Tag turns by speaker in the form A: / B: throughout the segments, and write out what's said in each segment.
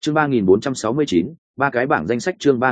A: Chương 3469, ba cái bảng danh sách. Chương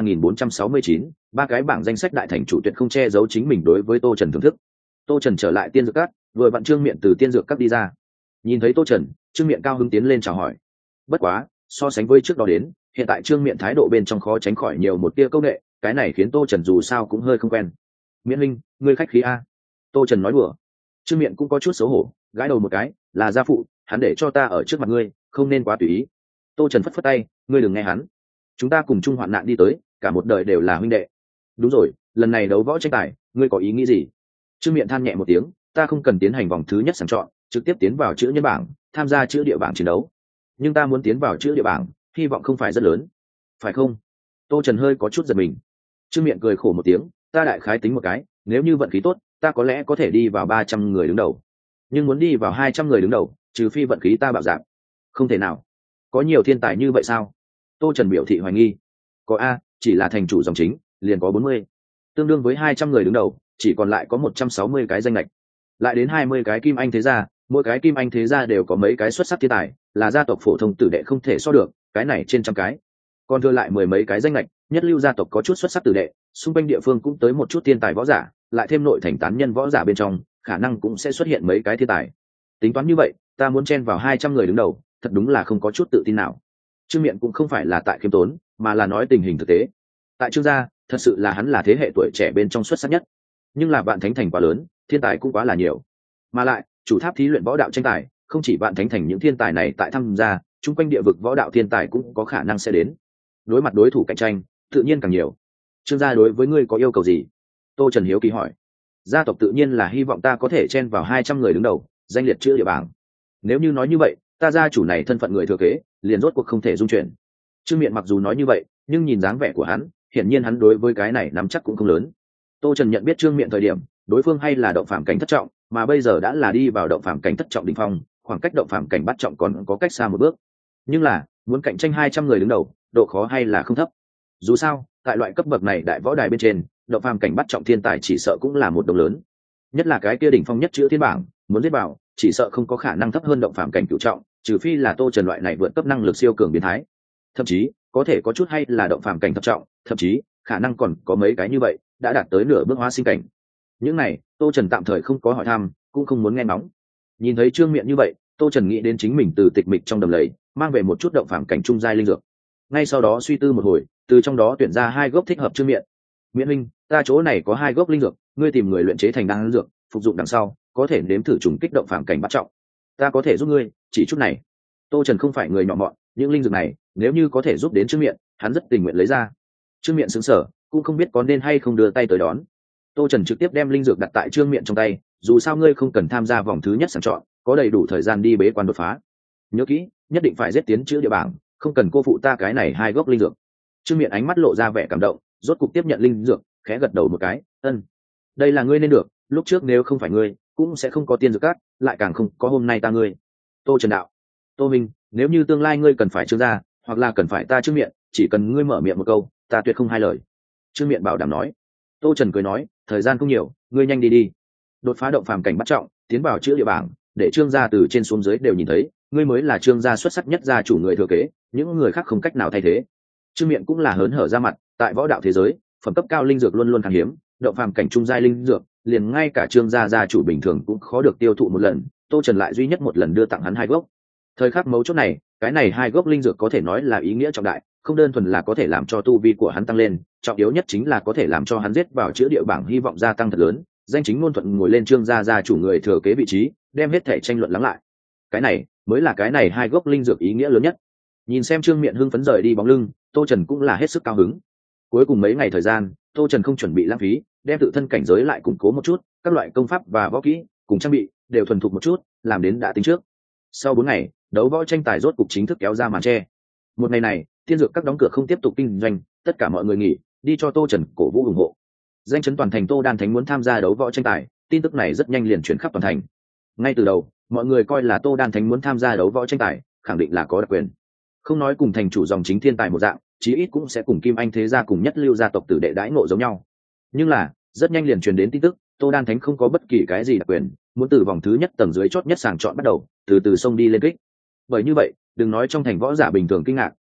A: 3469, ba cái bảng danh sách. Đại thành chủ tuyệt không che giấu chính mình đối với Tô Trần thưởng thức. Tô Trần trở lại tiên dược các, vừa vặn Trương Miện từ tiên dược các đi ra. Nhìn thấy Tô Trần, Trương Miện cao hứng tiến lên chào hỏi. Bất quá, so sánh với trước đó đến, hiện tại Trương Miện thái độ bên trong khó tránh khỏi nhiều một tia câu nệ, cái này khiến Tô Trần dù sao cũng hơi không quen. Miễn Minh, ngươi khách khí a. Tô Trần nói đùa. Trương Miện cũng có chút xấu hổ, gãi đầu một cái, là gia phụ, hắn để cho ta ở trước mặt ngươi, không nên quá tùy ý. Tô Trần phất phất tay, ngươi đừng nghe hắn. Chúng ta cùng chung hoạn nạn đi tới, cả một đời đều là huynh đệ. Đúng rồi, lần này đấu võ tranh tài, ngươi có ý nghĩ gì? Trương Miện than nhẹ một tiếng, ta không cần tiến hành vòng thứ nhất sàng chọn, trực tiếp tiến vào chữ nhân bảng, tham gia chữ địa bảng chiến đấu. Nhưng ta muốn tiến vào chữ địa bảng, hy vọng không phải rất lớn, phải không? Tô Trần hơi có chút giật mình. Trương Miện cười khổ một tiếng, ta đại khái tính một cái, nếu như vận khí tốt, ta có lẽ có thể đi vào 300 người đứng đầu. Nhưng muốn đi vào 200 người đứng đầu, trừ phi vận khí ta bạo dạng. Không thể nào. Có nhiều thiên tài như vậy sao? Tô Trần biểu thị hoài nghi. Có a, chỉ là thành chủ dòng chính, liền có 40. Tương đương với 200 người đứng đầu, chỉ còn lại có 160 cái danh lệch. Lại đến 20 cái kim anh thế gia, mỗi cái kim anh thế gia đều có mấy cái xuất sắc thiên tài, là gia tộc phổ thông tử đệ không thể so được, cái này trên trăm cái. Còn thừa lại mười mấy cái danh lệch, nhất lưu gia tộc có chút xuất sắc tử đệ, xung quanh địa phương cũng tới một chút thiên tài võ giả, lại thêm nội thành tán nhân võ giả bên trong, khả năng cũng sẽ xuất hiện mấy cái thiên tài. Tính toán như vậy, ta muốn chen vào 200 người đứng đầu, thật đúng là không có chút tự tin nào. Trương Miện cũng không phải là tại khiêm tốn, mà là nói tình hình thực tế. Tại Trương gia, thật sự là hắn là thế hệ tuổi trẻ bên trong xuất sắc nhất. Nhưng là Vạn Thánh Thành quá lớn, thiên tài cũng quá là nhiều. Mà lại, chủ tháp thí luyện võ đạo tranh tài, không chỉ Vạn Thánh Thành những thiên tài này tại tham gia, chung quanh địa vực võ đạo thiên tài cũng có khả năng sẽ đến. Đối mặt đối thủ cạnh tranh, tự nhiên càng nhiều. Trương gia đối với ngươi có yêu cầu gì? Tô Trần hiếu kỳ hỏi. Gia tộc tự nhiên là hy vọng ta có thể chen vào 200 người đứng đầu, danh liệt chữ địa bảng. Nếu như nói như vậy, ta gia chủ này thân phận người thừa kế, liền rốt cuộc không thể dung chuyển. Trương Miện mặc dù nói như vậy, nhưng nhìn dáng vẻ của hắn, hiển nhiên hắn đối với cái này nắm chắc cũng không lớn. Tô Trần nhận biết Trương Miện thời điểm, đối phương hay là động phàm cảnh thất trọng, mà bây giờ đã là đi vào động phàm cảnh thất trọng đỉnh phong, khoảng cách động phàm cảnh bắt trọng còn có cách xa một bước. Nhưng là, muốn cạnh tranh 200 người đứng đầu, độ khó hay là không thấp. Dù sao, tại loại cấp bậc này đại võ đài bên trên, động phàm cảnh bắt trọng thiên tài chỉ sợ cũng là một đồng lớn. Nhất là cái kia đỉnh phong nhất chữ thiên bảng, muốn giết vào, chỉ sợ không có khả năng thấp hơn động phàm cảnh cửu trọng, trừ phi là Tô Trần loại này vượt cấp năng lực siêu cường biến thái. Thậm chí, có thể có chút hay là động phàm cảnh thập trọng, thậm chí, khả năng còn có mấy cái như vậy, đã đạt tới nửa bước hóa sinh cảnh. Những này, Tô Trần tạm thời không có hỏi thăm, cũng không muốn nghe nóng. Nhìn thấy Trương Miện như vậy, Tô Trần nghĩ đến chính mình từ tịch mịch trong đầm lầy, mang về một chút động phàm cảnh trung giai linh dược. Ngay sau đó suy tư một hồi, từ trong đó tuyển ra 2 gốc thích hợp Trương Miện. Miễn Minh, ta chỗ này có 2 gốc linh dược, ngươi tìm người luyện chế thành đan dược, phục dụng đằng sau, có thể nếm thử trùng kích động phàm cảnh bắt trọng. Ta có thể giúp ngươi, chỉ chút này. Tô Trần không phải người nhỏ mọn, những linh dược này, nếu như có thể giúp đến Trương Miện, hắn rất tình nguyện lấy ra. Trương Miện sững sờ, cũng không biết có nên hay không đưa tay tới đón. Tô Trần trực tiếp đem linh dược đặt tại Trương Miện trong tay, dù sao ngươi không cần tham gia vòng thứ nhất sàng chọn, có đầy đủ thời gian đi bế quan đột phá. Nhớ kỹ, nhất định phải giết tiến chữ địa bảng, không cần cô phụ ta cái này 2 gốc linh dược. Trương Miện ánh mắt lộ ra vẻ cảm động, rốt cục tiếp nhận linh dược, khẽ gật đầu một cái, ân, đây là ngươi nên được, lúc trước nếu không phải ngươi, cũng sẽ không có tiên dược cát, lại càng không có hôm nay ta ngươi. Tô Trần đạo. Tô Minh, nếu như tương lai ngươi cần phải Trương gia, hoặc là cần phải ta Trương Miện, chỉ cần ngươi mở miệng một câu, ta tuyệt không hai lời. Trương Miện bảo đảm nói. Tô Trần cười nói, thời gian không nhiều, ngươi nhanh đi đi. Đột phá động phàm cảnh bắt trọng, tiến vào chữ địa bảng, để Trương gia từ trên xuống dưới đều nhìn thấy, ngươi mới là Trương gia xuất sắc nhất gia chủ người thừa kế, những người khác không cách nào thay thế. Trương Miện cũng là hớn hở ra mặt, tại võ đạo thế giới, phẩm cấp cao linh dược luôn luôn khan hiếm, động phàm cảnh trung giai linh dược, liền ngay cả Trương gia gia chủ bình thường cũng khó được tiêu thụ một lần, Tô Trần lại duy nhất một lần đưa tặng hắn 2 gốc. Thời khắc mấu chốt này, cái này 2 gốc linh dược có thể nói là ý nghĩa trọng đại, không đơn thuần là có thể làm cho tu vi của hắn tăng lên, trọng yếu nhất chính là có thể làm cho hắn giết vào chữ địa bảng hy vọng gia tăng thật lớn, danh chính ngôn thuận ngồi lên Trương gia gia chủ người thừa kế vị trí, đem hết thể tranh luận lắng lại. Cái này mới là cái này 2 gốc linh dược ý nghĩa lớn nhất. Nhìn xem Trương Miện hưng phấn rời đi bóng lưng, Tô Trần cũng là hết sức cao hứng. Cuối cùng mấy ngày thời gian, Tô Trần không chuẩn bị lãng phí, đem tự thân cảnh giới lại củng cố một chút, các loại công pháp và võ kỹ cùng trang bị đều thuần thục một chút, làm đến đã tính trước. Sau 4 ngày, đấu võ tranh tài rốt cục chính thức kéo ra màn che. Một ngày này, tiên dược các đóng cửa không tiếp tục kinh doanh, tất cả mọi người nghỉ, đi cho Tô Trần cổ vũ ủng hộ. Danh chấn toàn thành Tô Đan Thánh muốn tham gia đấu võ tranh tài, tin tức này rất nhanh liền truyền khắp toàn thành. Ngay từ đầu, mọi người coi là Tô Đan Thánh muốn tham gia đấu võ tranh tài, khẳng định là có đặc quyền. Không nói cùng thành chủ dòng chính thiên tài một dạng, chí ít cũng sẽ cùng Kim Anh thế gia cùng nhất lưu gia tộc tử đệ đãi ngộ giống nhau. Nhưng là, rất nhanh liền truyền đến tin tức, Tô Đan Thánh không có bất kỳ cái gì đặc quyền, muốn từ vòng thứ nhất tầng dưới chót nhất sàng chọn bắt đầu, từ từ xông đi lên kích. Bởi như vậy, đừng nói trong thành võ giả bình thường kinh ngạc,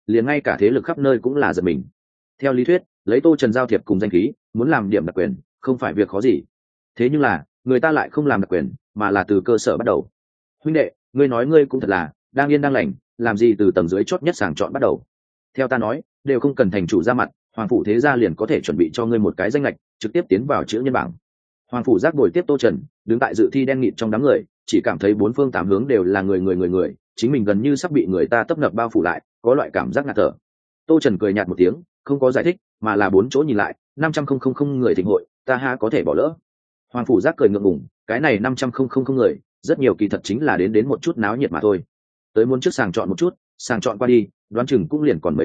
A: liền ngay cả thế lực khắp nơi cũng là giật mình. Theo lý thuyết, lấy Tô Trần giao thiệp cùng danh khí, muốn làm điểm đặc quyền không phải việc khó gì. Thế nhưng là người ta lại không làm đặc quyền, mà là từ cơ sở bắt đầu. Huynh đệ, ngươi nói ngươi cũng thật là đang yên đang lành, làm gì từ tầng dưới chót nhất sàng chọn bắt đầu. Theo ta nói, đều không cần thành chủ ra mặt, hoàng phủ thế gia liền có thể chuẩn bị cho ngươi một cái danh lệch, trực tiếp tiến vào chữ nhân bảng. Hoàng phủ giác bồi tiếp Tô Trần, đứng tại dự thi đen nghịt trong đám người, chỉ cảm thấy bốn phương tám hướng đều là người, chính mình gần như sắp bị người ta tấp nập bao phủ lại, có loại cảm giác ngạt thở. Tô Trần cười nhạt một tiếng, không có giải thích, mà là bốn chỗ nhìn lại, 500,000 người thịnh hội, ta ha có thể bỏ lỡ. Hoàng phủ giác cười ngượng ngùng, cái này 500,000 người, rất nhiều kỳ thật chính là đến một chút náo nhiệt mà thôi. Tới muốn trước sàng chọn một chút, sàng chọn qua đi, đoán chừng cũng liền còn mấy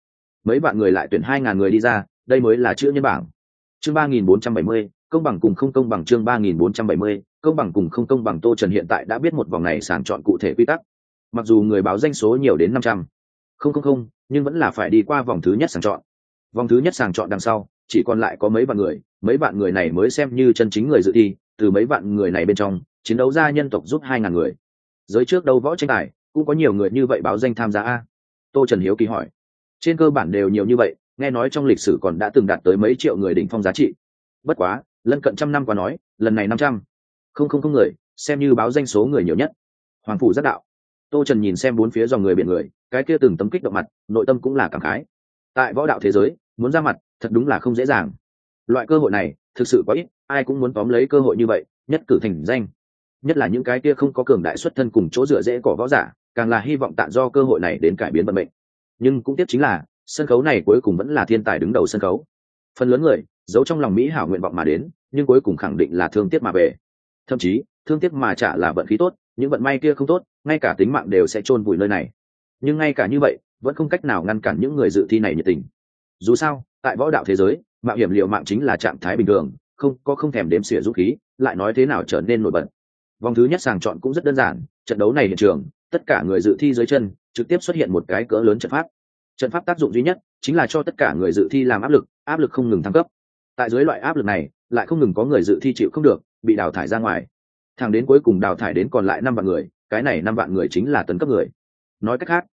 A: vạn người lại tuyển 2.000 người đi ra, đây mới là chữ nhân bảng. Chương 3470, công bằng cùng không công bằng. Chương 3470, công bằng cùng không công bằng. Tô Trần hiện tại đã biết một vòng này sàng chọn cụ thể quy tắc. Mặc dù người báo danh số nhiều đến 500,000, nhưng vẫn là phải đi qua vòng thứ nhất sàng chọn. Vòng thứ nhất sàng chọn đằng sau, chỉ còn lại có mấy vạn người này mới xem như chân chính người dự thi, từ mấy vạn người này bên trong, chiến đấu ra nhân tộc giúp 2.000 người. Giới trước đấu võ tranh tài, cũng có nhiều người như vậy báo danh tham gia a? Tô Trần hiếu kỳ hỏi. Trên cơ bản đều nhiều như vậy, nghe nói trong lịch sử còn đã từng đạt tới mấy triệu người đỉnh phong giá trị. Bất quá, lân cận trăm năm qua nói, lần này 500,000 người, xem như báo danh số người nhiều nhất. Hoàng phủ giác đạo. Tô Trần nhìn xem bốn phía dòng người biển người, cái kia từng tấm kích động mặt, nội tâm cũng là cảm khái. Tại võ đạo thế giới, muốn ra mặt, thật đúng là không dễ dàng. Loại cơ hội này, thực sự quá ít, ai cũng muốn tóm lấy cơ hội như vậy, nhất cử thành danh. Nhất là những cái kia không có cường đại xuất thân cùng chỗ dựa dễ cỏ võ giả, càng là hy vọng tạm do cơ hội này đến cải biến vận mệnh. Nhưng cũng tiếc chính là, sân khấu này cuối cùng vẫn là thiên tài đứng đầu sân khấu. Phần lớn người giấu trong lòng mỹ hảo nguyện vọng mà đến, nhưng cuối cùng khẳng định là thương tiếc mà về. Thậm chí, thương tiếc mà trả là vận khí tốt, những vận may kia không tốt, ngay cả tính mạng đều sẽ chôn vùi nơi này. Nhưng ngay cả như vậy, vẫn không cách nào ngăn cản những người dự thi này nhiệt tình. Dù sao, tại võ đạo thế giới, mạo hiểm liều mạng chính là trạng thái bình thường, không thèm đếm xỉa dũng khí, lại nói thế nào trở nên nổi bật. Vòng thứ nhất sàng chọn cũng rất đơn giản, trận đấu này hiện trường, tất cả người dự thi dưới chân trực tiếp xuất hiện một cái cỡ lớn trận pháp. Trận pháp tác dụng duy nhất chính là cho tất cả người dự thi làm áp lực không ngừng thăng cấp. Tại dưới loại áp lực này, lại không ngừng có người dự thi chịu không được, bị đào thải ra ngoài. Thẳng đến cuối cùng đào thải đến còn lại 5 vạn người, cái này 5 vạn người chính là tấn cấp người. Nói cách khác,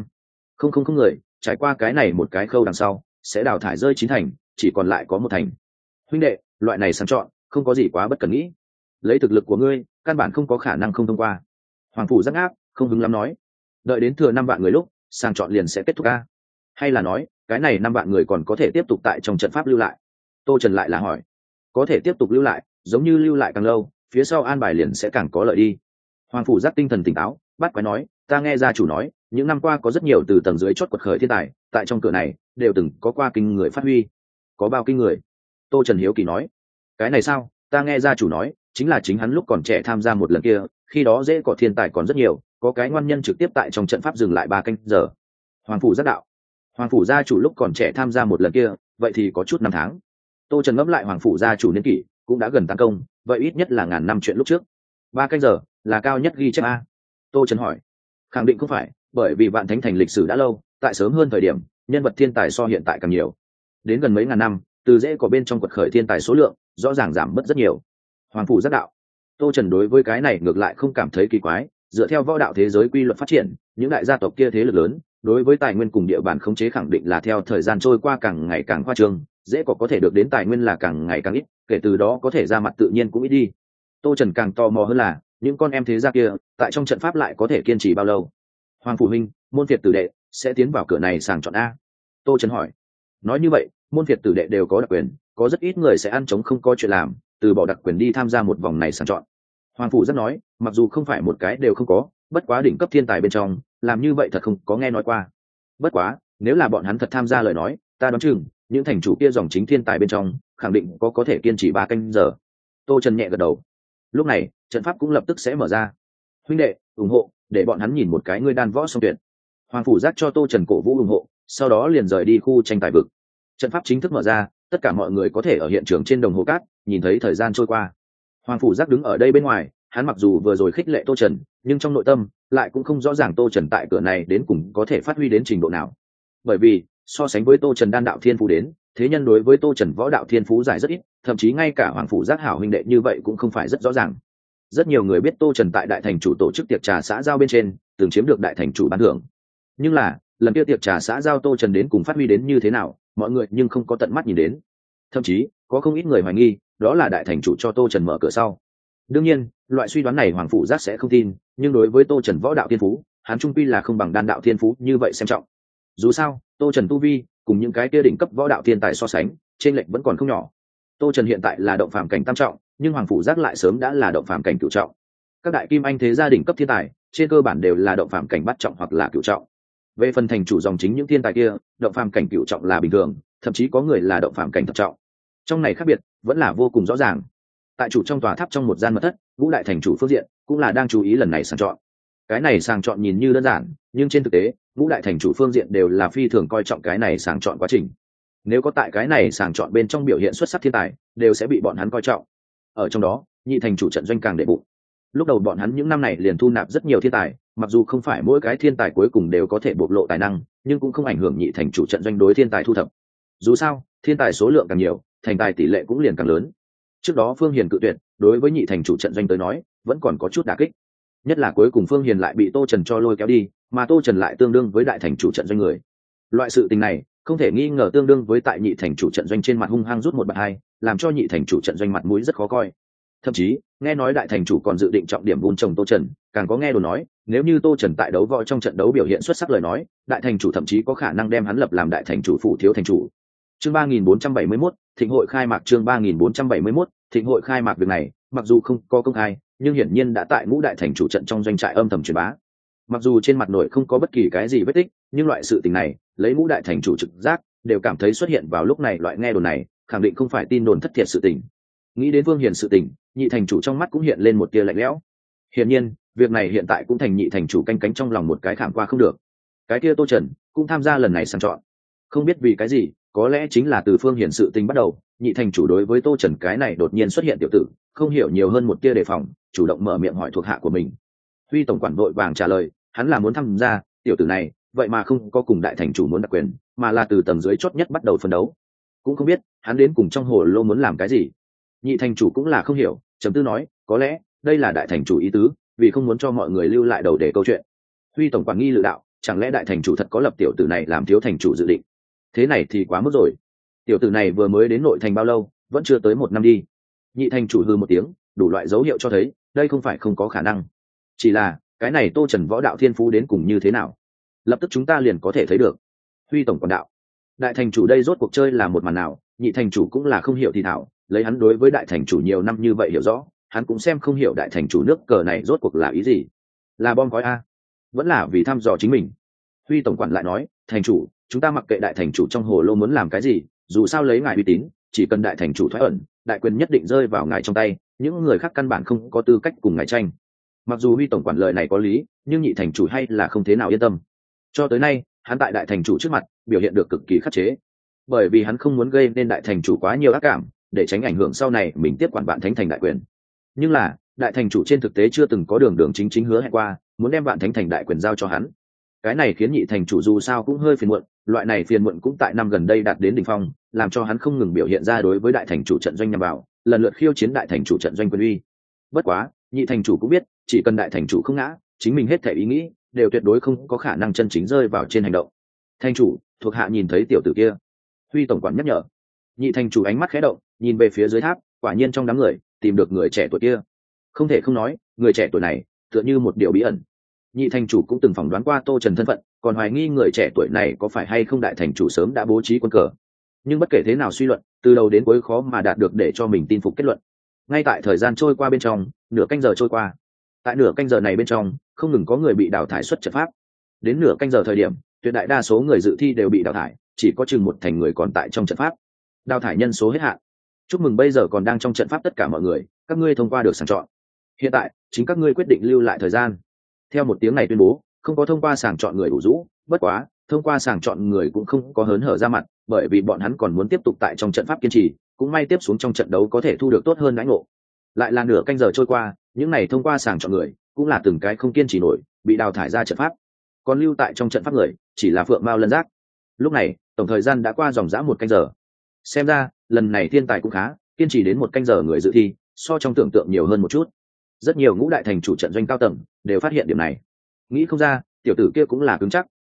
A: 500,000 người, trải qua cái này một cái khâu đằng sau, sẽ đào thải rơi 9 thành, chỉ còn lại có 1 thành. Huynh đệ, loại này sàng chọn, không có gì quá bất cần nghĩ. Lấy thực lực của ngươi, căn bản không có khả năng không thông qua. Hoàng phủ giác áp, không hứng lắm nói. Đợi đến thừa 5 vạn người lúc, sàng chọn liền sẽ kết thúc a? Hay là nói, cái này 5 vạn người còn có thể tiếp tục tại trong trận pháp lưu lại? Tô Trần lại là hỏi. Có thể tiếp tục lưu lại, giống như lưu lại càng lâu, phía sau an bài liền sẽ càng có lợi đi. Hoàng phủ giác tinh thần tỉnh táo, bắt quái nói, ta nghe gia chủ nói, những năm qua có rất nhiều từ tầng dưới chót quật khởi thiên tài, tại trong cửa này đều từng có qua kinh người phát huy. Có bao kinh người? Tô Trần hiếu kỳ nói. Cái này sao, ta nghe gia chủ nói, chính là chính hắn lúc còn trẻ tham gia một lần kia, khi đó dễ có thiên tài còn rất nhiều, có cái ngoan nhân trực tiếp tại trong trận pháp dừng lại 3 canh giờ. Hoàng phủ giác đạo. Hoàng phủ gia chủ lúc còn trẻ tham gia một lần kia, vậy thì có chút 5 tháng. Tô Trần ngẫm lại hoàng phủ gia chủ niên kỷ cũng đã gần tăng công, vậy ít nhất là ngàn năm chuyện lúc trước. 3 canh giờ là cao nhất ghi chép a? Tô Trần hỏi. Khẳng định không phải, bởi vì Vạn Thánh thành lịch sử đã lâu, tại sớm hơn thời điểm, nhân vật thiên tài so hiện tại càng nhiều. Đến gần mấy ngàn năm, từ dễ có bên trong quật khởi thiên tài số lượng rõ ràng giảm bớt rất nhiều. Hoàng phủ giác đạo. Tô Trần đối với cái này ngược lại không cảm thấy kỳ quái, dựa theo võ đạo thế giới quy luật phát triển, những đại gia tộc kia thế lực lớn, đối với tài nguyên cùng địa bàn khống chế khẳng định là theo thời gian trôi qua càng ngày càng khoa trương, dễ có thể được đến tài nguyên là càng ngày càng ít, kể từ đó có thể ra mặt tự nhiên cũng ít đi. Tô Trần càng tò mò hơn là, những con em thế gia kia, tại trong trận pháp lại có thể kiên trì bao lâu? Hoàng phủ huynh, môn phiệt tử đệ sẽ tiến vào cửa này sàng chọn a? Tô Trần hỏi. Nói như vậy, môn phiệt tử đệ đều có đặc quyền, có rất ít người sẽ ăn trống không có chuyện làm, từ bỏ đặc quyền đi tham gia một vòng này sàng chọn. Hoàng phủ rất nói, mặc dù không phải một cái đều không có, bất quá đỉnh cấp thiên tài bên trong, làm như vậy thật không có nghe nói qua. Bất quá, nếu là bọn hắn thật tham gia lời nói, ta đoán chừng những thành chủ kia dòng chính thiên tài bên trong, khẳng định có thể kiên trì 3 canh giờ. Tô Trần nhẹ gật đầu. Lúc này, trận pháp cũng lập tức sẽ mở ra. Huynh đệ, ủng hộ, để bọn hắn nhìn một cái ngươi đan võ song tuyệt. Hoàng phủ giác cho Tô Trần cổ vũ ủng hộ, sau đó liền rời đi khu tranh tài vực. Trận pháp chính thức mở ra, tất cả mọi người có thể ở hiện trường trên đồng hồ cát nhìn thấy thời gian trôi qua. Hoàng phủ giác đứng ở đây bên ngoài, hắn mặc dù vừa rồi khích lệ Tô Trần, nhưng trong nội tâm lại cũng không rõ ràng Tô Trần tại cửa này đến cùng có thể phát huy đến trình độ nào. Bởi vì so sánh với Tô Trần đan đạo thiên phú đến, thế nhân đối với Tô Trần võ đạo thiên phú giải rất ít, thậm chí ngay cả Hoàng phủ giác hảo huynh đệ như vậy cũng không phải rất rõ ràng. Rất nhiều người biết Tô Trần tại đại thành chủ tổ chức tiệc trà xã giao bên trên từng chiếm được đại thành chủ ban thưởng, nhưng là lần kia tiệc trà xã giao Tô Trần đến cùng phát huy đến như thế nào mọi người nhưng không có tận mắt nhìn đến, thậm chí có không ít người hoài nghi đó là đại thành chủ cho Tô Trần mở cửa sau. Đương nhiên loại suy đoán này Hoàng Phủ Giác sẽ không tin, nhưng đối với Tô Trần võ đạo thiên phú hắn trung quy là không bằng đan đạo thiên phú như vậy xem trọng. Dù sao Tô Trần tu vi cùng những cái kia đỉnh cấp võ đạo thiên tài so sánh trên lệch vẫn còn không nhỏ. Tô Trần hiện tại là động phàm cảnh tam trọng, nhưng Hoàng Phủ Giác lại sớm đã là động phàm cảnh cửu trọng. Các đại kim anh thế gia đỉnh cấp thiên tài trên cơ bản đều là động phàm cảnh bát trọng hoặc là cửu trọng. Về phần thành chủ dòng chính những thiên tài kia, động phàm cảnh cửu trọng là bình thường, thậm chí có người là động phàm cảnh thập trọng. Trong này khác biệt vẫn là vô cùng rõ ràng. Tại chủ trong tòa tháp trong một gian mật thất, Ngũ đại thành chủ phương diện cũng là đang chú ý lần này sàng chọn. Cái này sàng chọn nhìn như đơn giản, nhưng trên thực tế Ngũ đại thành chủ phương diện đều là phi thường coi trọng cái này sàng chọn quá trình. Nếu có tại cái này sàng chọn bên trong biểu hiện xuất sắc thiên tài, đều sẽ bị bọn hắn coi trọng. Ở trong đó Nhị thành chủ trận doanh càng đệ bụng. Lúc đầu bọn hắn những năm này liền thu nạp rất nhiều thiên tài, mặc dù không phải mỗi cái thiên tài cuối cùng đều có thể bộc lộ tài năng, nhưng cũng không ảnh hưởng Nhị thành chủ trận doanh đối thiên tài thu thập. Dù sao thiên tài số lượng càng nhiều, thành tài tỷ lệ cũng liền càng lớn. Trước đó Phương Hiền cự tuyệt, đối với Nhị thành chủ trận doanh tới nói vẫn còn có chút đả kích, nhất là cuối cùng Phương Hiền lại bị Tô Trần cho lôi kéo đi, mà Tô Trần lại tương đương với đại thành chủ trận doanh người. Loại sự tình này không thể nghi ngờ tương đương với tại Nhị thành chủ trận doanh trên mặt hung hăng rút một bậc hai, làm cho Nhị thành chủ trận doanh mặt mũi rất khó coi. Thậm chí nghe nói đại thành chủ còn dự định trọng điểm vun trồng Tô Trần, càng có nghe đồn nói nếu như Tô Trần tại đấu võ trong trận đấu biểu hiện xuất sắc lời nói, đại thành chủ thậm chí có khả năng đem hắn lập làm đại thành chủ phủ thiếu thành chủ. Chương 3471, thịnh hội khai mạc. Chương 3471, thịnh hội khai mạc. Việc này mặc dù không có công khai, nhưng hiển nhiên đã tại Ngũ đại thành chủ trận trong doanh trại âm thầm truyền bá. Mặc dù trên mặt nội không có bất kỳ cái gì vết tích, nhưng loại sự tình này lấy Ngũ đại thành chủ trực giác đều cảm thấy xuất hiện vào lúc này loại nghe đồn này khẳng định không phải tin đồn thất thiệt sự tình. Nghĩ đến Phương Hiền sự tình, Nhị thành chủ trong mắt cũng hiện lên một tia lạnh lẽo. Hiển nhiên việc này hiện tại cũng thành Nhị thành chủ canh cánh trong lòng một cái khảm qua không được. Cái kia Tô Trần cũng tham gia lần này sàng chọn, không biết vì cái gì, có lẽ chính là từ Phương Hiền sự tình bắt đầu, Nhị thành chủ đối với Tô Trần cái này đột nhiên xuất hiện tiểu tử không hiểu nhiều hơn một tia đề phòng, chủ động mở miệng hỏi thuộc hạ của mình. Huy tổng quản vội vàng trả lời hắn là muốn tham gia, tiểu tử này vậy mà không có cùng đại thành chủ muốn đặc quyền, mà là từ tầng dưới chót nhất bắt đầu phân đấu, cũng không biết hắn đến cùng trong hồ lô muốn làm cái gì. Nhị thành chủ cũng là không hiểu, trầm tư nói có lẽ đây là đại thành chủ ý tứ, vì không muốn cho mọi người lưu lại đầu để câu chuyện. Huy tổng quản nghi lự đạo, chẳng lẽ đại thành chủ thật có lập tiểu tử này làm thiếu thành chủ dự định? Thế này thì quá mức rồi, tiểu tử này vừa mới đến nội thành bao lâu, vẫn chưa tới 1 năm đi. Nhị thành chủ hư một tiếng, đủ loại dấu hiệu cho thấy đây không phải không có khả năng, chỉ là cái này Tô Trần võ đạo thiên phú đến cùng như thế nào, lập tức chúng ta liền có thể thấy được. Huy tổng quản đạo, đại thành chủ đây rốt cuộc chơi là một màn nào? Nhị thành chủ cũng là không hiểu thì thảo, lấy hắn đối với đại thành chủ nhiều năm như vậy hiểu rõ, hắn cũng xem không hiểu đại thành chủ nước cờ này rốt cuộc là ý gì, là bom khói a, vẫn là vì thăm dò chính mình. Huy tổng quản lại nói, thành chủ, chúng ta mặc kệ đại thành chủ trong hồ lô muốn làm cái gì, dù sao lấy ngài uy tín, chỉ cần đại thành chủ thoái ẩn, đại quyền nhất định rơi vào ngài trong tay, những người khác căn bản không có tư cách cùng ngài tranh. Mặc dù Huy tổng quản lời này có lý, nhưng Nhị thành chủ hay là không thế nào yên tâm. Cho tới nay hắn tại đại thành chủ trước mặt biểu hiện được cực kỳ khắc chế, bởi vì hắn không muốn gây nên đại thành chủ quá nhiều ác cảm, để tránh ảnh hưởng sau này mình tiếp quản Vạn Thánh Thành đại quyền. Nhưng là đại thành chủ trên thực tế chưa từng có đường đường chính chính hứa hẹn qua muốn đem Vạn Thánh Thành đại quyền giao cho hắn. Cái này khiến Nhị thành chủ dù sao cũng hơi phiền muộn, loại này phiền muộn cũng tại năm gần đây đạt đến đỉnh phong, làm cho hắn không ngừng biểu hiện ra đối với đại thành chủ trận doanh nhằm vào, lần lượt khiêu chiến đại thành chủ trận doanh quyền uy. Bất quá Nhị thành chủ cũng biết, chỉ cần đại thành chủ không ngã, chính mình hết thể ý nghĩ đều tuyệt đối không có khả năng chân chính rơi vào trên hành động. Thành chủ, thuộc hạ nhìn thấy tiểu tử kia. Huy tổng quản nhắc nhở. Nhị thành chủ ánh mắt khẽ động, nhìn về phía dưới tháp, quả nhiên trong đám người tìm được người trẻ tuổi kia. Không thể không nói, người trẻ tuổi này tựa như một điều bí ẩn. Nhị thành chủ cũng từng phỏng đoán qua Tô Trần thân phận, còn hoài nghi người trẻ tuổi này có phải hay không đại thành chủ sớm đã bố trí quân cờ. Nhưng bất kể thế nào suy luận, từ đầu đến cuối khó mà đạt được để cho mình tin phục kết luận. Ngay tại thời gian trôi qua bên trong, nửa canh giờ trôi qua. Tại nửa canh giờ này bên trong, không ngừng có người bị đào thải xuất trận pháp. Đến nửa canh giờ thời điểm, tuyệt đại đa số người dự thi đều bị đào thải, chỉ có chừng 1 thành người còn tại trong trận pháp. Đào thải nhân số hết hạn. Chúc mừng bây giờ còn đang trong trận pháp tất cả mọi người, các ngươi thông qua được sàng chọn. Hiện tại chính các ngươi quyết định lưu lại thời gian. Theo một tiếng này tuyên bố, không có thông qua sàng chọn người ủ rũ, bất quá thông qua sàng chọn người cũng không có hớn hở ra mặt, bởi vì bọn hắn còn muốn tiếp tục tại trong trận pháp kiên trì, cũng may tiếp xuống trong trận đấu có thể thu được tốt hơn đãi ngộ. Lại là nửa canh giờ trôi qua, những này thông qua sàng chọn người cũng là từng cái không kiên trì nổi, bị đào thải ra trận pháp. Còn lưu tại trong trận pháp người chỉ là Phượng Mao Lân Giác. Lúc này tổng thời gian đã qua dòng dã 1 canh giờ. Xem ra lần này thiên tài cũng khá, kiên trì đến 1 canh giờ người dự thi so trong tưởng tượng nhiều hơn một chút. Rất nhiều ngũ đại thành chủ trận doanh cao tầng đều phát hiện điểm này. Nghĩ không ra tiểu tử kia cũng là cứng chắc,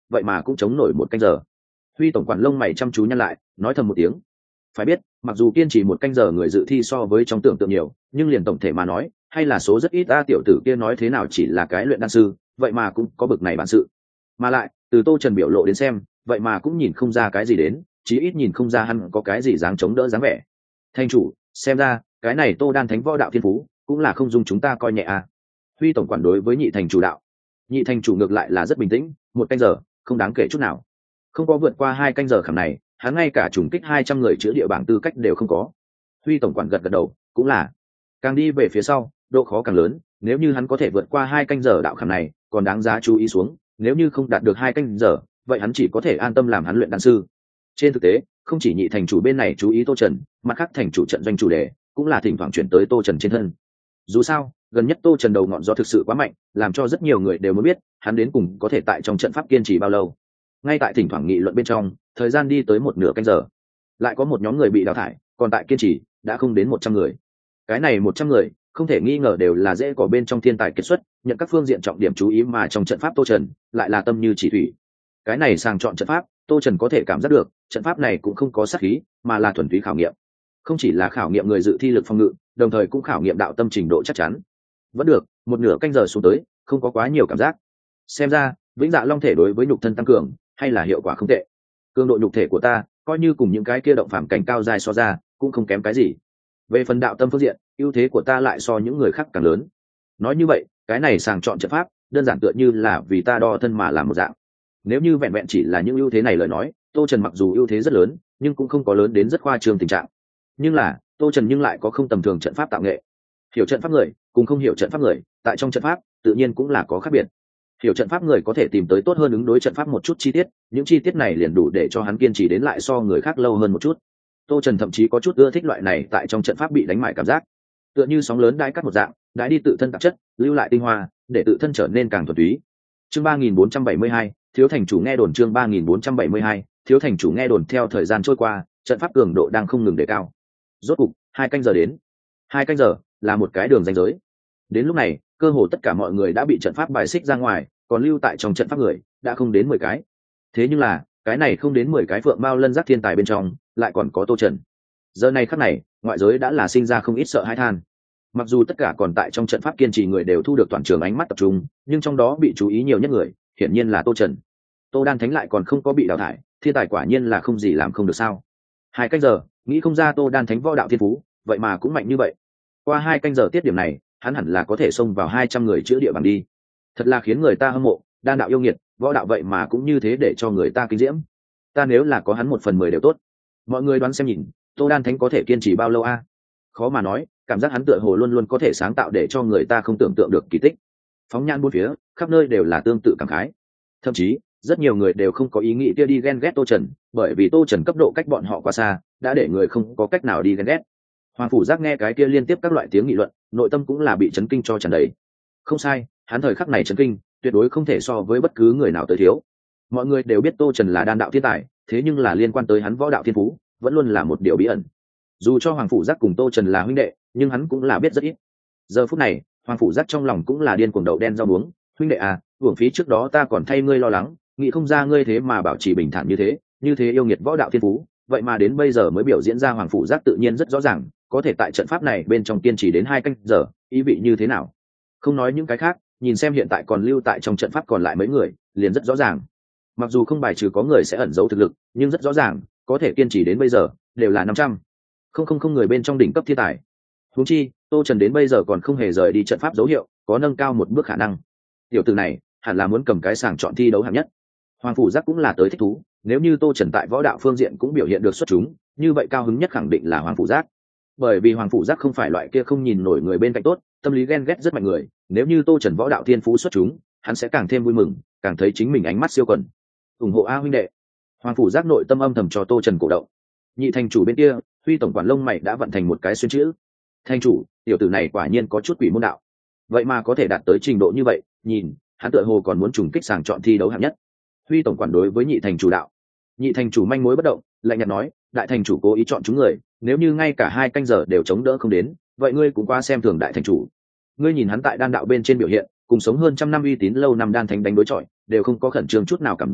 A: vậy mà cũng chống nổi một canh giờ. Huy tổng quản lông mày chăm chú nhăn lại, nói thầm một tiếng. Phải biết, mặc dù kiên trì một canh giờ người dự thi so với trong tưởng tượng nhiều, nhưng liền tổng thể mà nói, hay là số rất ít. Tiểu tử kia nói thế nào chỉ là cái luyện đan sư, vậy mà cũng có bực này bản sự. Mà lại, từ Tô Trần biểu lộ đến xem, vậy mà cũng nhìn không ra cái gì đến, chí ít nhìn không ra hắn có cái gì dáng chống đỡ dáng vẻ. Thành chủ, xem ra cái này Tô Đan Thánh võ đạo thiên phú cũng là không dung chúng ta coi nhẹ à. Huy tổng quản đối với nhị thành chủ đạo. Nhị thành chủ ngược lại là rất bình tĩnh, một canh giờ không đáng kể chút nào, không có vượt qua 2 canh giờ khảm này, hắn ngay cả trùng kích 200 người chữa địa bảng tư cách đều không có. Huy tổng quản gật gật đầu, cũng là càng đi về phía sau độ khó càng lớn, nếu như hắn có thể vượt qua 2 canh giờ đạo khảm này còn đáng giá chú ý xuống, nếu như không đạt được 2 canh giờ vậy hắn chỉ có thể an tâm làm hắn luyện đan sư. Trên thực tế, không chỉ nhị thành chủ bên này chú ý Tô Trần, mặt khác thành chủ trận doanh chủ đề cũng là thỉnh thoảng chuyển tới Tô Trần trên thân. Dù sao, gần nhất Tô Trần đầu ngọn gió thực sự quá mạnh, làm cho rất nhiều người đều muốn biết hắn đến cùng có thể tại trong trận pháp kiên trì bao lâu. Ngay tại thỉnh thoảng nghị luận bên trong, thời gian đi tới một nửa canh giờ, lại có một nhóm người bị đào thải, còn tại kiên trì đã không đến 100 người. Cái này 100 người không thể nghi ngờ đều là dễ có bên trong thiên tài kiệt xuất, nhận các phương diện trọng điểm chú ý, mà trong trận pháp Tô Trần lại là tâm như chỉ thủy. Cái này sàng chọn trận pháp, Tô Trần có thể cảm giác được trận pháp này cũng không có sát khí, mà là thuần túy khảo nghiệm. Không chỉ là khảo nghiệm người dự thi lực phòng ngự, đồng thời cũng khảo nghiệm đạo tâm trình độ chắc chắn. Vẫn được, một nửa canh giờ xuống tới, không có quá nhiều cảm giác. Xem ra vĩnh dạ long thể đối với nhục thân tăng cường hay là hiệu quả không tệ. Cường độ nhục thể của ta coi như cùng những cái kia động phạm cảnh cao dài so ra cũng không kém cái gì. Về phần đạo tâm phương diện, ưu thế của ta lại so những người khác càng lớn. Nói như vậy, cái này sàng chọn trận pháp đơn giản tựa như là vì ta đo thân mà làm một dạng. Nếu như vẹn vẹn chỉ là những ưu thế này lời nói, Tô Trần mặc dù ưu thế rất lớn nhưng cũng không có lớn đến rất khoa trương tình trạng. Nhưng là Tô Trần nhưng lại có không tầm thường trận pháp tạo nghệ. Hiểu trận pháp người cùng không hiểu trận pháp người tại trong trận pháp tự nhiên cũng là có khác biệt. Hiểu trận pháp người có thể tìm tới tốt hơn ứng đối trận pháp một chút chi tiết, những chi tiết này liền đủ để cho hắn kiên trì đến lại so người khác lâu hơn một chút. Tô Trần thậm chí có chút ưa thích loại này tại trong trận pháp bị đánh mải cảm giác, tựa như sóng lớn đãi cắt một dạng, đãi đi tự thân tạp chất, lưu lại tinh hoa, để tự thân trở nên càng thuần túy. Chương 3472, thiếu thành chủ nghe đồn. Chương 3472, thiếu thành chủ nghe đồn. Theo thời gian trôi qua, trận pháp cường độ đang không ngừng đề cao. Rốt cục 2 canh giờ đến. 2 canh giờ là một cái đường ranh giới. Đến lúc này, cơ hồ tất cả mọi người đã bị trận pháp bài xích ra ngoài, còn lưu tại trong trận pháp người đã không đến 10 cái. Thế nhưng là cái này không đến 10 cái phượng mao lân giác thiên tài bên trong lại còn có Tô Trần. Giờ này khắc này, ngoại giới đã là sinh ra không ít sợ hãi than. Mặc dù tất cả còn tại trong trận pháp kiên trì người đều thu được toàn trường ánh mắt tập trung, nhưng trong đó bị chú ý nhiều nhất người hiển nhiên là Tô Trần. Tô Đan Thánh lại còn không có bị đào thải, thiên tài quả nhiên là không gì làm không được sao. 2 canh giờ, nghĩ không ra Tô Đan Thánh võ đạo thiên phú vậy mà cũng mạnh như vậy. Qua 2 canh giờ tiết điểm này, hắn hẳn là có thể xông vào 200 người chữa địa bằng đi. Thật là khiến người ta hâm mộ, đan đạo yêu nghiệt, võ đạo vậy mà cũng như thế để cho người ta kinh diễm. Ta nếu là có hắn 1/10 đều tốt. Mọi người đoán xem nhìn, Tô Đan Thánh có thể kiên trì bao lâu a? Khó mà nói, cảm giác hắn tựa hồ luôn luôn có thể sáng tạo để cho người ta không tưởng tượng được kỳ tích. Phóng nhan bốn phía, khắp nơi đều là tương tự cảm khái. Thậm chí, rất nhiều người đều không có ý nghĩ kia đi ghen ghét Tô Trần, bởi vì Tô Trần cấp độ cách bọn họ quá xa, đã để người không có cách nào đi ghen ghét. Hoàng Phủ Giác nghe cái kia liên tiếp các loại tiếng nghị luận, nội tâm cũng là bị chấn kinh cho tràn đầy. Không sai, hắn thời khắc này chấn kinh, tuyệt đối không thể so với bất cứ người nào tới thiếu. Mọi người đều biết Tô Trần là đan đạo thiên tài, thế nhưng là liên quan tới hắn võ đạo thiên phú, vẫn luôn là một điều bí ẩn. Dù cho Hoàng Phủ Giác cùng Tô Trần là huynh đệ, nhưng hắn cũng là biết rất ít. Giờ phút này, Hoàng Phủ Giác trong lòng cũng là điên cuồng đậu đen rau muống, huynh đệ à, uổng phí trước đó ta còn thay ngươi lo lắng, nghĩ không ra ngươi thế mà bảo trì bình thản như thế yêu nghiệt võ đạo thiên phú, vậy mà đến bây giờ mới biểu diễn ra. Hoàng Phủ Giác tự nhiên rất rõ ràng, có thể tại trận pháp này bên trong kiên trì đến 2 canh giờ, ý vị như thế nào. Không nói những cái khác, nhìn xem hiện tại còn lưu tại trong trận pháp còn lại mấy người, liền rất rõ ràng. Mặc dù không bài trừ có người sẽ ẩn giấu thực lực, nhưng rất rõ ràng, có thể kiên trì đến bây giờ, đều là 500 không người bên trong đỉnh cấp thiên tài. Huống chi, Tô Trần đến bây giờ còn không hề rời đi trận pháp dấu hiệu, có nâng cao một bước khả năng. Tiểu tử này, hẳn là muốn cầm cái sàng chọn thi đấu hạng nhất. Hoàng Phủ Giác cũng là tới thích thú, nếu như Tô Trần tại võ đạo phương diện cũng biểu hiện được xuất chúng, như vậy cao hứng nhất khẳng định là Hoàng Phủ Giác. Bởi vì Hoàng Phủ Giác không phải loại kia không nhìn nổi người bên cạnh tốt, tâm lý ghen ghét rất mạnh người, nếu như Tô Trần võ đạo thiên phú xuất chúng, hắn sẽ càng thêm vui mừng, càng thấy chính mình ánh mắt siêu quần. Ủng hộ a huynh đệ. Hoàng Phủ Giác nội tâm âm thầm cho Tô Trần cổ động. Nhị thành chủ bên kia, Huy tổng quản lông mày đã vận thành một cái xuyên chữ. Thành chủ, tiểu tử này quả nhiên có chút quỷ môn đạo, vậy mà có thể đạt tới trình độ như vậy, nhìn hắn tựa hồ còn muốn trùng kích sàng chọn thi đấu hạng nhất. Huy tổng quản đối với nhị thành chủ đạo. Nhị thành chủ manh mối bất động, lạnh nhạt nói, đại thành chủ cố ý chọn chúng người, nếu như ngay cả 2 canh giờ đều chống đỡ không đến, vậy ngươi cũng quá xem thường đại thành chủ. Ngươi nhìn hắn tại đan đạo bên trên biểu hiện, cùng sống hơn 100 năm uy tín lâu năm đan thánh đánh đối chọi, đều không có khẩn trương chút nào cảm giác,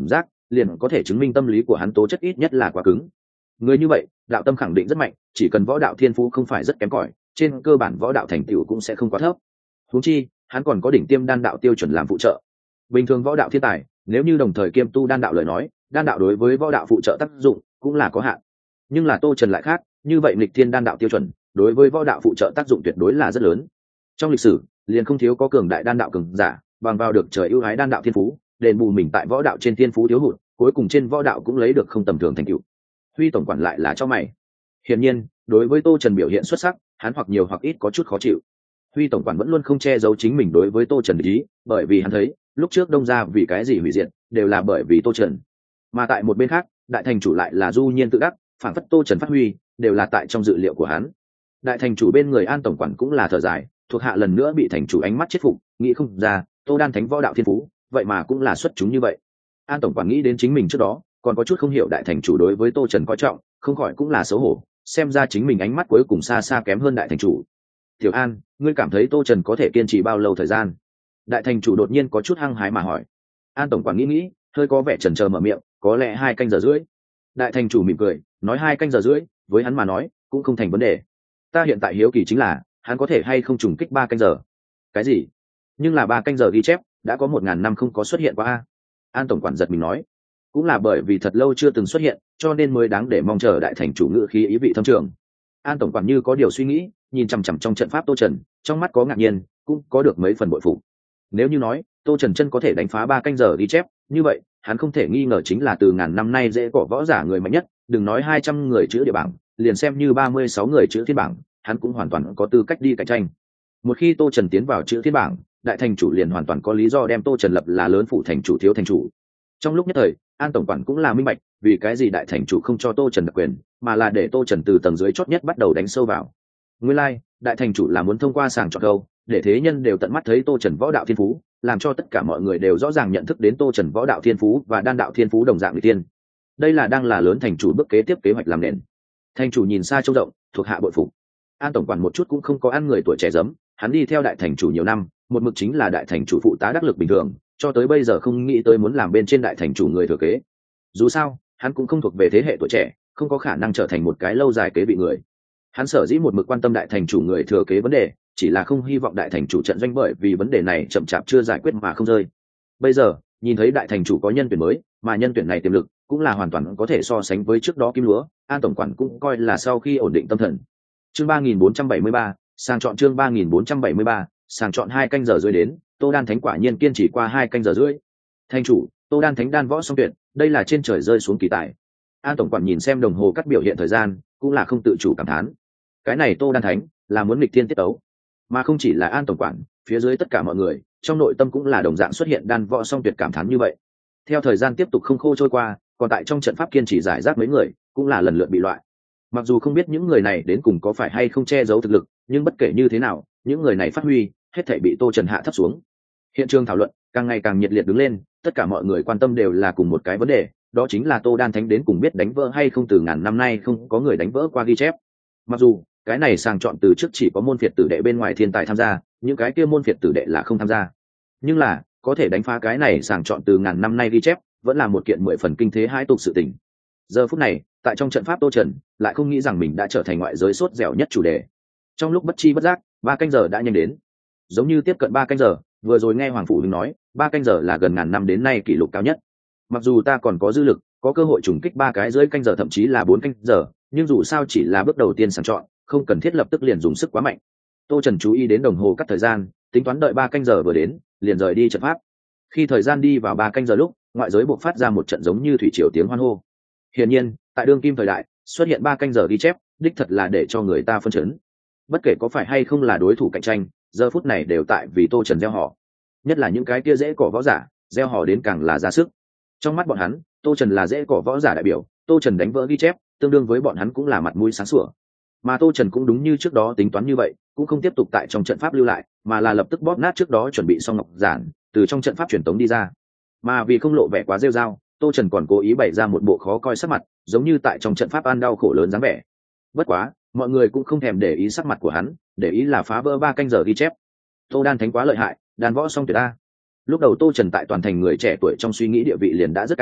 A: liền có thể chứng minh tâm lý của hắn tố chất ít nhất là quá cứng. Người như vậy đạo tâm khẳng định rất mạnh, chỉ cần võ đạo thiên phú không phải rất kém cỏi, trên cơ bản võ đạo thành tựu cũng sẽ không quá thấp. Huống chi hắn còn có đỉnh tiêm đan đạo tiêu chuẩn làm phụ trợ. Bình thường võ đạo thiên tài nếu như đồng thời kiêm tu đan đạo lời nói, đan đạo đối với võ đạo phụ trợ tác dụng cũng là có hạn. Nhưng là Tô Trần lại khác, như vậy nghịch thiên đan đạo tiêu chuẩn đối với võ đạo phụ trợ tác dụng tuyệt đối là rất lớn. Trong lịch sử liền không thiếu có cường đại đan đạo cường giả bằng vào được trời ưu ái đan đạo thiên phú, đền bù mình tại võ đạo trên thiên phú thiếu hụt, cuối cùng trên võ đạo cũng lấy được không tầm thường thành tựu. Huy tổng quản lại là cho mày. Hiển nhiên, đối với Tô Trần biểu hiện xuất sắc, hắn hoặc nhiều hoặc ít có chút khó chịu. Huy tổng quản vẫn luôn không che giấu chính mình đối với Tô Trần ý, bởi vì hắn thấy, lúc trước Đông gia vì cái gì hủy diệt, đều là bởi vì Tô Trần. Mà tại một bên khác, đại thành chủ lại là du nhiên tự đắc, phản phất Tô Trần phát huy, đều là tại trong dự liệu của hắn. Đại thành chủ bên người An tổng quản cũng là thở dài, thuộc hạ lần nữa bị thành chủ ánh mắt chết phục, nghĩ không ra, Tô Đan thánh võ đạo thiên phú, vậy mà cũng là xuất chúng như vậy. An tổng quản nghĩ đến chính mình trước đó, còn có chút không hiểu đại thành chủ đối với Tô Trần coi trọng, không khỏi cũng là xấu hổ, xem ra chính mình ánh mắt cuối cùng xa xa kém hơn đại thành chủ. Tiểu An, ngươi cảm thấy Tô Trần có thể kiên trì bao lâu thời gian? Đại thành chủ đột nhiên có chút hăng hái mà hỏi. An tổng quản nghĩ, hơi có vẻ chần chờ mở miệng, có lẽ 2 canh giờ rưỡi. Đại thành chủ mỉm cười, nói 2 canh giờ rưỡi, với hắn mà nói, cũng không thành vấn đề. Ta hiện tại hiếu kỳ chính là, hắn có thể hay không trùng kích 3 canh giờ? Cái gì? Nhưng là 3 canh giờ ghi chép, đã có 1000 năm không có xuất hiện qua a. An tổng quản giật mình nói, cũng là bởi vì thật lâu chưa từng xuất hiện, cho nên mới đáng để mong chờ đại thành chủ ngự khí ý vị thâm trường. An tổng quản như có điều suy nghĩ, nhìn chằm chằm trong trận pháp Tô Trần, trong mắt có ngạc nhiên, cũng có được mấy phần bội phục. Nếu như nói Tô Trần chân có thể đánh phá 3 canh giờ ghi chép, như vậy hắn không thể nghi ngờ chính là từ ngàn năm nay dễ cỏ võ giả người mạnh nhất, đừng nói 200 người chữ địa bảng, liền xem như 36 người chữ thiên bảng, hắn cũng hoàn toàn có tư cách đi cạnh tranh. Một khi Tô Trần tiến vào chữ thiên bảng, đại thành chủ liền hoàn toàn có lý do đem Tô Trần lập là lớn phụ thành chủ thiếu thành chủ. Trong lúc nhất thời, An tổng quản cũng là minh bạch, vì cái gì đại thành chủ không cho Tô Trần đặc quyền, mà là để Tô Trần từ tầng dưới chót nhất bắt đầu đánh sâu vào. Nguyên lai, đại thành chủ là muốn thông qua sàng chọn câu, để thế nhân đều tận mắt thấy Tô Trần võ đạo thiên phú, làm cho tất cả mọi người đều rõ ràng nhận thức đến Tô Trần võ đạo thiên phú và đan đạo thiên phú đồng dạng người tiên. Đây là đang là lớn thành chủ bước kế tiếp kế hoạch làm nền. Thành chủ nhìn xa trông rộng, thuộc hạ bội phục. An tổng quản một chút cũng không có ăn người tuổi trẻ giấm, hắn đi theo đại thành chủ nhiều năm, một mực chính là đại thành chủ phụ tá đắc lực bình thường, cho tới bây giờ không nghĩ tới muốn làm bên trên đại thành chủ người thừa kế. Dù sao, hắn cũng không thuộc về thế hệ tuổi trẻ, không có khả năng trở thành một cái lâu dài kế vị người. Hắn sở dĩ một mực quan tâm đại thành chủ người thừa kế vấn đề, chỉ là không hy vọng đại thành chủ trận doanh bởi vì vấn đề này chậm chạp chưa giải quyết mà không rơi. Bây giờ nhìn thấy đại thành chủ có nhân tuyển mới, mà nhân tuyển này tiềm lực cũng là hoàn toàn có thể so sánh với trước đó Kim Lúa, An tổng quản cũng coi là sau khi ổn định tâm thần. Chương 3473, sàng chọn chương 3473, sàng chọn 2 canh giờ rưỡi đến, Tô Đan Thánh quả nhiên kiên trì qua 2 canh giờ rưỡi. Thành chủ, Tô Đan Thánh đan võ song tuyệt, đây là trên trời rơi xuống kỳ tài. An tổng quản nhìn xem đồng hồ cắt biểu hiện thời gian, cũng là không tự chủ cảm thán. Cái này Tô Đan Thánh là muốn nghịch thiên tiết tấu, mà không chỉ là An tổng quản, phía dưới tất cả mọi người trong nội tâm cũng là đồng dạng xuất hiện đan võ song tuyệt cảm thán như vậy. Theo thời gian tiếp tục không khô trôi qua, còn tại trong trận pháp kiên trì giải rác mấy người cũng là lần lượt bị loại. Mặc dù không biết những người này đến cùng có phải hay không che giấu thực lực, nhưng bất kể như thế nào, những người này phát huy hết thảy bị Tô Trần hạ thấp xuống. Hiện trường thảo luận càng ngày càng nhiệt liệt đứng lên, tất cả mọi người quan tâm đều là cùng một cái vấn đề, đó chính là Tô Đan Thánh đến cùng biết đánh vỡ hay không, từ ngàn năm nay không có người đánh vỡ qua ghi chép. Mặc dù cái này sàng chọn từ trước chỉ có môn phiệt tử đệ bên ngoài thiên tài tham gia, những cái kia môn phiệt tử đệ là không tham gia, nhưng là có thể đánh phá cái này sàng chọn từ ngàn năm nay ghi chép, vẫn là một kiện 10 phần kinh thế hai tục sự tình. Giờ phút này tại trong trận pháp, Tô Trần lại không nghĩ rằng mình đã trở thành ngoại giới sốt dẻo nhất chủ đề. Trong lúc bất chi bất giác, 3 canh giờ đã nhanh đến, giống như tiếp cận 3 canh giờ. Vừa rồi nghe Hoàng Phủ Huynh nói 3 canh giờ là gần ngàn năm đến nay kỷ lục cao nhất. Mặc dù ta còn có dư lực, có cơ hội trùng kích 3 cái dưới canh giờ, thậm chí là 4 canh giờ, nhưng dù sao chỉ là bước đầu tiên sàng chọn, không cần thiết lập tức liền dùng sức quá mạnh. Tô Trần chú ý đến đồng hồ cắt thời gian, tính toán đợi 3 canh giờ vừa đến, liền rời đi trận pháp. Khi thời gian đi vào 3 canh giờ lúc, ngoại giới bộc phát ra một trận giống như thủy triều tiếng hoan hô. Hiển nhiên, tại đương kim thời đại, xuất hiện 3 canh giờ ghi chép, đích thật là để cho người ta phân chấn. Bất kể có phải hay không là đối thủ cạnh tranh, giờ phút này đều tại vì Tô Trần gieo họ. Nhất là những cái kia dễ cỏ võ giả, gieo họ đến càng là ra sức. Trong mắt bọn hắn, Tô Trần là dễ cỏ võ giả đại biểu, Tô Trần đánh vỡ ghi chép, tương đương với bọn hắn cũng là mặt mũi sáng sủa. Mà Tô Trần cũng đúng như trước đó tính toán như vậy, cũng không tiếp tục tại trong trận pháp lưu lại, mà là lập tức bóp nát trước đó chuẩn bị xong ngọc giản, từ trong trận pháp truyền tống đi ra. Mà vì không lộ vẻ quá rêu rao, Tô Trần còn cố ý bày ra một bộ khó coi sắc mặt, giống như tại trong trận pháp ăn đau khổ lớn dáng vẻ. Bất quá, mọi người cũng không thèm để ý sắc mặt của hắn, để ý là phá vỡ 3 canh giờ ghi chép. Tô Đan Thánh quá lợi hại, đàn võ song tuyệt a. Lúc đầu Tô Trần tại toàn thành người trẻ tuổi trong suy nghĩ địa vị liền đã rất cao,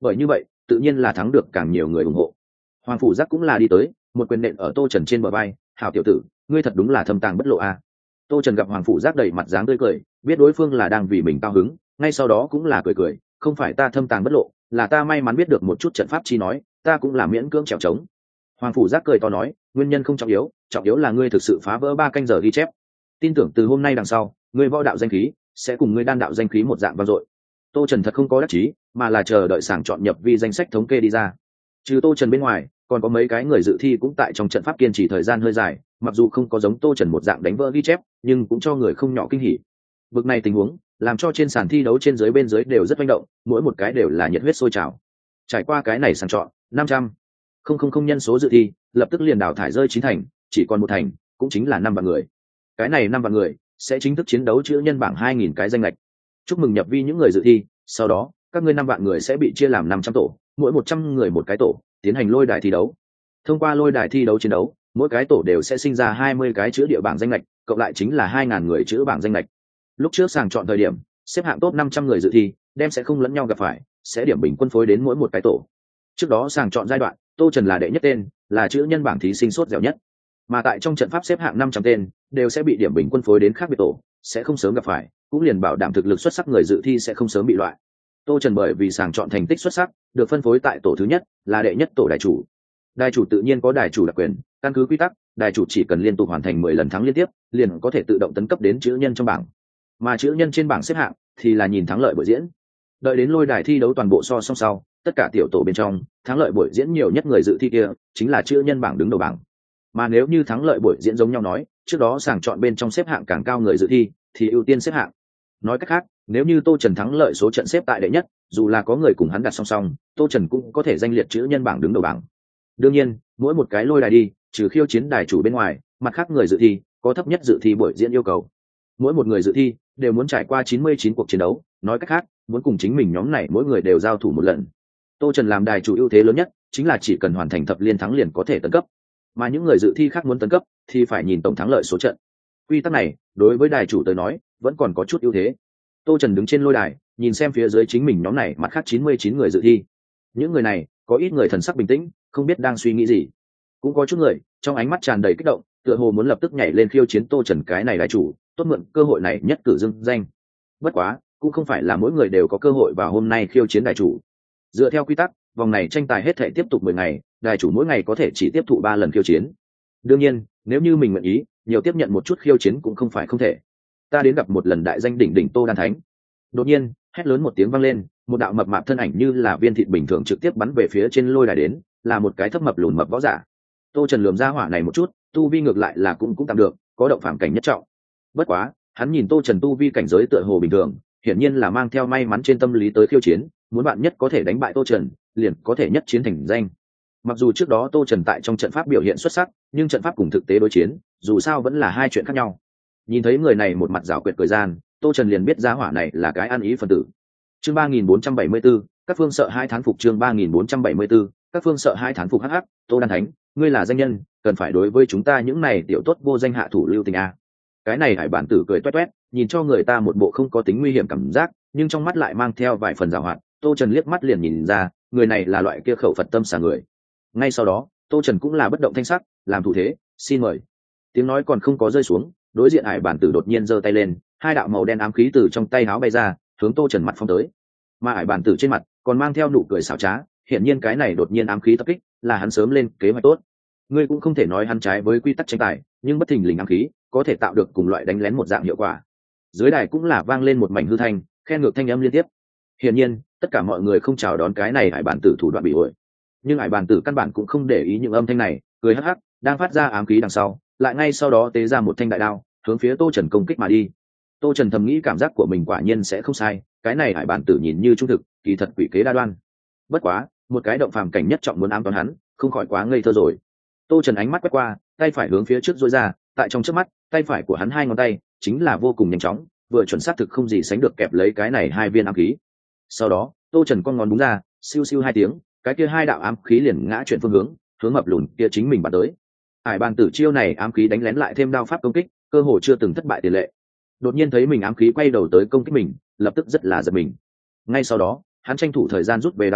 A: bởi như vậy tự nhiên là thắng được càng nhiều người ủng hộ. Hoàng phủ giác cũng là đi tới, một quyền nện ở Tô Trần trên bờ vai. Hảo tiểu tử, ngươi thật đúng là thâm tàng bất lộ a. Tô Trần gặp Hoàng phủ giác đầy mặt dáng tươi cười, biết đối phương là đang vì mình cao hứng, ngay sau đó cũng là cười cười, không phải ta thâm tàng bất lộ, là ta may mắn biết được một chút trận pháp chi nói, ta cũng là miễn cưỡng trèo trống. Hoàng phủ giác cười to nói, nguyên nhân không trọng yếu là ngươi thực sự phá vỡ 3 canh giờ ghi chép. Tin tưởng từ hôm nay đằng sau, ngươi võ đạo danh khí sẽ cùng ngươi đan đạo danh khí một dạng vang dội. Tô Trần thật không có đắc chí, mà là chờ đợi sàng chọn nhập vi danh sách thống kê đi ra. Trừ Tô Trần bên ngoài, còn có mấy cái người dự thi cũng tại trong trận pháp kiên trì thời gian hơi dài, mặc dù không có giống Tô Trần một dạng đánh vỡ ghi chép, nhưng cũng cho người không nhỏ kinh hỉ. Vực này tình huống, làm cho trên sàn thi đấu trên dưới bên dưới đều rất manh động, mỗi một cái đều là nhiệt huyết sôi trào. Trải qua cái này sàng chọn, 500 không nhân số dự thi, lập tức liền đào thải rơi 9 thành, chỉ còn 1 thành, cũng chính là 5 vạn người. Cái này 5 vạn người sẽ chính thức chiến đấu chữ nhân bảng 2000 cái danh lệch. Chúc mừng nhập vi những người dự thi, sau đó, các ngươi 5 vạn người sẽ bị chia làm 500 tổ, mỗi 100 người một cái tổ, tiến hành lôi đài thi đấu. Thông qua lôi đài thi đấu chiến đấu, mỗi cái tổ đều sẽ sinh ra 20 cái chữ địa bảng danh lệch, cộng lại chính là 2000 người chữ bảng danh lệch. Lúc trước sàng chọn thời điểm, xếp hạng top 500 người dự thi, đem sẽ không lẫn nhau gặp phải, sẽ điểm bình quân phối đến mỗi một cái tổ. Trước đó sàng chọn giai đoạn, Tô Trần là đệ nhất tên, là chữ nhân bảng thí sinh sốt dẻo nhất. Mà tại trong trận pháp xếp hạng 500 tên, đều sẽ bị điểm bình quân phối đến khác biệt tổ, sẽ không sớm gặp phải, cũng liền bảo đảm thực lực xuất sắc người dự thi sẽ không sớm bị loại. Tô Trần bởi vì sàng chọn thành tích xuất sắc, được phân phối tại tổ thứ nhất, là đệ nhất tổ đài chủ. Đài chủ tự nhiên có đài chủ đặc quyền, căn cứ quy tắc, đài chủ chỉ cần liên tục hoàn thành 10 lần thắng liên tiếp, liền có thể tự động tấn cấp đến chữ nhân trong bảng. Mà chữ nhân trên bảng xếp hạng thì là nhìn thắng lợi buổi diễn. Đợi đến lôi đài thi đấu toàn bộ so song sau, tất cả tiểu tổ bên trong, thắng lợi buổi diễn nhiều nhất người dự thi kia, chính là chữ nhân bảng đứng đầu bảng. Mà nếu như thắng lợi buổi diễn giống nhau nói, trước đó sàng chọn bên trong xếp hạng càng cao người dự thi, thì ưu tiên xếp hạng. Nói cách khác, nếu như Tô Trần thắng lợi số trận xếp tại đệ nhất, dù là có người cùng hắn đặt song song, Tô Trần cũng có thể danh liệt chữ nhân bảng đứng đầu bảng. Đương nhiên, mỗi một cái lôi đài đi, trừ khiêu chiến đài chủ bên ngoài, mặt khác người dự thi có thấp nhất dự thi buổi diễn yêu cầu. Mỗi một người dự thi đều muốn trải qua 99 cuộc chiến đấu, nói cách khác, muốn cùng chính mình nhóm này mỗi người đều giao thủ một lần. Tô Trần làm đài chủ ưu thế lớn nhất, chính là chỉ cần hoàn thành thập liên thắng liền có thể tấn cấp. Mà những người dự thi khác muốn tấn cấp thì phải nhìn tổng thắng lợi số trận. Quy tắc này, đối với đài chủ tới nói, vẫn còn có chút ưu thế. Tô Trần đứng trên lôi đài, nhìn xem phía dưới chính mình nhóm này mặt khác 99 người dự thi. Những người này, có ít người thần sắc bình tĩnh, không biết đang suy nghĩ gì. Cũng có chút người, trong ánh mắt tràn đầy kích động, tựa hồ muốn lập tức nhảy lên khiêu chiến Tô Trần cái này đài chủ, tốt mượn cơ hội này nhất cử dưng danh. Bất quá, cũng không phải là mỗi người đều có cơ hội vào hôm nay khiêu chiến đài chủ. Dựa theo quy tắc, vòng này tranh tài hết thể tiếp tục 10 ngày, đài chủ mỗi ngày có thể chỉ tiếp thụ 3 lần khiêu chiến. Đương nhiên, nếu như mình nguyện ý, nhiều tiếp nhận một chút khiêu chiến cũng không phải không thể. Ta đến gặp một lần đại danh đỉnh đỉnh Tô Đan Thánh. Đột nhiên, hét lớn một tiếng vang lên, một đạo mập mạp thân ảnh như là viên thịt bình thường trực tiếp bắn về phía trên lôi đài đến, là một cái thấp mập lùn mập võ giả. Tô Trần lườm ra hỏa này một chút, tu vi ngược lại là cũng tạm được, có động phàm cảnh nhất trọng. Bất quá, hắn nhìn Tô Trần tu vi cảnh giới tựa hồ bình thường, hiển nhiên là mang theo may mắn trên tâm lý tới khiêu chiến, muốn bạn nhất có thể đánh bại Tô Trần, liền có thể nhất chiến thành danh. Mặc dù trước đó Tô Trần tại trong trận pháp biểu hiện xuất sắc, nhưng trận pháp cùng thực tế đối chiến, dù sao vẫn là hai chuyện khác nhau. Nhìn thấy người này một mặt giảo quyệt cười gian, Tô Trần liền biết giá hỏa này là cái ăn ý phần tử. Chương 3474, các phương sợ hai thán phục. Chương 3474, các phương sợ hai thán phục. Hắc, Tô Đan Thánh, ngươi là danh nhân, cần phải đối với chúng ta những này tiểu tốt vô danh hạ thủ lưu tình a. Cái này Hải bản tử cười toét toét, nhìn cho người ta một bộ không có tính nguy hiểm cảm giác, nhưng trong mắt lại mang theo vài phần giảo hoạt. Tô Trần liếc mắt liền nhìn ra, người này là loại kia khẩu Phật tâm xà người. Ngay sau đó, Tô Trần cũng là bất động thanh sắc, làm thủ thế, xin mời. Tiếng nói còn không có rơi xuống, đối diện Hải bản tử đột nhiên giơ tay lên, hai đạo màu đen ám khí từ trong tay áo bay ra, hướng Tô Trần mặt phong tới. Mà Hải bản tử trên mặt còn mang theo nụ cười xảo trá, hiển nhiên cái này đột nhiên ám khí tập kích, là hắn sớm lên kế hoạch tốt. Ngươi cũng không thể nói hắn trái với quy tắc tranh tài, nhưng bất thình lình ám khí có thể tạo được cùng loại đánh lén một dạng hiệu quả. Dưới đài cũng là vang lên một mảnh hư thanh, khen ngược thanh âm liên tiếp. Hiển nhiên, tất cả mọi người không chào đón cái này Hải bản tử thủ đoạn bị ổi. Nhưng Hải bản tử căn bản cũng không để ý những âm thanh này, cười hắc hắc, đang phát ra ám khí đằng sau, lại ngay sau đó tế ra một thanh đại đao, hướng phía Tô Trần công kích mà đi. Tô Trần thầm nghĩ cảm giác của mình quả nhiên sẽ không sai, cái này Hải bản tử nhìn như trung thực, kỳ thật quỷ kế đa đoan. Bất quá, một cái động phàm cảnh nhất trọng muốn ám toán hắn, không khỏi quá ngây thơ rồi. Tô Trần ánh mắt quét qua, tay phải hướng phía trước duỗi ra, tại trong chớp mắt, tay phải của hắn hai ngón tay chính là vô cùng nhanh chóng, vừa chuẩn xác thực không gì sánh được kẹp lấy cái này hai viên ám khí. Sau đó, Tô Trần con ngón đúng ra, siêu siêu hai tiếng, cái kia hai đạo ám khí liền ngã chuyển phương hướng mập lùn kia chính mình bắn tới. Hải bàn tử chiêu này ám khí đánh lén lại thêm đao pháp công kích, cơ hồ chưa từng thất bại tiền lệ. Đột nhiên thấy mình ám khí quay đầu tới công kích mình, lập tức rất là giật mình. Ngay sau đó, hắn tranh thủ thời gian rút về đao thế,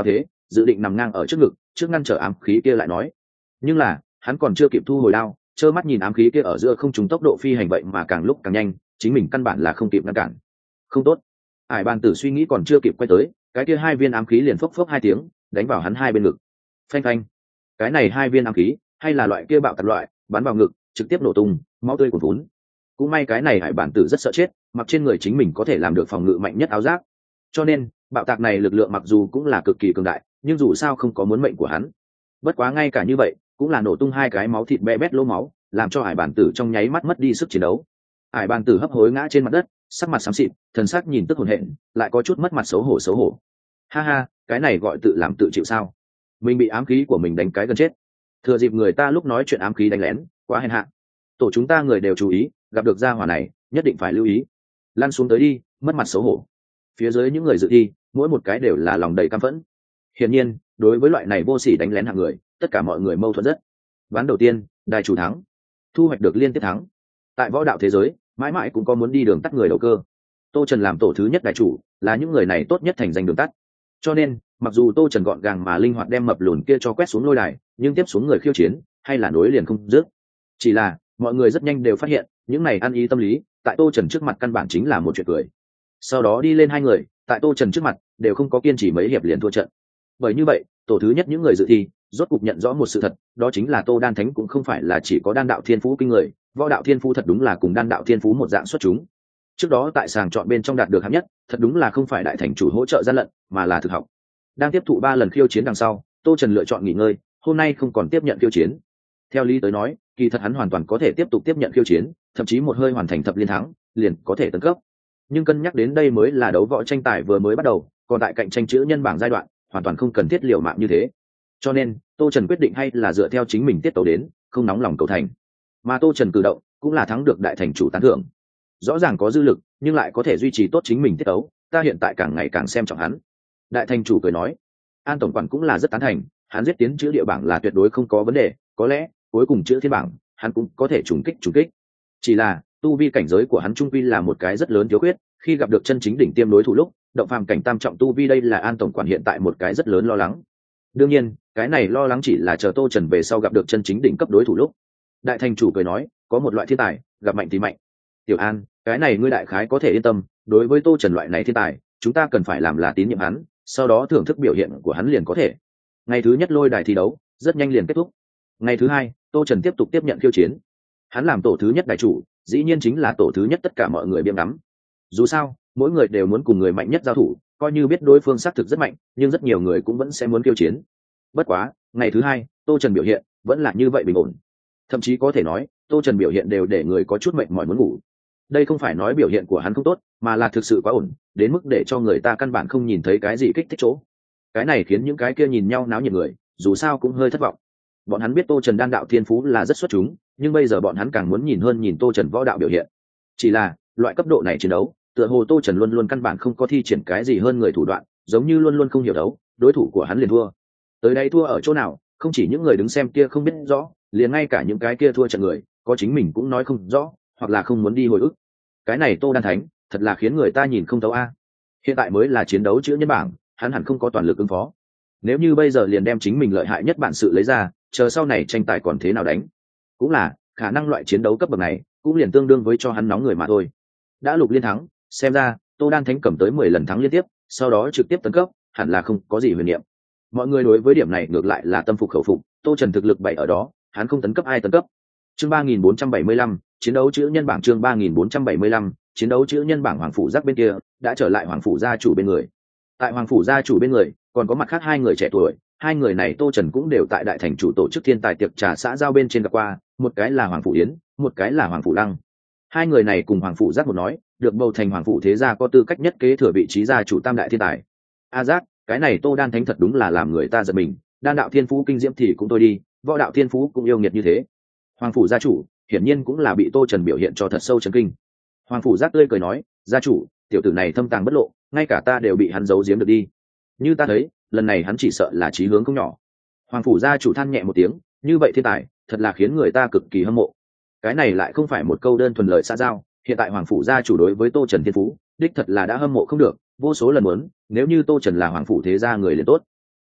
A: dự định nằm ngang ở trước ngực trước ngăn trở ám khí kia lại nói. Nhưng là hắn còn chưa kịp thu hồi đao, trơ mắt nhìn ám khí kia ở giữa không trung tốc độ phi hành vậy mà càng lúc càng nhanh, chính mình căn bản là không kịp ngăn cản. Không tốt. Ải bàn tử suy nghĩ còn chưa kịp quay tới, cái kia hai viên ám khí liền phốc phốc hai tiếng đánh vào hắn hai bên ngực. Phanh phanh. Cái này hai viên ám khí hay là loại kia bạo tạc loại, bắn vào ngực trực tiếp nổ tung, máu tươi cuồn vốn. Cũng may cái này Hải bản tử rất sợ chết, mặc trên người chính mình có thể làm được phòng ngự mạnh nhất áo giáp, cho nên bạo tạc này lực lượng mặc dù cũng là cực kỳ cường đại, nhưng dù sao không có muốn mệnh của hắn. Bất quá ngay cả như vậy cũng là nổ tung hai cái máu thịt be bét lỗ máu, làm cho Hải bản tử trong nháy mắt mất đi sức chiến đấu. Hải bản tử hấp hối ngã trên mặt đất, sắc mặt xám xịt, thần sắc nhìn tức hồn hển, lại có chút mất mặt xấu hổ. Ha ha, cái này gọi tự làm tự chịu sao? Mình bị ám khí của mình đánh cái gần chết, thừa dịp người ta lúc nói chuyện ám khí đánh lén, quá hèn hạ. Tổ chúng ta người đều chú ý, gặp được gia hỏa này nhất định phải lưu ý. Lăn xuống tới đi, mất mặt xấu hổ. Phía dưới những người dự thi mỗi một cái đều là lòng đầy căm phẫn. Hiển nhiên đối với loại này vô sỉ đánh lén hạng người, tất cả mọi người mâu thuẫn rất. Ván đầu tiên đài chủ thắng, thu hoạch được liên tiếp thắng. Tại võ đạo thế giới mãi mãi cũng có muốn đi đường tắt người đầu cơ. Tô Trần làm tổ thứ nhất đại chủ, là những người này tốt nhất thành danh đường tắt. Cho nên mặc dù Tô Trần gọn gàng mà linh hoạt đem mập lùn kia cho quét xuống lôi đài, nhưng tiếp xuống người khiêu chiến hay là nối liền không dứt. Chỉ là mọi người rất nhanh đều phát hiện những này ăn ý tâm lý tại Tô Trần trước mặt căn bản chính là một chuyện cười. Sau đó đi lên hai người tại Tô Trần trước mặt đều không có kiên trì mấy hiệp liền thua trận. Bởi như vậy tổ thứ nhất những người dự thi rốt cục nhận rõ một sự thật, đó chính là Tô Đan Thánh cũng không phải là chỉ có đan đạo thiên phú kinh người, võ đạo thiên phú thật đúng là cùng đan đạo thiên phú một dạng xuất chúng. Trước đó tại sàng chọn bên trong đạt được hạng nhất, thật đúng là không phải đại thành chủ hỗ trợ gian lận, mà là thực học. Đang tiếp thụ 3 lần khiêu chiến đằng sau, Tô Trần lựa chọn nghỉ ngơi, hôm nay không còn tiếp nhận khiêu chiến. Theo lý tới nói, kỳ thật hắn hoàn toàn có thể tiếp tục tiếp nhận khiêu chiến, thậm chí một hơi hoàn thành thập liên thắng, liền có thể tấn cấp. Nhưng cân nhắc đến đây mới là đấu võ tranh tài vừa mới bắt đầu, còn tại cạnh tranh chữ nhân bảng giai đoạn, hoàn toàn không cần thiết liều mạng như thế. Cho nên, Tô Trần quyết định hay là dựa theo chính mình tiết tấu đến, không nóng lòng cầu thành. Mà Tô Trần cử động, cũng là thắng được đại thành chủ tán thưởng. Rõ ràng có dư lực, nhưng lại có thể duy trì tốt chính mình tiết tấu, ta hiện tại càng ngày càng xem trọng hắn. Đại thành chủ cười nói. An tổng quản cũng là rất tán thành, hắn giết tiến chữ địa bảng là tuyệt đối không có vấn đề, có lẽ cuối cùng chữ thiên bảng hắn cũng có thể trùng kích. Chỉ là tu vi cảnh giới của hắn trung vi là một cái rất lớn thiếu khuyết, khi gặp được chân chính đỉnh tiêm đối thủ lúc động phàm cảnh tam trọng tu vi, đây là An tổng quản hiện tại một cái rất lớn lo lắng. Đương nhiên cái này lo lắng chỉ là chờ Tô Trần về sau gặp được chân chính đỉnh cấp đối thủ lúc. Đại thành chủ cười nói, có một loại thiên tài gặp mạnh thì mạnh. Tiểu An, cái này ngươi đại khái có thể yên tâm, đối với Tô Trần loại này thiên tài chúng ta cần phải làm là tín nhiệm hắn, sau đó thưởng thức biểu hiện của hắn liền có thể. Ngày thứ nhất lôi đài thi đấu rất nhanh liền kết thúc. Ngày thứ hai Tô Trần tiếp tục tiếp nhận khiêu chiến. Hắn làm tổ thứ nhất đại chủ, dĩ nhiên chính là tổ thứ nhất tất cả mọi người biếm đắm. Dù sao mỗi người đều muốn cùng người mạnh nhất giao thủ, coi như biết đối phương xác thực rất mạnh, nhưng rất nhiều người cũng vẫn sẽ muốn khiêu chiến. Bất quá ngày thứ hai Tô Trần biểu hiện vẫn là như vậy bình ổn, thậm chí có thể nói Tô Trần biểu hiện đều để người có chút mệt mỏi muốn ngủ. Đây không phải nói biểu hiện của hắn không tốt, mà là thực sự quá ổn, đến mức để cho người ta căn bản không nhìn thấy cái gì kích thích chỗ. Cái này khiến những cái kia nhìn nhau náo nhiệt người dù sao cũng hơi thất vọng. Bọn hắn biết Tô Trần đan đạo thiên phú là rất xuất chúng, nhưng bây giờ bọn hắn càng muốn nhìn hơn nhìn Tô Trần võ đạo biểu hiện. Chỉ là loại cấp độ này chiến đấu, tựa hồ Tô Trần luôn luôn căn bản không có thi triển cái gì hơn người thủ đoạn, giống như luôn luôn không hiểu đấu, đối thủ của hắn liền thua. Tới đây thua ở chỗ nào, không chỉ những người đứng xem kia không biết rõ, liền ngay cả những cái kia thua trận người, có chính mình cũng nói không rõ, hoặc là không muốn đi hồi ức. Cái này Tô Đan Thánh thật là khiến người ta nhìn không thấu a. Hiện tại mới là chiến đấu chữ nhân bảng, hắn hẳn không có toàn lực ứng phó. Nếu như bây giờ liền đem chính mình lợi hại nhất bản sự lấy ra, chờ sau này tranh tài còn thế nào đánh. Cũng là khả năng loại chiến đấu cấp bậc này cũng liền tương đương với cho hắn nóng người mà thôi. Đã lục liên thắng, xem ra Tô Đan Thánh cầm tới 10 lần thắng liên tiếp, sau đó trực tiếp tấn cấp, hẳn là không có gì huyền niệm. Mọi người đối với điểm này ngược lại là tâm phục khẩu phục, Tô Trần thực lực bày ở đó, hắn không tấn cấp ai tấn cấp. Chương 3475, chiến đấu chữ nhân bảng. Chương 3475, chiến đấu chữ nhân bảng. Hoàng phủ giác bên kia đã trở lại Hoàng phủ gia chủ bên người. Tại Hoàng phủ gia chủ bên người còn có mặt khác hai người trẻ tuổi, hai người này Tô Trần cũng đều tại đại thành chủ tổ chức thiên tài tiệc trà xã giao bên trên gặp qua, một cái là Hoàng phủ Yến, một cái là Hoàng phủ Lăng. Hai người này cùng Hoàng phủ Giác một nói, được bầu thành Hoàng phủ thế gia có tư cách nhất kế thừa vị trí gia chủ tam đại thiên tài. A Giác, cái này Tô Đan Thánh thật đúng là làm người ta giật mình, đan đạo thiên phú kinh diễm thì cũng tôi đi, võ đạo thiên phú cũng yêu nghiệt như thế. Hoàng phủ gia chủ hiển nhiên cũng là bị Tô Trần biểu hiện cho thật sâu chấn kinh. Hoàng phủ Giác tươi cười nói, gia chủ, tiểu tử này thâm tàng bất lộ, ngay cả ta đều bị hắn giấu giếm được đi. Như ta thấy, lần này hắn chỉ sợ là chí hướng không nhỏ. Hoàng phủ gia chủ than nhẹ một tiếng, như vậy thiên tài thật là khiến người ta cực kỳ hâm mộ. Cái này lại không phải một câu đơn thuần lời xã giao, hiện tại Hoàng phủ gia chủ đối với Tô Trần thiên phú đích thật là đã hâm mộ không được, vô số lần muốn, nếu như Tô Trần là Hoàng phủ thế gia người liền tốt.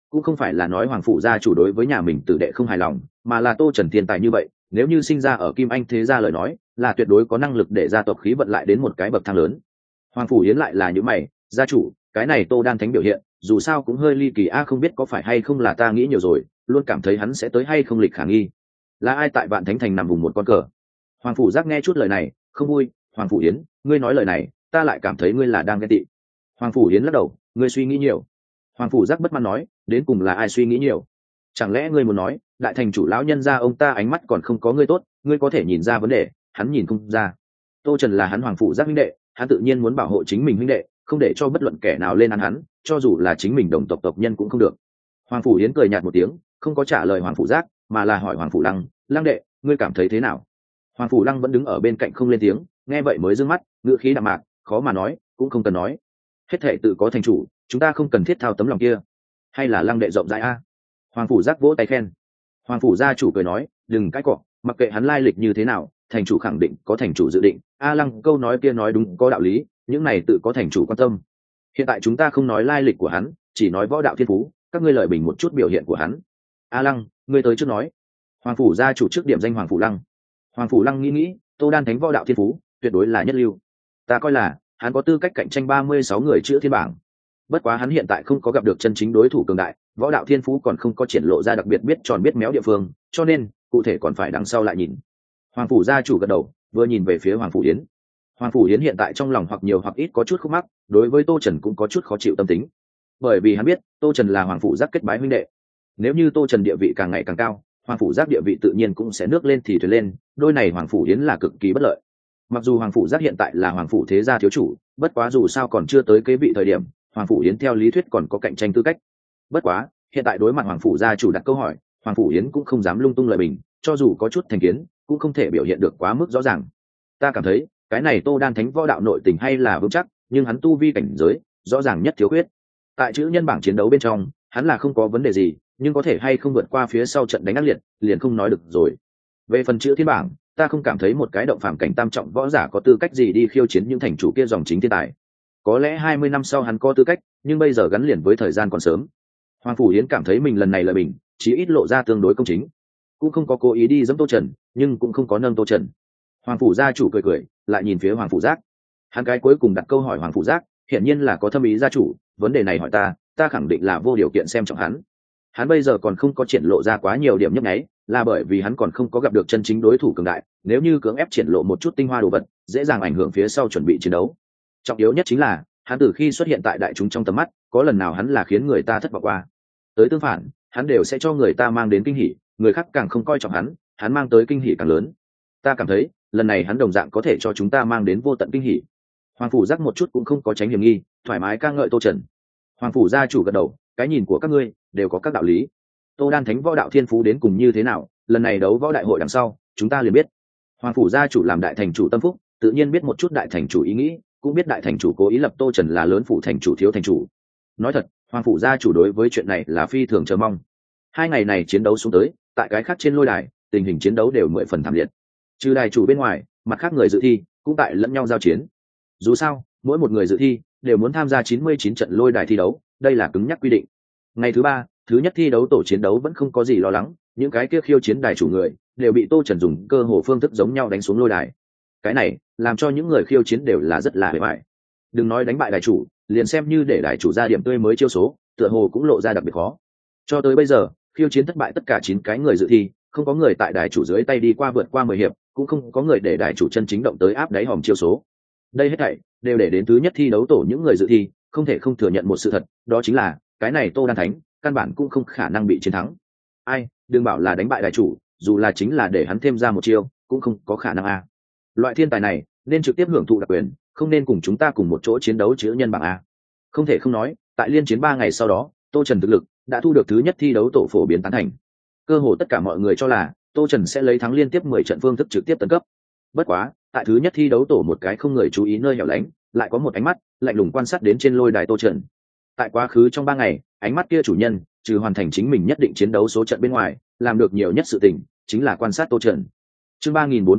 A: cũng không phải là nói hoàng phủ gia chủ đối với nhà mình tử đệ không hài lòng, mà là Tô Trần thiên tài như vậy, nếu như sinh ra ở Kim Anh thế gia lời nói, là tuyệt đối có năng lực để gia tộc khí vận lại đến một cái bậc thang lớn. Hoàng phủ Yến lại là những mày, gia chủ, cái này Tô Đan Thánh biểu hiện, dù sao cũng hơi ly kỳ a, không biết có phải hay không là ta nghĩ nhiều rồi, luôn cảm thấy hắn sẽ tới hay không lịch khả nghi. Là ai tại Vạn Thánh Thành nằm vùng một con cờ? Hoàng phủ Giác nghe chút lời này, không vui. Hoàng phủ Yến, ngươi nói lời này, ta lại cảm thấy ngươi là đang ghen tị. Hoàng phủ Yến lắc đầu, ngươi suy nghĩ nhiều. Hoàng phủ Giác bất mãn nói, đến cùng là ai suy nghĩ nhiều? Chẳng lẽ ngươi muốn nói, đại thành chủ lão nhân gia ông ta ánh mắt còn không có ngươi tốt, ngươi có thể nhìn ra vấn đề, hắn nhìn không ra. Tô Trần là hắn Hoàng phủ Giác huynh đệ, hắn tự nhiên muốn bảo hộ chính mình huynh đệ, không để cho bất luận kẻ nào lên ăn hắn, cho dù là chính mình đồng tộc tộc nhân cũng không được. Hoàng phủ Yến cười nhạt một tiếng, không có trả lời Hoàng phủ Giác, mà là hỏi Hoàng phủ Lăng, Lăng đệ, ngươi cảm thấy thế nào? Hoàng phủ Lăng vẫn đứng ở bên cạnh không lên tiếng, nghe vậy mới dương mắt, ngữ khí đạm mạc, khó mà nói, cũng không cần nói. Hết thệ tự có thành chủ, chúng ta không cần thiết thao tấm lòng kia. Hay là Lăng đệ rộng rãi a? Hoàng phủ Giác vỗ tay khen. Hoàng phủ gia chủ cười nói, đừng cãi cọ, mặc kệ hắn lai lịch như thế nào, thành chủ khẳng định có thành chủ dự định. A Lăng câu nói kia nói đúng, có đạo lý, những này tự có thành chủ quan tâm. Hiện tại chúng ta không nói lai lịch của hắn, chỉ nói võ đạo thiên phú, các ngươi lời bình một chút biểu hiện của hắn. A Lăng, ngươi tới trước nói. Hoàng phủ gia chủ trước điểm danh Hoàng phủ Lăng. Hoàng phủ Lăng nghĩ, Tô Đan Thánh võ đạo thiên phú tuyệt đối là nhất lưu, ta coi là hắn có tư cách cạnh tranh 36 người chữa thiên bảng. Bất quá hắn hiện tại không có gặp được chân chính đối thủ cường đại, võ đạo thiên phú còn không có triển lộ ra đặc biệt biết tròn biết méo địa phương, cho nên cụ thể còn phải đằng sau lại nhìn. Hoàng phủ gia chủ gật đầu, vừa nhìn về phía Hoàng phủ Yến. Hoàng phủ Yến hiện tại trong lòng hoặc nhiều hoặc ít có chút khúc mắc, đối với Tô Trần cũng có chút khó chịu tâm tính, bởi vì hắn biết Tô Trần là Hoàng phủ Giác kết bái huynh đệ. Nếu như Tô Trần địa vị càng ngày càng cao, Hoàng phủ Giác địa vị tự nhiên cũng sẽ nước lên thì thuyền lên, đôi này Hoàng phủ Yến là cực kỳ bất lợi. Mặc dù Hoàng phủ Giác hiện tại là Hoàng phủ thế gia thiếu chủ, bất quá dù sao còn chưa tới kế vị thời điểm, Hoàng phủ Yến theo lý thuyết còn có cạnh tranh tư cách. Bất quá hiện tại đối mặt Hoàng phủ gia chủ đặt câu hỏi, Hoàng phủ Yến cũng không dám lung tung lời bình, cho dù có chút thành kiến cũng không thể biểu hiện được quá mức rõ ràng. Ta cảm thấy cái này Tô Đan Thánh võ đạo nội tình hay là vững chắc, nhưng hắn tu vi cảnh giới rõ ràng nhất thiếu khuyết. Tại chữ nhân bảng chiến đấu bên trong hắn là không có vấn đề gì, nhưng có thể hay không vượt qua phía sau trận đánh ác liệt liền không nói được rồi. Về phần chữ thiên bảng, ta không cảm thấy một cái động phàm cảnh tam trọng võ giả có tư cách gì đi khiêu chiến những thành chủ kia dòng chính thiên tài. Có lẽ 20 năm sau hắn có tư cách, nhưng bây giờ gắn liền với thời gian còn sớm. Hoàng phủ Yến cảm thấy mình lần này lời bình chí ít lộ ra tương đối công chính, cũng không có cố ý đi dẫm Tô Trần, nhưng cũng không có nâng Tô Trần. Hoàng phủ gia chủ cười cười, lại nhìn phía Hoàng phủ Giác. Hắn cái cuối cùng đặt câu hỏi Hoàng phủ Giác, hiển nhiên là có thâm ý gia chủ, vấn đề này hỏi ta khẳng định là vô điều kiện xem trọng hắn. Hắn bây giờ còn không có triển lộ ra quá nhiều điểm nhấp nháy, là bởi vì hắn còn không có gặp được chân chính đối thủ cường đại, nếu như cưỡng ép triển lộ một chút tinh hoa đồ vật, dễ dàng ảnh hưởng phía sau chuẩn bị chiến đấu. Trọng yếu nhất chính là hắn từ khi xuất hiện tại đại chúng trong tầm mắt, có lần nào hắn là khiến người ta thất vọng qua. Tới tương phản, hắn đều sẽ cho người ta mang đến kinh hỉ, người khác càng không coi trọng hắn mang tới kinh hỉ càng lớn. Ta cảm thấy lần này hắn đồng dạng có thể cho chúng ta mang đến vô tận kinh hỉ. Hoàng phủ Giác một chút cũng không có tránh hiểm nghi, thoải mái ca ngợi Tô Trần. Hoàng phủ gia chủ gật đầu, cái nhìn của các ngươi đều có các đạo lý. Tô Đan Thánh võ đạo thiên phú đến cùng như thế nào, lần này đấu võ đại hội đằng sau chúng ta liền biết. Hoàng phủ gia chủ làm đại thành chủ tâm phúc, tự nhiên biết một chút đại thành chủ ý nghĩ, cũng biết đại thành chủ cố ý lập Tô Trần là lớn phủ thành chủ thiếu thành chủ. Nói thật, Hoàng phủ gia chủ đối với chuyện này là phi thường chờ mong. 2 ngày này chiến đấu xuống tới, tại cái khác trên lôi đài, tình hình chiến đấu đều 10 phần thảm liệt. Trừ đài chủ bên ngoài, mặt khác người dự thi cũng tại lẫn nhau giao chiến. Dù sao, mỗi một người dự thi đều muốn tham gia 99 trận lôi đài thi đấu, đây là cứng nhắc quy định. Ngày thứ 3, thứ nhất thi đấu tổ chiến đấu vẫn không có gì lo lắng, những cái kia khiêu chiến đài chủ người đều bị Tô Trần dùng cơ hồ phương thức giống nhau đánh xuống lôi đài. Cái này làm cho những người khiêu chiến đều là rất là bề bại. Đừng nói đánh bại đài chủ, liền xem như để đài chủ ra điểm tươi mới chiêu số, tựa hồ cũng lộ ra đặc biệt khó. Cho tới bây giờ, khiêu chiến thất bại tất cả 9 cái người dự thi, không có người tại đài chủ dưới tay đi qua vượt qua 10 hiệp, cũng không có người để đài chủ chân chính động tới áp đáy hòm chiêu số. Đây hết thảy đều để đến thứ nhất thi đấu tổ những người dự thi không thể không thừa nhận một sự thật, đó chính là cái này Tô Đan Thánh căn bản cũng không khả năng bị chiến thắng. Ai, đừng bảo là đánh bại đài chủ, dù là chính là để hắn thêm ra một chiêu cũng không có khả năng a. Loại thiên tài này nên trực tiếp hưởng thụ đặc quyền, không nên cùng chúng ta cùng một chỗ chiến đấu chữ nhân bảng a. Không thể không nói, tại liên chiến 3 ngày sau đó, Tô Trần thực lực đã thu được thứ nhất thi đấu tổ phổ biến tán thành. Cơ hồ tất cả mọi người cho là Tô Trần sẽ lấy thắng liên tiếp 10 trận phương thức trực tiếp tấn cấp. Bất quá, tại thứ nhất thi đấu tổ một cái không người chú ý nơi hẻo lánh, lại có một ánh mắt lạnh lùng quan sát đến trên lôi đài Tô Trần. Tại quá khứ trong 3 ngày, ánh mắt kia chủ nhân trừ hoàn thành chính mình nhất định chiến đấu số trận bên ngoài, làm được nhiều nhất sự tình chính là quan sát Tô Trần. Chương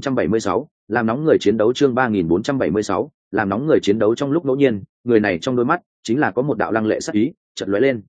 A: 3476, làm nóng người chiến đấu. Chương 3476, làm nóng người chiến đấu. Trong lúc ngẫu nhiên, người này trong đôi mắt chính là có một đạo lăng lệ sắc ý chợt lóe lên.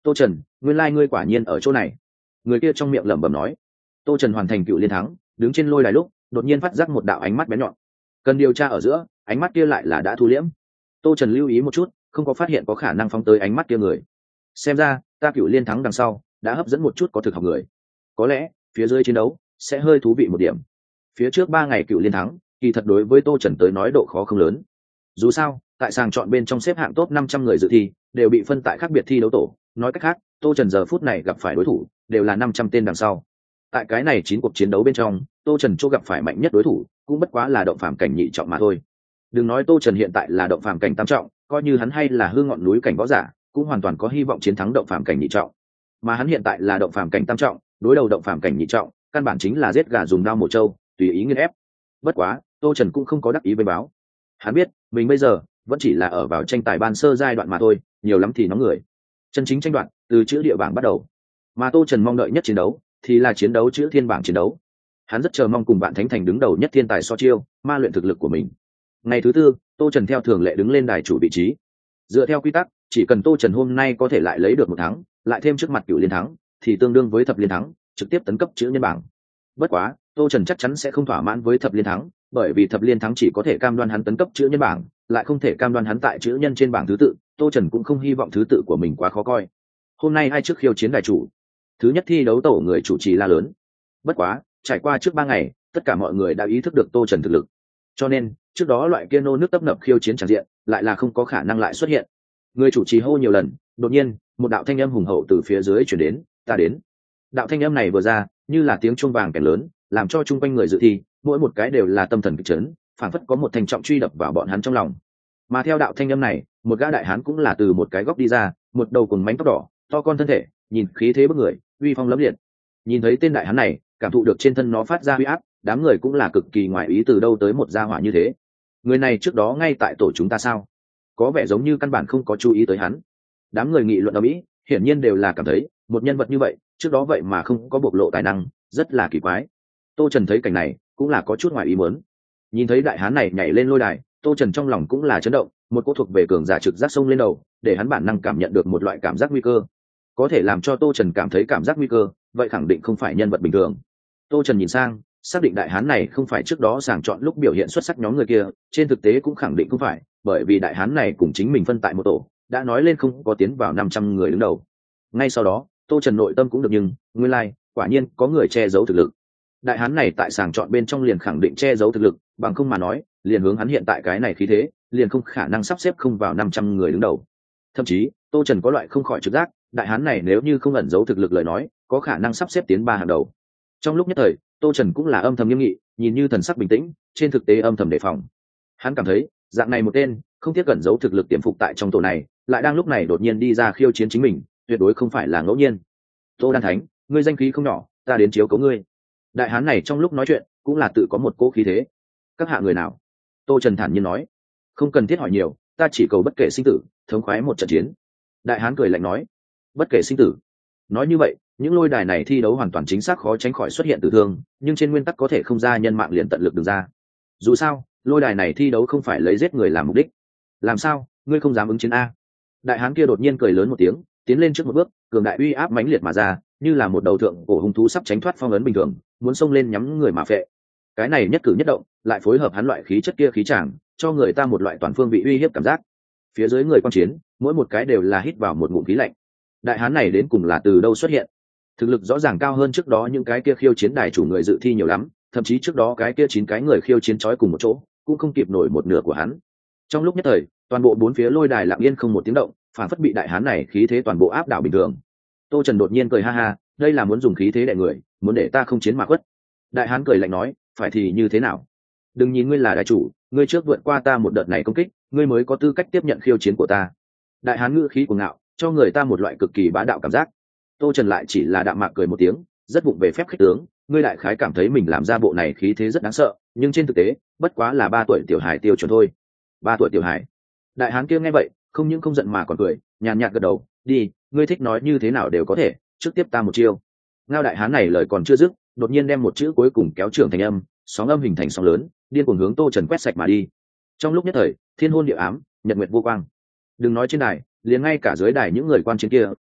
A: Tô Trần, nguyên lai ngươi quả nhiên ở chỗ này. Người kia trong miệng lẩm bẩm nói. Tô Trần hoàn thành cựu liên thắng, đứng trên lôi đài lúc đột nhiên phát giác một đạo ánh mắt bén nhọn. Cần điều tra ở giữa, ánh mắt kia lại là đã thu liễm. Tô Trần lưu ý một chút, không có phát hiện có khả năng phóng tới ánh mắt kia người. Xem ra ta cựu liên thắng đằng sau đã hấp dẫn một chút có thực học người, có lẽ phía dưới chiến đấu sẽ hơi thú vị một điểm. Phía trước 3 ngày cựu liên thắng kỳ thật đối với Tô Trần tới nói độ khó không lớn. Dù sao tại sàng chọn bên trong xếp hạng top 500 người dự thi đều bị phân tại khác biệt thi đấu tổ, nói cách khác Tô Trần giờ phút này gặp phải đối thủ đều là 500 tên đằng sau. Tại cái này 9 cuộc chiến đấu bên trong, Tô Trần chỗ gặp phải mạnh nhất đối thủ cũng bất quá là động phàm cảnh nhị trọng mà thôi. Đừng nói Tô Trần hiện tại là động phàm cảnh tam trọng, coi như hắn hay là hư ngọn núi cảnh võ giả cũng hoàn toàn có hy vọng chiến thắng động phàm cảnh nhị trọng. Mà hắn hiện tại là động phàm cảnh tam trọng, đối đầu động phàm cảnh nhị trọng căn bản chính là giết gà dùng dao mổ trâu, tùy ý nghiền ép. Bất quá Tô Trần cũng không có đắc ý với báo, hắn biết mình bây giờ vẫn chỉ là ở vào tranh tài ban sơ giai đoạn mà thôi, nhiều lắm thì nóng người. Chân chính tranh đoạt từ chữ địa bảng bắt đầu, mà Tô Trần mong đợi nhất chiến đấu thì là chiến đấu chữ thiên bảng chiến đấu. Hắn rất chờ mong cùng bạn Thánh Thành đứng đầu nhất thiên tài so chiêu, ma luyện thực lực của mình. Ngày thứ tư, Tô Trần theo thường lệ đứng lên đài chủ vị trí. Dựa theo quy tắc, chỉ cần Tô Trần hôm nay có thể lại lấy được 1 thắng, lại thêm trước mặt cựu liên thắng, thì tương đương với thập liên thắng, trực tiếp tấn cấp chữ nhân bảng. Bất quá, Tô Trần chắc chắn sẽ không thỏa mãn với thập liên thắng, bởi vì thập liên thắng chỉ có thể cam đoan hắn tấn cấp chữ nhân bảng, lại không thể cam đoan hắn tại chữ nhân trên bảng thứ tự. Tô Trần cũng không hy vọng thứ tự của mình quá khó coi. Hôm nay ai trước khiêu chiến đài chủ? Thứ nhất thi đấu tổ người chủ trì la lớn. Bất quá, trải qua trước 3 ngày, tất cả mọi người đã ý thức được Tô Trần thực lực, cho nên trước đó loại kia nô nước tấp nập khiêu chiến tràn diện lại là không có khả năng lại xuất hiện. Người chủ trì hô nhiều lần, đột nhiên một đạo thanh âm hùng hậu từ phía dưới chuyển đến, ta đến. Đạo thanh âm này vừa ra như là tiếng chuông vàng kèn lớn, làm cho chung quanh người dự thi mỗi một cái đều là tâm thần kịch chấn, phảng phất có một thanh trọng truy đập vào bọn hắn trong lòng. Mà theo đạo thanh âm này, một gã đại hán cũng là từ một cái góc đi ra, một đầu cùng mánh tóc đỏ, to con thân thể, nhìn khí thế bức người, uy phong lẫm liệt. Nhìn thấy tên đại hán này, cảm thụ được trên thân nó phát ra uy áp, đám người cũng là cực kỳ ngoại ý từ đâu tới một gia hỏa như thế. Người này trước đó ngay tại tổ chúng ta sao? Có vẻ giống như căn bản không có chú ý tới hắn. Đám người nghị luận ở mỹ hiển nhiên đều là cảm thấy một nhân vật như vậy trước đó vậy mà không có bộc lộ tài năng, rất là kỳ quái. Tô Trần thấy cảnh này cũng là có chút ngoài ý muốn. Nhìn thấy đại hán này nhảy lên lôi đài, Tô Trần trong lòng cũng là chấn động, một cỗ thuộc về cường giả trực giác xông lên đầu, để hắn bản năng cảm nhận được một loại cảm giác nguy cơ. Có thể làm cho Tô Trần cảm thấy cảm giác nguy cơ, vậy khẳng định không phải nhân vật bình thường. Tô Trần nhìn sang, xác định đại hán này không phải trước đó sàng chọn lúc biểu hiện xuất sắc nhóm người kia, trên thực tế cũng khẳng định không phải, bởi vì đại hán này cùng chính mình phân tại một tổ, đã nói lên không có tiến vào 500 người đứng đầu. Ngay sau đó, Tô Trần nội tâm cũng được nhưng, nguyên lai, quả nhiên có người che giấu thực lực. Đại hán này tại sàng chọn bên trong liền khẳng định che giấu thực lực, bằng không mà nói, liền hướng hắn hiện tại cái này khí thế, liền không khả năng sắp xếp không vào 500 người đứng đầu. Thậm chí, Tô Trần có loại không khỏi trực giác, đại hán này nếu như không ẩn giấu thực lực lời nói, có khả năng sắp xếp tiến 3 hàng đầu. Trong lúc nhất thời, Tô Trần cũng là âm thầm nghiêm nghị, nhìn như thần sắc bình tĩnh, trên thực tế âm thầm đề phòng. Hắn cảm thấy, dạng này một tên, không tiếc ẩn giấu thực lực tiềm phục tại trong tổ này, lại đang lúc này đột nhiên đi ra khiêu chiến chính mình, tuyệt đối không phải là ngẫu nhiên. Tô Đan Thánh, ngươi danh khí không nhỏ, ta đến chiếu cố ngươi. Đại hán này trong lúc nói chuyện, cũng là tự có một cỗ khí thế. Các hạ người nào? Tô Trần thản nhiên nói. Không cần thiết hỏi nhiều, ta chỉ cầu bất kể sinh tử, thống khoái một trận chiến. Đại hán cười lạnh nói. Bất kể sinh tử. Nói như vậy, những lôi đài này thi đấu hoàn toàn chính xác khó tránh khỏi xuất hiện tử thương, nhưng trên nguyên tắc có thể không ra nhân mạng liền tận lực đường ra. Dù sao, lôi đài này thi đấu không phải lấy giết người làm mục đích. Làm sao, ngươi không dám ứng chiến a? Đại hán kia đột nhiên cười lớn một tiếng, tiến lên trước một bước, cường đại uy áp mãnh liệt mà ra, như là một đầu thượng cổ hung thú sắp tránh thoát phong ấn bình thường, muốn xông lên nhắm người mà phệ. Cái này nhất cử nhất động, lại phối hợp hắn loại khí chất kia khí tràng, cho người ta một loại toàn phương vị uy hiếp cảm giác. Phía dưới người quan chiến, mỗi một cái đều là hít vào một ngụm khí lạnh. Đại hán này đến cùng là từ đâu xuất hiện? Thực lực rõ ràng cao hơn trước đó những cái kia khiêu chiến đài chủ người dự thi nhiều lắm, thậm chí trước đó cái kia 9 cái người khiêu chiến chói cùng một chỗ, cũng không kịp nổi một nửa của hắn. Trong lúc nhất thời, toàn bộ 4 phía lôi đài lặng yên không một tiếng động, phản phất bị đại hán này khí thế toàn bộ áp đảo bình thường. Tô Trần đột nhiên cười ha ha, đây là muốn dùng khí thế đè người, muốn để ta không chiến mà khuất. Đại hán cười lạnh nói, phải thì như thế nào? Đừng nhìn ngươi là đại chủ, ngươi trước vượt qua ta một đợt này công kích, ngươi mới có tư cách tiếp nhận khiêu chiến của ta. Đại hán ngữ khí cuồng ngạo, cho người ta một loại cực kỳ bá đạo cảm giác. Tô Trần lại chỉ là đạm mạc cười một tiếng, rất vụng về phép khích tướng, ngươi đại khái cảm thấy mình làm ra bộ này khí thế rất đáng sợ, nhưng trên thực tế, bất quá là 3 tuổi tiểu hài tiêu chuẩn thôi. 3 tuổi tiểu hài. Đại hán kia nghe vậy, không những không giận mà còn cười, nhàn nhạt gật đầu, đi, ngươi thích nói như thế nào đều có thể, trước tiếp ta một chiêu. Ngao đại hán này lời còn chưa dứt, đột nhiên đem một chữ cuối cùng kéo trưởng thành âm, sóng âm hình thành sóng lớn, điên cuồng hướng Tô Trần quét sạch mà đi. Trong lúc nhất thời, thiên hôn địa ám, nhật nguyệt vô quang. Đừng nói trên đài, liền ngay cả dưới đài những người quan chiến kia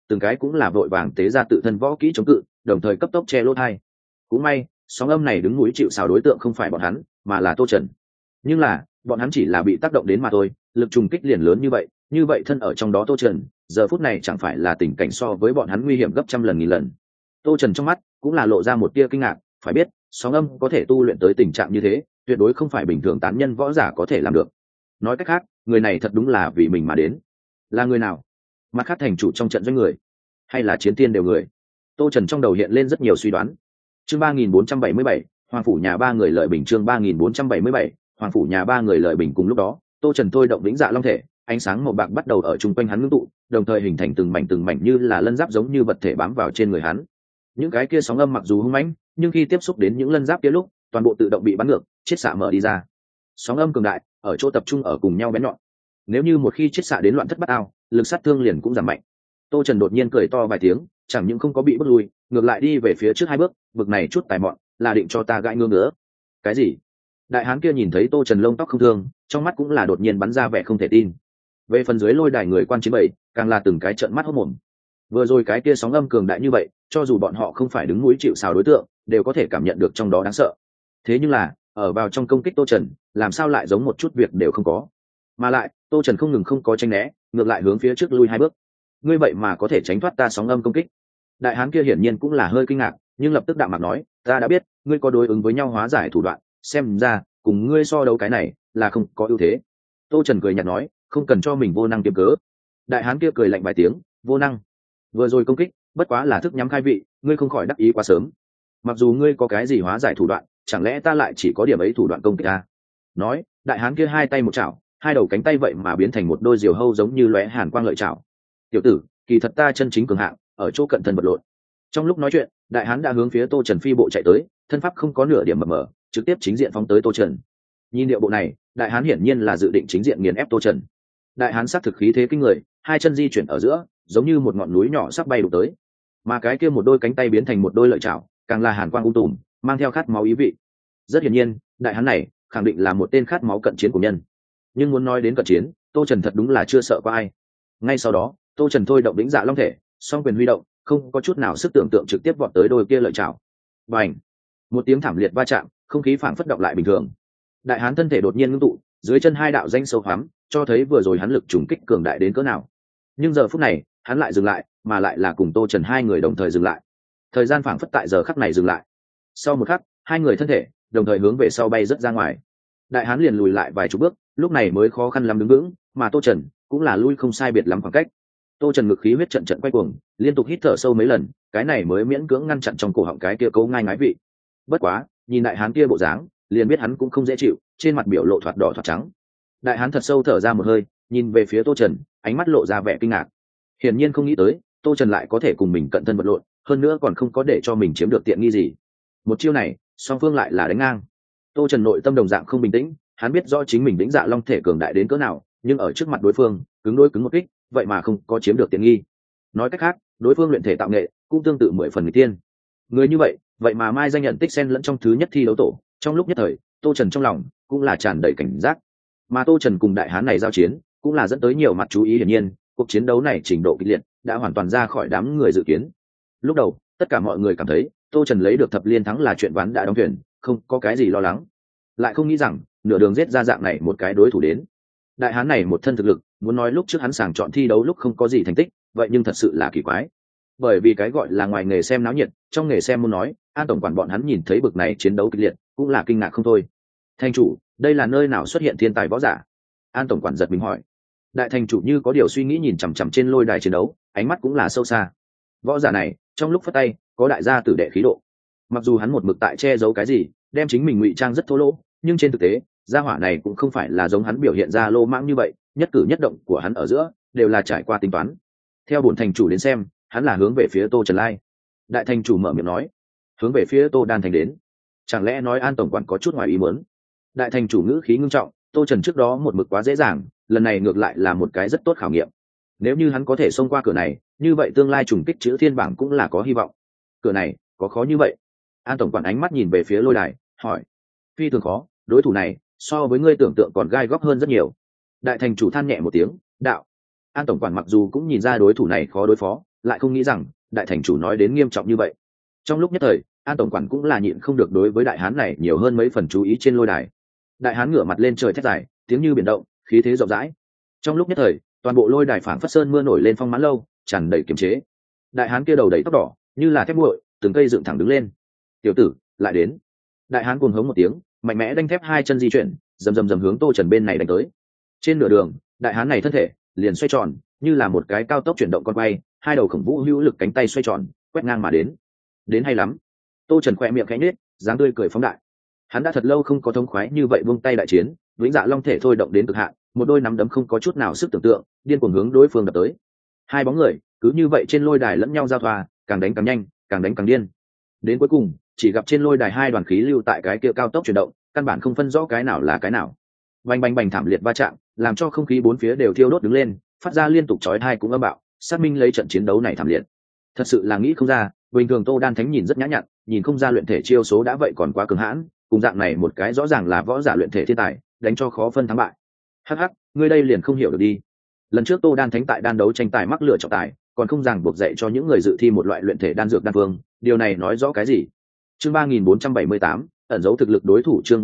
A: từng cái cũng là vội vàng tế ra tự thân võ kỹ chống cự, đồng thời cấp tốc che lỗ thai. Cũng may sóng âm này đứng núi chịu sào đối tượng không phải bọn hắn mà là Tô Trần. Nhưng là bọn hắn chỉ là bị tác động đến mà thôi, lực trùng kích liền lớn như vậy thân ở trong đó Tô Trần giờ phút này chẳng phải là tình cảnh so với bọn hắn nguy hiểm gấp trăm lần nghìn lần. Tô Trần trong mắt cũng là lộ ra một tia kinh ngạc, phải biết sóng âm có thể tu luyện tới tình trạng như thế tuyệt đối không phải bình thường tán nhân võ giả có thể làm được. Nói cách khác người này thật đúng là vì mình mà đến. Là người nào? Mặt khác thành chủ trong trận doanh người, hay là chiến tiên đều người? Tô Trần trong đầu hiện lên rất nhiều suy đoán. Chương 3477, Hoàng phủ nhà ba người lợi bình. Chương 3477, Hoàng phủ nhà ba người lợi bình. Cùng lúc đó Tô Trần thôi động vĩnh dạ long thể, ánh sáng màu bạc bắt đầu ở chung quanh hắn ngưng tụ, đồng thời hình thành từng mảnh như là lân giáp giống như vật thể bám vào trên người hắn. Những cái kia sóng âm mặc dù hung mãnh, nhưng khi tiếp xúc đến những lân giáp kia lúc, toàn bộ tự động bị bắn ngược, chiết xạ mở đi ra. Sóng âm cường đại, ở chỗ tập trung ở cùng nhau bén nhọn. Nếu như một khi chiết xạ đến loạn thất bát ao, lực sát thương liền cũng giảm mạnh. Tô Trần đột nhiên cười to vài tiếng, chẳng những không có bị bước lui, ngược lại đi về phía trước 2 bước, vực này chút tài mọn, là định cho ta gãi ngưỡng nữa. Cái gì? Đại hán kia nhìn thấy Tô Trần lông tóc không thương, trong mắt cũng là đột nhiên bắn ra vẻ không thể tin. Về phần dưới lôi đài người quan chiến bảy, càng là từng cái trợn mắt hốt mồm. Vừa rồi cái kia sóng âm cường đại như vậy, cho dù bọn họ không phải đứng núi chịu sào đối tượng, đều có thể cảm nhận được trong đó đáng sợ. Thế nhưng là, ở vào trong công kích Tô Trần, làm sao lại giống một chút việc đều không có. Mà lại, Tô Trần không ngừng không có tránh né, ngược lại hướng phía trước lui 2 bước. Ngươi vậy mà có thể tránh thoát ta sóng âm công kích. Đại hán kia hiển nhiên cũng là hơi kinh ngạc, nhưng lập tức đạm mặt nói, ta đã biết, ngươi có đối ứng với nhau hóa giải thủ đoạn, xem ra, cùng ngươi so đấu cái này, là không có ưu thế. Tô Trần cười nhạt nói, không cần cho mình vô năng kiếm cớ. Đại hán kia cười lạnh vài tiếng, vô năng? Vừa rồi công kích, bất quá là thức nhắm khai vị, ngươi không khỏi đắc ý quá sớm. Mặc dù ngươi có cái gì hóa giải thủ đoạn, chẳng lẽ ta lại chỉ có điểm ấy thủ đoạn công kích ta? Nói, đại hán kia 2 tay một chảo, 2 đầu cánh tay vậy mà biến thành một đôi diều hâu giống như lóe hàn quang lợi chảo. Tiểu tử, kỳ thật ta chân chính cường hạng, ở chỗ cận thân vật lộn. Trong lúc nói chuyện, đại hán đã hướng phía Tô Trần phi bộ chạy tới, thân pháp không có nửa điểm mập mờ, trực tiếp chính diện phóng tới Tô Trần. Nhìn điệu bộ này, đại hán hiển nhiên là dự định chính diện nghiền ép Tô Trần. Đại hán sắc thực khí thế kinh người, 2 chân di chuyển ở giữa, giống như một ngọn núi nhỏ sắp bay đụng tới. Mà cái kia một đôi cánh tay biến thành một đôi lợi chảo, càng là hàn quang tùm, mang theo khát máu ý vị. Rất hiển nhiên, đại hán này khẳng định là một tên khát máu cận chiến của nhân. Nhưng muốn nói đến cận chiến, Tô Trần thật đúng là chưa sợ qua ai. Ngay sau đó, Tô Trần thôi động vĩnh dạ long thể, song quyền huy động, không có chút nào sức tưởng tượng trực tiếp vọt tới đôi kia lợi chảo. Bành! Một tiếng thảm liệt va chạm, không khí phảng phất động lại bình thường. Đại hán thân thể đột nhiên ngưng tụ, dưới chân 2 đạo danh sâu hoắm, cho thấy vừa rồi hắn lực trùng kích cường đại đến cỡ nào. Nhưng giờ phút này, hắn lại dừng lại, mà lại là cùng Tô Trần 2 người đồng thời dừng lại. Thời gian phảng phất tại giờ khắc này dừng lại. Sau một khắc, 2 người thân thể đồng thời hướng về sau bay rất ra ngoài. Đại hán liền lùi lại vài chục bước, lúc này mới khó khăn lắm đứng vững, mà Tô Trần cũng là lui không sai biệt lắm khoảng cách. Tô Trần ngực khí huyết trận trận quay cuồng, liên tục hít thở sâu mấy lần, cái này mới miễn cưỡng ngăn chặn trong cổ họng cái kia cấu ngai ngái vị. Bất quá, nhìn đại hán kia bộ dáng, liền biết hắn cũng không dễ chịu, trên mặt biểu lộ thoạt đỏ thoạt trắng. Đại hán thật sâu thở ra một hơi, nhìn về phía Tô Trần, ánh mắt lộ ra vẻ kinh ngạc. Hiển nhiên không nghĩ tới, Tô Trần lại có thể cùng mình cận thân vật lộn, hơn nữa còn không có để cho mình chiếm được tiện nghi gì. Một chiêu này, song phương lại là đánh ngang. Tô Trần nội tâm đồng dạng không bình tĩnh, hắn biết rõ chính mình vĩnh dạ long thể cường đại đến cỡ nào, nhưng ở trước mặt đối phương, cứng đối cứng một kích, vậy mà không có chiếm được tiện nghi. Nói cách khác, đối phương luyện thể tạo nghệ cũng tương tự 10 phần người tiên. Người như vậy mà mai danh nhận tích xen lẫn trong thứ nhất thi đấu tổ. Trong lúc nhất thời, Tô Trần trong lòng cũng là tràn đầy cảnh giác. Mà Tô Trần cùng đại hán này giao chiến, cũng là dẫn tới nhiều mặt chú ý. Hiển nhiên, cuộc chiến đấu này trình độ kịch liệt đã hoàn toàn ra khỏi đám người dự kiến. Lúc đầu, tất cả mọi người cảm thấy Tô Trần lấy được thập liên thắng là chuyện ván đã đóng thuyền, không có cái gì lo lắng. Lại không nghĩ rằng nửa đường giết ra dạng này một cái đối thủ đến. Đại hán này một thân thực lực, muốn nói lúc trước hắn sàng chọn thi đấu lúc không có gì thành tích, vậy nhưng thật sự là kỳ quái. Bởi vì cái gọi là ngoài nghề xem náo nhiệt, trong nghề xem muốn nói, An tổng quản bọn hắn nhìn thấy bực này chiến đấu kịch liệt, cũng là kinh ngạc không thôi. Thành chủ, đây là nơi nào xuất hiện thiên tài võ giả? An tổng quản giật mình hỏi. Đại thành chủ như có điều suy nghĩ nhìn chằm chằm trên lôi đài chiến đấu, ánh mắt cũng là sâu xa. Võ giả này, trong lúc phất tay, có đại gia tử đệ khí độ. Mặc dù hắn một mực tại che giấu cái gì, đem chính mình ngụy trang rất thô lỗ, nhưng trên thực tế, gia hỏa này cũng không phải là giống hắn biểu hiện ra lô mãng như vậy, nhất cử nhất động của hắn ở giữa đều là trải qua tính toán. Theo bổn thành chủ đến xem, hắn là hướng về phía Tô Trần Lai. Đại thành chủ mở miệng nói, hướng về phía Tô Đan Thành đến. Chẳng lẽ nói An tổng quản có chút ngoài ý muốn? Đại thành chủ ngữ khí ngưng trọng, Tô Trần trước đó một mực quá dễ dàng, lần này ngược lại là một cái rất tốt khảo nghiệm. Nếu như hắn có thể xông qua cửa này, như vậy tương lai trùng kích chữ thiên bảng cũng là có hy vọng. Cửa này có khó như vậy? An tổng quản ánh mắt nhìn về phía lôi đài, hỏi. Phi thường khó, đối thủ này so với ngươi tưởng tượng còn gai góc hơn rất nhiều. Đại thành chủ than nhẹ một tiếng, đạo. An tổng quản mặc dù cũng nhìn ra đối thủ này khó đối phó, lại không nghĩ rằng đại thành chủ nói đến nghiêm trọng như vậy. Trong lúc nhất thời, An tổng quản cũng là nhịn không được đối với đại hán này nhiều hơn mấy phần chú ý trên lôi đài. Đại hán ngửa mặt lên trời thét dài, tiếng như biển động, khí thế rộng rãi. Trong lúc nhất thời, toàn bộ lôi đài phảng phất sơn mưa nổi lên phong mãn lâu, tràn đầy kiềm chế. Đại hán kia đầu đầy tóc đỏ, như là thép nguội, từng cây dựng thẳng đứng lên. Tiểu tử, lại đến. Đại hán cuồng hống một tiếng, mạnh mẽ đanh thép hai chân di chuyển, rầm rầm rầm hướng Tô Trần bên này đánh tới. Trên nửa đường, đại hán này thân thể liền xoay tròn, như là một cái cao tốc chuyển động con quay, hai đầu khổng vũ hữu lực cánh tay xoay tròn, quét ngang mà đến. Đến hay lắm. Tô Trần khoe miệng khẽ nhếch, dáng tươi cười phóng đại. Hắn đã thật lâu không có thống khoái như vậy buông tay đại chiến, vĩnh dạ long thể thôi động đến cực hạn, một đôi nắm đấm không có chút nào sức tưởng tượng, điên cuồng hướng đối phương đập tới. Hai bóng người cứ như vậy trên lôi đài lẫn nhau giao thoa, càng đánh càng nhanh, càng đánh càng điên. Đến cuối cùng, chỉ gặp trên lôi đài hai đoàn khí lưu tại cái kia cao tốc chuyển động, căn bản không phân rõ cái nào là cái nào. Bành bành bành thảm liệt va chạm, làm cho không khí bốn phía đều thiêu đốt đứng lên, phát ra liên tục chói tai cũng âm bạo, xác minh lấy trận chiến đấu này thảm liệt. Thật sự là nghĩ không ra, bình thường Tô Đan Thánh nhìn rất nhã nhặn, nhìn không ra luyện thể chiêu số đã vậy còn quá cường hãn, cùng dạng này một cái rõ ràng là võ giả luyện thể thiên tài, đánh cho khó phân thắng bại. Hắc hắc, ngươi đây liền không hiểu được đi. Lần trước Tô Đan Thánh tại đan đấu tranh tài mắc lửa trọng tài, còn không ràng buộc dạy cho những người dự thi một loại luyện thể đan dược đan phương, điều này nói rõ cái gì? Chương 3478, ẩn dấu thực lực đối thủ. Chương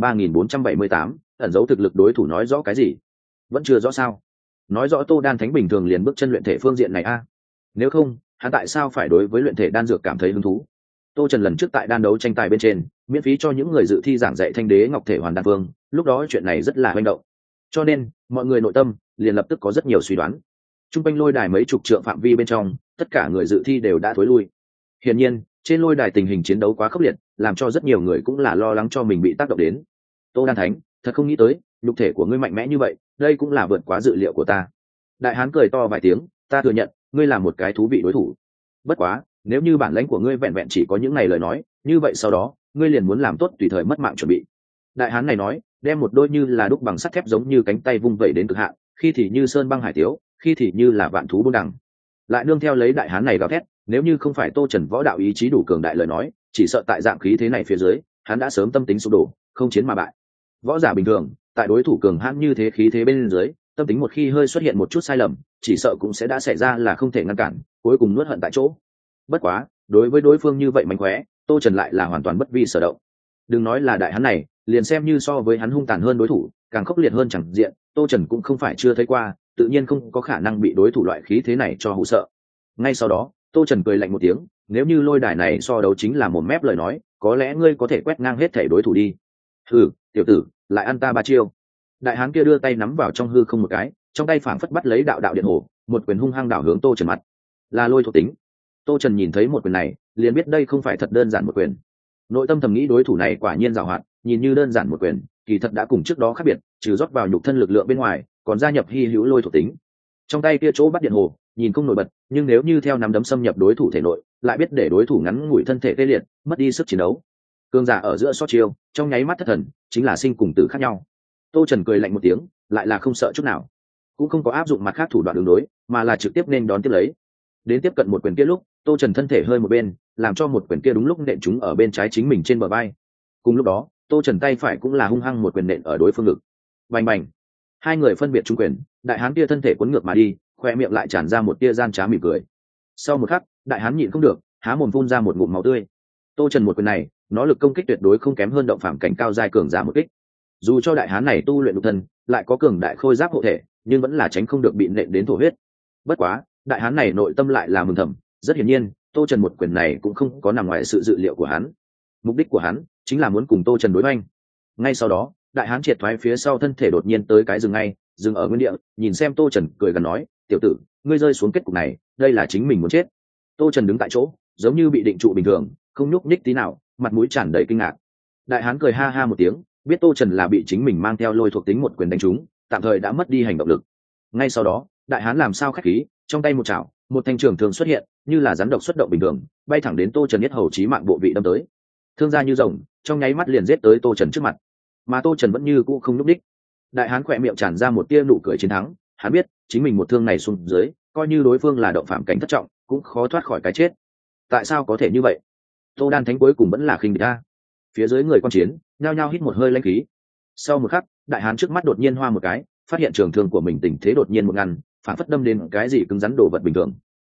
A: 3478, ẩn dấu thực lực đối thủ nói rõ cái gì? Vẫn chưa rõ sao? Nói rõ Tô Đan Thánh bình thường liền bước chân luyện thể phương diện này a. Nếu không, hắn tại sao phải đối với luyện thể đan dược cảm thấy hứng thú? Tô Trần lần trước tại đan đấu tranh tài bên trên, miễn phí cho những người dự thi giảng dạy thanh đế ngọc thể hoàn đan phương, lúc đó chuyện này rất là hoành động. Cho nên, mọi người nội tâm liền lập tức có rất nhiều suy đoán. Trung quanh lôi đài mấy chục trượng phạm vi bên trong, tất cả người dự thi đều đã thối lui. Hiển nhiên, trên lôi đài tình hình chiến đấu quá khốc liệt, làm cho rất nhiều người cũng là lo lắng cho mình bị tác động đến. Tô Đan Thánh, thật không nghĩ tới, nhục thể của ngươi mạnh mẽ như vậy, đây cũng là vượt quá dự liệu của ta. Đại hán cười to vài tiếng, ta thừa nhận, ngươi là một cái thú vị đối thủ. Bất quá, nếu như bản lãnh của ngươi vẹn vẹn chỉ có những ngày lời nói, như vậy sau đó, ngươi liền muốn làm tốt tùy thời mất mạng chuẩn bị. Đại hán này nói, đem một đôi như là đúc bằng sắt thép giống như cánh tay vung vẩy đến cực hạn, khi thì như sơn băng hải tiếu, khi thì như là vạn thú buôn đằng. Lại nương theo lấy đại hán này gào thét, nếu như không phải Tô Trần võ đạo ý chí đủ cường đại lời nói, chỉ sợ tại dạng khí thế này phía dưới, hắn đã sớm tâm tính sụp đổ, không chiến mà bại. Võ giả bình thường, tại đối thủ cường hãn như thế khí thế bên dưới, tâm tính một khi hơi xuất hiện một chút sai lầm, chỉ sợ cũng sẽ đã xảy ra là không thể ngăn cản, cuối cùng nuốt hận tại chỗ. Bất quá, đối với đối phương như vậy mánh khóe, Tô Trần lại là hoàn toàn bất vi sở động. Đừng nói là đại hán này, liền xem như so với hắn hung tàn hơn đối thủ, càng khốc liệt hơn chẳng diện, Tô Trần cũng không phải chưa thấy qua, tự nhiên không có khả năng bị đối thủ loại khí thế này cho hù sợ. Ngay sau đó, Tô Trần cười lạnh một tiếng, nếu như lôi đài này so đấu chính là một mép lời nói, có lẽ ngươi có thể quét ngang hết thể đối thủ đi. Hừ, tiểu tử, lại ăn ta ba chiêu. Đại hán kia đưa tay nắm vào trong hư không một cái, trong tay phảng phất bắt lấy đạo đạo điện hồ, một quyền hung hăng đảo hướng Tô Trần mặt. Là lôi thuộc tính. Tô Trần nhìn thấy một quyền này, liền biết đây không phải thật đơn giản một quyền. Nội tâm thầm nghĩ đối thủ này quả nhiên giàu hoạt, nhìn như đơn giản một quyền, kỳ thật đã cùng trước đó khác biệt, trừ rót vào nhục thân lực lượng bên ngoài, còn gia nhập hy hữu lôi thuộc tính. Trong tay kia chỗ bắt điện hồ, nhìn không nổi bật, nhưng nếu như theo nắm đấm xâm nhập đối thủ thể nội, lại biết để đối thủ ngắn ngủi thân thể tê liệt, mất đi sức chiến đấu. Cương giả ở giữa sót chiêu, trong nháy mắt thất thần, chính là sinh cùng tử khác nhau. Tô Trần cười lạnh một tiếng, lại là không sợ chút nào, cũng không có áp dụng mặt khác thủ đoạn đường đối, mà là trực tiếp nên đón tiếp lấy. Đến tiếp cận một quyền kia lúc, Tô Trần thân thể hơi một bên, làm cho một quyền kia đúng lúc nện trúng ở bên trái chính mình trên bờ vai. Cùng lúc đó, Tô Trần tay phải cũng là hung hăng một quyền nện ở đối phương ngực. Bành bành, hai người phân biệt trúng quyền, đại hán kia thân thể cuốn ngược mà đi, khoe miệng lại tràn ra một tia gian trá mỉm cười. Sau một khắc, đại hán nhịn không được, há mồm phun ra một ngụm máu tươi. Tô Trần một quyền này, nó lực công kích tuyệt đối không kém hơn động phàm cảnh cao giai cường giả một kích. Dù cho đại hán này tu luyện nhục thân, lại có cường đại khôi giáp hộ thể, nhưng vẫn là tránh không được bị nện đến thổ huyết. Bất quá, đại hán này nội tâm lại là mừng thầm, rất hiển nhiên, Tô Trần một quyền này cũng không có nằm ngoài sự dự liệu của hắn. Mục đích của hắn chính là muốn cùng Tô Trần đối oanh. Ngay sau đó, đại hán triệt thoái phía sau thân thể đột nhiên tới cái dừng ngay, dừng ở nguyên địa, nhìn xem Tô Trần cười gần nói, tiểu tử, ngươi rơi xuống kết cục này, đây là chính mình muốn chết. Tô Trần đứng tại chỗ, giống như bị định trụ bình thường, không nhúc nhích tí nào, mặt mũi tràn đầy kinh ngạc. Đại hán cười ha ha một tiếng, biết Tô Trần là bị chính mình mang theo lôi thuộc tính một quyền đánh trúng, tạm thời đã mất đi hành động lực. Ngay sau đó, đại hán làm sao khách khí, trong tay một chảo, một thanh trường thường xuất hiện, như là rắn độc xuất động bình thường, bay thẳng đến Tô Trần yết hầu chí mạng bộ vị đâm tới. Thương ra như rồng, trong nháy mắt liền giết tới Tô Trần trước mặt, mà Tô Trần vẫn như cũ không nhúc đích. Đại hán khỏe miệng tràn ra một tia nụ cười chiến thắng, hắn biết chính mình một thương này xuống dưới, coi như đối phương là động phạm cảnh thất trọng, cũng khó thoát khỏi cái chết. Tại sao có thể như vậy? Tô Đan Thánh cuối cùng vẫn là khinh địch ta. Phía dưới người quan chiến nhao nhao hít một hơi lãnh khí. Sau một khắc, đại hán trước mắt đột nhiên hoa một cái, phát hiện trường thương của mình tình thế đột nhiên một ngăn, phản phất đâm đến cái gì cứng rắn đổ vật bình thường.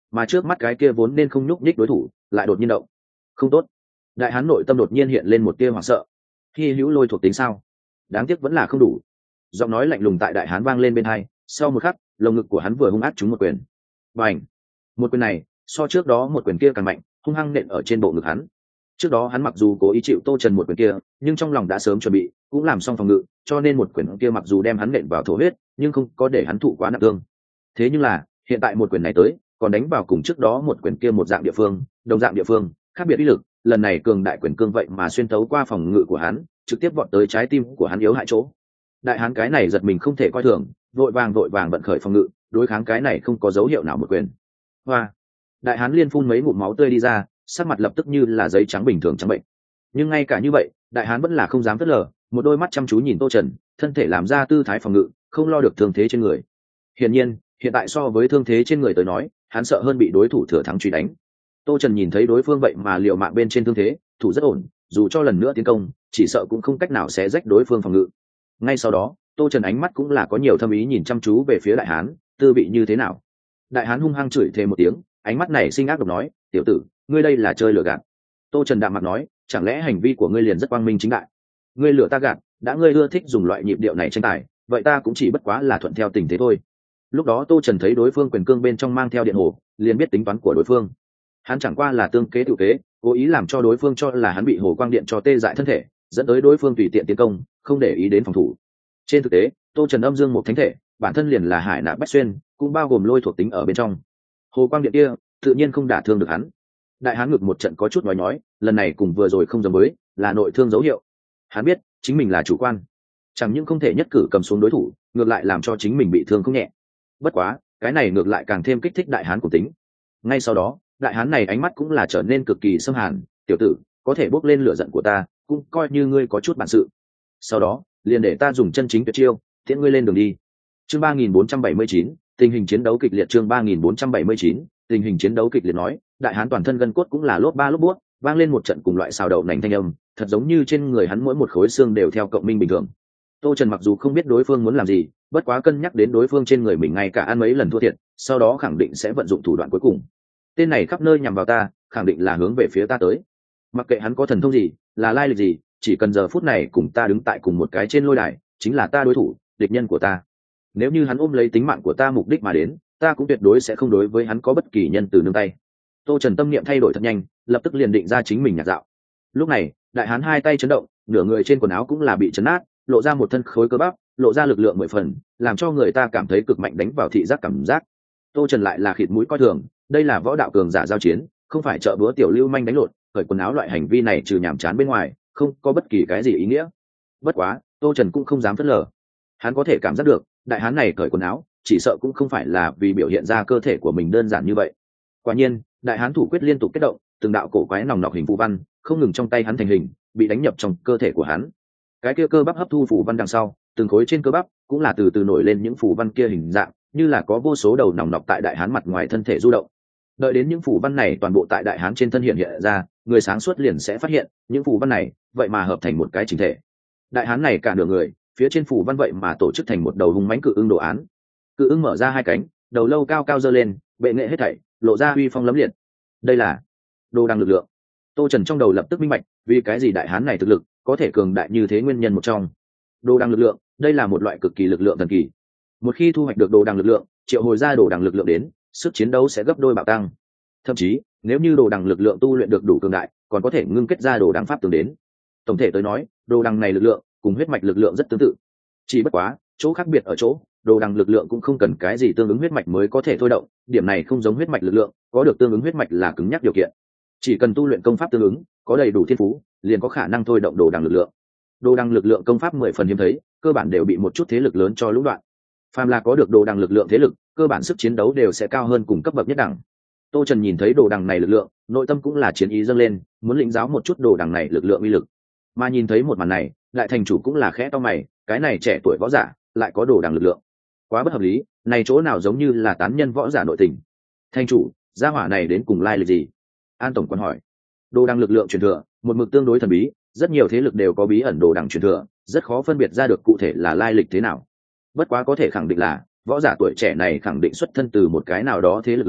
A: mà trước mắt cái kia vốn nên không nhúc nhích đối thủ lại đột nhiên động. Không tốt. Đại hán nội tâm đột nhiên hiện lên một tia hoảng sợ. Hy hữu lôi thuộc tính sao? Đáng tiếc vẫn là không đủ. Giọng nói lạnh lùng tại đại hán vang lên bên tai, sau một khắc lồng ngực của hắn vừa hung ác trúng một quyền. Bành! Một quyền này so trước đó một quyền kia càng mạnh, hung hăng nện ở trên bộ ngực hắn. Trước đó hắn mặc dù cố ý chịu Tô Trần một quyền kia, nhưng trong lòng đã sớm chuẩn bị, cũng làm xong phòng ngự, cho nên một quyền kia mặc dù đem hắn nện vào thổ huyết, nhưng không có để hắn thụ quá nặng thương. Thế nhưng là, hiện tại một quyền này tới, còn đánh vào cùng trước đó một quyền kia một dạng địa phương, đồng dạng địa phương, khác biệt uy lực, lần này cường đại quyền cương vậy mà xuyên thấu qua phòng ngự của hắn, trực tiếp vọt tới trái tim của hắn yếu hại chỗ. Đại hán cái này giật mình không thể coi thường, vội vàng vận khởi phòng ngự, đối kháng cái này không có dấu hiệu nào một quyền. Hoa! Đại hán liên phun mấy ngụm máu tươi đi ra, sắc mặt lập tức như là giấy trắng bình thường trắng bệnh. Nhưng ngay cả như vậy, đại hán vẫn là không dám phớt lờ, một đôi mắt chăm chú nhìn Tô Trần, thân thể làm ra tư thái phòng ngự, không lo được thương thế trên người. Hiển nhiên, hiện tại so với thương thế trên người tới nói, hắn sợ hơn bị đối thủ thừa thắng truy đánh. Tô Trần nhìn thấy đối phương vậy mà liều mạng bên trên thương thế, thủ rất ổn, dù cho lần nữa tiến công, chỉ sợ cũng không cách nào xé rách đối phương phòng ngự. Ngay sau đó, Tô Trần ánh mắt cũng là có nhiều thâm ý nhìn chăm chú về phía đại hán, tư vị như thế nào. Đại hán hung hăng chửi thề một tiếng, ánh mắt này sinh ác độc nói, tiểu tử, ngươi đây là chơi lừa gạt. Tô Trần đạm mặt nói, chẳng lẽ hành vi của ngươi liền rất quang minh chính đại? Ngươi lừa ta gạt, đã ngươi ưa thích dùng loại nhịp điệu này tranh tài, vậy ta cũng chỉ bất quá là thuận theo tình thế thôi. Lúc đó Tô Trần thấy đối phương quyền cương bên trong mang theo điện hồ, liền biết tính toán của đối phương. Hắn chẳng qua là tương kế tự kế, cố ý làm cho đối phương cho là hắn bị hồ quang điện cho tê dại thân thể, dẫn tới đối phương tùy tiện tiến công, không để ý đến phòng thủ. Trên thực tế, Tô Trần âm dương một thánh thể, bản thân liền là hải nạp bách xuyên, cũng bao gồm lôi thuộc tính ở bên trong. Hồ quang điện kia tự nhiên không đả thương được hắn. Đại hán ngực một trận có chút nói, lần này cùng vừa rồi không giống với, là nội thương dấu hiệu. Hắn biết chính mình là chủ quan, chẳng những không thể nhất cử cầm xuống đối thủ, ngược lại làm cho chính mình bị thương không nhẹ. Bất quá, cái này ngược lại càng thêm kích thích đại hán của tính. Ngay sau đó, đại hán này ánh mắt cũng là trở nên cực kỳ xâm hàn, tiểu tử, có thể bốc lên lửa giận của ta, cũng coi như ngươi có chút bản sự. Sau đó, liền để ta dùng chân chính tuyệt chiêu, tiễn ngươi lên đường đi. Chương 3479, tình hình chiến đấu kịch liệt. Chương 3479, tình hình chiến đấu kịch liệt nói, đại hán toàn thân gân cốt cũng là lốp ba lốp buốt, vang lên một trận cùng loại xào đậu nành thanh âm, thật giống như trên người hắn mỗi một khối xương đều theo cộng minh bình thường. Tô Trần mặc dù không biết đối phương muốn làm gì, bất quá cân nhắc đến đối phương trên người mình ngay cả ăn mấy lần thua thiệt, sau đó khẳng định sẽ vận dụng thủ đoạn cuối cùng. Tên này khắp nơi nhằm vào ta, khẳng định là hướng về phía ta tới. Mặc kệ hắn có thần thông gì, là lai lịch gì, chỉ cần giờ phút này cùng ta đứng tại cùng một cái trên lôi đài, chính là ta đối thủ, địch nhân của ta. Nếu như hắn ôm lấy tính mạng của ta mục đích mà đến, ta cũng tuyệt đối sẽ không đối với hắn có bất kỳ nhân từ nương tay. Tô Trần tâm niệm thay đổi thật nhanh, lập tức liền định ra chính mình nhạc dạo. Lúc này, đại hán hai tay chấn động, nửa người trên quần áo cũng là bị chấn nát, lộ ra một thân khối cơ bắp, lộ ra lực lượng 10 phần, làm cho người ta cảm thấy cực mạnh đánh vào thị giác cảm giác. Tô Trần lại là khịt mũi coi thường, đây là võ đạo cường giả giao chiến, không phải chợ búa tiểu lưu manh đánh lộn, cởi quần áo loại hành vi này trừ nhàm chán bên ngoài, không có bất kỳ cái gì ý nghĩa. Bất quá, Tô Trần cũng không dám phớt lờ. Hắn có thể cảm giác được, đại hán này cởi quần áo, chỉ sợ cũng không phải là vì biểu hiện ra cơ thể của mình đơn giản như vậy. Quả nhiên, đại hán thủ quyết liên tục kết động, từng đạo cổ quái nòng nọc hình phù văn, không ngừng trong tay hắn thành hình, bị đánh nhập trong cơ thể của hắn. Cái kia cơ bắp hấp thu phù văn đằng sau, từng khối trên cơ bắp cũng là từ từ nổi lên những phù văn kia hình dạng, như là có vô số đầu nòng nọc tại đại hán mặt ngoài thân thể du động. Đợi đến những phù văn này toàn bộ tại đại hán trên thân hiện ra, người sáng suốt liền sẽ phát hiện, những phù văn này vậy mà hợp thành một cái chỉnh thể. Đại hán này cả nửa người, phía trên phù văn vậy mà tổ chức thành một đầu hung mãnh cự ưng đồ án. Cự ưng mở ra hai cánh, đầu lâu cao cao giơ lên, bệ nghệ hết thảy, lộ ra uy phong lẫm liệt. Đây là đồ đằng lực lượng. Tô Trần trong đầu lập tức minh bạch, vì cái gì đại hán này thực lực có thể cường đại như thế, nguyên nhân một trong. Đồ đằng lực lượng, đây là một loại cực kỳ lực lượng thần kỳ. Một khi thu hoạch được đồ đằng lực lượng, triệu hồi ra đồ đằng lực lượng đến, sức chiến đấu sẽ gấp đôi bạo tăng. Thậm chí, nếu như đồ đằng lực lượng tu luyện được đủ cường đại, còn có thể ngưng kết ra đồ đằng pháp tương đến. Tổng thể tới nói, đồ đằng này lực lượng cùng huyết mạch lực lượng rất tương tự. Chỉ bất quá, chỗ khác biệt ở chỗ, đồ đằng lực lượng cũng không cần cái gì tương ứng huyết mạch mới có thể thôi động, điểm này không giống huyết mạch lực lượng, có được tương ứng huyết mạch là cứng nhắc điều kiện. Chỉ cần tu luyện công pháp tương ứng, có đầy đủ thiên phú, liền có khả năng thôi động đồ đằng lực lượng. Đồ đằng lực lượng công pháp 10 phần hiếm thấy, cơ bản đều bị một chút thế lực lớn cho lũng đoạn. Phàm là có được đồ đằng lực lượng thế lực, cơ bản sức chiến đấu đều sẽ cao hơn cùng cấp bậc nhất đẳng. Tô Trần nhìn thấy đồ đằng này lực lượng, nội tâm cũng là chiến ý dâng lên, muốn lĩnh giáo một chút đồ đằng này lực lượng uy lực. Mà nhìn thấy một màn này, lại thành chủ cũng là khẽ to mày, cái này trẻ tuổi võ giả lại có đồ đằng lực lượng, quá bất hợp lý, này chỗ nào giống như là tán nhân võ giả nội tình. Thành chủ, gia hỏa này đến cùng lai lịch gì? An tổng quan hỏi. Đồ đằng lực lượng truyền thừa, một mực tương đối thần bí, rất nhiều thế lực đều có bí ẩn đồ đằng truyền thừa, rất khó phân biệt ra được cụ thể là lai lịch thế nào. Bất quá có thể khẳng định là võ giả tuổi trẻ này khẳng định xuất thân từ một cái nào đó thế lực lớn,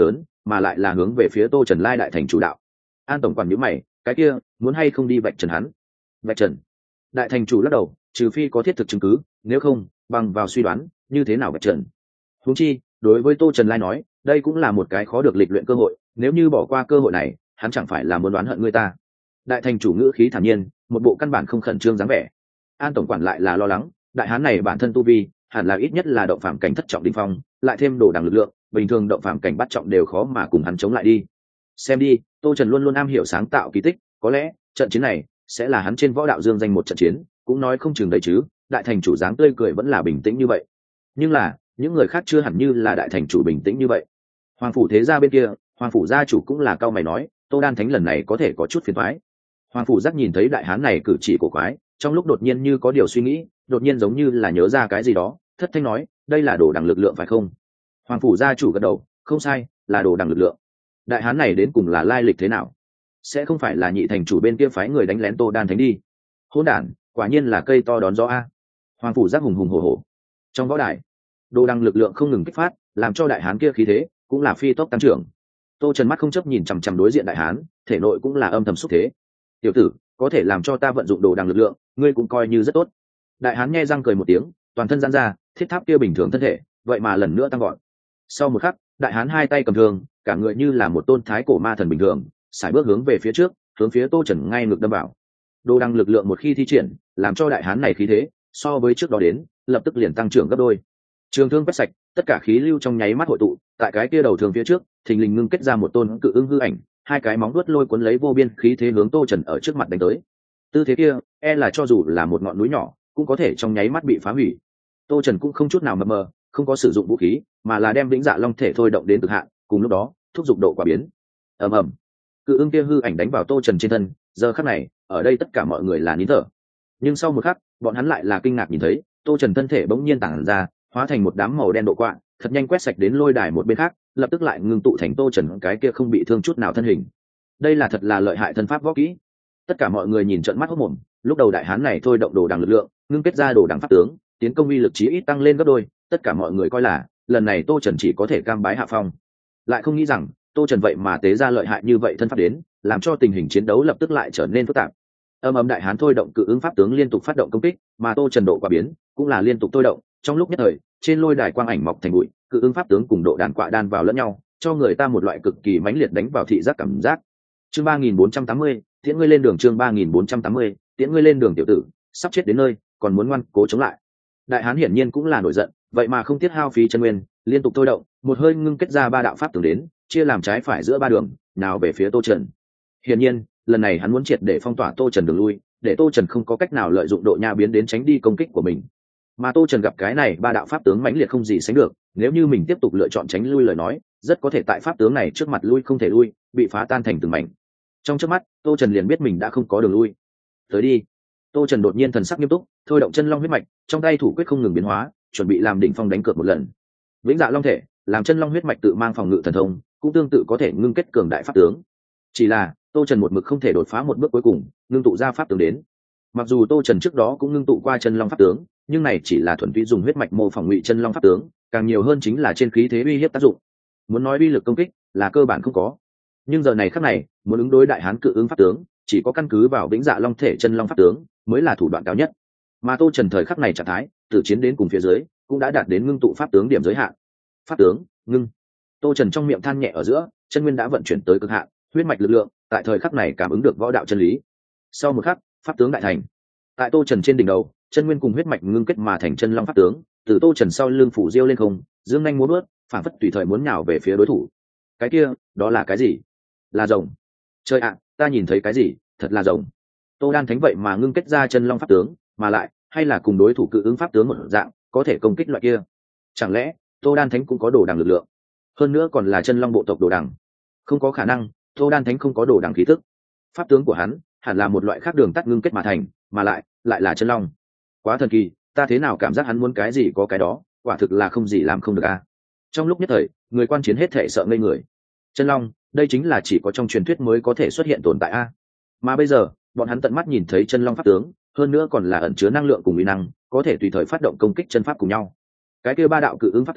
A: mà lại là hướng về phía Tô Trần lai đại thành chủ đạo. An tổng quản nhíu mày, cái kia muốn hay không đi vạch trần hắn? Vạch trần? Đại thành chủ lắc đầu, trừ phi có thiết thực chứng cứ, nếu không bằng vào suy đoán như thế nào vạch trần. Huống chi đối với Tô Trần lai nói, đây cũng là một cái khó được lịch luyện cơ hội, nếu như bỏ qua cơ hội này, hắn chẳng phải là muốn đoán hận người ta. Đại thành chủ ngữ khí thản nhiên, một bộ căn bản không khẩn trương dáng vẻ. An tổng quản lại là lo lắng, đại hán này bản thân tu vi hẳn là ít nhất là động phạm cảnh thất trọng đỉnh phong, lại thêm đồ đằng lực lượng, bình thường động phạm cảnh bắt trọng đều khó mà cùng hắn chống lại đi. Xem đi, Tô Trần luôn luôn am hiểu sáng tạo kỳ tích, có lẽ trận chiến này sẽ là hắn trên võ đạo dương danh một trận chiến, cũng nói không chừng đấy chứ. Đại thành chủ dáng tươi cười vẫn là bình tĩnh như vậy, nhưng là những người khác chưa hẳn như là đại thành chủ bình tĩnh như vậy. Hoàng phủ thế gia bên kia, hoàng phủ gia chủ cũng là cao mày nói, Tô Đan Thánh lần này có thể có chút phiền toái. Hoàng phủ giác nhìn thấy đại hán này cử chỉ cổ quái, trong lúc đột nhiên như có điều suy nghĩ, đột nhiên giống như là nhớ ra cái gì đó, thất thanh nói, đây là đồ đằng lực lượng phải không? Hoàng phủ gia chủ gật đầu, không sai, là đồ đằng lực lượng. Đại hán này đến cùng là lai lịch thế nào? Sẽ không phải là nhị thành chủ bên kia phái người đánh lén Tô Đan Thánh đi? Hỗn đản, quả nhiên là cây to đón gió a. Hoàng phủ giác hùng hùng hổ hổ. Trong võ đài, đồ đằng lực lượng không ngừng kích phát, làm cho đại hán kia khí thế cũng là phi tốc tăng trưởng. Tô Trần mắt không chấp nhìn chằm chằm đối diện đại hán, thể nội cũng là âm thầm xúc thế. Tiểu tử, có thể làm cho ta vận dụng đồ đằng lực lượng, ngươi cũng coi như rất tốt. Đại hán nhe răng cười một tiếng, toàn thân giãn ra, thiết tháp kia bình thường thân thể vậy mà lần nữa tăng gọn. Sau một khắc, đại hán hai tay cầm thương, cả người như là một tôn thái cổ ma thần bình thường, sải bước hướng về phía trước, hướng phía Tô Trần ngay ngược đâm vào. Đồ đằng lực lượng một khi thi triển, làm cho đại hán này khí thế so với trước đó đến lập tức liền tăng trưởng gấp đôi. Trường thương quét sạch, tất cả khí lưu trong nháy mắt hội tụ, tại cái kia đầu thương phía trước, thình lình ngưng kết ra một tôn cự ưng hư ảnh, hai cái móng vuốt lôi cuốn lấy vô biên khí thế hướng Tô Trần ở trước mặt đánh tới. Tư thế kia, e là cho dù là một ngọn núi nhỏ, cũng có thể trong nháy mắt bị phá hủy. Tô Trần cũng không chút nào mập mờ, không có sử dụng vũ khí, mà là đem Vĩnh Dạ Long thể thôi động đến cực hạn, cùng lúc đó, thúc giục độ quả biến. Ầm ầm. Cự ưng kia hư ảnh đánh vào Tô Trần trên thân, giờ khắc này, ở đây tất cả mọi người là nín thở. Nhưng sau một khắc, bọn hắn lại là kinh ngạc nhìn thấy, Tô Trần thân thể bỗng nhiên tản ra, hóa thành một đám màu đen độ quạ, thật nhanh quét sạch đến lôi đài một bên khác, lập tức lại ngưng tụ thành Tô Trần cái kia không bị thương chút nào thân hình. Đây là thật là lợi hại thân pháp võ kỹ. Tất cả mọi người nhìn trợn mắt hốt mồm, lúc đầu đại hán này thôi động đồ đằng lực lượng, ngưng kết ra đồ đằng pháp tướng, tiến công uy lực chí ít tăng lên gấp đôi, tất cả mọi người coi là lần này Tô Trần chỉ có thể cam bái hạ phong. Lại không nghĩ rằng, Tô Trần vậy mà tế ra lợi hại như vậy thân pháp đến, làm cho tình hình chiến đấu lập tức lại trở nên phức tạp. Âm đại hán thôi động cự ứng pháp tướng liên tục phát động công kích, mà Tô Trần độ quả biến cũng là liên tục thôi động, trong lúc nhất thời, trên lôi đài quang ảnh mọc thành bụi, cự ứng pháp tướng cùng độ đàn quạ đan vào lẫn nhau, cho người ta một loại cực kỳ mãnh liệt đánh vào thị giác cảm giác. Chương 3480, tiễn ngươi lên đường. Chương 3480, tiễn ngươi lên đường. Tiểu tử, sắp chết đến nơi, còn muốn ngoan cố chống lại. Đại hán hiển nhiên cũng là nổi giận, vậy mà không tiếc hao phí chân nguyên, liên tục thôi động, một hơi ngưng kết ra ba đạo pháp tướng đến, chia làm trái phải giữa ba đường, nào về phía Tô Trần. Hiển nhiên, lần này hắn muốn triệt để phong tỏa Tô Trần đường lui, để Tô Trần không có cách nào lợi dụng độ nha biến đến tránh đi công kích của mình. Mà Tô Trần gặp cái này ba đạo pháp tướng mãnh liệt không gì sánh được, nếu như mình tiếp tục lựa chọn tránh lui lời nói, rất có thể tại pháp tướng này trước mặt lui không thể lui, bị phá tan thành từng mảnh. Trong chớp mắt, Tô Trần liền biết mình đã không có đường lui. Tới đi. Tô Trần đột nhiên thần sắc nghiêm túc, thôi động chân long huyết mạch, trong tay thủ quyết không ngừng biến hóa, chuẩn bị làm đỉnh phong đánh cược một lần. Vĩnh Dạ Long thể, làm chân long huyết mạch tự mang phòng ngự thần thông, cũng tương tự có thể ngưng kết cường đại pháp tướng. Chỉ là, Tô Trần một mực không thể đột phá một bước cuối cùng, ngưng tụ ra pháp tướng đến. Mặc dù Tô Trần trước đó cũng ngưng tụ qua chân long pháp tướng, nhưng này chỉ là thuần túy dùng huyết mạch mô phỏng ngụy chân long pháp tướng, càng nhiều hơn chính là trên khí thế uy hiếp tác dụng. Muốn nói uy lực công kích, là cơ bản không có. Nhưng giờ này khắc này, muốn ứng đối đại hán cự ứng pháp tướng, chỉ có căn cứ vào Vĩnh Dạ Long thể chân long pháp tướng, mới là thủ đoạn cao nhất. Mà Tô Trần thời khắc này trạng thái, từ chiến đến cùng phía dưới, cũng đã đạt đến ngưng tụ pháp tướng điểm giới hạn. Pháp tướng, ngưng. Tô Trần trong miệng than nhẹ ở giữa, chân nguyên đã vận chuyển tới cực hạn, huyết mạch lực lượng, tại thời khắc này cảm ứng được võ đạo chân lý. Sau một khắc, pháp tướng đại thành. Tại Tô Trần trên đỉnh đầu, chân nguyên cùng huyết mạch ngưng kết mà thành chân long pháp tướng, từ Tô Trần sau lưng phủ diêu lên không, dương nhanh múa bước, phản phất tùy thời muốn nhào về phía đối thủ. Cái kia, đó là cái gì? Là rồng. Trời ạ, ta nhìn thấy cái gì? Thật là rồng. Tô Đan Thánh vậy mà ngưng kết ra chân long pháp tướng, mà lại hay là cùng đối thủ cự ứng pháp tướng một dạng, có thể công kích loại kia. Chẳng lẽ Tô Đan Thánh cũng có đồ đằng lực lượng? Hơn nữa còn là chân long bộ tộc đồ đằng. Không có khả năng, Tô Đan Thánh không có đồ đằng khí tức. Pháp tướng của hắn hẳn là một loại khác đường tắt ngưng kết mà thành, mà lại là chân long. Quá thần kỳ, ta thế nào cảm giác hắn muốn cái gì có cái đó, quả thực là không gì làm không được a. Trong lúc nhất thời, người quan chiến hết thể sợ ngây người. Chân long, đây chính là chỉ có trong truyền thuyết mới có thể xuất hiện tồn tại a. Mà bây giờ, bọn hắn tận mắt nhìn thấy chân long pháp tướng, hơn nữa còn là ẩn chứa năng lượng cùng uy năng, có thể tùy thời phát động công kích chân pháp cùng nhau. Cái kia ba đạo cự ứng pháp tướng,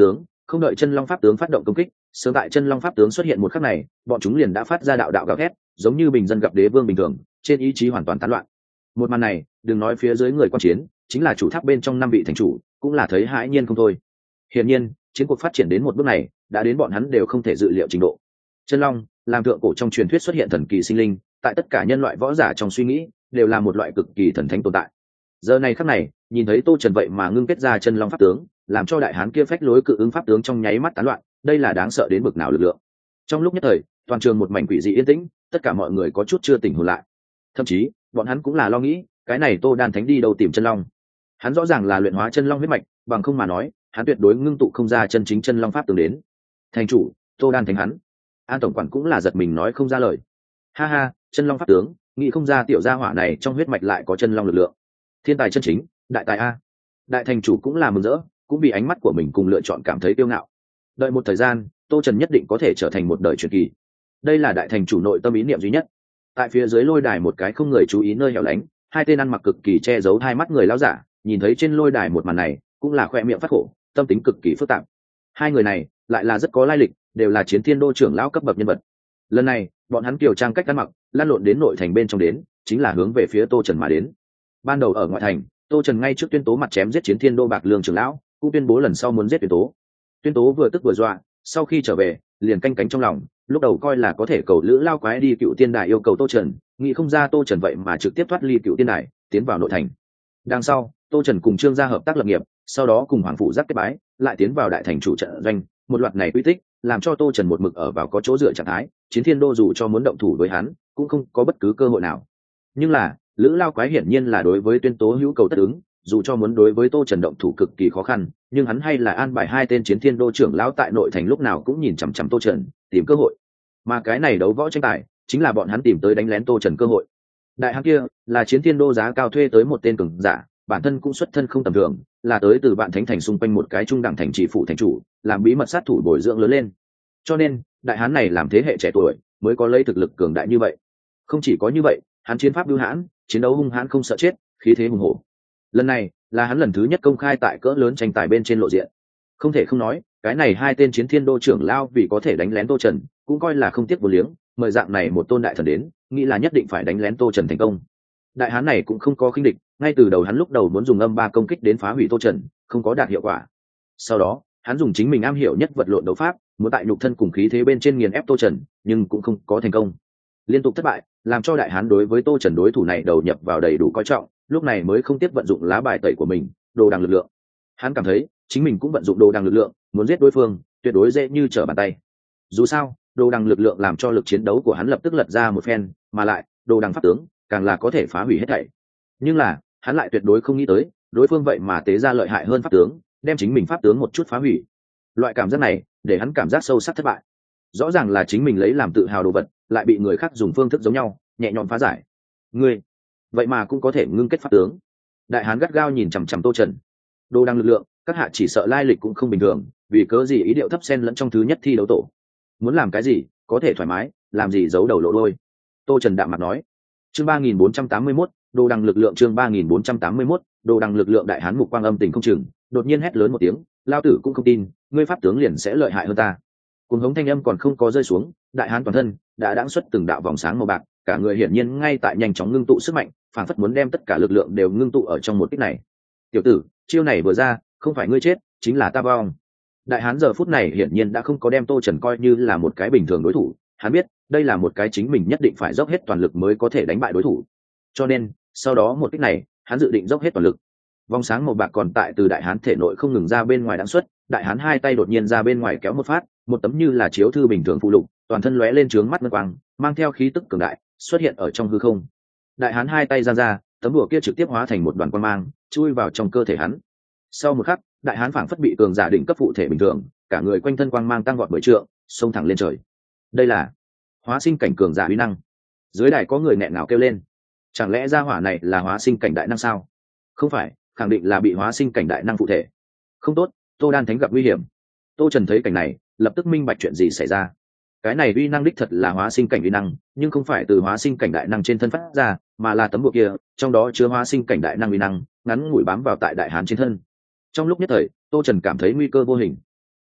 A: Không đợi chân long pháp tướng phát động công kích, sớm tại chân long pháp tướng xuất hiện một khắc này, bọn chúng liền đã phát ra đạo đạo gào thét, giống như bình dân gặp đế vương bình thường, trên ý chí hoàn toàn tán loạn. Một màn này, đừng nói phía dưới người quan chiến, chính là chủ tháp bên trong 5 vị thành chủ, cũng là thấy hãi nhiên không thôi. Hiển nhiên, chiến cuộc phát triển đến một bước này, đã đến bọn hắn đều không thể dự liệu trình độ. Chân long, làm thượng cổ trong truyền thuyết xuất hiện thần kỳ sinh linh, tại tất cả nhân loại võ giả trong suy nghĩ, đều là một loại cực kỳ thần thánh tồn tại. Giờ này khắc này, nhìn thấy Tô Trần vậy mà ngưng kết ra chân long pháp tướng, làm cho đại hán kia phách lối cự ứng pháp tướng trong nháy mắt tán loạn, đây là đáng sợ đến bực nào lực lượng. Trong lúc nhất thời, toàn trường một mảnh quỷ dị yên tĩnh, tất cả mọi người có chút chưa tỉnh hồn lại. Thậm chí, bọn hắn cũng là lo nghĩ, cái này Tô Đan Thánh đi đâu tìm chân long? Hắn rõ ràng là luyện hóa chân long huyết mạch, bằng không mà nói, hắn tuyệt đối ngưng tụ không ra chân chính chân long pháp tướng đến. Thành chủ, Tô Đan Thánh hắn. An tổng quản cũng là giật mình nói không ra lời. Ha ha, chân long pháp tướng, nghĩ không ra tiểu gia hỏa này trong huyết mạch lại có chân long lực lượng. Thiên tài chân chính, đại tài a. Đại thành chủ cũng là mừng rỡ, cũng vì ánh mắt của mình cùng lựa chọn cảm thấy kiêu ngạo. Đợi một thời gian, Tô Trần nhất định có thể trở thành một đời truyền kỳ. Đây là đại thành chủ nội tâm ý niệm duy nhất. Tại phía dưới lôi đài một cái không người chú ý nơi hẻo lánh, hai tên ăn mặc cực kỳ che giấu hai mắt người lão giả, nhìn thấy trên lôi đài một màn này, cũng là khoe miệng phát khổ, tâm tính cực kỳ phức tạp. Hai người này lại là rất có lai lịch, đều là Chiến Thiên Đô trưởng lão cấp bậc nhân vật. Lần này, bọn hắn kiều trang cách ăn mặc, lan lộn đến nội thành bên trong đến, chính là hướng về phía Tô Trần mà đến. Ban đầu ở ngoại thành, Tô Trần ngay trước tuyên tố mặt chém giết Chiến Thiên Đô Bạc Lương trưởng lão, cũng tuyên bố lần sau muốn giết tuyên tố. Tuyên tố vừa tức vừa dọa, sau khi trở về, liền canh cánh trong lòng, lúc đầu coi là có thể cầu lữ lao quái đi Cựu Tiên Đài yêu cầu Tô Trần, nghĩ không ra Tô Trần vậy mà trực tiếp thoát ly Cựu Tiên Đài, tiến vào nội thành. Đằng sau, Tô Trần cùng Trương gia hợp tác lập nghiệp, sau đó cùng Hoàng phủ giác kết bái, lại tiến vào đại thành chủ trận doanh, một loạt này quy tích, làm cho Tô Trần một mực ở vào có chỗ dựa trạng thái, Chiến Thiên Đô dù cho muốn động thủ với hắn, cũng không có bất cứ cơ hội nào. Nhưng là, lữ lao quái hiển nhiên là đối với tuyên tố hữu cầu tất ứng, dù cho muốn đối với Tô Trần động thủ cực kỳ khó khăn, nhưng hắn hay là an bài hai tên Chiến Thiên Đô trưởng lão tại nội thành lúc nào cũng nhìn chằm chằm Tô Trần, tìm cơ hội. Mà cái này đấu võ tranh tài, chính là bọn hắn tìm tới đánh lén Tô Trần cơ hội. Đại hán kia là Chiến Thiên Đô giá cao thuê tới một tên cường giả, bản thân cũng xuất thân không tầm thường, là tới từ Vạn Thánh thành xung quanh một cái trung đẳng thành trì phụ thành chủ, làm bí mật sát thủ bồi dưỡng lớn lên. Cho nên, đại hán này làm thế hệ trẻ tuổi, mới có lấy thực lực cường đại như vậy. Không chỉ có như vậy, hắn chiến pháp bưu hãn, chiến đấu hung hãn không sợ chết, khí thế hùng hổ. Lần này là hắn lần thứ nhất công khai tại cỡ lớn tranh tài bên trên lộ diện. Không thể không nói, cái này hai tên Chiến Thiên Đô trưởng lao vì có thể đánh lén Tô Trần, cũng coi là không tiếc vô liếng, mời dạng này một tôn đại thần đến, nghĩ là nhất định phải đánh lén Tô Trần thành công. Đại hán này cũng không có khinh địch, ngay từ đầu hắn lúc đầu muốn dùng âm ba công kích đến phá hủy Tô Trần, không có đạt hiệu quả. Sau đó, hắn dùng chính mình am hiểu nhất vật lộn đấu pháp, muốn tại nhục thân cùng khí thế bên trên nghiền ép Tô Trần, nhưng cũng không có thành công. Liên tục thất bại, làm cho đại hán đối với Tô Trần đối thủ này đầu nhập vào đầy đủ coi trọng, lúc này mới không tiếc vận dụng lá bài tẩy của mình, đồ đằng lực lượng. Hắn cảm thấy, chính mình cũng vận dụng đồ đằng lực lượng, muốn giết đối phương, tuyệt đối dễ như trở bàn tay. Dù sao, đồ đằng lực lượng làm cho lực chiến đấu của hắn lập tức lật ra một phen, mà lại, đồ đằng pháp tướng càng là có thể phá hủy hết thảy. Nhưng là, hắn lại tuyệt đối không nghĩ tới, đối phương vậy mà tế ra lợi hại hơn pháp tướng, đem chính mình pháp tướng một chút phá hủy. Loại cảm giác này, để hắn cảm giác sâu sắc thất bại. Rõ ràng là chính mình lấy làm tự hào đồ vật, lại bị người khác dùng phương thức giống nhau, nhẹ nhõm phá giải. Ngươi, vậy mà cũng có thể ngưng kết pháp tướng. Đại hán gắt gao nhìn chằm chằm Tô Trần. Đồ đằng lực lượng, các hạ chỉ sợ lai lịch cũng không bình thường, vì cớ gì ý điệu thấp sen lẫn trong thứ nhất thi đấu tổ. Muốn làm cái gì, có thể thoải mái, làm gì giấu đầu lộ đôi. Tô Trần đạm mặt nói. Chương 3481, đồ đằng lực lượng chương 3481, đồ đằng lực lượng đại hán mục quang âm tình không chừng, đột nhiên hét lớn một tiếng, lao tử cũng không tin, ngươi pháp tướng liền sẽ lợi hại hơn ta. Cuồng hống thanh âm còn không có rơi xuống, đại hán toàn thân đã đãng xuất từng đạo vòng sáng màu bạc, cả người hiển nhiên ngay tại nhanh chóng ngưng tụ sức mạnh, phảng phất muốn đem tất cả lực lượng đều ngưng tụ ở trong một kích này. Tiểu tử, chiêu này vừa ra, không phải ngươi chết, chính là ta vong. Đại hán giờ phút này hiển nhiên đã không có đem Tô Trần coi như là một cái bình thường đối thủ, hắn biết, đây là một cái chính mình nhất định phải dốc hết toàn lực mới có thể đánh bại đối thủ. Cho nên, sau đó một kích này, hắn dự định dốc hết toàn lực. Vòng sáng màu bạc còn tại từ đại hán thể nội không ngừng ra bên ngoài đãng xuất, đại hán hai tay đột nhiên ra bên ngoài kéo một phát, một tấm như là chiếu thư bình thường phụ lục, toàn thân lóe lên trướng mắt ngân quang, mang theo khí tức cường đại, xuất hiện ở trong hư không. Đại hán hai tay giang ra, tấm đùa kia trực tiếp hóa thành một đoàn quang mang, chui vào trong cơ thể hắn. Sau một khắc, đại hán phảng phất bị cường giả đỉnh cấp phụ thể bình thường, cả người quanh thân quang mang tăng vọt 10 trượng, xông thẳng lên trời. Đây là hóa sinh cảnh cường giả uy năng. Dưới đài có người nghẹn ngào kêu lên, chẳng lẽ gia hỏa này là hóa sinh cảnh đại năng sao? Không phải, khẳng định là bị hóa sinh cảnh đại năng phụ thể. Không tốt, Tô Đan Thánh gặp nguy hiểm. Tô Trần thấy cảnh này, lập tức minh bạch chuyện gì xảy ra. Cái này uy năng đích thật là hóa sinh cảnh uy năng, nhưng không phải từ hóa sinh cảnh đại năng trên thân phát ra, mà là tấm bùa kia, trong đó chứa hóa sinh cảnh đại năng uy năng, ngắn ngủi bám vào tại đại hán trên thân. Trong lúc nhất thời, Tô Trần cảm thấy nguy cơ vô hình.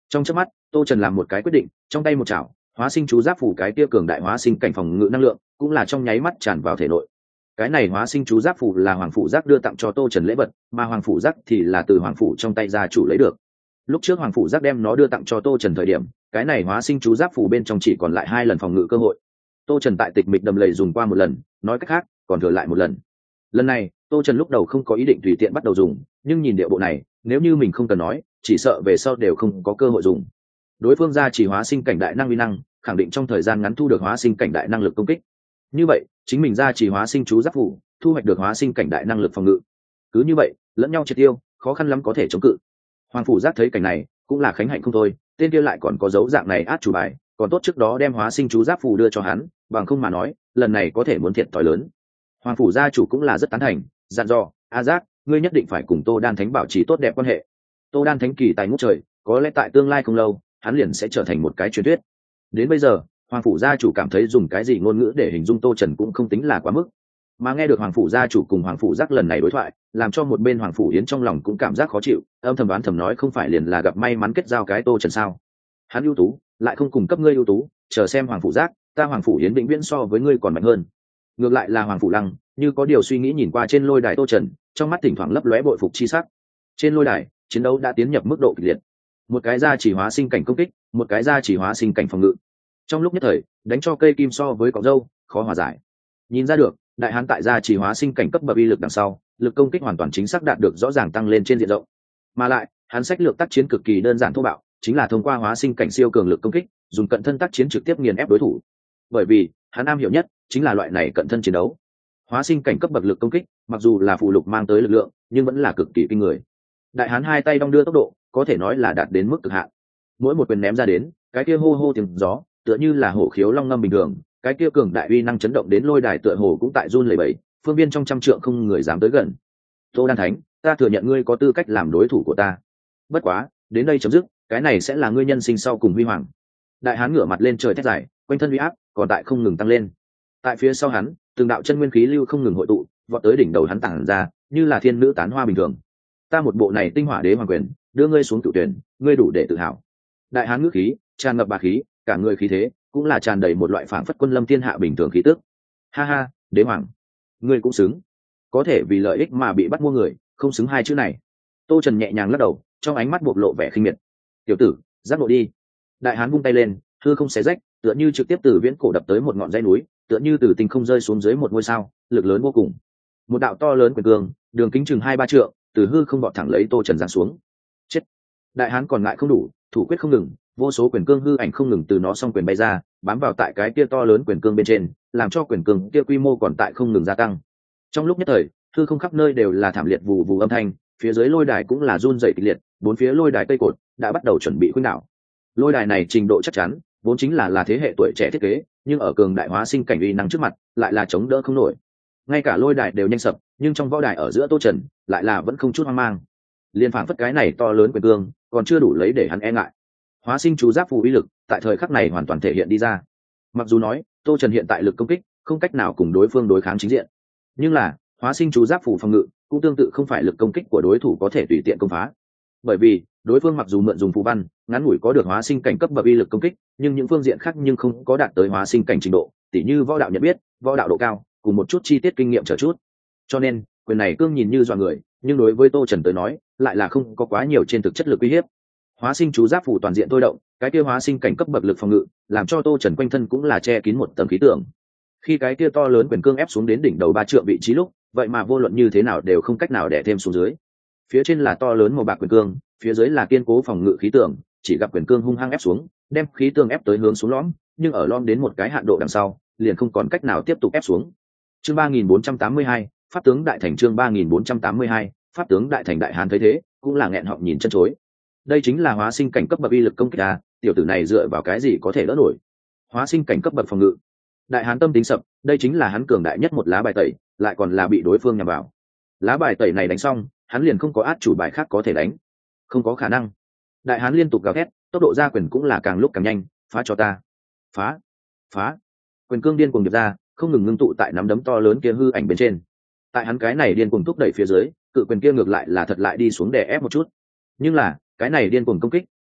A: Trong chớp mắt, Tô Trần làm một cái quyết định, trong tay một chảo, hóa sinh chú giáp phủ cái kia cường đại hóa sinh cảnh phòng ngự năng lượng, cũng là trong nháy mắt tràn vào thể nội. Cái này hóa sinh chú giáp phủ là hoàng phủ giác đưa tặng cho Tô Trần lễ vật, mà hoàng phủ giác thì là từ hoàng phủ trong tay gia chủ lấy được. Lúc trước hoàng phủ giác đem nó đưa tặng cho Tô Trần thời điểm, cái này hóa sinh chú giáp phủ bên trong chỉ còn lại 2 lần phòng ngự cơ hội. Tô Trần tại tịch mịch đầm lầy dùng qua một lần, nói cách khác, còn thừa lại một lần. Lần này, Tô Trần lúc đầu không có ý định tùy tiện bắt đầu dùng, nhưng nhìn điệu bộ này, nếu như mình không cần nói, chỉ sợ về sau đều không có cơ hội dùng. Đối phương gia chỉ hóa sinh cảnh đại năng uy năng, khẳng định trong thời gian ngắn thu được hóa sinh cảnh đại năng lực công kích. Như vậy, chính mình gia chỉ hóa sinh chú giáp phủ, thu hoạch được hóa sinh cảnh đại năng lực phòng ngự. Cứ như vậy, lẫn nhau triệt tiêu, khó khăn lắm có thể chống cự. Hoàng phủ giác thấy cảnh này, cũng là khánh hạnh không thôi, tên kia lại còn có dấu dạng này át chủ bài, còn tốt trước đó đem hóa sinh chú giáp phủ đưa cho hắn, bằng không mà nói, lần này có thể muốn thiệt thòi lớn. Hoàng phủ gia chủ cũng là rất tán thành, dặn dò, A Giác, ngươi nhất định phải cùng Tô Đan Thánh bảo trì tốt đẹp quan hệ. Tô Đan Thánh kỳ tài ngút trời, có lẽ tại tương lai không lâu, hắn liền sẽ trở thành một cái truyền thuyết. Đến bây giờ, Hoàng phủ gia chủ cảm thấy dùng cái gì ngôn ngữ để hình dung Tô Trần cũng không tính là quá mức. Mà nghe được Hoàng phủ gia chủ cùng Hoàng phủ Giác lần này đối thoại, làm cho một bên Hoàng phủ Yến trong lòng cũng cảm giác khó chịu, âm thầm đoán thầm nói không phải liền là gặp may mắn kết giao cái Tô Trần sao? Hắn ưu tú, lại không cùng cấp ngươi ưu tú, chờ xem Hoàng phủ Giác, ta Hoàng phủ Yến vĩnh viễn so với ngươi còn mạnh hơn. Ngược lại là Hoàng phủ Lăng, như có điều suy nghĩ nhìn qua trên lôi đài Tô Trần, trong mắt thỉnh thoảng lấp lóe bội phục chi sắc. Trên lôi đài, chiến đấu đã tiến nhập mức độ kịch liệt. Một cái gia chỉ hóa sinh cảnh công kích, một cái gia chỉ hóa sinh cảnh phòng ngự. Trong lúc nhất thời, đánh cho cây kim so với cọng râu, khó hòa giải. Nhìn ra được, đại hán tại gia chỉ hóa sinh cảnh cấp bậc uy lực đằng sau, lực công kích hoàn toàn chính xác đạt được rõ ràng tăng lên trên diện rộng. Mà lại, hắn sách lược tác chiến cực kỳ đơn giản thô bạo, chính là thông qua hóa sinh cảnh siêu cường lực công kích, dùng cận thân tác chiến trực tiếp nghiền ép đối thủ. Bởi vì, hắn am hiểu nhất chính là loại này cận thân chiến đấu. Hóa sinh cảnh cấp bậc lực công kích, mặc dù là phụ lục mang tới lực lượng, nhưng vẫn là cực kỳ kinh người. Đại hán hai tay đong đưa tốc độ, có thể nói là đạt đến mức cực hạn. Mỗi một quyền ném ra đến, cái kia hô hô tiếng gió, tựa như là hổ khiếu long ngâm bình thường, cái kia cường đại uy năng chấn động đến lôi đài tựa hồ cũng tại run lẩy bẩy, phương viên trong trăm trượng không người dám tới gần. Tô Đan Thánh, ta thừa nhận ngươi có tư cách làm đối thủ của ta. Bất quá, đến đây chấm dứt, cái này sẽ là ngươi nhân sinh sau cùng huy hoàng. Đại hán ngửa mặt lên trời thét dài, quanh thân uy áp còn tại không ngừng tăng lên. Tại phía sau hắn, từng đạo chân nguyên khí lưu không ngừng hội tụ, vọt tới đỉnh đầu hắn tản ra, như là thiên nữ tán hoa bình thường. Ta một bộ này tinh hỏa đế hoàng quyền, đưa ngươi xuống cựu tuyển, ngươi đủ để tự hào. Đại hán ngữ khí tràn ngập bá khí, cả người khí thế cũng là tràn đầy một loại phảng phất quân lâm thiên hạ bình thường khí tức. Ha ha, đế hoàng, ngươi cũng xứng. Có thể vì lợi ích mà bị bắt mua người, không xứng hai chữ này. Tô Trần nhẹ nhàng lắc đầu, trong ánh mắt bộc lộ vẻ khinh miệt. Tiểu tử, giác ngộ đi. Đại hán vung tay lên, hư không xé rách, tựa như trực tiếp từ viễn cổ đập tới một ngọn dãy núi, tựa như từ tinh không rơi xuống dưới một ngôi sao, lực lớn vô cùng. Một đạo to lớn quyền cương, đường kính chừng 2-3 trượng, từ hư không bọt thẳng lấy Tô Trần giáng xuống. Chết. Đại hán còn ngại không đủ, thủ quyết không ngừng, vô số quyền cương hư ảnh không ngừng từ nó song quyền bay ra, bám vào tại cái kia to lớn quyền cương bên trên, làm cho quyền cương kia quy mô còn tại không ngừng gia tăng. Trong lúc nhất thời, hư không khắp nơi đều là thảm liệt vù vù âm thanh, phía dưới lôi đài cũng là run rẩy kịch liệt, bốn phía lôi đài cây cột đã bắt đầu chuẩn bị khuynh đảo. Lôi đài này trình độ chắc chắn, vốn chính là thế hệ tuổi trẻ thiết kế, nhưng ở cường đại hóa sinh cảnh uy năng trước mặt, lại là chống đỡ không nổi. Ngay cả lôi đài đều nhanh sập, nhưng trong võ đài ở giữa Tô Trần, lại là vẫn không chút hoang mang. Liên phảng phất cái này to lớn quyền cương, còn chưa đủ lấy để hắn e ngại. Hóa sinh chú giáp phù uy lực, tại thời khắc này hoàn toàn thể hiện đi ra. Mặc dù nói, Tô Trần hiện tại lực công kích, không cách nào cùng đối phương đối kháng chính diện, nhưng là hóa sinh chú giáp phù phòng ngự, cũng tương tự không phải lực công kích của đối thủ có thể tùy tiện công phá. Bởi vì, đối phương mặc dù mượn dùng phù văn, ngắn ngủi có được hóa sinh cảnh cấp bậc uy lực công kích, nhưng những phương diện khác nhưng không có đạt tới hóa sinh cảnh trình độ, tỉ như võ đạo nhận biết, võ đạo độ cao, cùng một chút chi tiết kinh nghiệm trở chút. Cho nên, quyền này cương nhìn như dọa người, nhưng đối với Tô Trần tới nói, lại là không có quá nhiều trên thực chất lực uy hiếp. Hóa sinh chú giáp phù toàn diện thôi động, cái kia hóa sinh cảnh cấp bậc lực phòng ngự, làm cho Tô Trần quanh thân cũng là che kín một tầng khí tượng. Khi cái kia to lớn quyền cương ép xuống đến đỉnh đầu 3 trượng vị trí lúc, vậy mà vô luận như thế nào đều không cách nào đè thêm xuống dưới. Phía trên là to lớn màu bạc quyền cương, phía dưới là kiên cố phòng ngự khí tượng, chỉ gặp quyền cương hung hăng ép xuống, đem khí tượng ép tới hướng xuống lõm, nhưng ở lõm đến một cái hạn độ đằng sau, liền không còn cách nào tiếp tục ép xuống. Chương 3482, pháp tướng đại thành. Chương 3482, pháp tướng đại thành. Đại hán thấy thế, cũng là nghẹn họng nhìn chân chối. Đây chính là hóa sinh cảnh cấp bậc uy lực công kích à, tiểu tử này dựa vào cái gì có thể đỡ nổi? Hóa sinh cảnh cấp bậc phòng ngự. Đại hán tâm tính sập, đây chính là hắn cường đại nhất một lá bài tẩy, lại còn là bị đối phương nhằm vào. Lá bài tẩy này đánh xong, hắn liền không có át chủ bài khác có thể đánh. Không có khả năng. Đại hán liên tục gào thét, tốc độ ra quyền cũng là càng lúc càng nhanh, phá cho ta. Phá, phá. Quyền cương điên cuồng điệp ra, không ngừng ngưng tụ tại nắm đấm to lớn kia hư ảnh bên trên. Tại hắn cái này điên cuồng thúc đẩy phía dưới, cự quyền kia ngược lại là thật lại đi xuống đè ép một chút. Nhưng là, cái này điên cuồng công kích,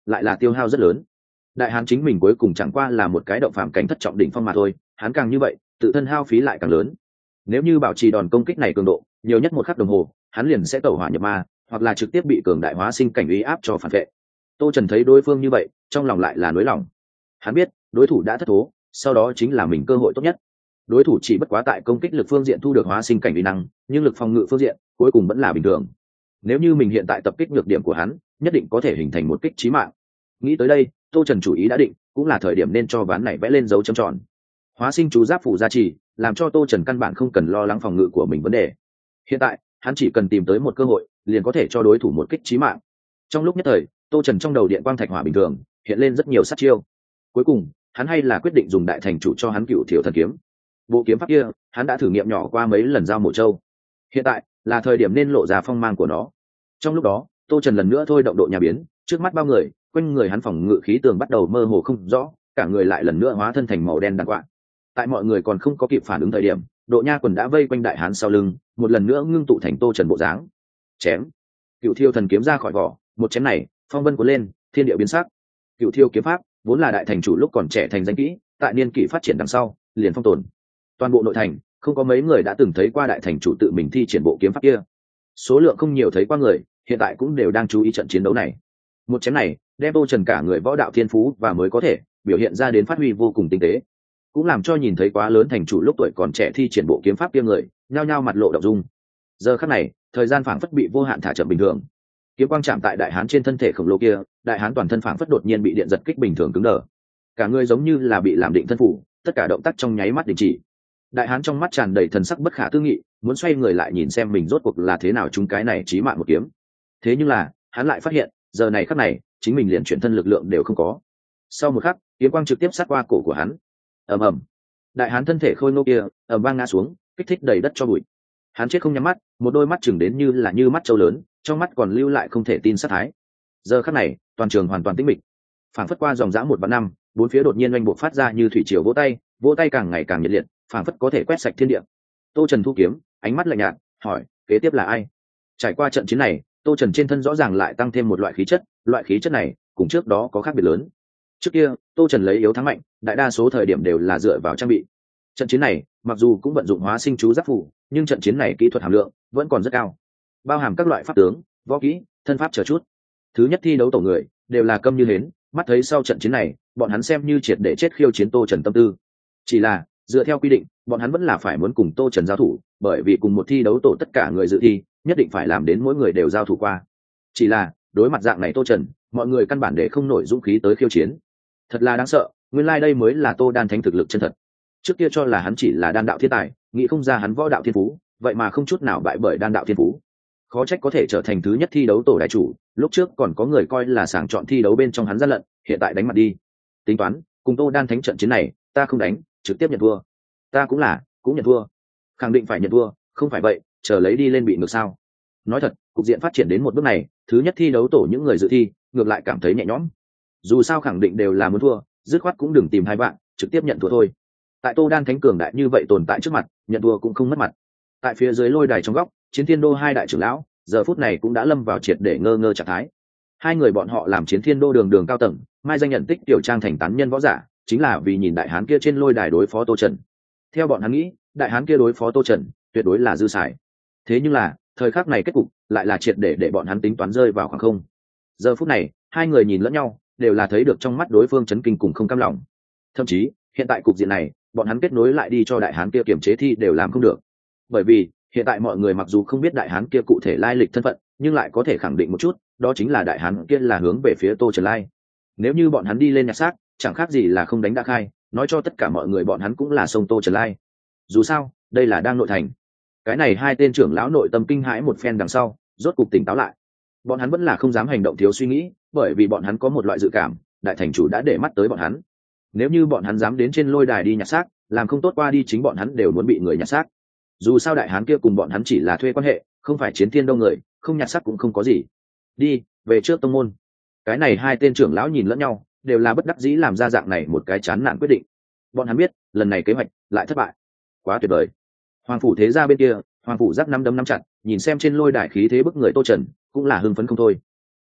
A: lại là tiêu hao rất lớn. Đại hán chính mình cuối cùng chẳng qua là một cái động phàm cảnh thất trọng đỉnh phong mà thôi, hắn càng như vậy tự thân hao phí lại càng lớn. Nếu như bảo trì đòn công kích này cường độ nhiều nhất một khắc đồng hồ, hắn liền sẽ tẩu hỏa nhập ma, hoặc là trực tiếp bị cường đại hóa sinh cảnh uy áp cho phản vệ. Tô Trần thấy đối phương như vậy, trong lòng lại là nỗi lòng. Hắn biết đối thủ đã thất thố, sau đó chính là mình cơ hội tốt nhất. Đối thủ chỉ bất quá tại công kích lực phương diện thu được hóa sinh cảnh uy năng, nhưng lực phòng ngự phương diện cuối cùng vẫn là bình thường. Nếu như mình hiện tại tập kích nhược điểm của hắn, nhất định có thể hình thành một kích chí mạng. Nghĩ tới đây, Tô Trần chủ ý đã định, cũng là thời điểm nên cho ván này vẽ lên dấu chấm tròn. Hóa sinh chú giáp phụ gia trì, làm cho Tô Trần căn bản không cần lo lắng phòng ngự của mình vấn đề. Hiện tại, hắn chỉ cần tìm tới một cơ hội, liền có thể cho đối thủ một kích chí mạng. Trong lúc nhất thời, Tô Trần trong đầu điện quang thạch hỏa bình thường, hiện lên rất nhiều sát chiêu. Cuối cùng, hắn hay là quyết định dùng đại thành chủ cho hắn Cựu Thiểu Thần kiếm. Bộ kiếm pháp kia, hắn đã thử nghiệm nhỏ qua mấy lần giao mổ châu. Hiện tại, là thời điểm nên lộ ra phong mang của nó. Trong lúc đó, Tô Trần lần nữa thôi động độ nhà biến, trước mắt bao người, quanh người hắn phòng ngự khí tường bắt đầu mơ hồ không rõ, cả người lại lần nữa hóa thân thành màu đen đàn quạ. Tại mọi người còn không có kịp phản ứng thời điểm, độ nha quần đã vây quanh đại hán sau lưng, một lần nữa ngưng tụ thành Tô Trần bộ dáng. Chém. Cựu Thiêu Thần kiếm ra khỏi vỏ, một chém này, phong vân cuốn lên, thiên địa biến sắc. Cựu Thiêu kiếm pháp vốn là đại thành chủ lúc còn trẻ thành danh kỹ, tại niên kỷ phát triển đằng sau, liền phong tồn. Toàn bộ nội thành, không có mấy người đã từng thấy qua đại thành chủ tự mình thi triển bộ kiếm pháp kia. Số lượng không nhiều thấy qua người, hiện tại cũng đều đang chú ý trận chiến đấu này. Một chém này, đem Tô Trần cả người võ đạo thiên phú và mới có thể biểu hiện ra đến phát huy vô cùng tinh tế, cũng làm cho nhìn thấy quá lớn thành chủ lúc tuổi còn trẻ thi triển bộ kiếm pháp kia người nhao nhao mặt lộ động dung. Giờ khắc này, thời gian phảng phất bị vô hạn thả chậm bình thường. Kiếm quang chạm tại đại hán trên thân thể khổng lồ kia, đại hán toàn thân phảng phất đột nhiên bị điện giật kích bình thường cứng đờ, cả người giống như là bị làm định thân phủ, tất cả động tác trong nháy mắt đình chỉ. Đại hán trong mắt tràn đầy thần sắc bất khả tư nghị, muốn xoay người lại nhìn xem mình rốt cuộc là thế nào trúng cái này chí mạng một kiếm. Thế nhưng là, hắn lại phát hiện, giờ này khắc này, chính mình liền chuyển thân lực lượng đều không có. Sau một khắc, kiếm quang trực tiếp sát qua cổ của hắn. Ầm ầm. Đại hán thân thể khôi ngô kia ầm vang ngã xuống, kích thích đầy đất cho bụi. Hắn chết không nhắm mắt, một đôi mắt chừng đến như là như mắt trâu lớn, trong mắt còn lưu lại không thể tin sát thái. Giờ khắc này, toàn trường hoàn toàn tĩnh mịch. Phảng phất qua dòng dã 1 và 5, bốn phía đột nhiên oanh bộc phát ra như thủy triều vỗ tay càng ngày càng nhiệt liệt, phảng phất có thể quét sạch thiên địa. Tô Trần thu kiếm, ánh mắt lạnh nhạt, hỏi, kế tiếp là ai? Trải qua trận chiến này, Tô Trần trên thân rõ ràng lại tăng thêm một loại khí chất, loại khí chất này cùng trước đó có khác biệt lớn. Trước kia, Tô Trần lấy yếu thắng mạnh, đại đa số thời điểm đều là dựa vào trang bị. Trận chiến này, mặc dù cũng vận dụng hóa sinh chú giáp phủ, nhưng trận chiến này kỹ thuật hàm lượng vẫn còn rất cao, bao hàm các loại pháp tướng, võ kỹ, thân pháp chờ chút. Thứ nhất thi đấu tổ người đều là câm như hến, mắt thấy sau trận chiến này, bọn hắn xem như triệt để chết khiêu chiến Tô Trần tâm tư. Chỉ là, dựa theo quy định, bọn hắn vẫn là phải muốn cùng Tô Trần giao thủ, bởi vì cùng một thi đấu tổ tất cả người dự thi, nhất định phải làm đến mỗi người đều giao thủ qua. Chỉ là, đối mặt dạng này Tô Trần, mọi người căn bản để không nổi dũng khí tới khiêu chiến. Thật là đáng sợ, nguyên lai đây mới là Tô Đan Thánh thực lực chân thật. Trước kia cho là hắn chỉ là đan đạo thiên tài, nghĩ không ra hắn võ đạo thiên phú, vậy mà không chút nào bại bởi đan đạo thiên phú. Khó trách có thể trở thành thứ nhất thi đấu tổ đại chủ, lúc trước còn có người coi là sàng chọn thi đấu bên trong hắn gian lận, hiện tại đánh mặt đi. Tính toán, cùng Tô Đan Thánh trận chiến này, ta không đánh, trực tiếp nhận thua. Ta cũng nhận thua. Khẳng định phải nhận thua, không phải vậy, chờ lấy đi lên bị ngược sao? Nói thật, cục diện phát triển đến một bước này, thứ nhất thi đấu tổ những người dự thi, ngược lại cảm thấy nhẹ nhõm. Dù sao khẳng định đều là muốn thua, dứt khoát cũng đừng tìm hai bạn, trực tiếp nhận thua thôi. Tại Tô Đan Thánh cường đại như vậy tồn tại trước mặt, nhận thua cũng không mất mặt. Tại phía dưới lôi đài trong góc, Chiến Thiên Đô hai đại trưởng lão, giờ phút này cũng đã lâm vào triệt để ngơ ngơ trạng thái. Hai người bọn họ làm Chiến Thiên Đô đường cao tầng, mai danh nhận tích tiểu trang thành tán nhân võ giả, chính là vì nhìn đại hán kia trên lôi đài đối phó Tô Trần. Theo bọn hắn nghĩ, đại hán kia đối phó Tô Trần, tuyệt đối là dư xài. Thế nhưng là, thời khắc này kết cục lại là triệt để bọn hắn tính toán rơi vào khoảng không. Giờ phút này, hai người nhìn lẫn nhau, đều là thấy được trong mắt đối phương chấn kinh cùng không cam lòng. Thậm chí, hiện tại cục diện này, bọn hắn kết nối lại đi cho đại hán kia kiểm chế thi đều làm không được. Bởi vì, hiện tại mọi người mặc dù không biết đại hán kia cụ thể lai lịch thân phận, nhưng lại có thể khẳng định một chút, đó chính là đại hán kia là hướng về phía Tô Trần lai. Nếu như bọn hắn đi lên nhặt xác, chẳng khác gì là không đánh đã khai, nói cho tất cả mọi người bọn hắn cũng là sông Tô Trần lai. Dù sao, đây là đang nội thành. Cái này hai tên trưởng lão nội tâm kinh hãi một phen đằng sau, rốt cục tỉnh táo lại. Bọn hắn vẫn là không dám hành động thiếu suy nghĩ, bởi vì bọn hắn có một loại dự cảm, đại thành chủ đã để mắt tới bọn hắn. Nếu như bọn hắn dám đến trên lôi đài đi nhặt xác, làm không tốt qua đi chính bọn hắn đều muốn bị người nhặt xác. Dù sao đại hán kia cùng bọn hắn chỉ là thuê quan hệ, không phải chiến thiên đông người, không nhặt xác cũng không có gì. Đi, về trước tông môn. Cái này hai tên trưởng lão nhìn lẫn nhau, đều là bất đắc dĩ làm ra dạng này một cái chán nản quyết định. Bọn hắn biết, lần này kế hoạch lại thất bại. Quá tuyệt vời. Hoàng phủ thế gia bên kia, Hoàng phủ giáp năm đấm năm chặt, nhìn xem trên lôi đài khí thế bức người Tô Trần, cũng là hưng phấn không thôi.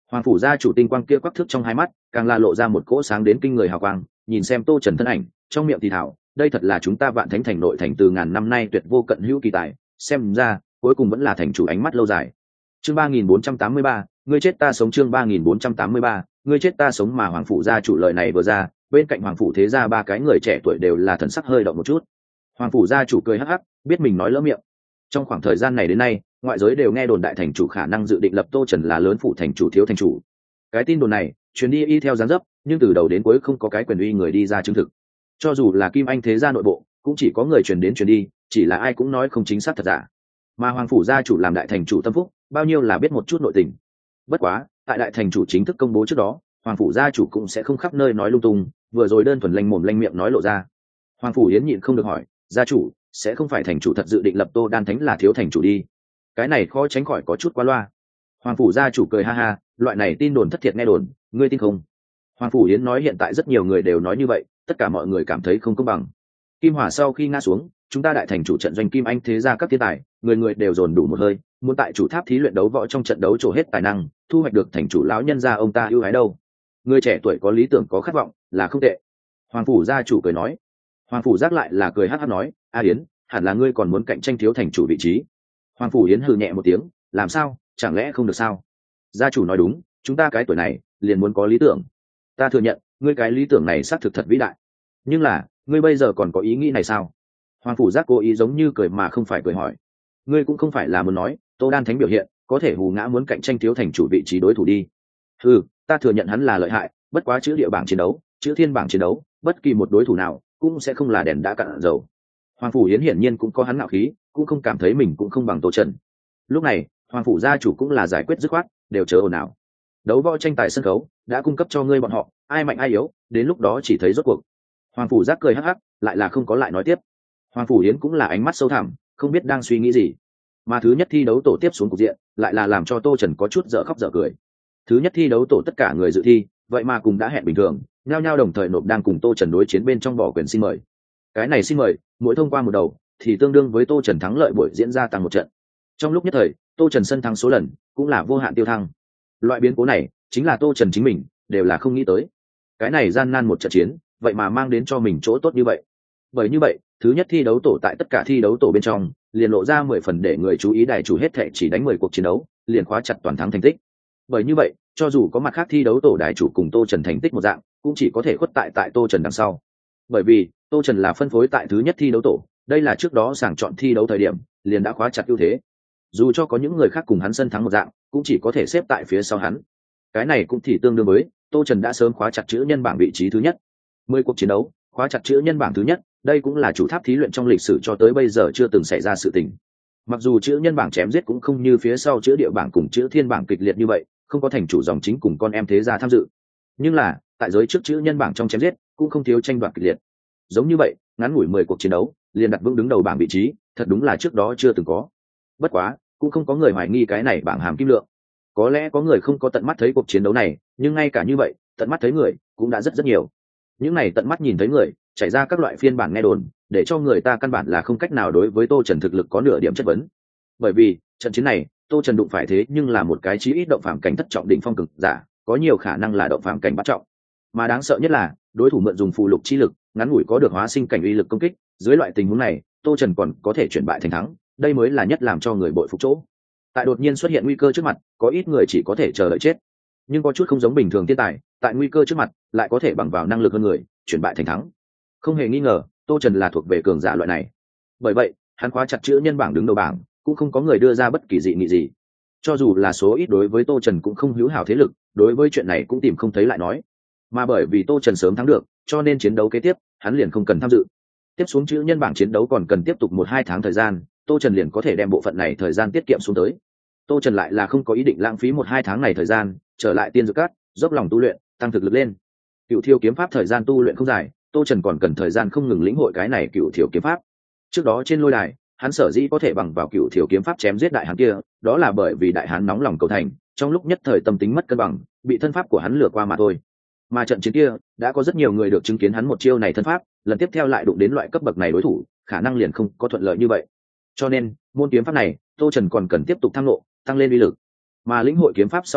A: Hoàng phủ gia chủ tinh quang kia quắc thước trong hai mắt càng là lộ ra một cỗ sáng đến kinh người hào quang, nhìn xem Tô Trần thân ảnh, trong miệng thì thảo, đây thật là chúng ta Vạn Thánh thành nội thành từ ngàn năm nay tuyệt vô cận hữu kỳ tài, xem ra cuối cùng vẫn là thành chủ ánh mắt lâu dài. Chương 3483, ngươi chết ta sống. Chương 3483, ngươi chết ta sống. Mà Hoàng phủ gia chủ lời này vừa ra, bên cạnh Hoàng phủ thế gia ba cái người trẻ tuổi đều là thần sắc hơi động một chút. Hoàng phủ gia chủ cười hắc hắc, biết mình nói lỡ miệng. Trong khoảng thời gian này đến nay, ngoại giới đều nghe đồn đại thành chủ khả năng dự định lập Tô Trần là lớn phủ thành chủ thiếu thành chủ. Cái tin đồn này truyền đi y theo dáng dấp, nhưng từ đầu đến cuối không có cái quyền uy người đi ra chứng thực. Cho dù là Kim Anh thế gia nội bộ, cũng chỉ có người truyền đến truyền đi, chỉ là ai cũng nói không chính xác thật giả. Mà Hoàng phủ gia chủ làm đại thành chủ tâm phúc, bao nhiêu là biết một chút nội tình. Bất quá, tại đại thành chủ chính thức công bố trước đó, Hoàng phủ gia chủ cũng sẽ không khắp nơi nói lung tung, vừa rồi đơn thuần lanh mồm lanh miệng nói lộ ra. Hoàng phủ Yến nhịn không được hỏi, gia chủ sẽ không phải thành chủ thật dự định lập Tô Đan Thánh là thiếu thành chủ đi? Cái này khó tránh khỏi có chút quá loa. Hoàng phủ gia chủ cười ha ha, loại này tin đồn thất thiệt nghe đồn, ngươi tin không? Hoàng phủ Yến nói hiện tại rất nhiều người đều nói như vậy, tất cả mọi người cảm thấy không công bằng. Kim Hỏa sau khi ngã xuống, chúng ta đại thành chủ trận doanh Kim Anh thế ra các thiên tài, người người đều dồn đủ một hơi, muốn tại chủ tháp thí luyện đấu võ trong trận đấu trổ hết tài năng, thu hoạch được thành chủ lão nhân gia ông ta ưu ái đâu. Người trẻ tuổi có lý tưởng có khát vọng là không tệ. Hoàng phủ gia chủ cười nói. Hoàng phủ giác lại là cười hắc hắc nói, a Yến, hẳn là ngươi còn muốn cạnh tranh thiếu thành chủ vị trí. Hoàng phủ Yến hừ nhẹ một tiếng, làm sao, chẳng lẽ không được sao? Gia chủ nói đúng, chúng ta cái tuổi này liền muốn có lý tưởng. Ta thừa nhận, ngươi cái lý tưởng này xác thực thật vĩ đại. Nhưng là, ngươi bây giờ còn có ý nghĩ này sao? Hoàng phủ giác cố ý giống như cười mà không phải cười hỏi. Ngươi cũng không phải là muốn nói, Tô Đan Thánh biểu hiện, có thể hù ngã muốn cạnh tranh thiếu thành chủ vị trí đối thủ đi. Ừ, ta thừa nhận hắn là lợi hại, bất quá chữ địa bảng chiến đấu, chữ thiên bảng chiến đấu, bất kỳ một đối thủ nào cũng sẽ không là đèn đã cạn dầu. Hoàng phủ Yến hiển nhiên cũng có hắn ngạo khí, cũng không cảm thấy mình cũng không bằng Tô Trần. Lúc này, Hoàng phủ gia chủ cũng là giải quyết dứt khoát, đều chớ ồn ào. Đấu võ tranh tài sân khấu đã cung cấp cho ngươi bọn họ, ai mạnh ai yếu, đến lúc đó chỉ thấy rốt cuộc. Hoàng phủ giác cười hắc hắc, lại là không có lại nói tiếp. Hoàng phủ Yến cũng là ánh mắt sâu thẳm, không biết đang suy nghĩ gì. Mà thứ nhất thi đấu tổ tiếp xuống cục diện, lại là làm cho Tô Trần có chút dở khóc dở cười. Thứ nhất thi đấu tổ tất cả người dự thi, vậy mà cùng đã hẹn bình thường, nhao nhao đồng thời nộp đang cùng Tô Trần đối chiến bên trong bỏ quyền xin mời. Cái này xin mời, mỗi thông qua một đầu, thì tương đương với Tô Trần thắng lợi buổi diễn ra tăng một trận. Trong lúc nhất thời, Tô Trần sân thắng số lần, cũng là vô hạn tiêu thăng. Loại biến cố này, chính là Tô Trần chính mình đều là không nghĩ tới. Cái này gian nan một trận chiến, vậy mà mang đến cho mình chỗ tốt như vậy. Bởi như vậy, thứ nhất thi đấu tổ tại tất cả thi đấu tổ bên trong, liền lộ ra 10 phần để người chú ý, đại chủ hết thệ chỉ đánh 10 cuộc chiến đấu, liền khóa chặt toàn thắng thành tích. Bởi như vậy, cho dù có mặt khác thi đấu tổ đại chủ cùng Tô Trần thành tích một dạng, cũng chỉ có thể khuất tại Tô Trần đằng sau. Bởi vì, Tô Trần là phân phối tại thứ nhất thi đấu tổ, đây là trước đó sàng chọn thi đấu thời điểm, liền đã khóa chặt ưu thế. Dù cho có những người khác cùng hắn sân thắng một dạng, cũng chỉ có thể xếp tại phía sau hắn. Cái này cũng thì tương đương với Tô Trần đã sớm khóa chặt chữ nhân bảng vị trí thứ nhất. 10 cuộc chiến đấu, khóa chặt chữ nhân bảng thứ nhất, đây cũng là chủ tháp thí luyện trong lịch sử cho tới bây giờ chưa từng xảy ra sự tình. Mặc dù chữ nhân bảng chém giết cũng không như phía sau chữ địa bảng cùng chữ thiên bảng kịch liệt như vậy, không có thành chủ dòng chính cùng con em thế gia tham dự. Nhưng là, tại giới trước chữ nhân bảng trong chém giết, cũng không thiếu tranh đoạt kịch liệt. Giống như vậy, ngắn ngủi 10 cuộc chiến đấu, liền đặt vững đứng đầu bảng vị trí, thật đúng là trước đó chưa từng có. Bất quá, cũng không có người hoài nghi cái này bảng hàm kim lượng. Có lẽ có người không có tận mắt thấy cuộc chiến đấu này, nhưng ngay cả như vậy, tận mắt thấy người cũng đã rất nhiều. Những này tận mắt nhìn thấy người, chạy ra các loại phiên bản nghe đồn, để cho người ta căn bản là không cách nào đối với Tô Trần thực lực có nửa điểm chất vấn. Bởi vì, trận chiến này, Tô Trần đụng phải thế nhưng là một cái chí ít động phàm cảnh thất trọng đỉnh phong cực giả, có nhiều khả năng là động phàm cảnh bắt trọng. Mà đáng sợ nhất là, đối thủ mượn dùng phù lục chi lực, ngắn ngủi có được hóa sinh cảnh uy lực công kích, dưới loại tình huống này, Tô Trần còn có thể chuyển bại thành thắng, đây mới là nhất làm cho người bội phục chỗ. Tại đột nhiên xuất hiện nguy cơ trước mặt, có ít người chỉ có thể chờ đợi chết, nhưng có chút không giống bình thường thiên tài, tại nguy cơ trước mặt lại có thể bằng vào năng lực hơn người chuyển bại thành thắng. Không hề nghi ngờ, Tô Trần là thuộc về cường giả loại này. Bởi vậy, hắn khóa chặt chữ nhân bảng đứng đầu bảng, cũng không có người đưa ra bất kỳ dị nghị gì. Cho dù là số ít đối với Tô Trần cũng không hữu hảo thế lực, đối với chuyện này cũng tìm không thấy lại nói. Mà bởi vì Tô Trần sớm thắng được, cho nên chiến đấu kế tiếp, hắn liền không cần tham dự. Tiếp xuống chữ nhân bảng chiến đấu còn cần tiếp tục 1-2 tháng thời gian, Tô Trần liền có thể đem bộ phận này thời gian tiết kiệm xuống tới. Tô Trần lại là không có ý định lãng phí 1-2 tháng này thời gian, trở lại tiên dược cát, dốc lòng tu luyện, tăng thực lực lên. Cựu Thiêu kiếm pháp thời gian tu luyện không dài, Tô Trần còn cần thời gian không ngừng lĩnh hội cái này Cựu Thiêu kiếm pháp. Trước đó trên lôi đài, hắn sở dĩ có thể bằng vào Cựu Thiêu kiếm pháp chém giết đại hán kia, đó là bởi vì đại hán nóng lòng cầu thành, trong lúc nhất thời tâm tính mất cân bằng, bị thân pháp của hắn lừa qua mà thôi. Mà trận chiến kia, đã có rất nhiều người được chứng kiến hắn một chiêu này thân pháp, lần tiếp theo lại đụng đến loại cấp bậc này đối thủ, khả năng liền không có thuận lợi như vậy. Cho nên, môn kiếm pháp này, Tô Trần còn cần tiếp tục tham ngộ, tăng lên uy lực. Mà lĩnh hội kiếm pháp sau khi,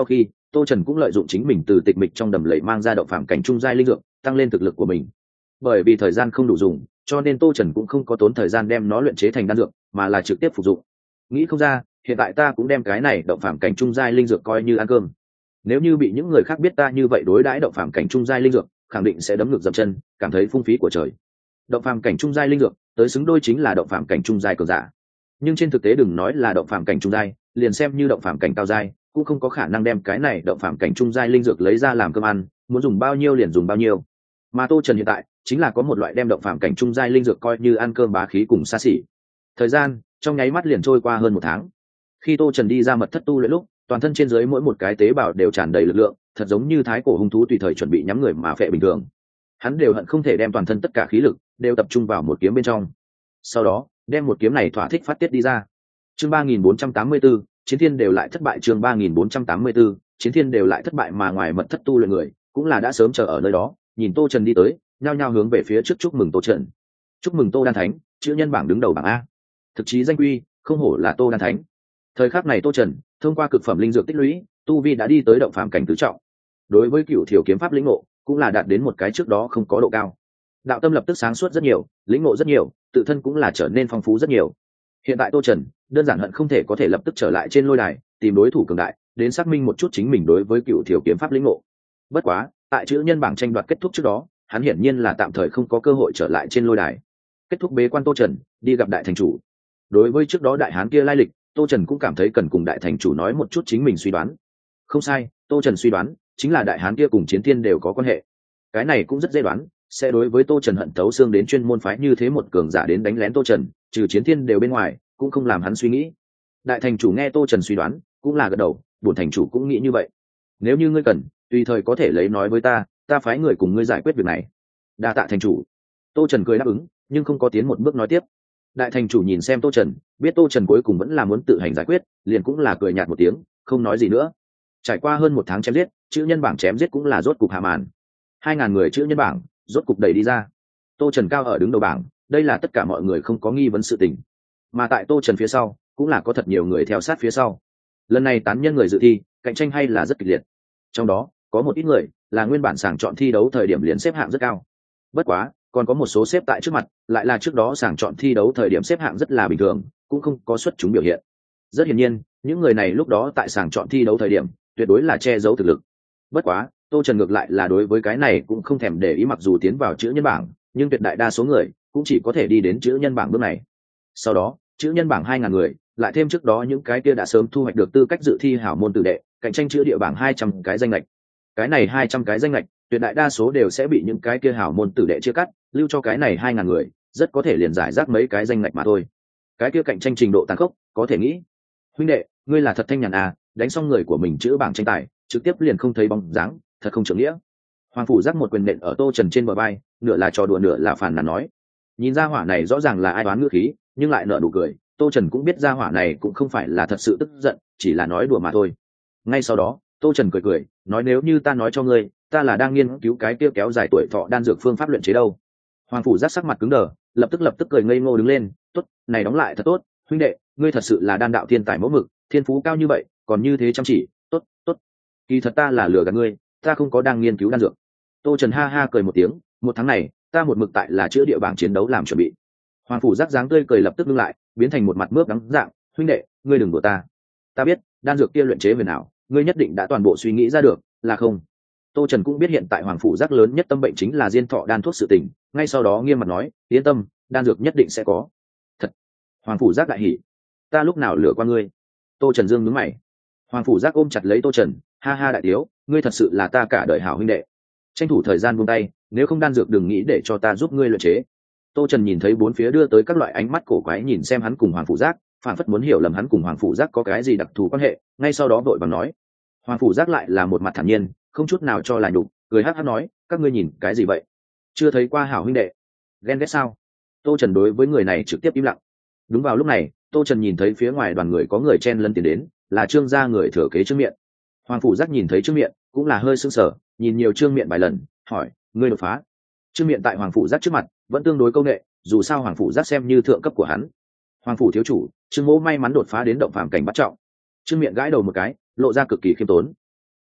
A: Tô Trần cũng lợi dụng chính mình từ tịch mịch trong đầm lầy mang ra động phàm cảnh trung giai linh dược, tăng lên thực lực của mình. Bởi vì thời gian không đủ dùng, cho nên Tô Trần cũng không có tốn thời gian đem nó luyện chế thành đan dược, mà là trực tiếp phục dụng. Nghĩ không ra, hiện tại ta cũng đem cái này động phàm cảnh trung giai linh dược coi như ăn cơm. Nếu như bị những người khác biết ta như vậy đối đãi động phàm cảnh trung giai linh dược, khẳng định sẽ đấm ngược dậm chân, cảm thấy phung phí của trời. Động phàm cảnh trung giai linh dược, tới xứng đôi chính là động phàm cảnh trung giai cường giả. Nhưng trên thực tế đừng nói là động phàm cảnh trung giai, liền xem như động phàm cảnh cao giai, cũng không có khả năng đem cái này động phàm cảnh trung giai linh dược lấy ra làm cơm ăn, muốn dùng bao nhiêu liền dùng bao nhiêu. Mà Tô Trần hiện tại chính là có một loại đem động phàm cảnh trung giai linh dược coi như ăn cơm bá khí cùng xa xỉ. Thời gian trong nháy mắt liền trôi qua hơn một tháng. Khi Tô Trần đi ra mật thất tu luyện lúc, toàn thân trên dưới mỗi một cái tế bào đều tràn đầy lực lượng, thật giống như thái cổ hung thú tùy thời chuẩn bị nhắm người mà phệ bình thường. Hắn đều hận không thể đem toàn thân tất cả khí lực đều tập trung vào một kiếm bên trong, sau đó đem một kiếm này thỏa thích phát tiết đi ra. Chương 3484, chiến thiên đều lại thất bại. Chương 3484, chiến thiên đều lại thất bại. Mà ngoài mật thất tu luyện người cũng là đã sớm chờ ở nơi đó, nhìn Tô Trần đi tới, nhao nhao hướng về phía trước chúc mừng Tô Trần. Chúc mừng Tô Đan Thánh, chữ nhân bảng đứng đầu bảng A. Thực chí danh quy, không hổ là Tô Đan Thánh. Thời khắc này Tô Trần thông qua cực phẩm linh dược tích lũy, tu vi đã đi tới động phàm cảnh tứ trọng. Đối với cửu thiểu kiếm pháp lĩnh ngộ, cũng là đạt đến một cái trước đó không có độ cao. Đạo tâm lập tức sáng suốt rất nhiều, lĩnh ngộ rất nhiều, tự thân cũng là trở nên phong phú rất nhiều. Hiện tại Tô Trần đơn giản hận không thể có thể lập tức trở lại trên lôi đài, tìm đối thủ cường đại, đến xác minh một chút chính mình đối với cửu thiểu kiếm pháp lĩnh ngộ. Bất quá, tại chữ nhân bảng tranh đoạt kết thúc trước đó, hắn hiển nhiên là tạm thời không có cơ hội trở lại trên lôi đài. Kết thúc bế quan Tô Trần đi gặp đại thành chủ. Đối với trước đó đại hán kia lai lịch, Tô Trần cũng cảm thấy cần cùng đại thành chủ nói một chút chính mình suy đoán. Không sai, Tô Trần suy đoán chính là đại hán kia cùng chiến thiên đều có quan hệ. Cái này cũng rất dễ đoán, sẽ đối với Tô Trần hận thấu xương đến chuyên môn phái như thế một cường giả đến đánh lén Tô Trần, trừ chiến thiên đều bên ngoài, cũng không làm hắn suy nghĩ. Đại thành chủ nghe Tô Trần suy đoán, cũng là gật đầu, bổn thành chủ cũng nghĩ như vậy. Nếu như ngươi cần, tùy thời có thể lấy nói với ta phái người cùng ngươi giải quyết việc này. Đa tạ thành chủ. Tô Trần cười đáp ứng, nhưng không có tiến một bước nói tiếp. Đại thành chủ nhìn xem Tô Trần, biết Tô Trần cuối cùng vẫn là muốn tự hành giải quyết, liền cũng là cười nhạt một tiếng, không nói gì nữa. Trải qua hơn một tháng chém giết, chữ nhân bảng chém giết cũng là rốt cục hạ màn. 2.000 người chữ nhân bảng rốt cục đẩy đi ra. Tô Trần cao ở đứng đầu bảng, đây là tất cả mọi người không có nghi vấn sự tình. Mà tại Tô Trần phía sau, cũng là có thật nhiều người theo sát phía sau. Lần này tán nhân người dự thi, cạnh tranh hay là rất kịch liệt. Trong đó, có một ít người là nguyên bản sàng chọn thi đấu thời điểm liền xếp hạng rất cao. Bất quá, còn có một số xếp tại trước mặt, lại là trước đó sàng chọn thi đấu thời điểm xếp hạng rất là bình thường, cũng không có xuất chúng biểu hiện. Rất hiển nhiên, những người này lúc đó tại sàng chọn thi đấu thời điểm, tuyệt đối là che giấu thực lực. Bất quá, Tô Trần ngược lại là đối với cái này cũng không thèm để ý, mặc dù tiến vào chữ nhân bảng, nhưng tuyệt đại đa số người cũng chỉ có thể đi đến chữ nhân bảng bước này. Sau đó, chữ nhân bảng 2.000 người, lại thêm trước đó những cái kia đã sớm thu hoạch được tư cách dự thi hảo môn tử đệ, cạnh tranh chữ địa bảng 200 cái danh lệch. Cái này 200 cái danh lệch, tuyệt đại đa số đều sẽ bị những cái kia hảo môn tử đệ chia cắt, lưu cho cái này 2.000 người, rất có thể liền giải rác mấy cái danh lệch mà thôi. Cái kia cạnh tranh trình độ tàn khốc, có thể nghĩ. Huynh đệ, ngươi là thật thanh nhàn à, đánh xong người của mình chữ bảng tranh tài, trực tiếp liền không thấy bóng dáng, thật không trưởng nghĩa. Hoàng phủ giác một quyền nện ở Tô Trần trên bờ vai, nửa là trò đùa nửa là phàn nàn nói. Nhìn ra hỏa này rõ ràng là ai đoán ngữ khí, nhưng lại nở nụ cười. Tô Trần cũng biết ra hỏa này cũng không phải là thật sự tức giận, chỉ là nói đùa mà thôi. Ngay sau đó, Tô Trần cười cười, nói nếu như ta nói cho ngươi, ta là đang nghiên cứu cái kia kéo dài tuổi thọ đan dược phương pháp luyện chế đâu. Hoàng phủ giác sắc mặt cứng đờ, lập tức cười ngây ngô đứng lên, tốt, này đóng lại thật tốt, huynh đệ, ngươi thật sự là đan đạo thiên tài mẫu mực, thiên phú cao như vậy, còn như thế chăm chỉ, tốt, tốt. Kỳ thật ta là lừa gạt ngươi, ta không có đang nghiên cứu đan dược. Tô Trần ha ha cười một tiếng, một tháng này, ta một mực tại là chữa địa bảng chiến đấu làm chuẩn bị. Hoàng phủ giác dáng tươi cười lập tức ngưng lại, biến thành một mặt mướp đắng dạng, huynh đệ, ngươi đừng đùa ta. Ta biết, đan dược kia luyện chế về nào, ngươi nhất định đã toàn bộ suy nghĩ ra được, là không? Tô Trần cũng biết hiện tại Hoàng phủ giác lớn nhất tâm bệnh chính là diên thọ đan thuốc sự tình, ngay sau đó nghiêm mặt nói, yên tâm, đan dược nhất định sẽ có. Thật. Hoàng phủ giác đại hỉ. Ta lúc nào lừa qua ngươi? Tô Trần dương nhướng mày. Hoàng phủ giác ôm chặt lấy Tô Trần, ha ha đại thiếu, ngươi thật sự là ta cả đời hảo huynh đệ. Tranh thủ thời gian buông tay, nếu không đan dược đừng nghĩ để cho ta giúp ngươi luyện chế. Tô Trần nhìn thấy bốn phía đưa tới các loại ánh mắt cổ quái nhìn xem hắn cùng Hoàng phủ giác, phản phất muốn hiểu lầm hắn cùng Hoàng phủ giác có cái gì đặc thù quan hệ, ngay sau đó vội vàng nói. Hoàng phủ giác lại là một mặt thản nhiên, không chút nào cho là nhục, cười hắc hắc nói, các ngươi nhìn cái gì vậy? Chưa thấy qua hảo huynh đệ, ghen ghét sao? Tô Trần đối với người này trực tiếp im lặng. Đúng vào lúc này, Tô Trần nhìn thấy phía ngoài đoàn người có người chen lấn tiến đến, là Trương gia người thừa kế Trương Miện. Hoàng phủ giác nhìn thấy Trương Miện, cũng là hơi sững sờ, nhìn nhiều Trương Miện vài lần, hỏi, ngươi đột phá? Trương Miện tại Hoàng phủ giác trước mặt, vẫn tương đối câu nệ, dù sao Hoàng phủ giác xem như thượng cấp của hắn. Hoàng phủ thiếu chủ, Trương Mỗ may mắn đột phá đến động phàm cảnh bắt trọng. Trương Miện gãi đầu một cái, lộ ra cực kỳ khiêm tốn.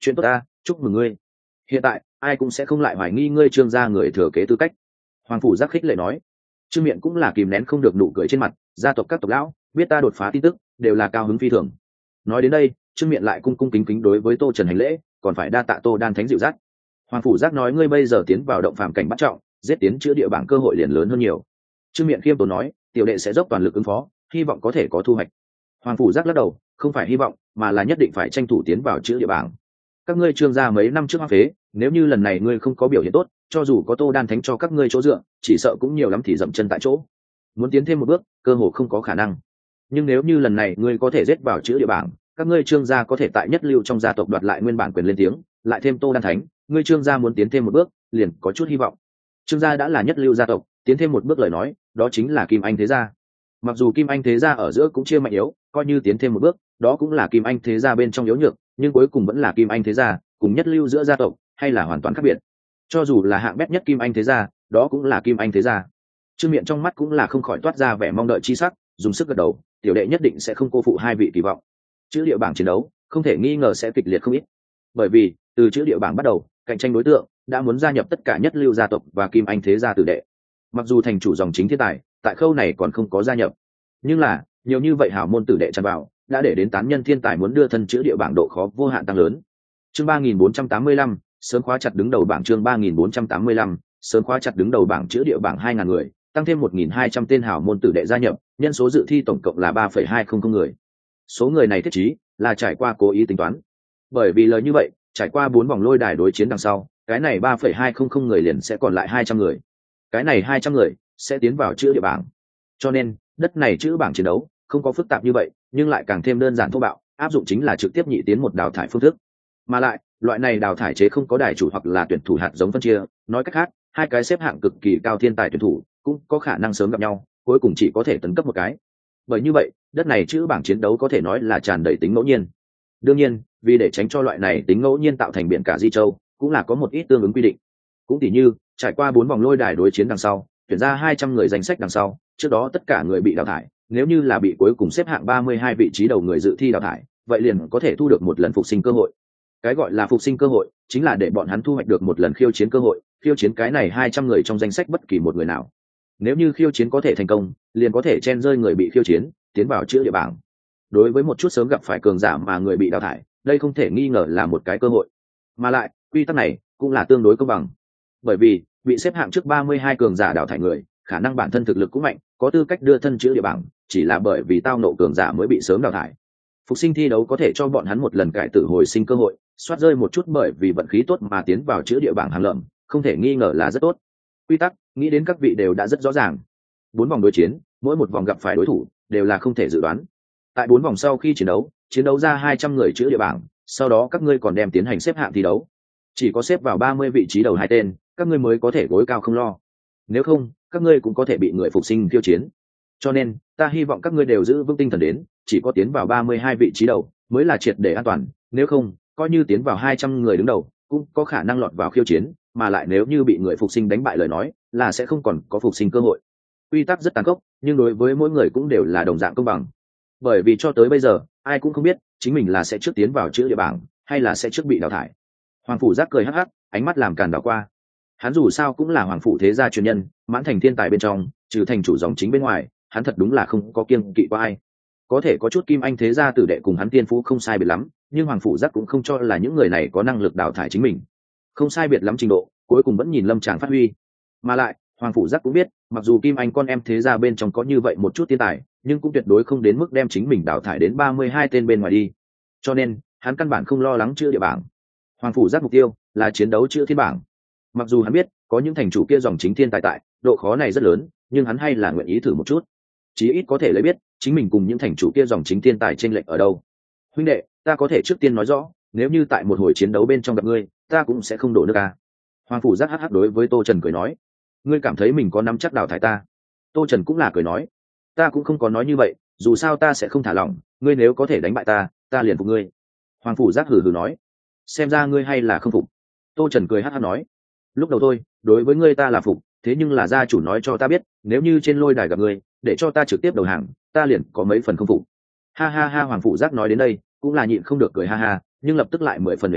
A: chuyện tốt ta, chúc mừng ngươi. Hiện tại ai cũng sẽ không lại hoài nghi ngươi Trương gia người thừa kế tư cách. Hoàng phủ giác khích lệ nói. Trương Miện cũng là kìm nén không được nụ cười trên mặt, gia tộc các tộc lão biết ta đột phá tin tức đều là cao hứng phi thường. Nói đến đây, Trương Miện lại cung cung kính kính đối với Tô Trần hành lễ, còn phải đa tạ Tô Đan thánh dịu dắt. Hoàng phủ giác nói ngươi bây giờ tiến vào động phàm cảnh bắt trọng, giết tiến chữa địa bảng cơ hội liền lớn hơn nhiều. Trương Miện khiêm tốn nói, tiểu đệ sẽ dốc toàn lực ứng phó, hy vọng có thể có thu hoạch. Hoàng phủ giác lắc đầu, không phải hy vọng, mà là nhất định phải tranh thủ tiến vào chữa địa bảng. Các ngươi Trương gia mấy năm trước hoang phế, nếu như lần này ngươi không có biểu hiện tốt, cho dù có Tô Đan thánh cho các ngươi chỗ dựa, chỉ sợ cũng nhiều lắm thì dậm chân tại chỗ. Muốn tiến thêm một bước, cơ hội không có khả năng. Nhưng nếu như lần này ngươi có thể giết vào chữa địa bảng, các ngươi Trương gia có thể tại nhất lưu trong gia tộc đoạt lại nguyên bản quyền lên tiếng, lại thêm Tô Đan thánh, ngươi Trương gia muốn tiến thêm một bước, liền có chút hy vọng. Trương gia đã là nhất lưu gia tộc, tiến thêm một bước lời nói, đó chính là Kim Anh thế gia. Mặc dù Kim Anh thế gia ở giữa cũng chia mạnh yếu, coi như tiến thêm một bước, đó cũng là Kim Anh thế gia bên trong yếu nhược, nhưng cuối cùng vẫn là Kim Anh thế gia, cùng nhất lưu giữa gia tộc, hay là hoàn toàn khác biệt. Cho dù là hạng bét nhất Kim Anh thế gia, đó cũng là Kim Anh thế gia. Trương Miện trong mắt cũng là không khỏi toát ra vẻ mong đợi chi sắc, dùng sức gật đầu, tiểu đệ nhất định sẽ không cô phụ hai vị kỳ vọng. Chữ địa bảng chiến đấu, không thể nghi ngờ sẽ kịch liệt không ít. Bởi vì, từ chữ địa bảng bắt đầu, cạnh tranh đối tượng đã muốn gia nhập tất cả nhất lưu gia tộc và Kim Anh thế gia tử đệ. Mặc dù thành chủ dòng chính thiên tài, tại khâu này còn không có gia nhập, nhưng là nhiều như vậy hảo môn tử đệ tràn vào, đã để đến tán nhân thiên tài muốn đưa thân chữ địa bảng độ khó vô hạn tăng lớn. Chương 3485, sớm khóa chặt đứng đầu bảng. Chương 3485, sớm khóa chặt đứng đầu bảng chữ địa bảng 2000 người, tăng thêm 1200 tên hảo môn tử đệ gia nhập, nhân số dự thi tổng cộng là 3,200 người. Số người này thiết trí là trải qua cố ý tính toán. Bởi vì lời như vậy, trải qua 4 vòng lôi đài đối chiến đằng sau, cái này 3,200 người liền sẽ còn lại 200 người. Cái này 200 người sẽ tiến vào chữ địa bảng. Cho nên, đất này chữ bảng chiến đấu không có phức tạp như vậy, nhưng lại càng thêm đơn giản thô bạo, áp dụng chính là trực tiếp nhị tiến một đào thải phương thức. Mà lại, loại này đào thải chế không có đài chủ hoặc là tuyển thủ hạt giống phân chia, nói cách khác, hai cái xếp hạng cực kỳ cao thiên tài tuyển thủ cũng có khả năng sớm gặp nhau, cuối cùng chỉ có thể tấn cấp một cái. Bởi như vậy, đất này chữ bảng chiến đấu có thể nói là tràn đầy tính ngẫu nhiên. Đương nhiên, vì để tránh cho loại này tính ngẫu nhiên tạo thành biển cả di châu, cũng là có một ít tương ứng quy định. Cũng tỉ như, trải qua 4 vòng lôi đài đối chiến đằng sau, tuyển ra 200 người danh sách đằng sau, trước đó tất cả người bị đào thải, nếu như là bị cuối cùng xếp hạng 32 vị trí đầu người dự thi đào thải, vậy liền có thể thu được một lần phục sinh cơ hội. Cái gọi là phục sinh cơ hội, chính là để bọn hắn thu hoạch được một lần khiêu chiến cơ hội, khiêu chiến cái này 200 người trong danh sách bất kỳ một người nào. Nếu như khiêu chiến có thể thành công, liền có thể chen rơi người bị khiêu chiến, tiến vào chữa địa bảng. Đối với một chút sớm gặp phải cường giả mà người bị đào thải, đây không thể nghi ngờ là một cái cơ hội. Mà lại, quy tắc này cũng là tương đối công bằng. Bởi vì, bị xếp hạng trước 32 cường giả đào thải người, khả năng bản thân thực lực cũng mạnh, có tư cách đưa thân chữa địa bảng, chỉ là bởi vì tao nộ cường giả mới bị sớm đào thải. Phục sinh thi đấu có thể cho bọn hắn một lần cải tử hồi sinh cơ hội, soát rơi một chút bởi vì vận khí tốt mà tiến vào chữa địa bảng hàng lợm, không thể nghi ngờ là rất tốt. Quy tắc, nghĩ đến các vị đều đã rất rõ ràng. 4 vòng đối chiến, mỗi một vòng gặp phải đối thủ đều là không thể dự đoán. Tại 4 vòng sau khi chiến đấu ra 200 người chữa địa bảng, sau đó các ngươi còn đem tiến hành xếp hạng thi đấu. Chỉ có xếp vào 30 vị trí đầu hai tên, các ngươi mới có thể gối cao không lo. Nếu không, các ngươi cũng có thể bị người phục sinh khiêu chiến. Cho nên, ta hy vọng các ngươi đều giữ vững tinh thần đến, chỉ có tiến vào 32 vị trí đầu mới là triệt để an toàn, nếu không, coi như tiến vào 200 người đứng đầu, cũng có khả năng lọt vào khiêu chiến, mà lại nếu như bị người phục sinh đánh bại lời nói, là sẽ không còn có phục sinh cơ hội. Quy tắc rất tàn khốc, nhưng đối với mỗi người cũng đều là đồng dạng công bằng. Bởi vì cho tới bây giờ, ai cũng không biết chính mình là sẽ trước tiến vào chữ địa bảng, hay là sẽ trước bị đào thải. Hoàng phủ giác cười hắc hắc, ánh mắt làm càn đảo qua. Hắn dù sao cũng là hoàng phủ thế gia truyền nhân, mãn thành thiên tài bên trong, trừ thành chủ dòng chính bên ngoài, hắn thật đúng là không có kiêng kỵ qua ai. Có thể có chút Kim Anh thế gia tử đệ cùng hắn tiên phú không sai biệt lắm, nhưng hoàng phủ giác cũng không cho là những người này có năng lực đào thải chính mình. Không sai biệt lắm trình độ, cuối cùng vẫn nhìn lâm tràng phát huy. Mà lại, hoàng phủ giác cũng biết, mặc dù Kim Anh con em thế gia bên trong có như vậy một chút thiên tài, nhưng cũng tuyệt đối không đến mức đem chính mình đào thải đến 32 tên bên ngoài đi. Cho nên, hắn căn bản không lo lắng chữa địa bảng. Hoàng phủ giác mục tiêu là chiến đấu chữa thiên bảng. Mặc dù hắn biết có những thành chủ kia dòng chính thiên tài tại, độ khó này rất lớn, nhưng hắn hay là nguyện ý thử một chút. Chí ít có thể lấy biết chính mình cùng những thành chủ kia dòng chính thiên tài chênh lệch ở đâu. Huynh đệ, ta có thể trước tiên nói rõ, nếu như tại một hồi chiến đấu bên trong gặp ngươi, ta cũng sẽ không đổ nước à. Hoàng phủ giác hắc đối với Tô Trần cười nói, ngươi cảm thấy mình có nắm chắc đào thải ta? Tô Trần cũng là cười nói, ta cũng không có nói như vậy, dù sao ta sẽ không thả lỏng, ngươi nếu có thể đánh bại ta, ta liền phục ngươi. Hoàng phủ giác hừ hừ nói, xem ra ngươi hay là không phục. Tô Trần cười hắc nói, lúc đầu thôi, đối với ngươi ta là phục, thế nhưng là gia chủ nói cho ta biết, nếu như trên lôi đài gặp ngươi, để cho ta trực tiếp đầu hàng, ta liền có mấy phần không phục. Ha ha ha, hoàng phủ giác nói đến đây cũng là nhịn không được cười ha ha, nhưng lập tức lại 10 phần bề ngoài,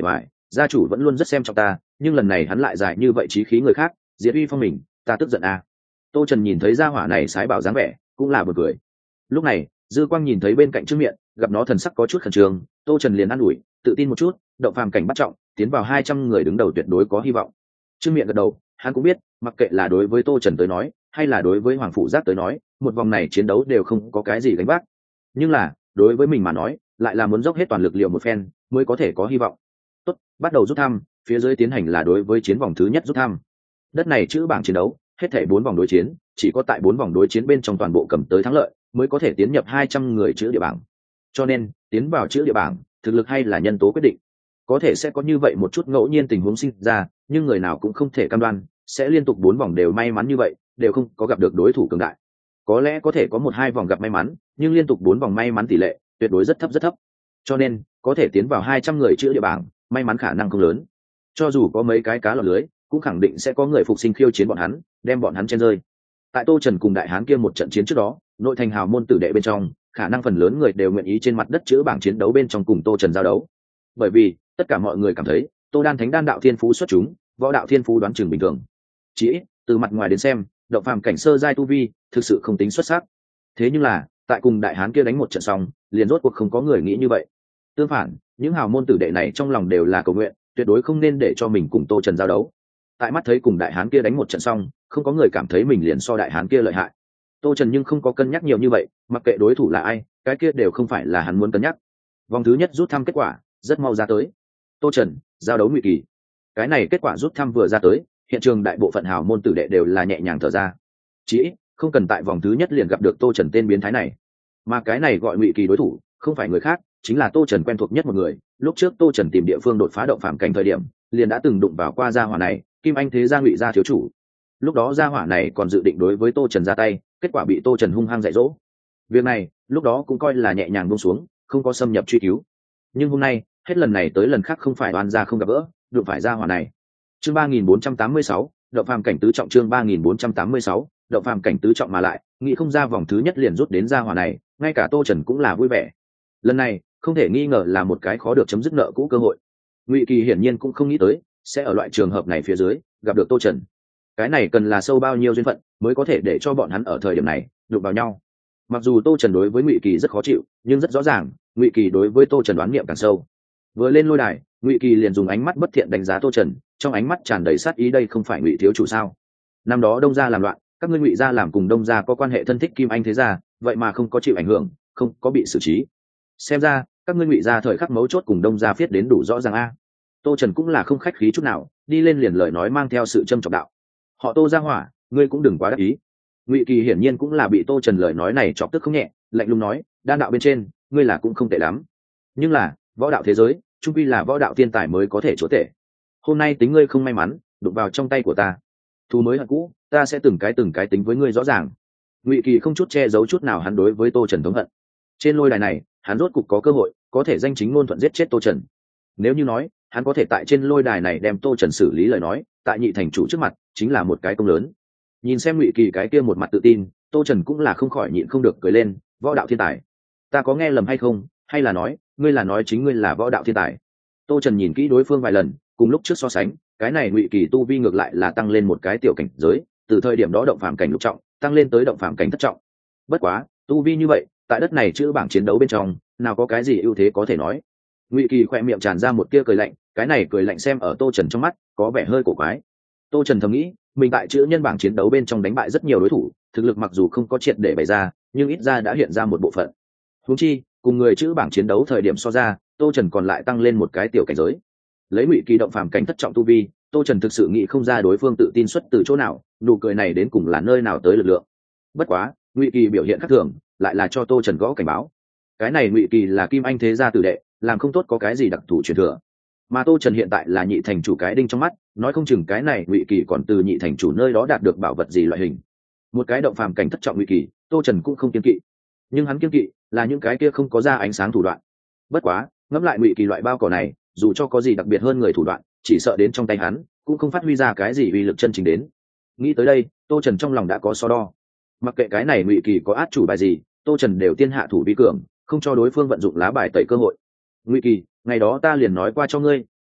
A: gia chủ vẫn luôn rất xem trọng ta, nhưng lần này hắn lại giải như vậy chí khí người khác, diệt uy phong mình, ta tức giận à. Tô Trần nhìn thấy gia hỏa này sái bảo dáng vẻ, cũng là bật cười. Lúc này Dư Quang nhìn thấy bên cạnh Trương Miện, gặp nó thần sắc có chút khẩn trương, Tô Trần liền an ủi, tự tin một chút, động phàm cảnh bắt trọng, tiến vào 200 người đứng đầu tuyệt đối có hy vọng. Trương Miện gật đầu, hắn cũng biết, mặc kệ là đối với Tô Trần tới nói, hay là đối với Hoàng Phủ Giác tới nói, một vòng này chiến đấu đều không có cái gì gánh vác. Nhưng là, đối với mình mà nói, lại là muốn dốc hết toàn lực liệu một phen, mới có thể có hy vọng. Tốt, bắt đầu rút thăm, phía dưới tiến hành là đối với chiến vòng thứ nhất rút thăm. Đất này chữ bảng chiến đấu, hết thảy 4 vòng đối chiến, chỉ có tại 4 vòng đối chiến bên trong toàn bộ cầm tới thắng lợi, mới có thể tiến nhập 200 người chữ địa bảng. Cho nên, tiến vào chữ địa bảng, thực lực hay là nhân tố quyết định. Có thể sẽ có như vậy một chút ngẫu nhiên tình huống sinh ra, nhưng người nào cũng không thể cam đoan sẽ liên tục 4 vòng đều may mắn như vậy, đều không có gặp được đối thủ cường đại. Có lẽ có thể có 1-2 vòng gặp may mắn, nhưng liên tục 4 vòng may mắn tỷ lệ tuyệt đối rất thấp rất thấp. Cho nên, có thể tiến vào 200 người chữ địa bảng, may mắn khả năng không lớn. Cho dù có mấy cái cá lọt lưới, cũng khẳng định sẽ có người phục sinh khiêu chiến bọn hắn, đem bọn hắn chen rơi. Tại Tô Trần cùng Đại Hán kia một trận chiến trước đó, nội thành hào môn tử đệ bên trong, khả năng phần lớn người đều nguyện ý trên mặt đất chữ bảng chiến đấu bên trong cùng Tô Trần giao đấu. Bởi vì, tất cả mọi người cảm thấy, Tô Đan Thánh Đan đạo thiên phú xuất chúng, võ đạo thiên phú đoán chừng bình thường. Chỉ ít, từ mặt ngoài đến xem, động phàm cảnh sơ giai tu vi, thực sự không tính xuất sắc. Thế nhưng là, tại cùng Đại Hán kia đánh một trận xong, liền rốt cuộc không có người nghĩ như vậy. Tương phản, những hào môn tử đệ này trong lòng đều là cầu nguyện, tuyệt đối không nên để cho mình cùng Tô Trần giao đấu. Tại mắt thấy cùng Đại Hán kia đánh một trận xong, không có người cảm thấy mình liền so Đại Hán kia lợi hại. Tô Trần nhưng không có cân nhắc nhiều như vậy, mặc kệ đối thủ là ai, cái kia đều không phải là hắn muốn cân nhắc. Vòng thứ nhất rút thăm kết quả rất mau ra tới. Tô Trần giao đấu Ngụy Kỳ. Cái này kết quả rút thăm vừa ra tới, hiện trường đại bộ phận hào môn tử đệ đều là nhẹ nhàng thở ra. Chỉ ít, không cần tại vòng thứ nhất liền gặp được Tô Trần tên biến thái này. Mà cái này gọi Ngụy Kỳ đối thủ, không phải người khác, chính là Tô Trần quen thuộc nhất một người. Lúc trước Tô Trần tìm địa phương đột phá động phàm cảnh thời điểm, liền đã từng đụng vào qua gia hỏa này, Kim Anh Thế gia Ngụy gia thiếu chủ. Lúc đó gia hỏa này còn dự định đối với Tô Trần ra tay, kết quả bị Tô Trần hung hăng dạy dỗ. Việc này lúc đó cũng coi là nhẹ nhàng buông xuống, không có xâm nhập truy cứu. Nhưng hôm nay, hết lần này tới lần khác không phải oan gia không gặp gỡ, đụng phải gia hỏa này. Chương 3486, động phàm cảnh tứ trọng. Chương 3486, động phàm cảnh tứ trọng, mà lại nghĩ không ra vòng thứ nhất liền rút đến gia hỏa này, ngay cả Tô Trần cũng là vui vẻ. Lần này không thể nghi ngờ là một cái khó được chấm dứt nợ cũ cơ hội. Ngụy Kỳ hiển nhiên cũng không nghĩ tới sẽ ở loại trường hợp này phía dưới gặp được Tô Trần. Cái này cần là sâu bao nhiêu duyên phận mới có thể để cho bọn hắn ở thời điểm này đụng vào nhau. Mặc dù Tô Trần đối với Ngụy Kỳ rất khó chịu, nhưng rất rõ ràng Ngụy Kỳ đối với Tô Trần đoán niệm càng sâu. Vừa lên lôi đài, Ngụy Kỳ liền dùng ánh mắt bất thiện đánh giá Tô Trần, trong ánh mắt tràn đầy sát ý. Đây không phải Ngụy thiếu chủ sao? Năm đó Đông gia làm loạn, các ngươi Ngụy gia làm cùng Đông gia có quan hệ thân thích Kim Anh Thế gia, vậy mà không có chịu ảnh hưởng, không có bị xử trí. Xem ra các ngươi Ngụy gia thời khắc mấu chốt cùng Đông gia viết đến đủ rõ ràng a. Tô Trần cũng là không khách khí chút nào, đi lên liền lời nói mang theo sự châm chọc đạo: họ Tô gia hỏa, ngươi cũng đừng quá đắc ý. Ngụy Kỳ hiển nhiên cũng là bị Tô Trần lời nói này chọc tức không nhẹ, lạnh lùng nói: đan đạo bên trên, ngươi là cũng không tệ lắm, nhưng là võ đạo thế giới, chung quy là võ đạo thiên tài mới có thể chúa tể. Hôm nay tính ngươi không may mắn, đụng vào trong tay của ta. Thù mới hận cũ, ta sẽ từng cái tính với ngươi rõ ràng. Ngụy Kỳ không chút che giấu chút nào hắn đối với Tô Trần thống hận. Trên lôi đài này, hắn rốt cục có cơ hội, có thể danh chính ngôn thuận giết chết Tô Trần. Nếu như nói, hắn có thể tại trên lôi đài này đem Tô Trần xử lý lời nói, tại nhị thành chủ trước mặt, chính là một cái công lớn. Nhìn xem Ngụy Kỳ cái kia một mặt tự tin, Tô Trần cũng là không khỏi nhịn không được cười lên: võ đạo thiên tài, ta có nghe lầm hay không, hay là nói ngươi là nói chính ngươi là võ đạo thiên tài? Tô Trần nhìn kỹ đối phương vài lần, cùng lúc trước so sánh, cái này Ngụy Kỳ tu vi ngược lại là tăng lên một cái tiểu cảnh giới, từ thời điểm đó động phàm cảnh lục trọng tăng lên tới động phàm cảnh thất trọng. Bất quá tu vi như vậy, tại đất này chữ bảng chiến đấu bên trong, nào có cái gì ưu thế có thể nói. Ngụy Kỳ khoe miệng tràn ra một tia cười lạnh, cái này cười lạnh xem ở Tô Trần trong mắt có vẻ hơi cổ quái. Tô Trần thầm nghĩ, mình tại chữ nhân bảng chiến đấu bên trong đánh bại rất nhiều đối thủ, thực lực mặc dù không có triệt để bày ra, nhưng ít ra đã hiện ra một bộ phận. Huống chi cùng người chữ bảng chiến đấu thời điểm so ra, Tô Trần còn lại tăng lên một cái tiểu cảnh giới. Lấy Ngụy Kỳ động phàm cảnh thất trọng tu vi, Tô Trần thực sự nghĩ không ra đối phương tự tin xuất từ chỗ nào, nụ cười này đến cùng là nơi nào tới lực lượng. Bất quá Ngụy Kỳ biểu hiện khác thường, lại là cho Tô Trần gõ cảnh báo. Cái này Ngụy Kỳ là Kim Anh Thế gia tử đệ, làm không tốt có cái gì đặc thù truyền thừa. Mà Tô Trần hiện tại là nhị thành chủ cái đinh trong mắt, nói không chừng cái này Ngụy Kỳ còn từ nhị thành chủ nơi đó đạt được bảo vật gì loại hình. Một cái động phàm cảnh thất trọng Ngụy Kỳ, Tô Trần cũng không kiêng kỵ, nhưng hắn kiêng kỵ là những cái kia không có ra ánh sáng thủ đoạn. Bất quá ngẫm lại Ngụy Kỳ loại bao cỏ này, dù cho có gì đặc biệt hơn người thủ đoạn, chỉ sợ đến trong tay hắn cũng không phát huy ra cái gì uy lực chân chính đến. Nghĩ tới đây, Tô Trần trong lòng đã có so đo. Mặc kệ cái này Ngụy Kỳ có át chủ bài gì, Tô Trần đều tiên hạ thủ vi cường, không cho đối phương vận dụng lá bài tẩy cơ hội. Ngụy Kỳ, ngày đó ta liền nói qua cho ngươi,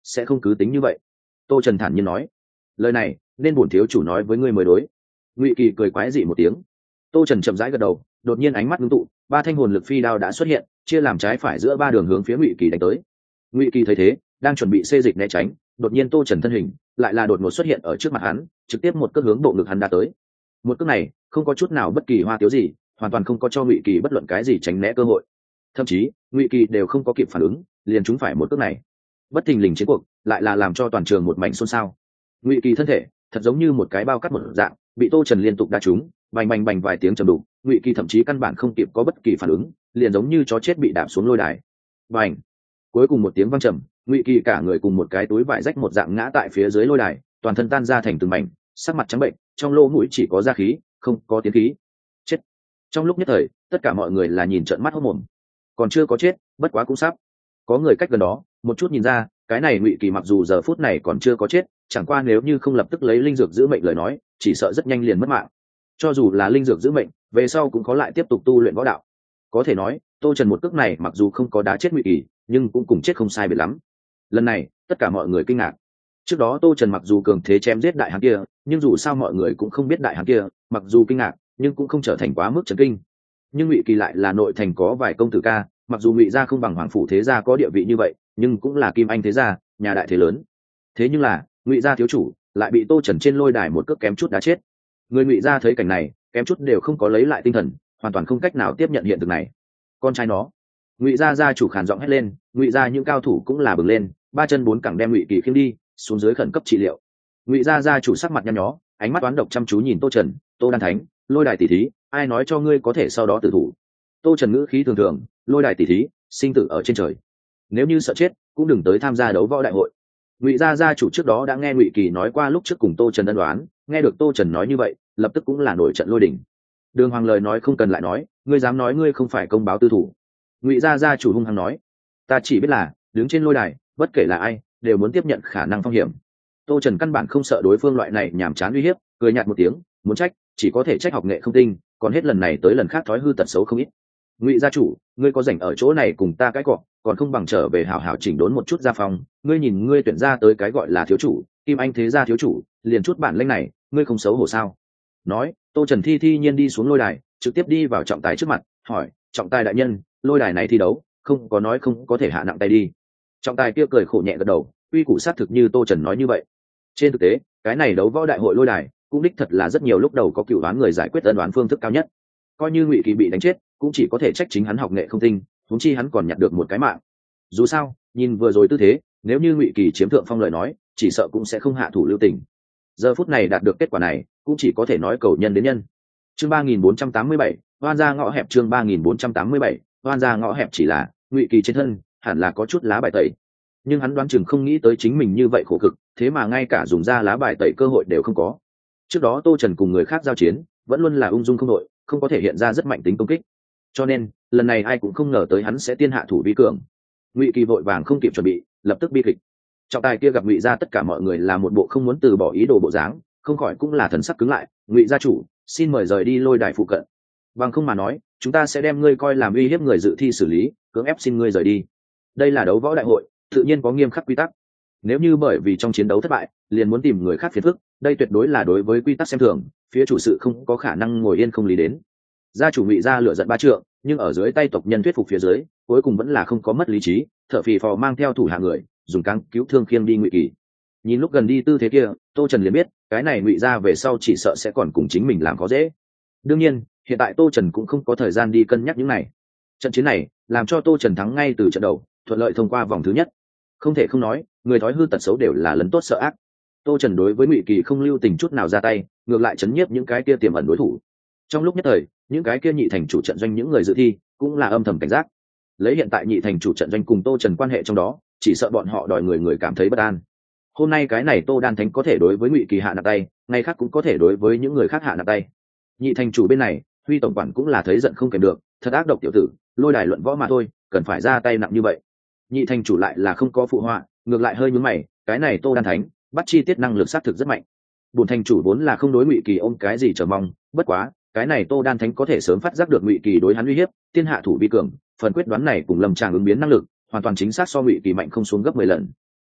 A: sẽ không cứ tính như vậy. Tô Trần thản nhiên nói. Lời này nên bổn thiếu chủ nói với ngươi mới đối. Ngụy Kỳ cười quái dị một tiếng. Tô Trần chậm rãi gật đầu, đột nhiên ánh mắt ngưng tụ, ba thanh hồn lực phi đao đã xuất hiện, chia làm trái phải giữa ba đường hướng phía Ngụy Kỳ đánh tới. Ngụy Kỳ thấy thế, đang chuẩn bị xê dịch né tránh, đột nhiên Tô Trần thân hình lại là đột ngột xuất hiện ở trước mặt hắn, trực tiếp một cước hướng bộ ngực hắn đá tới. Một cước này không có chút nào bất kỳ hoa tiếu gì, hoàn toàn không có cho Ngụy Kỳ bất luận cái gì tránh né cơ hội. Thậm chí Ngụy Kỳ đều không có kịp phản ứng, liền trúng phải một cước này. Bất thình lình chiến cuộc lại là làm cho toàn trường một mảnh xôn xao. Ngụy Kỳ thân thể thật giống như một cái bao cắt một dạng, bị Tô Trần liên tục đá trúng, bành bành bành vài tiếng trầm đục. Ngụy Kỳ thậm chí căn bản không kịp có bất kỳ phản ứng, liền giống như chó chết bị đạp xuống lôi đài. Bành! Cuối cùng một tiếng vang trầm, Ngụy Kỳ cả người cùng một cái túi vải rách một dạng ngã tại phía dưới lôi đài, toàn thân tan ra thành từng mảnh, sắc mặt trắng bệnh, trong lỗ mũi chỉ có da khí, không có tiếng khí. Chết! Trong lúc nhất thời, tất cả mọi người là nhìn trợn mắt hốt mồm. Còn chưa có chết, bất quá cũng sắp. Có người cách gần đó, một chút nhìn ra, cái này Ngụy Kỳ mặc dù giờ phút này còn chưa có chết, chẳng qua nếu như không lập tức lấy linh dược giữ mệnh lời nói, chỉ sợ rất nhanh liền mất mạng. Cho dù là linh dược giữ mệnh, về sau cũng có lại tiếp tục tu luyện võ đạo. Có thể nói, Tô Trần một cước này mặc dù không có đá chết Ngụy Kỳ, nhưng cũng cùng chết không sai biệt lắm. Lần này, tất cả mọi người kinh ngạc. Trước đó Tô Trần mặc dù cường thế chém giết đại hán kia, nhưng dù sao mọi người cũng không biết đại hán kia, mặc dù kinh ngạc, nhưng cũng không trở thành quá mức chấn kinh. Nhưng Ngụy Kỳ lại là nội thành có vài công tử ca, mặc dù Ngụy gia không bằng hoàng phủ thế gia có địa vị như vậy, nhưng cũng là kim anh thế gia, nhà đại thế lớn. Thế nhưng là, Ngụy gia thiếu chủ lại bị Tô Trần trên lôi đài một cước kém chút đá chết. Người Ngụy gia thấy cảnh này, kém chút đều không có lấy lại tinh thần, hoàn toàn không cách nào tiếp nhận hiện thực này. Con trai nó! Ngụy gia gia chủ khàn giọng hét lên, Ngụy gia những cao thủ cũng là bừng lên, ba chân bốn cẳng đem Ngụy Kỳ khiêng đi, xuống dưới khẩn cấp trị liệu. Ngụy gia gia chủ sắc mặt nhăn nhó, ánh mắt toán độc chăm chú nhìn Tô Trần, Tô Đan Thánh, lôi đài tỷ thí, ai nói cho ngươi có thể sau đó tử thủ? Tô Trần ngữ khí thường thường, lôi đài tỷ thí, sinh tử ở trên trời. Nếu như sợ chết, cũng đừng tới tham gia đấu võ đại hội. Ngụy gia gia chủ trước đó đã nghe Ngụy Kỳ nói qua lúc trước cùng Tô Trần ân đoán, nghe được Tô Trần nói như vậy, lập tức cũng là nổi trận lôi đình. Đường Hoàng lời nói không cần lại nói, ngươi dám nói ngươi không phải công báo tư thủ? Ngụy gia gia chủ hung hăng nói, ta chỉ biết là đứng trên lôi đài, bất kể là ai, đều muốn tiếp nhận khả năng phong hiểm. Tô Trần căn bản không sợ đối phương loại này nhàm chán uy hiếp, cười nhạt một tiếng, muốn trách, chỉ có thể trách học nghệ không tinh, còn hết lần này tới lần khác thói hư tật xấu không ít. Ngụy gia chủ, ngươi có rảnh ở chỗ này cùng ta cãi cọ, còn không bằng trở về hảo hảo chỉnh đốn một chút gia phong. Ngươi nhìn ngươi tuyển ra tới cái gọi là thiếu chủ, kim anh thế gia thiếu chủ, liền chút bản lĩnh này, ngươi không xấu hổ sao? Nói, Tô Trần thi nhiên đi xuống lôi đài, trực tiếp đi vào trọng tài trước mặt, hỏi, trọng tài đại nhân, lôi đài này thi đấu, không có nói không có thể hạ nặng tay đi. Trọng tài kia cười khổ nhẹ gật đầu, uy củ xác thực như Tô Trần nói như vậy. Trên thực tế, cái này đấu võ đại hội lôi đài, cũng đích thật là rất nhiều lúc đầu có cựu đoán người giải quyết ân đoán phương thức cao nhất. Coi như Ngụy Kỳ bị đánh chết, cũng chỉ có thể trách chính hắn học nghệ không tinh, huống chi hắn còn nhặt được một cái mạng. Dù sao, nhìn vừa rồi tư thế, nếu như Ngụy Kỳ chiếm thượng phong lời nói, chỉ sợ cũng sẽ không hạ thủ lưu tình. Giờ phút này đạt được kết quả này, cũng chỉ có thể nói cầu nhân đến nhân. Chương 3487, Hoan gia ngõ hẹp. Chương 3487, Hoan gia ngõ hẹp. Chỉ là Ngụy Kỳ trên thân hẳn là có chút lá bài tẩy, nhưng hắn đoán chừng không nghĩ tới chính mình như vậy khổ cực, thế mà ngay cả dùng ra lá bài tẩy cơ hội đều không có. Trước đó Tô Trần cùng người khác giao chiến, vẫn luôn là ung dung không đội, không có thể hiện ra rất mạnh tính công kích, cho nên lần này ai cũng không ngờ tới hắn sẽ tiên hạ thủ vi cường. Ngụy Kỳ vội vàng không kịp chuẩn bị, lập tức bi kịch. Trọng tài kia gặp Ngụy gia tất cả mọi người là một bộ không muốn từ bỏ ý đồ bộ dáng, không khỏi cũng là thần sắc cứng lại. Ngụy gia chủ, xin mời rời đi lôi đài phụ cận, bằng không mà nói chúng ta sẽ đem ngươi coi làm uy hiếp người dự thi xử lý, cưỡng ép xin ngươi rời đi. Đây là đấu võ đại hội, tự nhiên có nghiêm khắc quy tắc. Nếu như bởi vì trong chiến đấu thất bại liền muốn tìm người khác phiền phức, đây tuyệt đối là đối với quy tắc xem thường, phía chủ sự không có khả năng ngồi yên không lý đến. Gia chủ Ngụy gia lửa giận ba trượng, nhưng ở dưới tay tộc nhân thuyết phục phía dưới, cuối cùng vẫn là không có mất lý trí, thở phì phò mang theo thủ hạ người, dùng cáng cứu thương khiêng đi Ngụy Kỳ. Nhìn lúc gần đi tư thế kia, Tô Trần liền biết, cái này Ngụy gia về sau chỉ sợ sẽ còn cùng chính mình làm khó dễ. Đương nhiên, hiện tại Tô Trần cũng không có thời gian đi cân nhắc những này. Trận chiến này làm cho Tô Trần thắng ngay từ trận đầu, thuận lợi thông qua vòng thứ nhất. Không thể không nói, người thói hư tật xấu đều là lấn tốt sợ ác. Tô Trần đối với Ngụy Kỳ không lưu tình chút nào ra tay, ngược lại chấn nhiếp những cái kia tiềm ẩn đối thủ. Trong lúc nhất thời, những cái kia nhị thành chủ trận doanh những người dự thi cũng là âm thầm cảnh giác. Lấy hiện tại nhị thành chủ trận doanh cùng Tô Trần quan hệ trong đó, chỉ sợ bọn họ đòi người cảm thấy bất an. Hôm nay cái này Tô Đan Thánh có thể đối với Ngụy Kỳ hạ nặng tay, ngày khác cũng có thể đối với những người khác hạ nặng tay. Nhị thành chủ bên này, Huy tổng quản cũng là thấy giận không kèm được, thật ác độc tiểu tử, lôi đài luận võ mà thôi, cần phải ra tay nặng như vậy. Nhị thành chủ lại là không có phụ họa, ngược lại hơi nhướng mày, cái này Tô Đan Thánh bắt chi tiết năng lực xác thực rất mạnh. Bổn thành chủ vốn là không đối Ngụy Kỳ ôm cái gì chờ mong, bất quá cái này Tô Đan Thánh có thể sớm phát giác được Ngụy Kỳ đối hắn uy hiếp, tiên hạ thủ vi cường, phần quyết đoán này cùng Lâm Tràng ứng biến năng lực, hoàn toàn chính xác so Ngụy Kỳ mạnh không xuống gấp 10 lần.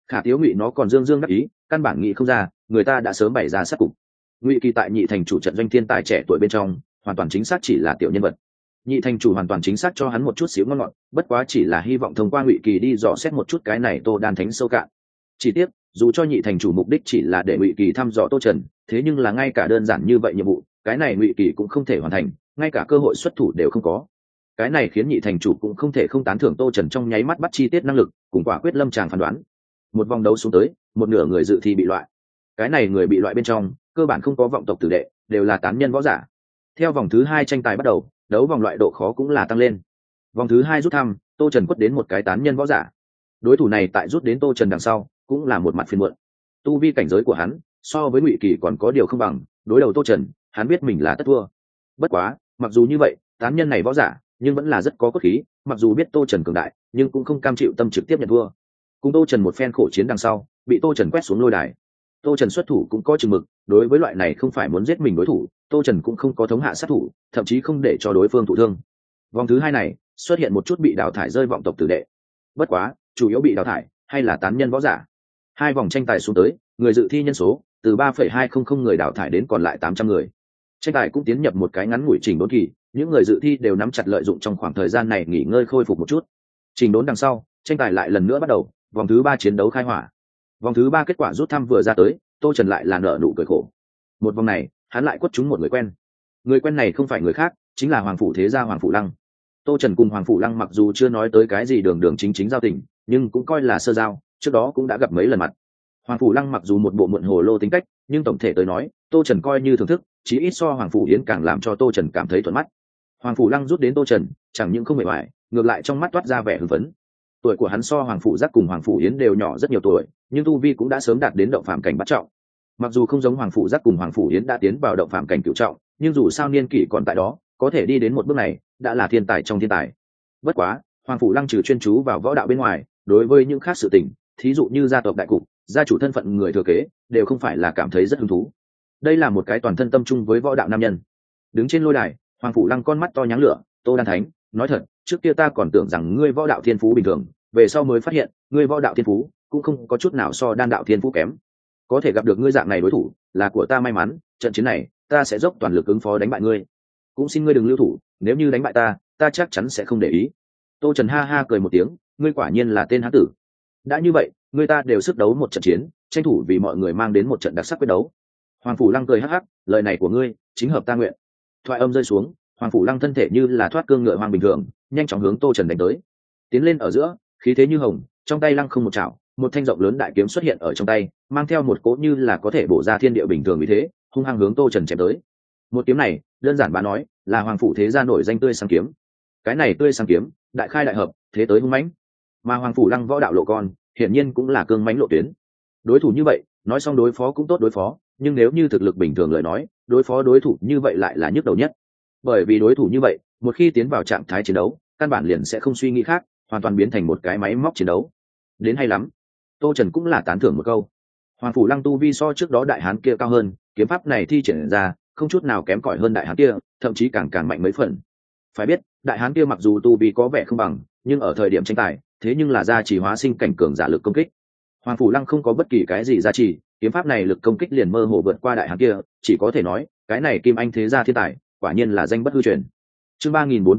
A: Khả Tiếu Ngụy nó còn dương dương đắc ý, căn bản nghĩ không ra người ta đã sớm bày ra sát cục. Ngụy Kỳ tại Nhị thành chủ trận doanh thiên tài trẻ tuổi bên trong hoàn toàn chính xác chỉ là tiểu nhân vật. Nhị thành chủ hoàn toàn chính xác cho hắn một chút xíu ngon ngọt, bất quá chỉ là hy vọng thông qua Ngụy Kỳ đi dò xét một chút cái này Tô Đan Thánh sâu cạn. Chỉ tiếc, dù cho Nhị thành chủ mục đích chỉ là để Ngụy Kỳ thăm dò Tô Trần, thế nhưng là ngay cả đơn giản như vậy nhiệm vụ, cái này Ngụy Kỳ cũng không thể hoàn thành, ngay cả cơ hội xuất thủ đều không có. Cái này khiến Nhị thành chủ cũng không thể không tán thưởng Tô Trần trong nháy mắt bắt chi tiết năng lực cùng quả quyết lâm tràng phán đoán. Một vòng đấu xuống tới, một nửa người dự thi bị loại. Cái này người bị loại bên trong cơ bản không có vọng tộc tử đệ, đều là tán nhân võ giả. Theo vòng thứ 2 tranh tài bắt đầu, đấu vòng loại độ khó cũng là tăng lên. Vòng thứ 2 rút thăm, Tô Trần quất đến một cái tán nhân võ giả. Đối thủ này tại rút đến Tô Trần đằng sau cũng là một mặt phiền muộn. Tu vi cảnh giới của hắn so với Ngụy Kỳ còn có điều không bằng, đối đầu Tô Trần hắn biết mình là tất thua. Bất quá mặc dù như vậy, tán nhân này võ giả nhưng vẫn là rất có cốt khí, mặc dù biết Tô Trần cường đại nhưng cũng không cam chịu tâm trực tiếp nhận thua. Cùng Tô Trần một phen khổ chiến đằng sau, bị Tô Trần quét xuống lôi đài. Tô Trần xuất thủ cũng có chừng mực, đối với loại này không phải muốn giết mình đối thủ, Tô Trần cũng không có thống hạ sát thủ, thậm chí không để cho đối phương thụ thương. Vòng thứ 2 này xuất hiện một chút bị đào thải rơi vọng tộc tử đệ, bất quá chủ yếu bị đào thải hay là tán nhân võ giả. 2 vòng tranh tài xuống tới, người dự thi nhân số từ 3,200 người đào thải đến còn lại 800 người. Tranh tài cũng tiến nhập một cái ngắn ngủi chỉnh đốn kỳ, những người dự thi đều nắm chặt lợi dụng trong khoảng thời gian này nghỉ ngơi khôi phục một chút. Chỉnh đốn đằng sau, tranh tài lại lần nữa bắt đầu, vòng thứ 3 chiến đấu khai hỏa. Vòng thứ 3 kết quả rút thăm vừa ra tới, Tô Trần lại là nở nụ cười khổ. Một vòng này, hắn lại quất trúng một người quen. Người quen này không phải người khác, chính là Hoàng phủ thế gia Hoàng phủ Lăng. Tô Trần cùng Hoàng phủ Lăng mặc dù chưa nói tới cái gì đường đường chính chính giao tình, nhưng cũng coi là sơ giao, trước đó cũng đã gặp mấy lần mặt. Hoàng phủ Lăng mặc dù một bộ muộn hồ lô tính cách, nhưng tổng thể tới nói, Tô Trần coi như thưởng thức, chí ít so Hoàng phủ Yến càng làm cho Tô Trần cảm thấy thuận mắt. Hoàng phủ Lăng rút đến Tô Trần, chẳng những không mệt mỏi, ngược lại trong mắt toát ra vẻ hưng phấn. Tuổi của hắn so Hoàng phủ Giác cùng Hoàng phủ Yến đều nhỏ rất nhiều tuổi, nhưng tu vi cũng đã sớm đạt đến động phàm cảnh bát trọng. Mặc dù không giống Hoàng phủ Giác cùng Hoàng phủ Yến đã tiến vào động phàm cảnh cửu trọng, nhưng dù sao niên kỷ còn tại đó, có thể đi đến một bước này, đã là thiên tài trong thiên tài. Bất quá, Hoàng phủ Lăng trừ chuyên chú vào võ đạo bên ngoài, đối với những khác sự tình, thí dụ như gia tộc đại cục, gia chủ thân phận người thừa kế, đều không phải là cảm thấy rất hứng thú. Đây là một cái toàn thân tâm trung với võ đạo nam nhân. Đứng trên lôi đài, Hoàng phủ Lăng con mắt to nháng lửa, Tô Đan Thánh, nói thật, trước kia ta còn tưởng rằng ngươi võ đạo thiên phú bình thường, về sau mới phát hiện, ngươi võ đạo thiên phú cũng không có chút nào so đan đạo thiên phú kém. Có thể gặp được ngươi dạng này đối thủ, là của ta may mắn, trận chiến này, ta sẽ dốc toàn lực ứng phó đánh bại ngươi. Cũng xin ngươi đừng lưu thủ, nếu như đánh bại ta, ta chắc chắn sẽ không để ý. Tô Trần ha ha cười một tiếng, ngươi quả nhiên là tên hán tử. Đã như vậy, ngươi ta đều sức đấu một trận chiến, tranh thủ vì mọi người mang đến một trận đặc sắc quyết đấu. Hoàng phủ Lăng cười hắc hắc, lời này của ngươi chính hợp ta nguyện. Thoại âm rơi xuống, Hoàng phủ Lăng thân thể như là thoát cương ngựa hoang bình thường, nhanh chóng hướng Tô Trần đánh tới. Tiến lên ở giữa, khí thế như hồng, trong tay lăng không một chảo, một thanh rộng lớn đại kiếm xuất hiện ở trong tay, mang theo một cỗ như là có thể bổ ra thiên địa bình thường, vì thế hung hăng hướng Tô Trần chém tới. Một kiếm này, đơn giản bá nói, là Hoàng phủ thế gia nổi danh tươi sáng kiếm. Cái này tươi sáng kiếm, đại khai đại hợp, thế tới hung mãnh. Mà Hoàng phủ Lăng võ đạo lộ con, hiển nhiên cũng là cương mãnh lộ tuyến. Đối thủ như vậy, nói xong đối phó cũng tốt đối phó, nhưng nếu như thực lực bình thường lời nói, đối phó đối thủ như vậy lại là nhức đầu nhất. Bởi vì đối thủ như vậy, một khi tiến vào trạng thái chiến đấu, căn bản liền sẽ không suy nghĩ khác, hoàn toàn biến thành một cái máy móc chiến đấu. Đến hay lắm. Tô Trần cũng là tán thưởng một câu. Hoàng phủ Lăng tu vi so trước đó đại hán kia cao hơn, kiếm pháp này thi triển ra, không chút nào kém cỏi hơn đại hán kia, thậm chí càng mạnh mấy phần. Phải biết, đại hán kia mặc dù tu vi có vẻ không bằng, nhưng ở thời điểm tranh tài, thế nhưng là gia trì hóa sinh cảnh cường giả lực công kích. Hoàng phủ Lăng không có bất kỳ cái gì gia trì, kiếm pháp này lực công kích liền mơ hồ vượt qua đại hán kia, chỉ có thể nói, cái này Kim Anh thế gia thiên tài, quả nhiên là danh bất hư truyền. Chương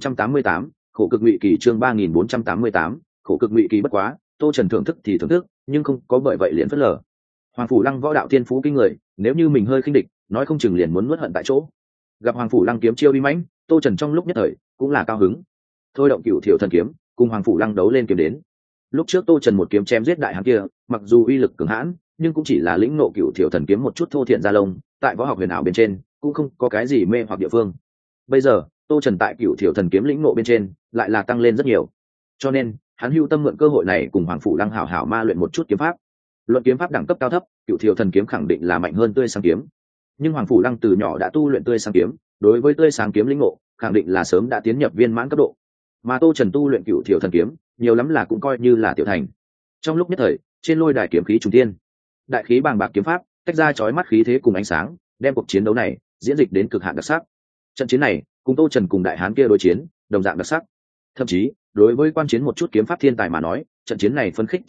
A: 3488, khổ cực Ngụy Kỳ. Chương 3488, khổ cực Ngụy Kỳ. Bất quá, Tô Trần thưởng thức thì thưởng thức, nhưng không có bởi vậy liền phớt lờ. Hoàng phủ Lăng võ đạo thiên phú kinh người, nếu như mình hơi khinh địch, nói không chừng liền muốn nuốt hận tại chỗ. Gặp Hoàng phủ Lăng kiếm chiêu uy mãnh, Tô Trần trong lúc nhất thời cũng là cao hứng. Thôi động Cửu Thiểu thần kiếm, cùng Hoàng phủ Lăng đấu lên kiếm đến. Lúc trước Tô Trần một kiếm chém giết đại hán kia, mặc dù uy lực cường hãn, nhưng cũng chỉ là lĩnh ngộ Cửu Thiểu thần kiếm một chút thô thiện gia lông, tại võ học huyền ảo bên trên, cũng không có cái gì mê hoặc địa phương. Bây giờ, Tô Trần tại Cửu Thiểu thần kiếm lĩnh ngộ bên trên, lại là tăng lên rất nhiều. Cho nên, hắn hưu tâm mượn cơ hội này cùng Hoàng phủ Lăng hảo hảo ma luyện một chút kiếm pháp. Luận kiếm pháp đẳng cấp cao thấp, Cửu Thiểu thần kiếm khẳng định là mạnh hơn tươi sáng kiếm. Nhưng Hoàng phủ Lăng từ nhỏ đã tu luyện tươi sáng kiếm, đối với tươi sáng kiếm lĩnh ngộ, khẳng định là sớm đã tiến nhập viên mãn cấp độ. Mà Tô Trần tu luyện Cửu Thiểu thần kiếm, nhiều lắm là cũng coi như là tiểu thành. Trong lúc nhất thời, trên lôi đài kiếm khí trùng thiên, đại khí bàng bạc kiếm pháp, tách ra chói mắt khí thế cùng ánh sáng, đem cuộc chiến đấu này diễn dịch đến cực hạn đặc sắc. Trận chiến này, cùng Tô Trần cùng đại hán kia đối chiến, đồng dạng đặc sắc. Thậm chí, đối với quan chiến một chút kiếm pháp thiên tài mà nói, trận chiến này phân khích trình độ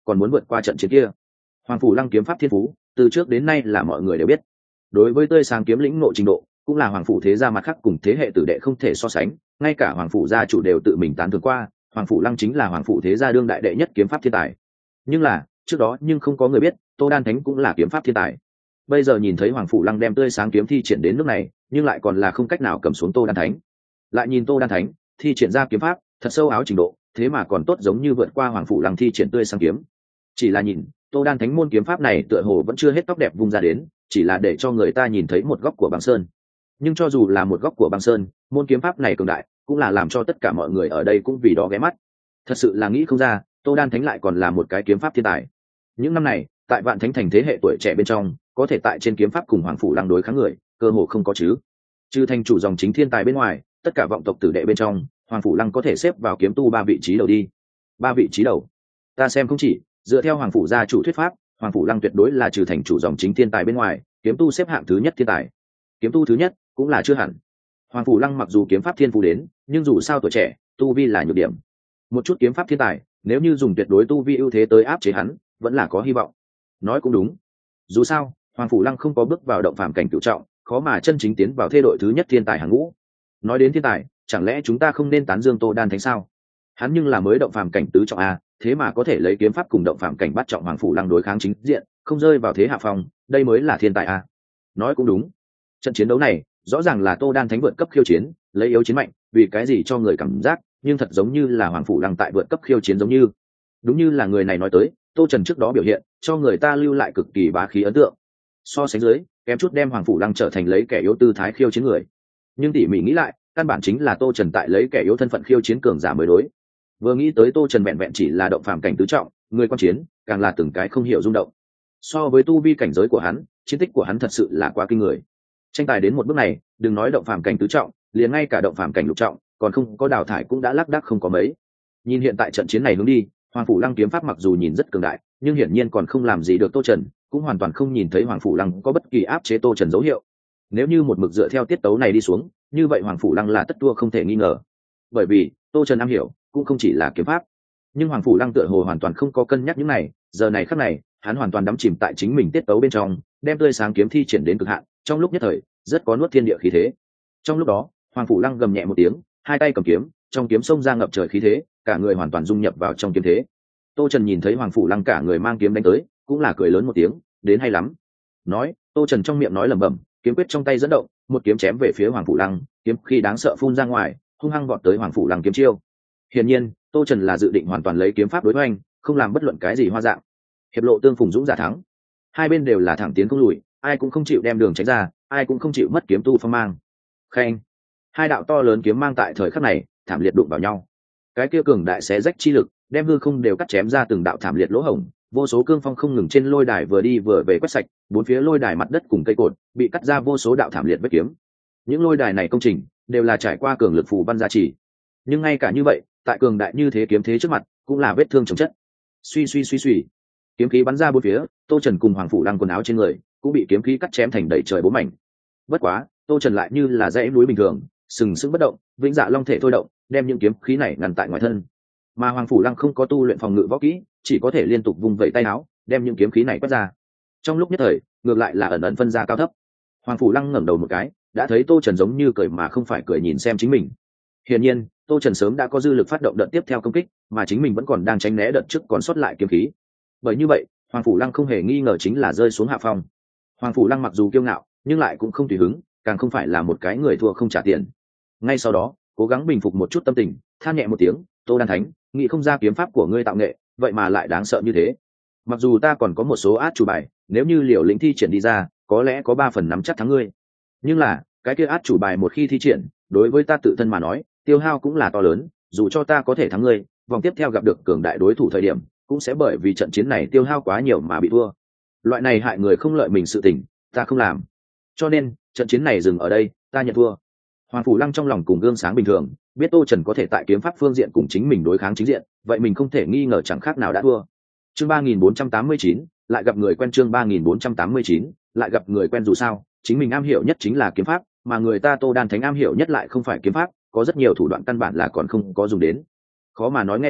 A: còn muốn vượt qua trận chiến kia. Hoàng Phủ Lăng kiếm pháp thiên phú từ trước đến nay là mọi người đều biết, đối với tươi sáng kiếm lĩnh ngộ trình độ cũng là Hoàng Phủ thế gia mặt khác cùng thế hệ tử đệ không thể so sánh, ngay cả Hoàng Phủ gia chủ đều tự mình tán thưởng qua Hoàng Phủ Lăng chính là Hoàng Phủ thế gia đương đại đệ nhất kiếm pháp thiên tài. Nhưng là trước đó nhưng không có người biết Tô Đan Thánh cũng là kiếm pháp thiên tài. Bây giờ nhìn thấy Hoàng Phủ Lăng đem tươi sáng kiếm thi triển đến nước này, nhưng lại còn là không cách nào cầm xuống Tô Đan Thánh. Lại nhìn Tô Đan Thánh thi triển ra kiếm pháp thật sâu áo trình độ, thế mà còn tốt giống như vượt qua Hoàng Phủ Lăng thi triển tươi sáng kiếm. Chỉ là nhìn Tô Đan Thánh môn kiếm pháp này tựa hồ vẫn chưa hết tóc đẹp vung ra đến, chỉ là để cho người ta nhìn thấy một góc của băng sơn. Nhưng cho dù là một góc của băng sơn, môn kiếm pháp này cường đại cũng là làm cho tất cả mọi người ở đây cũng vì đó ghé mắt. Thật sự là nghĩ không ra Tô Đan Thánh lại còn là một cái kiếm pháp thiên tài. Những năm này tại Vạn Thánh thành thế hệ tuổi trẻ bên trong, có thể tại trên kiếm pháp cùng Hoàng Phủ Lăng đối kháng người cơ hồ không có chứ. Trừ thành chủ dòng chính thiên tài bên ngoài, tất cả vọng tộc tử đệ bên trong, Hoàng Phủ Lăng có thể xếp vào kiếm tu 3 vị trí đầu đi. 3 vị trí đầu, ta xem không chỉ dựa theo Hoàng Phủ gia chủ thuyết pháp, Hoàng Phủ Lăng tuyệt đối là trừ thành chủ dòng chính thiên tài bên ngoài kiếm tu xếp hạng thứ nhất thiên tài. Kiếm tu thứ nhất cũng là chưa hẳn. Hoàng Phủ Lăng mặc dù kiếm pháp thiên phú đến, nhưng dù sao tuổi trẻ, tu vi là nhược điểm. Một chút kiếm pháp thiên tài nếu như dùng tuyệt đối tu vi ưu thế tới áp chế hắn, vẫn là có hy vọng. Nói cũng đúng, dù sao Hoàng Phủ Lăng không có bước vào động phàm cảnh cửu trọng, khó mà chân chính tiến vào thê đội thứ nhất thiên tài hàng ngũ. Nói đến thiên tài, chẳng lẽ chúng ta không nên tán dương Tô Đan Thánh sao? Hắn nhưng là mới động phàm cảnh tứ trọng a, thế mà có thể lấy kiếm pháp cùng động phàm cảnh bắt trọng Hoàng Phủ Lăng đối kháng chính diện, không rơi vào thế hạ phong, đây mới là thiên tài a. Nói cũng đúng, trận chiến đấu này rõ ràng là Tô Đan Thánh vượt cấp khiêu chiến, lấy yếu chiến mạnh, vì cái gì cho người cảm giác nhưng thật giống như là Hoàng Phủ Lăng tại vượt cấp khiêu chiến giống như. Đúng như là người này nói tới, Tô Trần trước đó biểu hiện cho người ta lưu lại cực kỳ bá khí ấn tượng. So sánh dưới, kém chút đem Hoàng Phủ Lăng trở thành lấy kẻ yếu tư thái khiêu chiến người. Nhưng tỉ mỉ nghĩ lại, căn bản chính là Tô Trần tại lấy kẻ yếu thân phận khiêu chiến cường giả mới đối. Vừa nghĩ tới Tô Trần vẹn vẹn chỉ là động phàm cảnh tứ trọng, người quan chiến càng là từng cái không hiểu rung động. So với tu vi cảnh giới của hắn, chiến tích của hắn thật sự là quá kinh người. Tranh tài đến một bước này, đừng nói động phàm cảnh tứ trọng, liền ngay cả động phàm cảnh lục trọng, còn không có đào thải cũng đã lác đác không có mấy. Nhìn hiện tại trận chiến này hướng đi, Hoàng Phủ Lăng kiếm pháp mặc dù nhìn rất cường đại, nhưng hiển nhiên còn không làm gì được Tô Trần, cũng hoàn toàn không nhìn thấy Hoàng Phủ Lăng có bất kỳ áp chế Tô Trần dấu hiệu. Nếu như một mực dựa theo tiết tấu này đi xuống, như vậy Hoàng Phủ Lăng là tất thua không thể nghi ngờ. Bởi vì Tô Trần am hiểu cũng không chỉ là kiếm pháp, nhưng Hoàng Phủ Lăng tựa hồ hoàn toàn không có cân nhắc những này, giờ này khắc này, hắn hoàn toàn đắm chìm tại chính mình tiết tấu bên trong, đem tươi sáng kiếm thi triển đến cực hạn, trong lúc nhất thời, rất có nuốt thiên địa khí thế. Trong lúc đó, Hoàng Phủ Lăng gầm nhẹ một tiếng, hai tay cầm kiếm, trong kiếm sông ra ngập trời khí thế, cả người hoàn toàn dung nhập vào trong kiếm thế. Tô Trần nhìn thấy Hoàng Phủ Lăng cả người mang kiếm đánh tới, cũng là cười lớn một tiếng, đến hay lắm. Nói, Tô Trần trong miệng nói lẩm bẩm, kiếm quyết trong tay dẫn động, một kiếm chém về phía Hoàng Phủ Lăng, kiếm khi đáng sợ phun ra ngoài, hung hăng vọt tới Hoàng Phủ Lăng kiếm chiêu. Hiển nhiên, Tô Trần là dự định hoàn toàn lấy kiếm pháp đối hoành, không làm bất luận cái gì hoa dạng. Hiệp lộ tương phùng dũng giả thắng. Hai bên đều là thẳng tiến không lùi, ai cũng không chịu đem đường tránh ra, ai cũng không chịu mất kiếm tu phong mang. Khen. Hai đạo to lớn kiếm mang tại thời khắc này, thảm liệt đụng vào nhau. Cái kia cường đại xé rách chi lực, đem hư không đều cắt chém ra từng đạo thảm liệt lỗ hổng, vô số cương phong không ngừng trên lôi đài vừa đi vừa về quét sạch, bốn phía lôi đài mặt đất cùng cây cột bị cắt ra vô số đạo thảm liệt vết kiếm. Những lôi đài này công trình đều là trải qua cường lực phù văn gia trì, nhưng ngay cả như vậy, tại cường đại như thế kiếm thế trước mặt, cũng là vết thương chồng chất. Suy suy suy suy, kiếm khí bắn ra bốn phía, Tô Trần cùng Hoàng Phủ Lăng quần áo trên người cũng bị kiếm khí cắt chém thành đầy trời bốn mảnh. Bất quá, Tô Trần lại như là dãy núi bình thường, sừng sững bất động, vĩnh dạ long thể thôi động, đem những kiếm khí này ngăn tại ngoài thân. Mà Hoàng Phủ Lăng không có tu luyện phòng ngự võ kỹ, chỉ có thể liên tục vung vẩy tay áo, đem những kiếm khí này quét ra. Trong lúc nhất thời, ngược lại là ẩn ẩn phân ra cao thấp. Hoàng Phủ Lăng ngẩng đầu một cái, đã thấy Tô Trần giống như cười mà không phải cười nhìn xem chính mình. Hiển nhiên, Tô Trần sớm đã có dư lực phát động đợt tiếp theo công kích, mà chính mình vẫn còn đang tránh né đợt trước còn sót lại kiếm khí. Bởi như vậy, Hoàng Phủ Lăng không hề nghi ngờ chính là rơi xuống hạ phong. Hoàng Phủ Lăng mặc dù kiêu ngạo, nhưng lại cũng không tùy hứng, càng không phải là một cái người thua không trả tiền. Ngay sau đó, cố gắng bình phục một chút tâm tình, than nhẹ một tiếng, Tô Đan Thánh, nghĩ không ra kiếm pháp của ngươi tạo nghệ, vậy mà lại đáng sợ như thế. Mặc dù ta còn có một số át chủ bài, nếu như Liều Lĩnh thi triển đi ra, có lẽ có 3 phần nắm chắc thắng ngươi. Nhưng là, cái kia át chủ bài một khi thi triển, đối với ta tự thân mà nói, tiêu hao cũng là to lớn, dù cho ta có thể thắng ngươi, vòng tiếp theo gặp được cường đại đối thủ thời điểm, cũng sẽ bởi vì trận chiến này tiêu hao quá nhiều mà bị thua. Loại này hại người không lợi mình sự tình, ta không làm. Cho nên, trận chiến này dừng ở đây, ta nhận thua. Hoàng Phủ Lăng trong lòng cùng gương sáng bình thường, biết Tô Trần có thể tại kiếm pháp phương diện cùng chính mình đối kháng chính diện, vậy mình không thể nghi ngờ chẳng khác nào đã thua. Chương 3489, lại gặp người quen. Chương 3489, lại gặp người quen. Dù sao, chính mình am hiểu nhất chính là kiếm pháp, mà người ta Tô Đan Thánh am hiểu nhất lại không phải kiếm pháp, có rất nhiều thủ đoạn căn bản là còn không có dùng đến. Khó mà nói nghe điểm,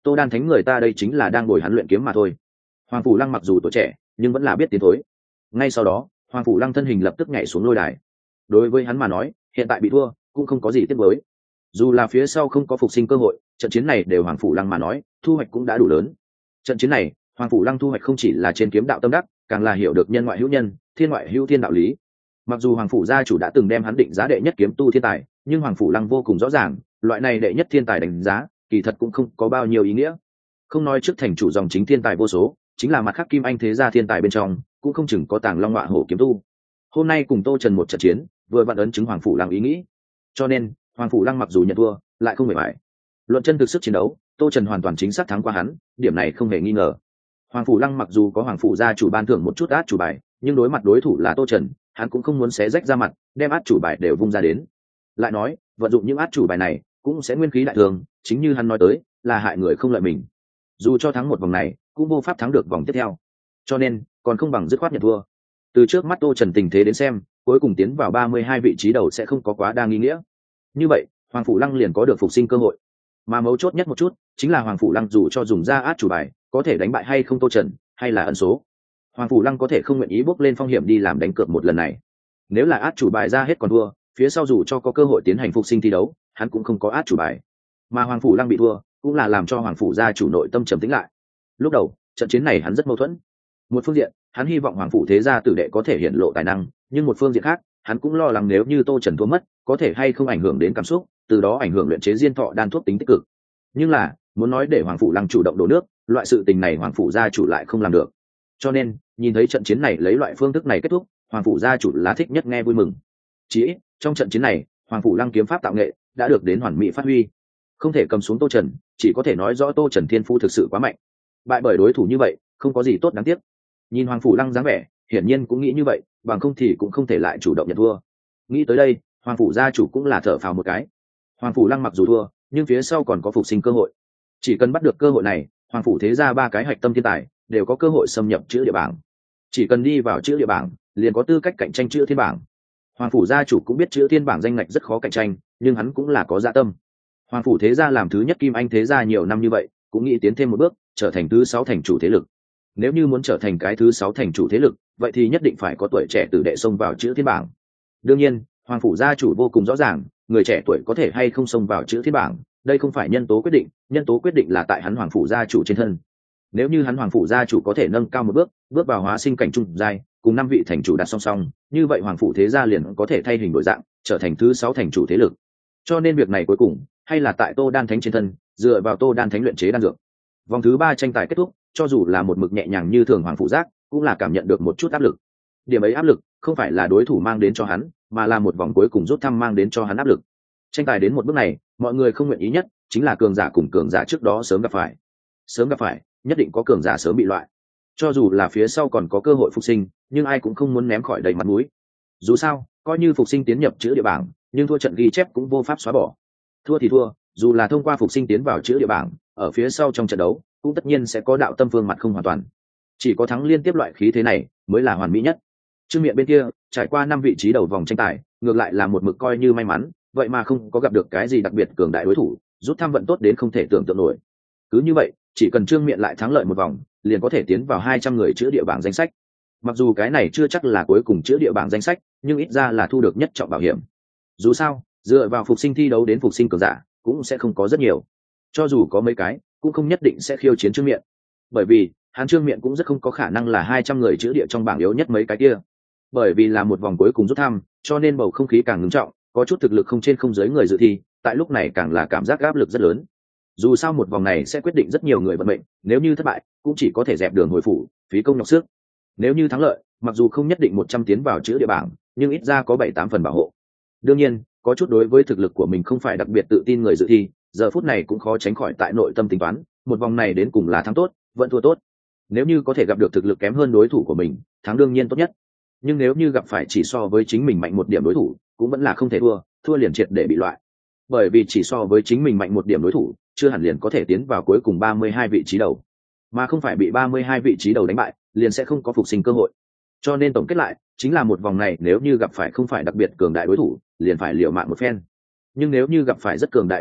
A: Tô Đan Thánh người ta đây chính là đang ngồi hắn luyện kiếm mà thôi. Hoàng Phủ Lăng mặc dù tuổi trẻ nhưng vẫn là biết tiến thối. Ngay sau đó Hoàng Phủ Lăng thân hình lập tức nhảy xuống lôi đài. Đối với hắn mà nói hiện tại bị thua cũng không có gì tiếc nuối. Dù là phía sau không có phục sinh cơ hội, trận chiến này đều Hoàng Phủ Lăng mà nói thu hoạch cũng đã đủ lớn. Trận chiến này Hoàng Phủ Lăng thu hoạch không chỉ là trên kiếm đạo tâm đắc, càng là hiểu được nhân ngoại hữu nhân, thiên ngoại hữu thiên đạo lý. Mặc dù Hoàng Phủ gia chủ đã từng đem hắn định giá đệ nhất kiếm tu thiên tài, nhưng Hoàng Phủ Lăng vô cùng rõ ràng loại này đệ nhất thiên tài đánh giá kỳ thật cũng không có bao nhiêu ý nghĩa. Không nói trước thành chủ dòng chính thiên tài vô số, chính là mặt khác Kim Anh thế gia thiên tài bên trong cũng không chừng có tàng long ngọa hổ kiếm tu. Hôm nay cùng Tô Trần một trận chiến vừa vặn ấn chứng Hoàng Phủ Lăng ý nghĩ, cho nên Hoàng Phủ Lăng mặc dù nhận thua lại không bề bại. Luận chân thực sức chiến đấu, Tô Trần hoàn toàn chính xác thắng qua hắn, điểm này không hề nghi ngờ. Hoàng Phủ Lăng mặc dù có Hoàng Phủ gia chủ ban thưởng một chút át chủ bài, nhưng đối mặt đối thủ là Tô Trần, hắn cũng không muốn xé rách ra mặt đem át chủ bài đều vung ra đến. Lại nói vận dụng những át chủ bài này cũng sẽ nguyên khí đại thường, chính như hắn nói tới là hại người không lợi mình. Dù cho thắng một vòng này cũng vô pháp thắng được vòng tiếp theo, cho nên còn không bằng dứt khoát nhận thua. Từ trước mắt Tô Trần tình thế đến xem, cuối cùng tiến vào 32 vị trí đầu sẽ không có quá đa nghi nghĩa. Như vậy Hoàng Phủ Lăng liền có được phục sinh cơ hội. Mà mấu chốt nhất một chút chính là Hoàng Phủ Lăng dù cho dùng ra át chủ bài có thể đánh bại hay không Tô Trần, hay là ẩn số, Hoàng Phủ Lăng có thể không nguyện ý bước lên phong hiểm đi làm đánh cược một lần này. Nếu là át chủ bài ra hết còn thua, phía sau dù cho có cơ hội tiến hành phục sinh thi đấu hắn cũng không có át chủ bài. Mà Hoàng Phủ Lăng bị thua cũng là làm cho Hoàng Phủ gia chủ nội tâm trầm tĩnh lại. Lúc đầu trận chiến này hắn rất mâu thuẫn. Một phương diện hắn hy vọng Hoàng Phủ thế gia tử đệ có thể hiện lộ tài năng, nhưng một phương diện khác hắn cũng lo lắng nếu như Tô Trần thua mất có thể hay không ảnh hưởng đến cảm xúc, từ đó ảnh hưởng luyện chế diên thọ đan thuốc tính tích cực. Nhưng là muốn nói để Hoàng Phủ Lăng chủ động đổ nước, loại sự tình này Hoàng Phủ gia chủ lại không làm được. Cho nên nhìn thấy trận chiến này lấy loại phương thức này kết thúc, Hoàng Phủ gia chủ là thích nhất nghe vui mừng. Chỉ ít trong trận chiến này Hoàng Phủ Lăng kiếm pháp tạo nghệ đã được đến hoàn mỹ phát huy. Không thể cầm xuống Tô Trần, chỉ có thể nói rõ Tô Trần thiên phú thực sự quá mạnh. Bại bởi đối thủ như vậy không có gì tốt đáng tiếc. Nhìn Hoàng Phủ Lăng dáng vẻ hiển nhiên cũng nghĩ như vậy, bằng không thì cũng không thể lại chủ động nhận thua. Nghĩ tới đây Hoàng Phủ gia chủ cũng là thở phào một cái. Hoàng Phủ Lăng mặc dù thua nhưng phía sau còn có phục sinh cơ hội. Chỉ cần bắt được cơ hội này, Hoàng Phủ thế gia ba cái hạch tâm thiên tài đều có cơ hội xâm nhập chữ địa bảng. Chỉ cần đi vào chữ địa bảng liền có tư cách cạnh tranh chữ thiên bảng. Hoàng Phủ gia chủ cũng biết chữ thiên bảng danh ngạch rất khó cạnh tranh, nhưng hắn cũng là có dạ tâm. Hoàng Phủ thế gia làm thứ nhất Kim Anh thế gia nhiều năm như vậy, cũng nghĩ tiến thêm một bước trở thành thứ 6 thành chủ thế lực. Nếu như muốn trở thành cái thứ 6 thành chủ thế lực, vậy thì nhất định phải có tuổi trẻ tử đệ xông vào chữ thiên bảng. Đương nhiên Hoàng Phủ gia chủ vô cùng rõ ràng người trẻ tuổi có thể hay không xông vào chữ thiên bảng, đây không phải nhân tố quyết định, nhân tố quyết định là tại hắn Hoàng Phủ gia chủ trên thân. Nếu như hắn Hoàng Phủ gia chủ có thể nâng cao một bước, bước vào hóa sinh cảnh trung giai, cùng 5 vị thành chủ đặt song song, như vậy Hoàng Phủ thế gia liền có thể thay hình đổi dạng, trở thành thứ 6 thành chủ thế lực. Cho nên việc này cuối cùng hay là tại Tô Đan Thánh trên thân, dựa vào Tô Đan Thánh luyện chế đan dược. Vòng thứ 3 tranh tài kết thúc, cho dù là một mực nhẹ nhàng như thường Hoàng Phủ giác, cũng là cảm nhận được một chút áp lực. Điểm ấy áp lực không phải là đối thủ mang đến cho hắn, mà là một vòng cuối cùng rút thăm mang đến cho hắn áp lực. Tranh tài đến một bước này, mọi người không nguyện ý nhất chính là cường giả cùng cường giả trước đó sớm gặp phải. Sớm gặp phải, nhất định có cường giả sớm bị loại. Cho dù là phía sau còn có cơ hội phục sinh, nhưng ai cũng không muốn ném khỏi đầy mặt mũi. Dù sao, coi như phục sinh tiến nhập chữ địa bảng, nhưng thua trận ghi chép cũng vô pháp xóa bỏ. Thua thì thua, dù là thông qua phục sinh tiến vào chữ địa bảng, ở phía sau trong trận đấu, cũng tất nhiên sẽ có đạo tâm phương mặt không hoàn toàn. Chỉ có thắng liên tiếp loại khí thế này mới là hoàn mỹ nhất. Trương Miện bên kia, trải qua 5 vị trí đầu vòng tranh tài, ngược lại là một mực coi như may mắn, vậy mà không có gặp được cái gì đặc biệt cường đại đối thủ, rút thăm vận tốt đến không thể tưởng tượng nổi. Cứ như vậy, chỉ cần Trương Miện lại thắng lợi một vòng, liền có thể tiến vào 200 người chữa địa bảng danh sách. Mặc dù cái này chưa chắc là cuối cùng chữa địa bảng danh sách, nhưng ít ra là thu được nhất trọng bảo hiểm. Dù sao, dựa vào phục sinh thi đấu đến phục sinh cường giả, cũng sẽ không có rất nhiều. Cho dù có mấy cái, cũng không nhất định sẽ khiêu chiến Trương Miện. Bởi vì, hắn Trương Miện cũng rất không có khả năng là 200 người chữa địa trong bảng yếu nhất mấy cái kia. Bởi vì là một vòng cuối cùng rút thăm, cho nên bầu không khí càng ngưng trọng, có chút thực lực không trên không dưới người dự thi, tại lúc này càng là cảm giác áp lực rất lớn. Dù sao một vòng này sẽ quyết định rất nhiều người vận mệnh, nếu như thất bại cũng chỉ có thể dẹp đường hồi phủ, phí công nhọc sức. Nếu như thắng lợi, mặc dù không nhất định 100 tiến vào chữ địa bảng, nhưng ít ra có 7-8 phần bảo hộ. Đương nhiên, có chút đối với thực lực của mình không phải đặc biệt tự tin người dự thi, giờ phút này cũng khó tránh khỏi tại nội tâm tính toán, một vòng này đến cùng là thắng tốt, vẫn thua tốt. Nếu như có thể gặp được thực lực kém hơn đối thủ của mình, thắng đương nhiên tốt nhất. Nhưng nếu như gặp phải chỉ so với chính mình mạnh một điểm đối thủ, cũng vẫn là không thể thua, thua liền triệt để bị loại. Bởi vì chỉ so với chính mình mạnh một điểm đối thủ, chưa hẳn liền có thể tiến vào cuối cùng 32 vị trí đầu, mà không phải bị 32 vị trí đầu đánh bại, liền sẽ không có phục sinh cơ hội. Cho nên tổng kết lại, chính là một vòng này nếu như gặp phải không phải đặc biệt cường đại đối thủ, liền phải liều mạng một phen. Nhưng nếu như gặp phải rất cường đại đối thủ,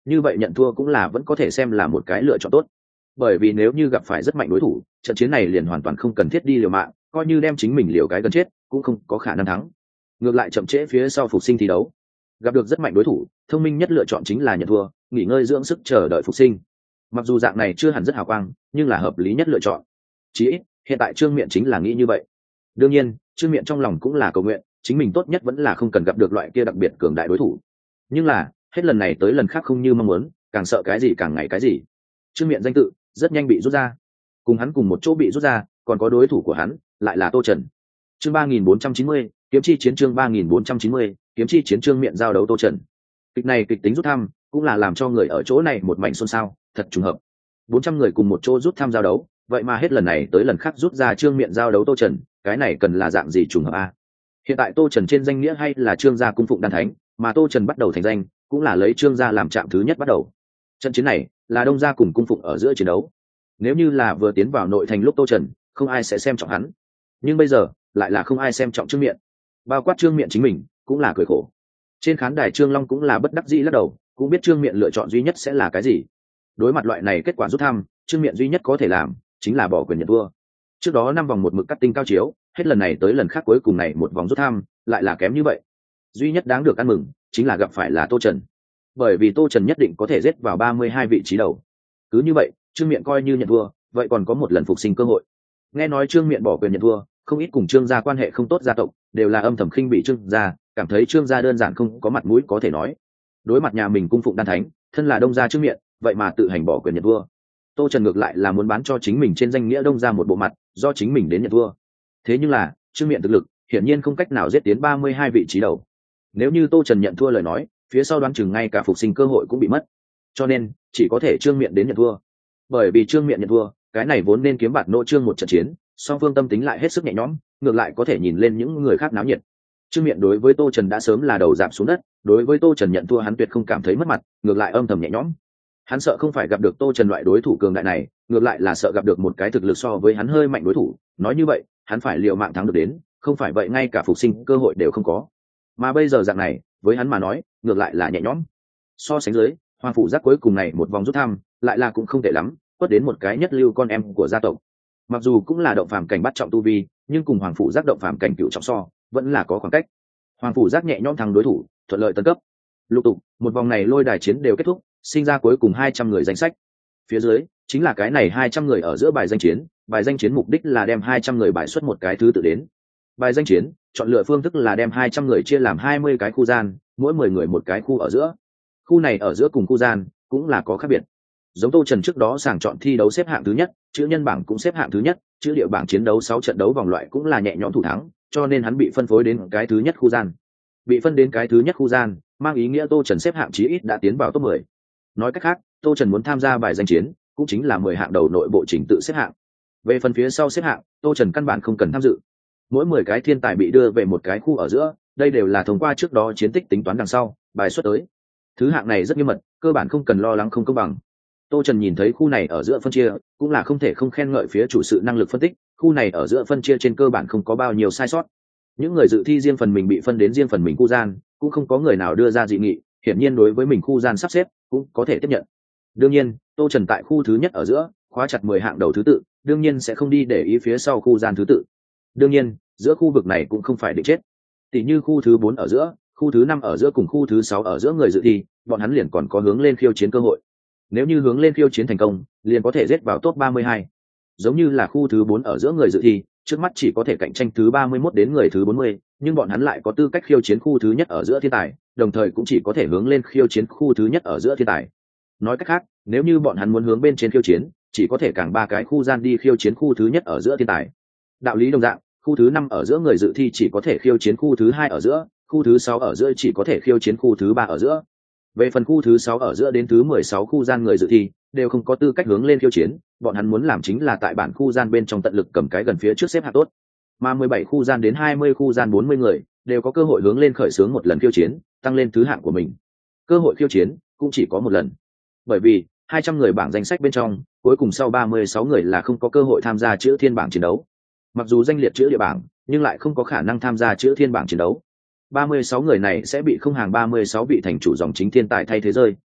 A: như vậy nhận thua cũng là vẫn có thể xem là một cái lựa chọn tốt. Bởi vì nếu như gặp phải rất mạnh đối thủ, trận chiến này liền hoàn toàn không cần thiết đi liều mạng, coi như đem chính mình liều cái gần chết cũng không có khả năng thắng. Ngược lại chậm trễ phía sau phục sinh thi đấu, gặp được rất mạnh đối thủ, thông minh nhất lựa chọn chính là nhận thua, nghỉ ngơi dưỡng sức chờ đợi phục sinh. Mặc dù dạng này chưa hẳn rất hào quang, nhưng là hợp lý nhất lựa chọn. Chí ít hiện tại Trương Miện chính là nghĩ như vậy. Đương nhiên Trương Miện trong lòng cũng là cầu nguyện chính mình tốt nhất vẫn là không cần gặp được loại kia đặc biệt cường đại đối thủ, nhưng là hết lần này tới lần khác không như mong muốn, càng sợ cái gì càng ngày cái gì. Trương Miện danh tự rất nhanh bị rút ra, cùng hắn cùng một chỗ bị rút ra còn có đối thủ của hắn lại là Tô Trần. Chương 3490, kiếm chi chiến. Chương 3490, kiếm chi chiến. Trương Miện giao đấu Tô Trần. Kịch này kịch tính rút thăm cũng là làm cho người ở chỗ này một mảnh xôn xao, thật trùng hợp. 400 người cùng một chỗ rút thăm giao đấu, vậy mà hết lần này tới lần khác rút ra Trương Miện giao đấu Tô Trần, cái này cần là dạng gì trùng hợp a? Hiện tại Tô Trần trên danh nghĩa hay là Trương gia cung phụng đan thánh, mà Tô Trần bắt đầu thành danh cũng là lấy Trương gia làm trạm thứ nhất bắt đầu. Trận chiến này là Đông gia cùng cung phụng ở giữa chiến đấu. Nếu như là vừa tiến vào nội thành lúc Tô Trần, không ai sẽ xem trọng hắn, nhưng bây giờ lại là không ai xem trọng Trương Miện, bao quát Trương Miện chính mình cũng là cười khổ. Trên khán đài Trương Long cũng là bất đắc dĩ lắc đầu, cũng biết Trương Miện lựa chọn duy nhất sẽ là cái gì. Đối mặt loại này kết quả rút thăm, Trương Miện duy nhất có thể làm chính là bỏ quyền nhận thua. Trước đó 5 vòng một mực cắt tinh cao chiếu, hết lần này tới lần khác cuối cùng này một vòng rút thăm lại là kém như vậy. Duy nhất đáng được ăn mừng chính là gặp phải là Tô Trần, bởi vì Tô Trần nhất định có thể giết vào 32 vị trí đầu. Cứ như vậy Trương Miện coi như nhận thua, vậy còn có một lần phục sinh cơ hội. Nghe nói Trương Miện bỏ quyền nhận thua, không ít cùng Trương gia quan hệ không tốt gia tộc đều là âm thầm khinh bị Trương gia, cảm thấy Trương gia đơn giản không có mặt mũi có thể nói. Đối mặt nhà mình cung phụng đan thánh, thân là Đông gia Trương Miện, vậy mà tự hành bỏ quyền nhận thua. Tô Trần ngược lại là muốn bán cho chính mình trên danh nghĩa Đông gia một bộ mặt, do chính mình đến nhận thua. Thế nhưng là Trương Miện thực lực hiển nhiên không cách nào giết tiến 32 vị trí đầu. Nếu như Tô Trần nhận thua lời nói, phía sau đoán chừng ngay cả phục sinh cơ hội cũng bị mất, cho nên chỉ có thể Trương Miện đến nhận thua. Bởi vì Trương Miện nhận thua, cái này vốn nên kiếm bạt nỗ trương một trận chiến, song phương tâm tính lại hết sức nhẹ nhõm, ngược lại có thể nhìn lên những người khác náo nhiệt. Trương Miện đối với Tô Trần đã sớm là đầu giảm xuống đất, đối với Tô Trần nhận thua hắn tuyệt không cảm thấy mất mặt, ngược lại âm thầm nhẹ nhõm. Hắn sợ không phải gặp được Tô Trần loại đối thủ cường đại này, ngược lại là sợ gặp được một cái thực lực so với hắn hơi mạnh đối thủ, nói như vậy hắn phải liều mạng thắng được đến, không phải vậy ngay cả phục sinh cơ hội đều không có. Mà bây giờ dạng này với hắn mà nói ngược lại là nhẹ nhõm. So sánh dưới, Hoàng Phủ Giác cuối cùng này một vòng rút thăm lại là cũng không tệ lắm, quất đến một cái nhất lưu con em của gia tộc. Mặc dù cũng là động phàm cảnh bắt trọng tu vi, nhưng cùng Hoàng Phủ Giác động phàm cảnh cựu trọng so vẫn là có khoảng cách. Hoàng Phủ Giác nhẹ nhõm thắng đối thủ, thuận lợi tấn cấp. Lục tục một vòng này lôi đài chiến đều kết thúc, sinh ra cuối cùng 200 người danh sách. Phía dưới chính là cái này 200 người ở giữa bài danh chiến, bài danh chiến mục đích là đem 200 người bài xuất một cái thứ tự đến. Bài danh chiến chọn lựa phương thức là đem 200 người chia làm 20 cái khu gian, mỗi 10 người một cái khu ở giữa. Khu này ở giữa cùng khu gian cũng là có khác biệt. Giống Tô Trần trước đó sàng chọn thi đấu xếp hạng thứ nhất, chữ nhân bảng cũng xếp hạng thứ nhất, chữ địa bảng chiến đấu 6 trận đấu vòng loại cũng là nhẹ nhõm thủ thắng, cho nên hắn bị phân phối đến cái thứ nhất khu gian. Bị phân đến cái thứ nhất khu gian, mang ý nghĩa Tô Trần xếp hạng chí ít đã tiến vào top 10. Nói cách khác, Tô Trần muốn tham gia bài danh chiến, cũng chính là 10 hạng đầu nội bộ trình tự xếp hạng. Về phần phía sau xếp hạng, Tô Trần căn bản không cần tham dự. Mỗi 10 cái thiên tài bị đưa về một cái khu ở giữa, đây đều là thông qua trước đó chiến tích tính toán đằng sau, bài xuất tới. Thứ hạng này rất nghiêm mật, cơ bản không cần lo lắng không công bằng. Tô Trần nhìn thấy khu này ở giữa phân chia, cũng là không thể không khen ngợi phía chủ sự năng lực phân tích, khu này ở giữa phân chia trên cơ bản không có bao nhiêu sai sót. Những người dự thi riêng phần mình bị phân đến riêng phần mình khu gian, cũng không có người nào đưa ra dị nghị, hiển nhiên đối với mình khu gian sắp xếp cũng có thể tiếp nhận. Đương nhiên, Tô Trần tại khu thứ nhất ở giữa, khóa chặt 10 hạng đầu thứ tự, đương nhiên sẽ không đi để ý phía sau khu gian thứ tự. Đương nhiên, giữa khu vực này cũng không phải định chết. Tỷ như khu thứ 4 ở giữa, khu thứ 5 ở giữa cùng khu thứ 6 ở giữa người dự thi, bọn hắn liền còn có hướng lên khiêu chiến cơ hội. Nếu như hướng lên khiêu chiến thành công, liền có thể giết vào top 32. Giống như là khu thứ 4 ở giữa người dự thi, trước mắt chỉ có thể cạnh tranh thứ 31 đến người thứ 40, nhưng bọn hắn lại có tư cách khiêu chiến khu thứ nhất ở giữa thiên tài, đồng thời cũng chỉ có thể hướng lên khiêu chiến khu thứ nhất ở giữa thiên tài. Nói cách khác, nếu như bọn hắn muốn hướng bên trên khiêu chiến, chỉ có thể càng 3 cái khu gian đi khiêu chiến khu thứ nhất ở giữa thiên tài. Đạo lý đồng dạng, khu thứ 5 ở giữa người dự thi chỉ có thể khiêu chiến khu thứ 2 ở giữa, khu thứ 6 ở giữa chỉ có thể khiêu chiến khu thứ 3 ở giữa. Về phần khu thứ 6 ở giữa đến thứ 16 khu gian người dự thi đều không có tư cách hướng lên khiêu chiến, bọn hắn muốn làm chính là tại bản khu gian bên trong tận lực cầm cái gần phía trước xếp hạng tốt. Mà 17 khu gian đến 20 khu gian 40 người đều có cơ hội hướng lên khởi xướng một lần khiêu chiến, tăng lên thứ hạng của mình. Cơ hội khiêu chiến cũng chỉ có một lần. Bởi vì 200 người bảng danh sách bên trong, cuối cùng sau 36 người là không có cơ hội tham gia chữ thiên bảng chiến đấu. Mặc dù danh liệt chữ địa bảng, nhưng lại không có khả năng tham gia chữ thiên bảng chiến đấu. 36 người này sẽ bị không hàng 36 vị thành chủ dòng chính thiên tài thay thế rơi,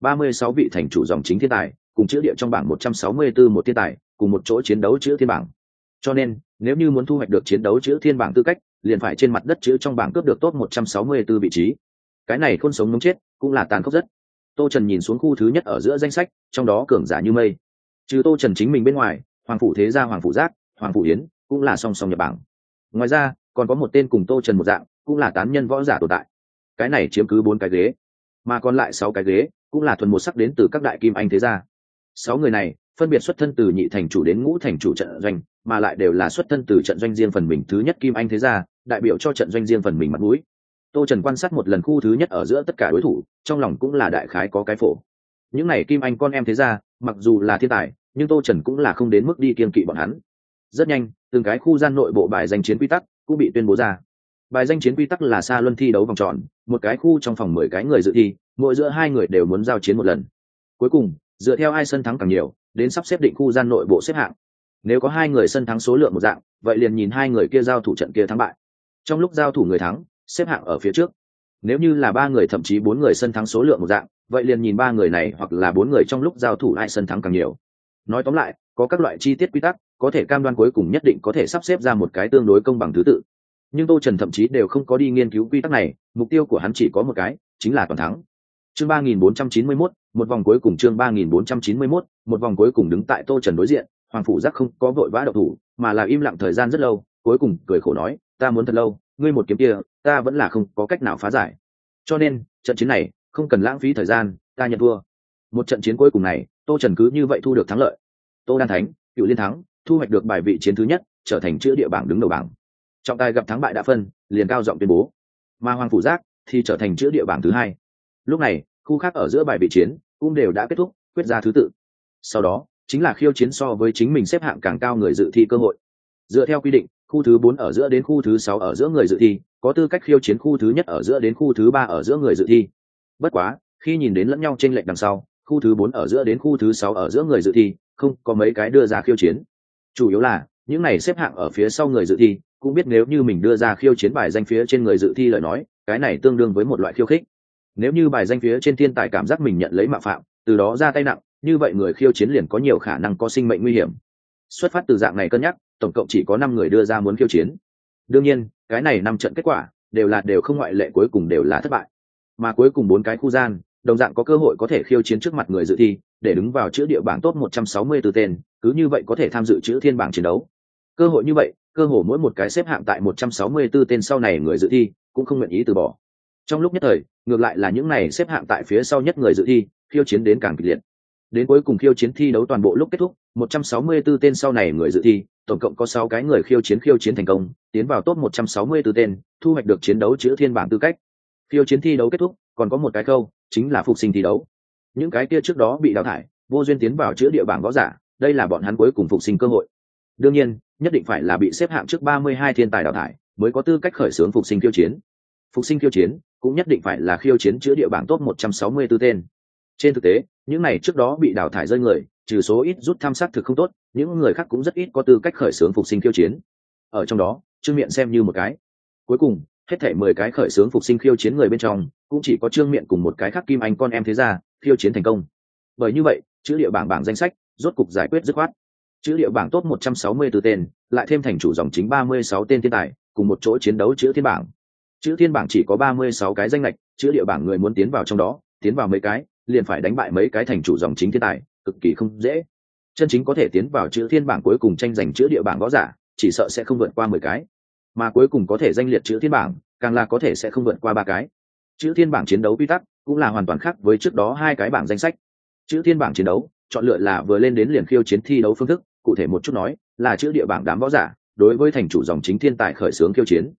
A: 36 vị thành chủ dòng chính thiên tài cùng chữ địa trong bảng 164 một thiên tài cùng một chỗ chiến đấu chữ thiên bảng. Cho nên nếu như muốn thu hoạch được chiến đấu chữ thiên bảng tư cách, liền phải trên mặt đất chữ trong bảng cướp được top 164 vị trí. Cái này khôn sống nóng chết cũng là tàn khốc rất. Tô Trần nhìn xuống khu thứ nhất ở giữa danh sách, trong đó cường giả như mây. Trừ Tô Trần chính mình bên ngoài, Hoàng phủ Thế Gia, Hoàng phủ Giác, Hoàng phủ Yến cũng là song song nhập bảng. Ngoài ra còn có một tên cùng Tô Trần một dạng, cũng là tán nhân võ giả tồn tại. Cái này chiếm cứ 4 cái ghế, mà còn lại 6 cái ghế cũng là thuần một sắc đến từ các đại kim anh thế gia. 6 người này phân biệt xuất thân từ nhị thành chủ đến ngũ thành chủ trận doanh, mà lại đều là xuất thân từ trận doanh riêng phần mình thứ nhất kim anh thế gia, đại biểu cho trận doanh riêng phần mình mặt mũi. Tô Trần quan sát một lần khu thứ nhất ở giữa tất cả đối thủ, trong lòng cũng là đại khái có cái phổ. Những này kim anh con em thế gia, mặc dù là thiên tài, nhưng Tô Trần cũng là không đến mức đi kiêng kỵ bọn hắn. Rất nhanh, từng cái khu gian nội bộ bài danh chiến quy tắc cũng bị tuyên bố ra. Bài danh chiến quy tắc là xa luân thi đấu vòng tròn, một cái khu trong phòng 10 cái người dự thi, mỗi giữa 2 người đều muốn giao chiến một lần. Cuối cùng, dựa theo ai sân thắng càng nhiều, đến sắp xếp định khu gian nội bộ xếp hạng. Nếu có 2 người sân thắng số lượng một dạng, vậy liền nhìn 2 người kia giao thủ trận kia thắng bại. Trong lúc giao thủ người thắng, xếp hạng ở phía trước. Nếu như là 3 người thậm chí 4 người sân thắng số lượng một dạng, vậy liền nhìn 3 người này hoặc là 4 người trong lúc giao thủ ai sân thắng càng nhiều. Nói tóm lại, có các loại chi tiết quy tắc, có thể cam đoan cuối cùng nhất định có thể sắp xếp ra một cái tương đối công bằng thứ tự. Nhưng Tô Trần thậm chí đều không có đi nghiên cứu quy tắc này, mục tiêu của hắn chỉ có một cái, chính là toàn thắng. Chương 3491, một vòng cuối cùng. Chương 3491, một vòng cuối cùng. Đứng tại Tô Trần đối diện, Hoàng phủ Giác không có vội vã động thủ, mà là im lặng thời gian rất lâu, cuối cùng cười khổ nói, ta muốn thật lâu, ngươi một kiếm kia, ta vẫn là không có cách nào phá giải. Cho nên, trận chiến này, không cần lãng phí thời gian, ta nhận thua. Một trận chiến cuối cùng này, Tô Trần cứ như vậy thu được thắng lợi. Tô Đan Thánh, Cựu Liên thắng, thu hoạch được bài vị chiến thứ nhất, trở thành chữ địa bảng đứng đầu bảng. Trọng tài gặp thắng bại đã phân, liền cao giọng tuyên bố. Mà Hoàng phủ Giác thì trở thành chữ địa bảng thứ hai. Lúc này, khu khác ở giữa bài vị chiến cũng đều đã kết thúc, quyết ra thứ tự. Sau đó, chính là khiêu chiến so với chính mình xếp hạng càng cao người dự thi cơ hội. Dựa theo quy định, khu thứ 4 ở giữa đến khu thứ 6 ở giữa người dự thi, có tư cách khiêu chiến khu thứ nhất ở giữa đến khu thứ 3 ở giữa người dự thi. Bất quá, khi nhìn đến lẫn nhau chênh lệch đằng sau, khu thứ 4 ở giữa đến khu thứ 6 ở giữa người dự thi, không có mấy cái đưa ra khiêu chiến. Chủ yếu là, những này xếp hạng ở phía sau người dự thi, cũng biết nếu như mình đưa ra khiêu chiến bài danh phía trên người dự thi lời nói, cái này tương đương với một loại khiêu khích. Nếu như bài danh phía trên thiên tài cảm giác mình nhận lấy mạo phạm, từ đó ra tay nặng, như vậy người khiêu chiến liền có nhiều khả năng có sinh mệnh nguy hiểm. Xuất phát từ dạng này cân nhắc, tổng cộng chỉ có 5 người đưa ra muốn khiêu chiến. Đương nhiên, cái này 5 trận kết quả đều không ngoại lệ, cuối cùng đều là thất bại. Mà cuối cùng 4 cái khu gian, đồng dạng có cơ hội có thể khiêu chiến trước mặt người dự thi, để đứng vào chữ địa bảng top 164 tên, cứ như vậy có thể tham dự chữ thiên bảng chiến đấu. Cơ hội như vậy, cơ hồ mỗi một cái xếp hạng tại 164 tên sau này người dự thi cũng không nguyện ý từ bỏ. Trong lúc nhất thời, ngược lại là những này xếp hạng tại phía sau nhất người dự thi, khiêu chiến đến càng kịch liệt. Đến cuối cùng khiêu chiến thi đấu toàn bộ lúc kết thúc, 164 tên sau này người dự thi, tổng cộng có 6 cái người khiêu chiến thành công, tiến vào top 164 tên, thu hoạch được chiến đấu chữ thiên bảng tư cách. Khiêu chiến thi đấu kết thúc, còn có một cái câu, chính là phục sinh thi đấu. Những cái kia trước đó bị đào thải, vô duyên tiến vào chữ địa bảng võ giả, đây là bọn hắn cuối cùng phục sinh cơ hội. Đương nhiên, nhất định phải là bị xếp hạng trước 32 thiên tài đào thải, mới có tư cách khởi xướng phục sinh khiêu chiến. Phục sinh khiêu chiến cũng nhất định phải là khiêu chiến chữ địa bảng top 164 tên. Trên thực tế, những này trước đó bị đào thải rơi người, trừ số ít rút tham sát thực không tốt, những người khác cũng rất ít có tư cách khởi xướng phục sinh khiêu chiến. Ở trong đó, Trương Miện xem như một cái. Cuối cùng, hết thảy 10 cái khởi xướng phục sinh khiêu chiến người bên trong, cũng chỉ có Trương Miện cùng một cái khác kim anh con em thế gia khiêu chiến thành công. Bởi như vậy, chữ địa bảng danh sách rốt cục giải quyết dứt khoát. Chữ địa bảng top 164 tên, lại thêm thành chủ dòng chính 36 tên thiên tài, cùng một chỗ chiến đấu chữ thiên bảng. Chữ thiên bảng chỉ có 36 cái danh lệch, chữ địa bảng người muốn tiến vào trong đó, tiến vào mấy cái, liền phải đánh bại mấy cái thành chủ dòng chính thiên tài, cực kỳ không dễ. Chân chính có thể tiến vào chữ thiên bảng cuối cùng tranh giành chữ địa bảng võ giả, chỉ sợ sẽ không vượt qua 10 cái. Mà cuối cùng có thể danh liệt chữ thiên bảng, càng là có thể sẽ không vượt qua 3 cái. Chữ thiên bảng chiến đấu quy tắc cũng là hoàn toàn khác với trước đó 2 cái bảng danh sách. Chữ thiên bảng chiến đấu, chọn lựa là vừa lên đến liền khiêu chiến thi đấu phương thức, cụ thể một chút nói, là chữ địa bảng đám võ giả, đối với thành chủ dòng chính thiên tài khởi xướng khiêu chiến.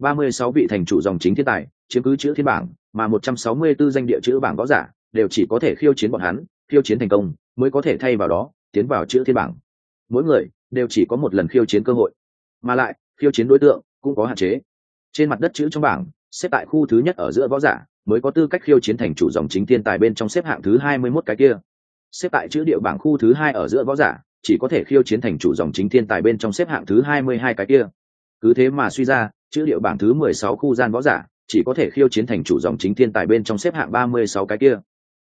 A: 36 vị thành chủ dòng chính thiên tài chiếm cứ chữ thiên bảng, mà 164 danh địa chữ bảng võ giả đều chỉ có thể khiêu chiến bọn hắn, khiêu chiến thành công mới có thể thay vào đó tiến vào chữ thiên bảng. Mỗi người đều chỉ có một lần khiêu chiến cơ hội, mà lại khiêu chiến đối tượng cũng có hạn chế. Trên mặt đất chữ trong bảng, xếp tại khu thứ nhất ở giữa võ giả mới có tư cách khiêu chiến thành chủ dòng chính thiên tài bên trong xếp hạng thứ 21 cái kia. Xếp tại chữ địa bảng khu thứ 2 ở giữa võ giả chỉ có thể khiêu chiến thành chủ dòng chính thiên tài bên trong xếp hạng thứ 22 cái kia. Cứ thế mà suy ra, chữ địa bảng thứ 16 khu gian võ giả chỉ có thể khiêu chiến thành chủ dòng chính thiên tài bên trong xếp hạng 36 cái kia.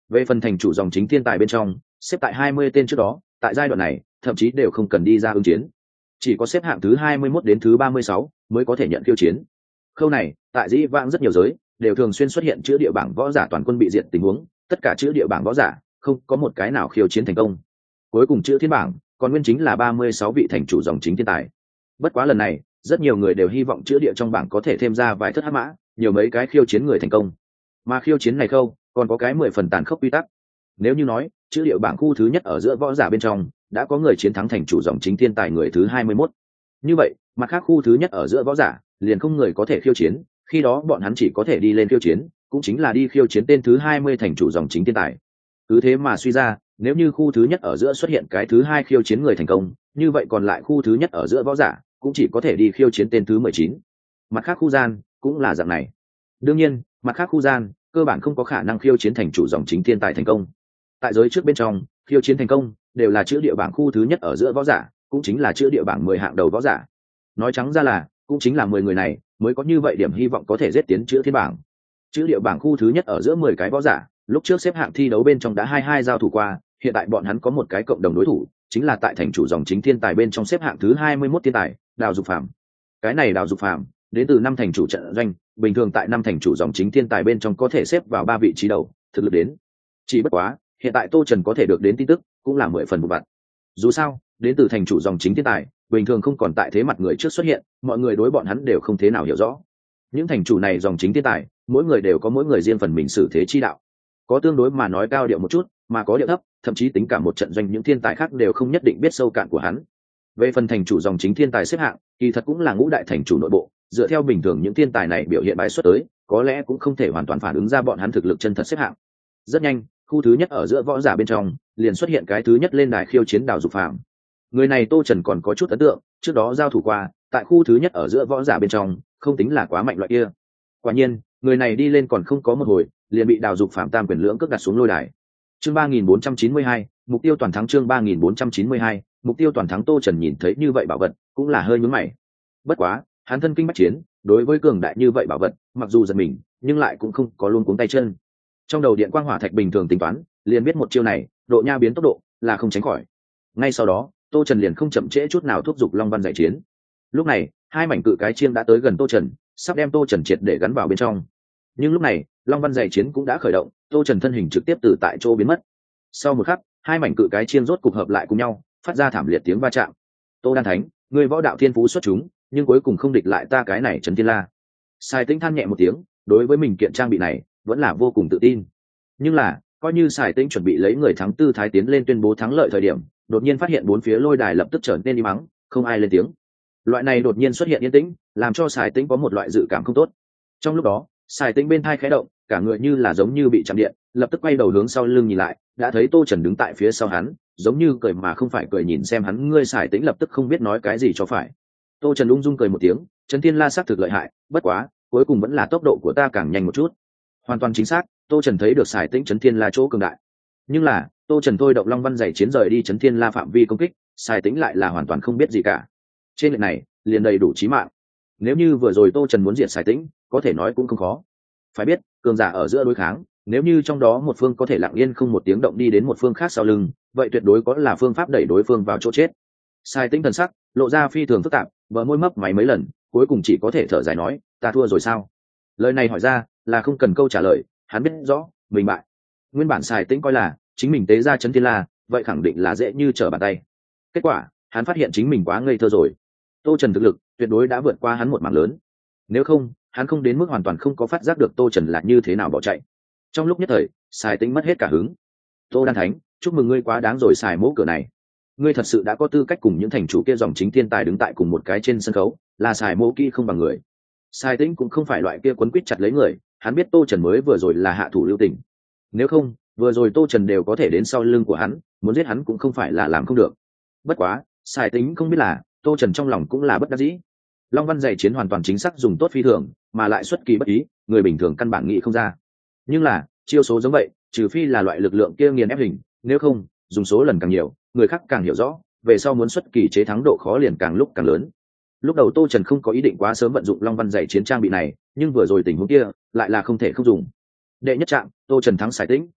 A: Về phần thành chủ dòng chính thiên tài bên trong, xếp tại 20 tên trước đó, tại giai đoạn này thậm chí đều không cần đi ra ứng chiến, chỉ có xếp hạng thứ 21 đến thứ 36 mới có thể nhận khiêu chiến. Khâu này tại dĩ vãng rất nhiều giới đều thường xuyên xuất hiện chữa địa bảng võ giả toàn quân bị diệt tình huống, tất cả chữa địa bảng võ giả không có một cái nào khiêu chiến thành công. Cuối cùng chữa thiên bảng còn nguyên chính là 36 vị thành chủ dòng chính thiên tài. Bất quá lần này rất nhiều người đều hy vọng chữa địa trong bảng có thể thêm ra vài thất hắc mã, nhiều mấy cái khiêu chiến người thành công. Mà khiêu chiến này khâu còn có cái 10 phần tàn khốc quy tắc. Nếu như nói chữa địa bảng khu thứ nhất ở giữa võ giả bên trong đã có người chiến thắng thành chủ dòng chính thiên tài người thứ 21, như vậy mặt khác khu thứ nhất ở giữa võ giả liền không người có thể khiêu chiến, khi đó bọn hắn chỉ có thể đi lên khiêu chiến, cũng chính là đi khiêu chiến tên thứ 20 thành chủ dòng chính thiên tài. Cứ thế mà suy ra, nếu như khu thứ nhất ở giữa xuất hiện cái thứ hai khiêu chiến người thành công, như vậy còn lại khu thứ nhất ở giữa võ giả cũng chỉ có thể đi khiêu chiến tên thứ 19. Mặt khác khu gian cũng là dạng này. Đương nhiên, mặt khác khu gian cơ bản không có khả năng khiêu chiến thành chủ dòng chính thiên tài thành công. Tại giới trước bên trong, khiêu chiến thành công đều là chữa địa bảng khu thứ nhất ở giữa võ giả, cũng chính là chữa địa bảng 10 hạng đầu võ giả. Nói trắng ra là, cũng chính là 10 người này mới có như vậy điểm hy vọng có thể giết tiến chữa thiên bảng. Chữa địa bảng khu thứ nhất ở giữa 10 cái võ giả, lúc trước xếp hạng thi đấu bên trong đã 22 giao thủ qua, hiện tại bọn hắn có một cái cộng đồng đối thủ, chính là tại thành chủ dòng chính thiên tài bên trong xếp hạng thứ 21 thiên tài, Đào Dục Phàm. Cái này Đào Dục Phàm đến từ 5 thành chủ trận doanh, bình thường tại 5 thành chủ dòng chính thiên tài bên trong có thể xếp vào 3 vị trí đầu, thực lực đến. Chỉ bất quá, hiện tại Tô Trần có thể được đến tin tức, cũng là 10 phần một vạn. Dù sao, đến từ thành chủ dòng chính thiên tài, bình thường không còn tại thế mặt người trước xuất hiện, mọi người đối bọn hắn đều không thế nào hiểu rõ. Những thành chủ này dòng chính thiên tài, mỗi người đều có mỗi người riêng phần mình xử thế chi đạo, có tương đối mà nói cao điệu một chút, mà có điệu thấp, thậm chí tính cả một trận doanh những thiên tài khác đều không nhất định biết sâu cạn của hắn. Về phần thành chủ dòng chính thiên tài xếp hạng, kỳ thật cũng là ngũ đại thành chủ nội bộ, dựa theo bình thường những thiên tài này biểu hiện bãi xuất tới, có lẽ cũng không thể hoàn toàn phản ứng ra bọn hắn thực lực chân thật xếp hạng. Rất nhanh, khu thứ nhất ở giữa võ giả bên trong liền xuất hiện cái thứ nhất lên đài khiêu chiến Đào Dục Phàm. Người này Tô Trần còn có chút ấn tượng, trước đó giao thủ qua, tại khu thứ nhất ở giữa võ giả bên trong, không tính là quá mạnh loại kia. Quả nhiên, người này đi lên còn không có một hồi, liền bị Đào Dục Phàm tam quyền lưỡng cước đặt xuống lôi đài. Chương 3492, mục tiêu toàn thắng. Chương 3492, mục tiêu toàn thắng. Tô Trần nhìn thấy như vậy bảo vật, cũng là hơi nhướng mày. Bất quá, hắn thân kinh bách chiến, đối với cường đại như vậy bảo vật, mặc dù giật mình, nhưng lại cũng không có luôn cuống tay chân. Trong đầu điện quang hỏa thạch bình thường tính toán, liền biết một chiêu này, độ nha biến tốc độ là không tránh khỏi. Ngay sau đó, Tô Trần liền không chậm trễ chút nào thúc giục Long Văn giải chiến. Lúc này, hai mảnh cự cái chiêng đã tới gần Tô Trần, sắp đem Tô Trần triệt để gắn vào bên trong. Nhưng lúc này, Long Văn giải chiến cũng đã khởi động, Tô Trần thân hình trực tiếp từ tại chỗ biến mất. Sau một khắc, hai mảnh cự cái chiêng rốt cục hợp lại cùng nhau, phát ra thảm liệt tiếng va chạm. Tô Đan Thánh, người võ đạo thiên phú xuất chúng, nhưng cuối cùng không địch lại ta cái này Trấn Thiên La. Sai Tĩnh than nhẹ một tiếng, đối với mình kiện trang bị này, vẫn là vô cùng tự tin. Nhưng là, coi như Sai Tĩnh chuẩn bị lấy người thắng tư thái tiến lên tuyên bố thắng lợi thời điểm, đột nhiên phát hiện bốn phía lôi đài lập tức trở nên im mắng, không ai lên tiếng. Loại này đột nhiên xuất hiện yên tĩnh, làm cho Sai Tĩnh có một loại dự cảm không tốt. Trong lúc đó, Sai Tĩnh bên thai khẽ động, cả người như là giống như bị chạm điện, lập tức quay đầu hướng sau lưng nhìn lại, đã thấy Tô Trần đứng tại phía sau hắn, giống như cười mà không phải cười nhìn xem hắn. Ngươi Sai Tĩnh lập tức không biết nói cái gì cho phải. Tô Trần ung dung cười một tiếng, Trấn Thiên La xác thực lợi hại, bất quá, cuối cùng vẫn là tốc độ của ta càng nhanh một chút. Hoàn toàn chính xác, Tô Trần thấy được Sai Tĩnh Trấn Thiên La chỗ cường đại. Nhưng là, Tô Trần thôi động Long Văn giải chiến rời đi Trấn Thiên La phạm vi công kích, Sai Tĩnh lại là hoàn toàn không biết gì cả. Trên lệch này, liền đầy đủ chí mạng. Nếu như vừa rồi Tô Trần muốn diệt Sai Tĩnh, có thể nói cũng không khó. Phải biết, cường giả ở giữa đối kháng, nếu như trong đó một phương có thể lặng yên không một tiếng động đi đến một phương khác sau lưng, vậy tuyệt đối có là phương pháp đẩy đối phương vào chỗ chết. Sai Tĩnh thần sắc lộ ra phi thường phức tạp, bờ môi mấp máy mấy lần, cuối cùng chỉ có thể thở dài nói, ta thua rồi sao? Lời này hỏi ra là không cần câu trả lời, hắn biết rõ mình bại. Nguyên bản Sai Tĩnh coi là chính mình tế ra Trấn Thiên La, vậy khẳng định là dễ như trở bàn tay. Kết quả, hắn phát hiện chính mình quá ngây thơ rồi. Tô Trần thực lực tuyệt đối đã vượt qua hắn một mảng lớn. Nếu không, hắn không đến mức hoàn toàn không có phát giác được Tô Trần là như thế nào bỏ chạy. Trong lúc nhất thời, Sai Tĩnh mất hết cả hứng. Tô Đan Thánh, chúc mừng ngươi quá đáng rồi Sai mỗ cửa này. Ngươi thật sự đã có tư cách cùng những thành chủ kia dòng chính thiên tài đứng tại cùng một cái trên sân khấu, là Sai mỗ kỹ không bằng người. Sai Tĩnh cũng không phải loại kia quấn quýt chặt lấy người, hắn biết Tô Trần mới vừa rồi là hạ thủ lưu tình. Nếu không, vừa rồi Tô Trần đều có thể đến sau lưng của hắn, muốn giết hắn cũng không phải là làm không được. Bất quá, Sai Tĩnh không biết là, Tô Trần trong lòng cũng là bất đắc dĩ. Long Văn dạy chiến hoàn toàn chính xác dùng tốt phi thường, mà lại xuất kỳ bất ý, người bình thường căn bản nghĩ không ra. Nhưng là, chiêu số giống vậy, trừ phi là loại lực lượng kia nghiền ép hình, nếu không, dùng số lần càng nhiều, người khác càng hiểu rõ, về sau muốn xuất kỳ chế thắng độ khó liền càng lúc càng lớn. Lúc đầu Tô Trần không có ý định quá sớm vận dụng Long Văn dạy chiến trang bị này, nhưng vừa rồi tình huống kia lại là không thể không dùng. Đệ nhất trạng, Tô Trần thắng Sai Tĩnh.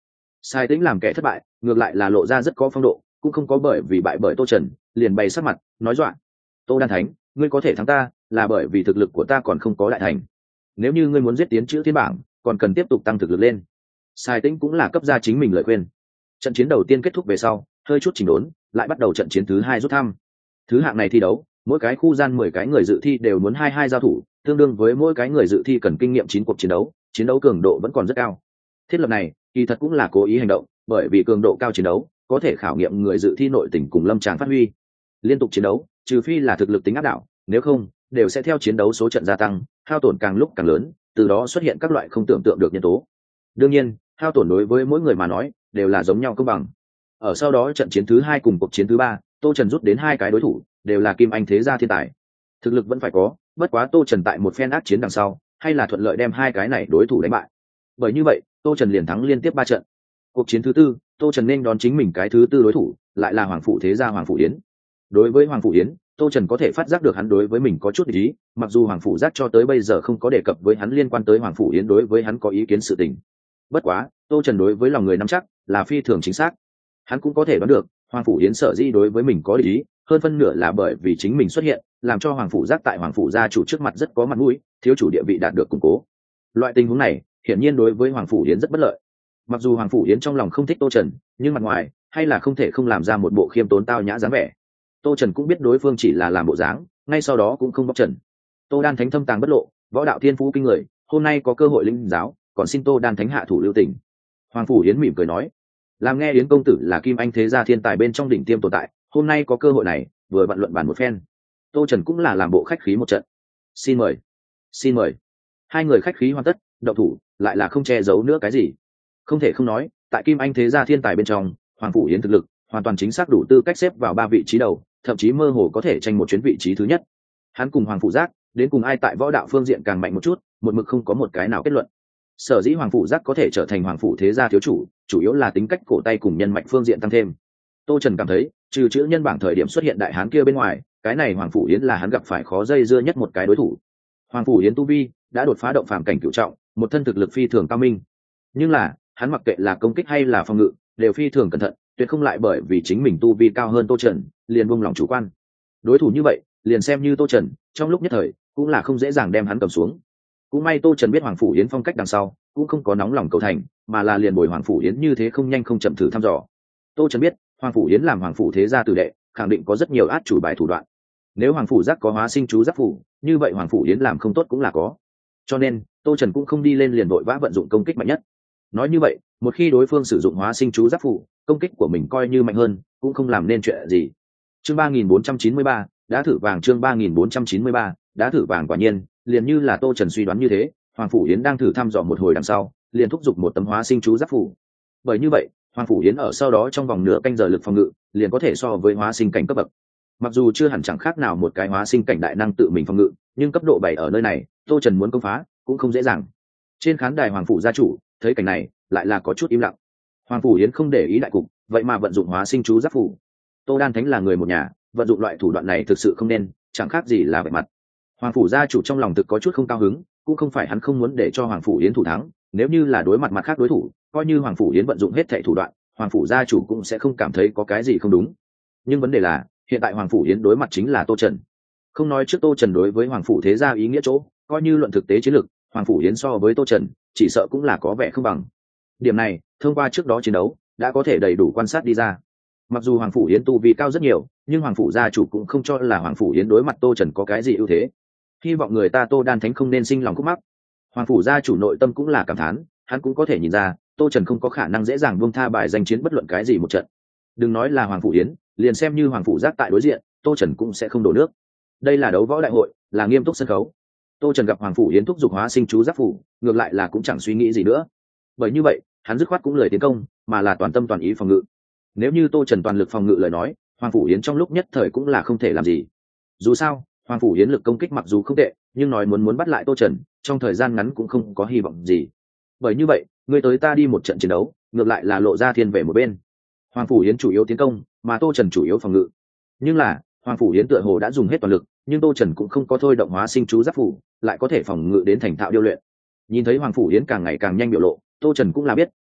A: Sai Tĩnh làm kẻ thất bại ngược lại là lộ ra rất có phong độ, cũng không có bởi vì bại bởi Tô Trần liền bày sắc mặt nói dọa. Tô Đan Thánh, ngươi có thể thắng ta là bởi vì thực lực của ta còn không có đại thành, nếu như ngươi muốn giết tiến chữ thiên bảng còn cần tiếp tục tăng thực lực lên. Sai Tĩnh cũng là cấp ra chính mình lời khuyên. Trận chiến đầu tiên kết thúc về sau, hơi chút chỉnh đốn, lại bắt đầu trận chiến thứ hai rút thăm. Thứ hạng này thi đấu, mỗi cái khu gian 10 cái người dự thi đều muốn 2-2 giao thủ, tương đương với mỗi cái người dự thi cần kinh nghiệm 9 cuộc chiến đấu cường độ vẫn còn rất cao. Thiết lập này, kỳ thật cũng là cố ý hành động, bởi vì cường độ cao chiến đấu có thể khảo nghiệm người dự thi nội tình cùng lâm tràng phát huy. Liên tục chiến đấu, trừ phi là thực lực tính áp đảo, nếu không, đều sẽ theo chiến đấu số trận gia tăng, hao tổn càng lúc càng lớn, từ đó xuất hiện các loại không tưởng tượng được nhân tố. Đương nhiên, hao tổn đối với mỗi người mà nói đều là giống nhau công bằng. Ở sau đó trận chiến thứ hai cùng cuộc chiến thứ ba, Tô Trần rút đến 2 cái đối thủ, đều là kim anh thế gia thiên tài. Thực lực vẫn phải có, bất quá Tô Trần tại một phen ác chiến đằng sau, hay là thuận lợi đem 2 cái này đối thủ đánh bại. Bởi như vậy, Tô Trần liền thắng liên tiếp 3 trận. Cuộc chiến thứ tư, Tô Trần nên đón chính mình cái thứ tư đối thủ, lại là Hoàng Phủ thế gia Hoàng Phủ Yến. Đối với Hoàng Phủ Yến, Tô Trần có thể phát giác được hắn đối với mình có chút ý, mặc dù Hoàng Phủ giác cho tới bây giờ không có đề cập với hắn liên quan tới Hoàng Phủ Yến đối với hắn có ý kiến sự tình. Bất quá, Tô Trần đối với lòng người nắm chắc là phi thường chính xác. Hắn cũng có thể đoán được, Hoàng Phủ Yến sở dĩ đối với mình có ý, hơn phân nửa là bởi vì chính mình xuất hiện, làm cho Hoàng Phủ giác tại Hoàng Phủ gia chủ trước mặt rất có mặt mũi, thiếu chủ địa vị đạt được củng cố. Loại tình huống này, hiển nhiên đối với Hoàng Phủ Yến rất bất lợi. Mặc dù Hoàng Phủ Yến trong lòng không thích Tô Trần, nhưng mặt ngoài hay là không thể không làm ra một bộ khiêm tốn tao nhã dáng vẻ. Tô Trần cũng biết đối phương chỉ là làm bộ dáng, ngay sau đó cũng không bóc trần. Tô Đan Thánh thâm tàng bất lộ, võ đạo thiên phú kinh người, hôm nay có cơ hội linh giáo, còn xin Tô Đan Thánh hạ thủ lưu tình. Hoàng Phủ Yến mỉm cười nói, làm nghe Yến công tử là kim anh thế gia thiên tài bên trong đỉnh tiêm tồn tại, hôm nay có cơ hội này, vừa vặn luận bàn một phen. Tô Trần cũng là làm bộ khách khí một trận. Xin mời, xin mời. Hai người khách khí hoàn tất, động thủ, lại là không che giấu nữa cái gì. Không thể không nói, tại kim anh thế gia thiên tài bên trong, Hoàng Phủ Yến thực lực hoàn toàn chính xác đủ tư cách xếp vào 3 vị trí đầu, thậm chí mơ hồ có thể tranh một chuyến vị trí thứ nhất. Hắn cùng Hoàng Phủ giác, đến cùng ai tại võ đạo phương diện càng mạnh một chút, một mực không có một cái nào kết luận. Sở dĩ Hoàng Phủ giác có thể trở thành Hoàng Phủ thế gia thiếu chủ, chủ yếu là tính cách cổ tay cùng nhân mạch phương diện tăng thêm. Tô Trần cảm thấy, trừ chữ nhân bảng thời điểm xuất hiện đại hán kia bên ngoài, cái này Hoàng Phủ Yến là hắn gặp phải khó dây dưa nhất một cái đối thủ. Hoàng Phủ Yến tu vi đã đột phá động phàm cảnh cửu trọng, một thân thực lực phi thường cao minh. Nhưng là, hắn mặc kệ là công kích hay là phòng ngự, đều phi thường cẩn thận, tuyệt không lại bởi vì chính mình tu vi cao hơn Tô Trần, liền buông lòng chủ quan. Đối thủ như vậy, liền xem như Tô Trần, trong lúc nhất thời, cũng là không dễ dàng đem hắn cầm xuống. Cũng may Tô Trần biết Hoàng Phủ Yến phong cách đằng sau, cũng không có nóng lòng cầu thành, mà là liền bồi Hoàng Phủ Yến như thế không nhanh không chậm thử thăm dò. Tô Trần biết, Hoàng Phủ Yến làm Hoàng Phủ thế gia tử đệ, khẳng định có rất nhiều át chủ bài thủ đoạn. Nếu Hoàng Phủ giác có hóa sinh chú giác phủ, như vậy Hoàng Phủ Yến làm không tốt cũng là có. Cho nên, Tô Trần cũng không đi lên liền vội vã vận dụng công kích mạnh nhất. Nói như vậy, một khi đối phương sử dụng hóa sinh chú giác phủ, công kích của mình coi như mạnh hơn, cũng không làm nên chuyện gì. Chương 3493, đã thử vàng. Chương 3493, đã thử vàng. Quả nhiên, liền như là Tô Trần suy đoán như thế, Hoàng Phủ Yến đang thử thăm dò một hồi đằng sau, liền thúc giục một tấm hóa sinh chú giác phủ. Bởi như vậy, Hoàng Phủ Yến ở sau đó trong vòng nửa canh giờ lực phòng ngự, liền có thể so với hóa sinh cảnh cấp bậc. Mặc dù chưa hẳn chẳng khác nào một cái hóa sinh cảnh đại năng tự mình phòng ngự, nhưng cấp độ 7 ở nơi này, Tô Trần muốn công phá cũng không dễ dàng. Trên khán đài Hoàng Phủ gia chủ, thấy cảnh này, lại là có chút im lặng. Hoàng Phủ Yến không để ý đại cục, vậy mà vận dụng hóa sinh chú giác phủ. Tô Đan Thánh là người một nhà, vận dụng loại thủ đoạn này thực sự không nên, chẳng khác gì là bệ mặt. Hoàng Phủ gia chủ trong lòng thực có chút không cao hứng, cũng không phải hắn không muốn để cho Hoàng Phủ Yến thủ thắng, nếu như là đối mặt mặt khác đối thủ, coi như Hoàng Phủ Yến vận dụng hết thảy thủ đoạn, Hoàng Phủ gia chủ cũng sẽ không cảm thấy có cái gì không đúng. Nhưng vấn đề là, hiện tại Hoàng Phủ Yến đối mặt chính là Tô Trần. Không nói trước Tô Trần đối với Hoàng Phủ thế gia ý nghĩa chỗ, coi như luận thực tế chiến lược, Hoàng Phủ Yến so với Tô Trần, chỉ sợ cũng là có vẻ không bằng. Điểm này, thông qua trước đó chiến đấu, đã có thể đầy đủ quan sát đi ra. Mặc dù Hoàng Phủ Yến tu vi cao rất nhiều, nhưng Hoàng Phủ gia chủ cũng không cho là Hoàng Phủ Yến đối mặt Tô Trần có cái gì ưu thế. Hy vọng người ta Tô Đan Thánh không nên sinh lòng khúc mắc. Hoàng Phủ gia chủ nội tâm cũng là cảm thán, hắn cũng có thể nhìn ra, Tô Trần không có khả năng dễ dàng buông tha bài danh chiến bất luận cái gì một trận. Đừng nói là Hoàng Phủ Yến, liền xem như Hoàng Phủ giác tại đối diện, Tô Trần cũng sẽ không đổ nước. Đây là đấu võ đại hội, là nghiêm túc sân khấu. Tô Trần gặp Hoàng Phủ Yến thúc giục hóa sinh chú giác phủ, ngược lại là cũng chẳng suy nghĩ gì nữa. Bởi như vậy, hắn dứt khoát cũng lười tiến công, mà là toàn tâm toàn ý phòng ngự. Nếu như Tô Trần toàn lực phòng ngự lời nói, Hoàng Phủ Yến trong lúc nhất thời cũng là không thể làm gì. Dù sao, Hoàng Phủ Yến lực công kích mặc dù không tệ, nhưng nói muốn bắt lại Tô Trần, trong thời gian ngắn cũng không có hy vọng gì. Bởi như vậy, người tới ta đi một trận chiến đấu, ngược lại là lộ ra thiên về một bên. Hoàng Phủ Yến chủ yếu tiến công, mà Tô Trần chủ yếu phòng ngự. Nhưng là, Hoàng Phủ Yến tựa hồ đã dùng hết toàn lực, nhưng Tô Trần cũng không có thôi động hóa sinh chú giác phủ, lại có thể phòng ngự đến thành thạo điêu luyện. Nhìn thấy Hoàng Phủ Yến càng ngày càng nhanh biểu lộ, Tô Trần cũng là biết,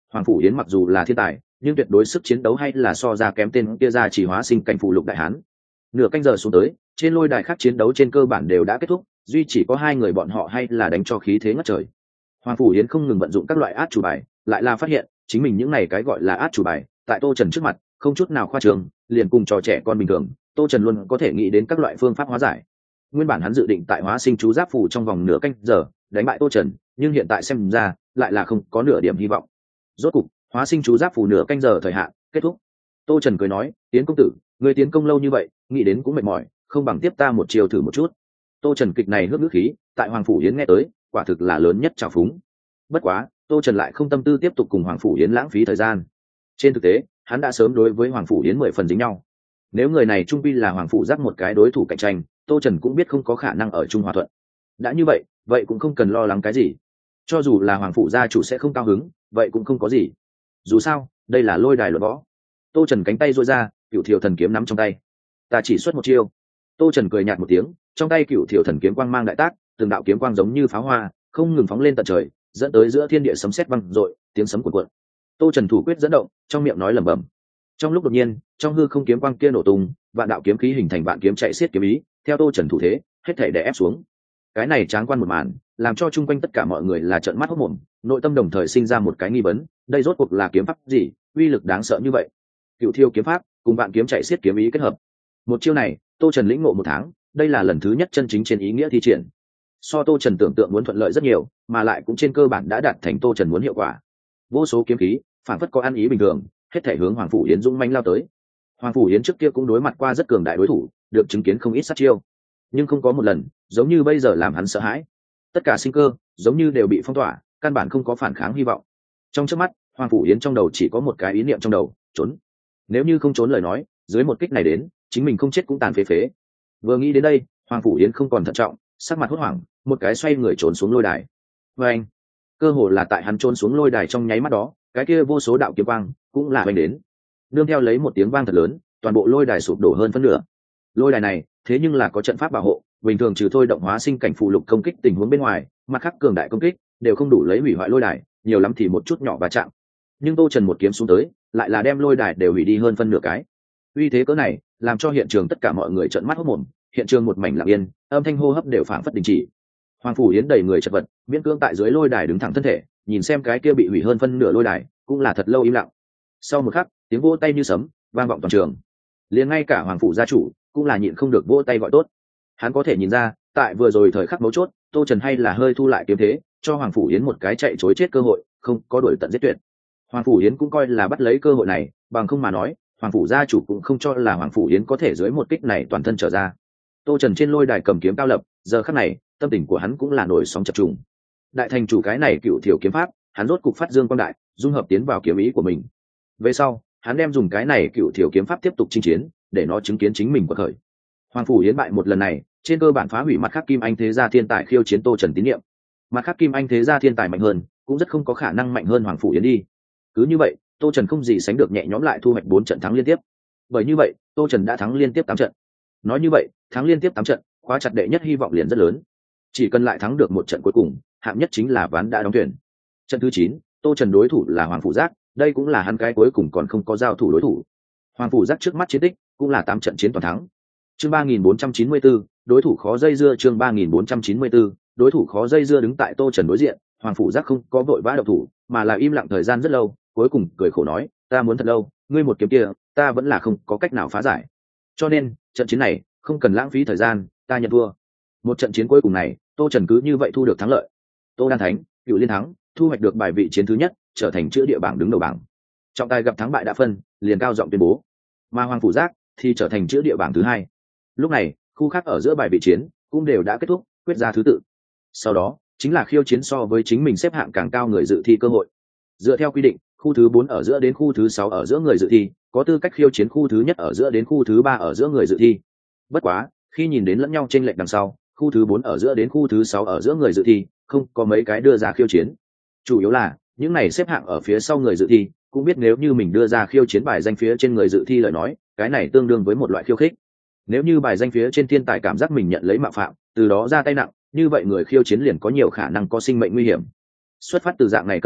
A: Hoàng Phủ Yến mặc dù là thiên tài, nhưng tuyệt đối sức chiến đấu hay là so ra kém tên kia ra chỉ hóa sinh cảnh phụ lục đại hán. Nửa canh giờ xuống tới, trên lôi đài khác chiến đấu trên cơ bản đều đã kết thúc, duy chỉ có hai người bọn họ hay là đánh cho khí thế ngất trời. Hoàng Phủ Yến không ngừng vận dụng các loại át chủ bài, lại là phát hiện chính mình những này cái gọi là át chủ bài, tại Tô Trần trước mặt không chút nào khoa trương, liền cùng trò trẻ con bình thường, Tô Trần luôn có thể nghĩ đến các loại phương pháp hóa giải. Nguyên bản hắn dự định tại hóa sinh chú giáp phù trong vòng nửa canh giờ đánh bại Tô Trần, nhưng hiện tại xem ra lại là không có nửa điểm hy vọng. Rốt cục, hóa sinh chú giáp phù nửa canh giờ thời hạn kết thúc. Tô Trần cười nói, Yến công tử, người tiến công lâu như vậy, nghĩ đến cũng mệt mỏi, không bằng tiếp ta một chiều thử một chút. Tô Trần kịch này hớp nước khí, tại Hoàng Phủ Yến nghe tới, quả thực là lớn nhất trào phúng. Bất quá, Tô Trần lại không tâm tư tiếp tục cùng Hoàng Phủ Yến lãng phí thời gian. Trên thực tế, hắn đã sớm đối với Hoàng Phủ Yến 10 phần dính nhau. Nếu người này trung quy là Hoàng Phủ Giác một cái đối thủ cạnh tranh, Tô Trần cũng biết không có khả năng ở chung hòa thuận. Đã như vậy, vậy cũng không cần lo lắng cái gì. Cho dù là Hoàng Phủ gia chủ sẽ không cao hứng, vậy cũng không có gì. Dù sao, đây là lôi đài luận võ. Tô Trần cánh tay duỗi ra, Cửu Thiểu Thần kiếm nắm trong tay. Ta chỉ xuất một chiêu. Tô Trần cười nhạt một tiếng, trong tay Cửu Thiểu Thần kiếm quang mang đại tác, từng đạo kiếm quang giống như pháo hoa, không ngừng phóng lên tận trời, dẫn tới giữa thiên địa sấm sét vang dội, tiếng sấm cuộn cuộn. Tô Trần thủ quyết dẫn động, trong miệng nói lẩm bẩm. Trong lúc đột nhiên, trong hư không kiếm quang kia nổ tung, vạn đạo kiếm khí hình thành vạn kiếm chạy xiết kiếm ý, theo Tô Trần thủ thế, hết thảy đè ép xuống. Cái này tráng quan một màn, làm cho chung quanh tất cả mọi người là trợn mắt hốt mồm, nội tâm đồng thời sinh ra một cái nghi vấn, đây rốt cuộc là kiếm pháp gì, uy lực đáng sợ như vậy? Cựu Thiêu kiếm pháp cùng vạn kiếm chạy xiết kiếm ý kết hợp. Một chiêu này, Tô Trần lĩnh ngộ một tháng, đây là lần thứ nhất chân chính trên ý nghĩa thi triển. So Tô Trần tưởng tượng muốn thuận lợi rất nhiều, mà lại cũng trên cơ bản đã đạt thành Tô Trần muốn hiệu quả. Vô số kiếm khí, phản phất có ăn ý bình thường, hết thể hướng Hoàng Phủ Yến dũng mãnh lao tới. Hoàng Phủ Yến trước kia cũng đối mặt qua rất cường đại đối thủ, được chứng kiến không ít sát chiêu, nhưng không có một lần giống như bây giờ làm hắn sợ hãi. Tất cả sinh cơ giống như đều bị phong tỏa, căn bản không có phản kháng hy vọng. Trong chớp mắt, Hoàng Phủ Yến trong đầu chỉ có một cái ý niệm trong đầu, trốn. Nếu như không trốn lời nói, dưới một kích này đến, chính mình không chết cũng tàn phế phế. Vừa nghĩ đến đây, Hoàng Phủ Yến không còn thận trọng, sắc mặt hốt hoảng, một cái xoay người trốn xuống lôi đài. Và anh, cơ hồ là tại hắn trốn xuống lôi đài trong nháy mắt đó, cái kia vô số đạo kiếm quang cũng là vành đến. Nương theo lấy một tiếng vang thật lớn, toàn bộ lôi đài sụp đổ hơn phân nửa. Lôi đài này, thế nhưng là có trận pháp bảo hộ, bình thường trừ thôi động hóa sinh cảnh phụ lục công kích tình huống bên ngoài, mặt khác cường đại công kích đều không đủ lấy hủy hoại lôi đài, nhiều lắm thì một chút nhỏ va chạm. Nhưng Tô Trần một kiếm xuống tới, lại là đem lôi đài đều hủy đi hơn phân nửa cái. Uy thế cỡ này, làm cho hiện trường tất cả mọi người trợn mắt hốt mồm, hiện trường một mảnh lặng yên, âm thanh hô hấp đều phảng phất đình chỉ. Hoàng Phủ Yến đầy người chật vật, miễn cưỡng tại dưới lôi đài đứng thẳng thân thể, nhìn xem cái kia bị hủy hơn phân nửa lôi đài, cũng là thật lâu im lặng. Sau một khắc, tiếng vỗ tay như sấm, vang vọng toàn trường. Liền ngay cả Hoàng phủ gia chủ cũng là nhịn không được vỗ tay gọi tốt. Hắn có thể nhìn ra, tại vừa rồi thời khắc mấu chốt, Tô Trần hay là hơi thu lại kiếm thế, cho Hoàng Phủ Yến một cái chạy trối chết cơ hội, không có đuổi tận giết tuyệt. Hoàng Phủ Yến cũng coi là bắt lấy cơ hội này, bằng không mà nói, Hoàng phủ gia chủ cũng không cho là Hoàng Phủ Yến có thể dưới một kích này toàn thân trở ra. Tô Trần trên lôi đài cầm kiếm cao lập, giờ khắc này, tâm tình của hắn cũng là nổi sóng chập trùng. Đại thành chủ cái này Cựu Thiểu kiếm pháp, hắn rốt cục phát dương quang đại, dung hợp tiến vào kiếm ý của mình. Về sau, hắn đem dùng cái này Cựu Thiểu kiếm pháp tiếp tục chinh chiến, để nó chứng kiến chính mình của khởi. Hoàng Phủ Yến bại một lần này, trên cơ bản phá hủy mặt khác Kim Anh thế gia thiên tài khiêu chiến Tô Trần tín nhiệm. Mặt khác Kim Anh thế gia thiên tài mạnh hơn, cũng rất không có khả năng mạnh hơn Hoàng Phủ Yến đi. Cứ như vậy, Tô Trần không gì sánh được nhẹ nhõm lại thu hoạch 4 trận thắng liên tiếp. Bởi như vậy, Tô Trần đã thắng liên tiếp 8 trận. Nói như vậy, thắng liên tiếp 8 trận, khóa chặt đệ nhất hy vọng liền rất lớn. Chỉ cần lại thắng được một trận cuối cùng, hạng nhất chính là ván đã đóng thuyền. Trận thứ 9, Tô Trần đối thủ là Hoàng Phủ Giác, đây cũng là hắn cái cuối cùng còn không có giao thủ đối thủ. Hoàng Phủ Giác trước mắt chiến tích cũng là 8 trận chiến toàn thắng. Chương 3494, đối thủ khó dây dưa. Chương 3494, đối thủ khó dây dưa. Đứng tại Tô Trần đối diện, Hoàng Phủ Giác không có vội vã động thủ, mà là im lặng thời gian rất lâu, cuối cùng cười khổ nói, ta muốn thật lâu, ngươi một kiếm kia, ta vẫn là không có cách nào phá giải. Cho nên, trận chiến này, không cần lãng phí thời gian, ta nhận thua. Một trận chiến cuối cùng này, Tô Trần cứ như vậy thu được thắng lợi. Tô Đan Thánh, Cựu Liên thắng, thu hoạch được bài vị chiến thứ nhất, trở thành chữa địa bảng đứng đầu bảng. Trọng tài gặp thắng bại đã phân, liền cao giọng tuyên bố. Mà Hoàng Phủ Giác thì trở thành chữa địa bảng thứ hai. Lúc này, khu khác ở giữa bài vị chiến cũng đều đã kết thúc, quyết ra thứ tự. Sau đó, chính là khiêu chiến so với chính mình xếp hạng càng cao người dự thi cơ hội. Dựa theo quy định, khu thứ 4 ở giữa đến khu thứ 6 ở giữa người dự thi, có tư cách khiêu chiến khu thứ nhất ở giữa đến khu thứ 3 ở giữa người dự thi. Bất quá, khi nhìn đến lẫn nhau chênh lệch đằng sau, khu thứ 4 ở giữa đến khu thứ 6 ở giữa người dự thi, không có mấy cái đưa ra khiêu chiến. Chủ yếu là, những này xếp hạng ở phía sau người dự thi, cũng biết nếu như mình đưa ra khiêu chiến bài danh phía trên người dự thi lời nói, cái này tương đương với một loại khiêu khích. Nếu như bài danh phía trên thiên tài cảm giác mình nhận lấy mạo phạm, từ đó ra tay nặng, như vậy người khiêu chiến liền có nhiều khả năng có sinh mệnh nguy hiểm. Xuất phát từ dạng này cân nhắc,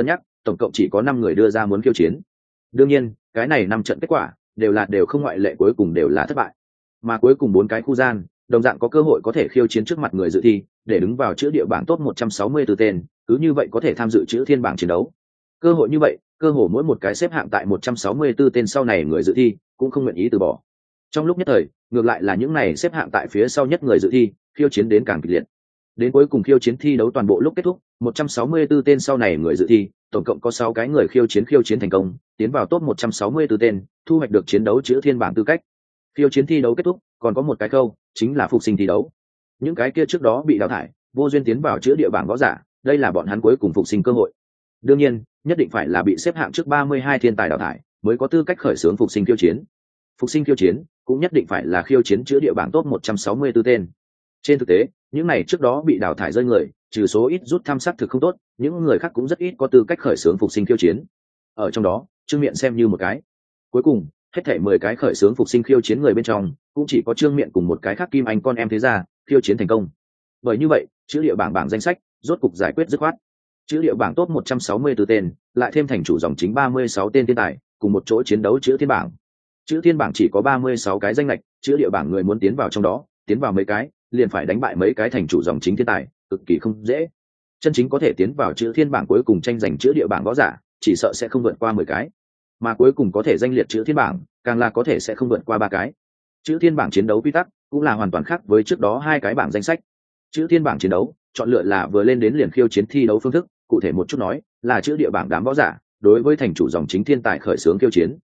A: tổng cộng chỉ có 5 người đưa ra muốn khiêu chiến. Đương nhiên cái này 5 trận kết quả đều không ngoại lệ, cuối cùng đều là thất bại. Mà cuối cùng 4 cái khu gian đồng dạng có cơ hội có thể khiêu chiến trước mặt người dự thi, để đứng vào chữ địa bảng top 164 tên, cứ như vậy có thể tham dự chữ thiên bảng chiến đấu. Cơ hội như vậy, cơ hồ mỗi một cái xếp hạng tại 164 tên sau này người dự thi cũng không nguyện ý từ bỏ. Trong lúc nhất thời, ngược lại là những này xếp hạng tại phía sau nhất người dự thi khiêu chiến đến càng kịch liệt. Đến cuối cùng khiêu chiến thi đấu toàn bộ lúc kết thúc, 164 tên sau này người dự thi, tổng cộng có 6 cái người khiêu chiến thành công, tiến vào top 164 tên, thu hoạch được chiến đấu chữ thiên bảng tư cách. Khiêu chiến thi đấu kết thúc, còn có một cái câu, chính là phục sinh thi đấu. Những cái kia trước đó bị đào thải, vô duyên tiến vào chữ địa bảng võ giả, đây là bọn hắn cuối cùng phục sinh cơ hội. Đương nhiên, nhất định phải là bị xếp hạng trước 32 thiên tài đào thải, mới có tư cách khởi xướng phục sinh khiêu chiến. Phục sinh khiêu chiến cũng nhất định phải là khiêu chiến chữ địa bảng top 164 tên. Trên thực tế, những này trước đó bị đào thải rơi người, trừ số ít rút thăm sắc thực không tốt, những người khác cũng rất ít có tư cách khởi xướng phục sinh khiêu chiến. Ở trong đó, Trương Miện xem như một cái. Cuối cùng, hết thảy 10 cái khởi xướng phục sinh khiêu chiến người bên trong, cũng chỉ có Trương Miện cùng một cái khác Kim Anh con em thế gia khiêu chiến thành công. Bởi như vậy, chữ địa bảng danh sách rốt cục giải quyết dứt khoát. Chữ địa bảng top 164 tên, lại thêm thành chủ dòng chính 36 tên thiên tài, cùng một chỗ chiến đấu chữ thiên bảng. Chữ thiên bảng chỉ có 36 cái danh lệch, chữ địa bảng người muốn tiến vào trong đó, tiến vào mấy cái, liền phải đánh bại mấy cái thành chủ dòng chính thiên tài, cực kỳ không dễ. Chân chính có thể tiến vào chữ thiên bảng cuối cùng tranh giành chữ địa bảng võ giả, chỉ sợ sẽ không vượt qua 10 cái. Mà cuối cùng có thể danh liệt chữ thiên bảng, càng là có thể sẽ không vượt qua 3 cái. Chữ thiên bảng chiến đấu quy tắc cũng là hoàn toàn khác với trước đó 2 cái bảng danh sách. Chữ thiên bảng chiến đấu, chọn lựa là vừa lên đến liền khiêu chiến thi đấu phương thức, cụ thể một chút nói, là chữ địa bảng đám võ giả, đối với thành chủ dòng chính thiên tài khởi xướng khiêu chiến.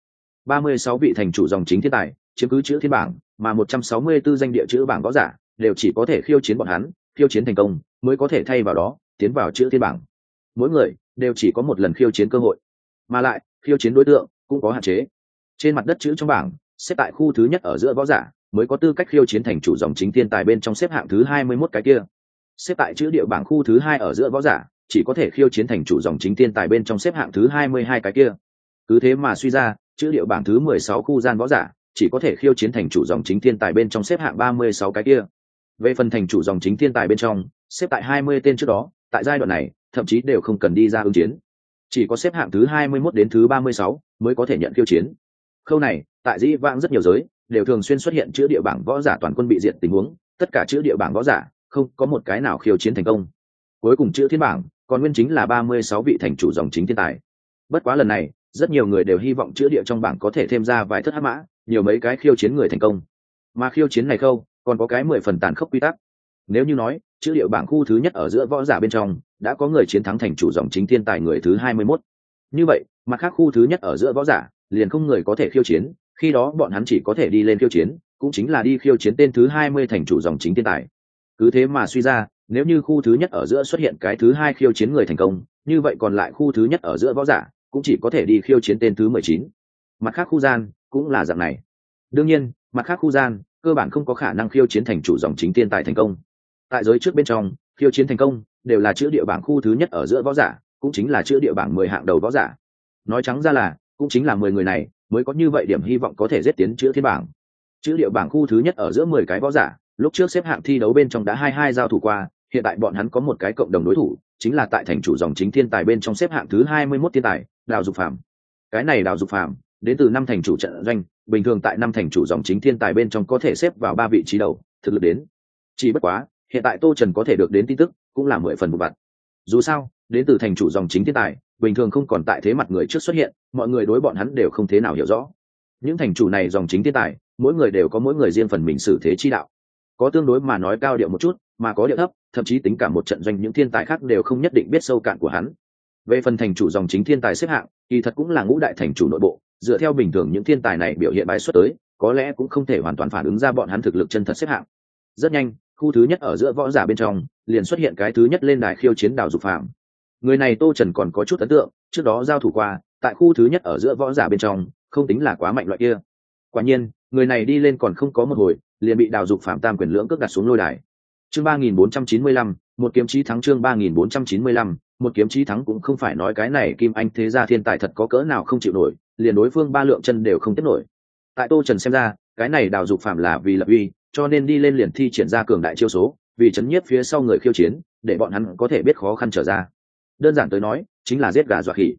A: 36 vị thành chủ dòng chính thiên tài chiếm cứ chữ thiên bảng, mà 164 danh địa chữ bảng võ giả đều chỉ có thể khiêu chiến bọn hắn, khiêu chiến thành công mới có thể thay vào đó tiến vào chữ thiên bảng. Mỗi người đều chỉ có một lần khiêu chiến cơ hội, mà lại khiêu chiến đối tượng cũng có hạn chế. Trên mặt đất chữ trong bảng, xếp tại khu thứ nhất ở giữa võ giả mới có tư cách khiêu chiến thành chủ dòng chính thiên tài bên trong xếp hạng thứ 21 cái kia. Xếp tại chữ địa bảng khu thứ 2 ở giữa võ giả chỉ có thể khiêu chiến thành chủ dòng chính thiên tài bên trong xếp hạng thứ 22 cái kia. Cứ thế mà suy ra, chữ địa bảng thứ 16 khu gian võ giả chỉ có thể khiêu chiến thành chủ dòng chính thiên tài bên trong xếp hạng 36 cái kia. Về phần thành chủ dòng chính thiên tài bên trong, xếp tại 20 tên trước đó, tại giai đoạn này, thậm chí đều không cần đi ra ứng chiến. Chỉ có xếp hạng thứ 21 đến thứ 36 mới có thể nhận khiêu chiến. Khâu này, tại dĩ vãng rất nhiều giới, đều thường xuyên xuất hiện chữ địa bảng võ giả toàn quân bị diệt tình huống, tất cả chữ địa bảng võ giả, không có một cái nào khiêu chiến thành công. Cuối cùng chữ thiên bảng, còn nguyên chính là 36 vị thành chủ dòng chính thiên tài. Bất quá lần này, rất nhiều người đều hy vọng chữ địa trong bảng có thể thêm ra vài thất hắc mã, nhiều mấy cái khiêu chiến người thành công. Mà khiêu chiến này khâu, còn có cái 10 phần tàn khốc quy tắc. Nếu như nói, chữ địa bảng khu thứ nhất ở giữa võ giả bên trong, đã có người chiến thắng thành chủ dòng chính thiên tài người thứ 21. Như vậy, mặt khác khu thứ nhất ở giữa võ giả, liền không người có thể khiêu chiến, khi đó bọn hắn chỉ có thể đi lên khiêu chiến, cũng chính là đi khiêu chiến tên thứ 20 thành chủ dòng chính thiên tài. Cứ thế mà suy ra, nếu như khu thứ nhất ở giữa xuất hiện cái thứ 2 khiêu chiến người thành công, như vậy còn lại khu thứ nhất ở giữa võ giả cũng chỉ có thể đi khiêu chiến tên thứ 19. Mặt khác khu gian cũng là dạng này. Đương nhiên, mặt khác khu gian cơ bản không có khả năng khiêu chiến thành chủ dòng chính thiên tài thành công. Tại giới trước bên trong, khiêu chiến thành công đều là chữ địa bảng khu thứ nhất ở giữa võ giả, cũng chính là chữ địa bảng 10 hạng đầu võ giả. Nói trắng ra là, cũng chính là 10 người này mới có như vậy điểm hy vọng có thể giết tiến chữ thiên bảng. Chữ địa bảng khu thứ nhất ở giữa 10 cái võ giả, lúc trước xếp hạng thi đấu bên trong đã 22 giao thủ qua, hiện tại bọn hắn có một cái cộng đồng đối thủ, chính là tại thành chủ dòng chính thiên tài bên trong xếp hạng thứ 21 thiên tài, Đào Dục Phàm. Cái này Đào Dục Phàm đến từ 5 thành chủ trận doanh, bình thường tại 5 thành chủ dòng chính thiên tài bên trong có thể xếp vào 3 vị trí đầu, thực lực đến. Chỉ bất quá, hiện tại Tô Trần có thể được đến tin tức, cũng là 10 phần vụ vặt. Dù sao, đến từ thành chủ dòng chính thiên tài, bình thường không còn tại thế mặt người trước xuất hiện, mọi người đối bọn hắn đều không thế nào hiểu rõ. Những thành chủ này dòng chính thiên tài, mỗi người đều có mỗi người riêng phần mình xử thế chi đạo. Có tương đối mà nói cao điệu một chút, mà có điệu thấp, thậm chí tính cả một trận doanh những thiên tài khác đều không nhất định biết sâu cạn của hắn. Về phần thành chủ dòng chính thiên tài xếp hạng, kỳ thật cũng là ngũ đại thành chủ nội bộ, dựa theo bình thường những thiên tài này biểu hiện bái xuất tới, có lẽ cũng không thể hoàn toàn phản ứng ra bọn hắn thực lực chân thật xếp hạng. Rất nhanh, khu thứ nhất ở giữa võ giả bên trong, liền xuất hiện cái thứ nhất lên đài khiêu chiến Đào Dục Phàm. Người này Tô Trần còn có chút ấn tượng, trước đó giao thủ qua, tại khu thứ nhất ở giữa võ giả bên trong, không tính là quá mạnh loại kia. Quả nhiên, người này đi lên còn không có một hồi, liền bị Đào Dục Phàm tam quyền lưỡng cước đặt xuống lôi đài. Chương 3495, một kiếm chí thắng. Chương 3495, một kiếm chí thắng. Cũng không phải nói cái này Kim Anh thế gia thiên tài thật có cỡ nào không chịu nổi, liền đối phương 3 lượng chân đều không tiếp nổi. Tại Tô Trần xem ra, cái này Đào Dục Phàm là vì lập uy, cho nên đi lên liền thi triển ra cường đại chiêu số, vì chấn nhiếp phía sau người khiêu chiến, để bọn hắn có thể biết khó khăn trở ra. Đơn giản tới nói, chính là giết gà dọa khỉ.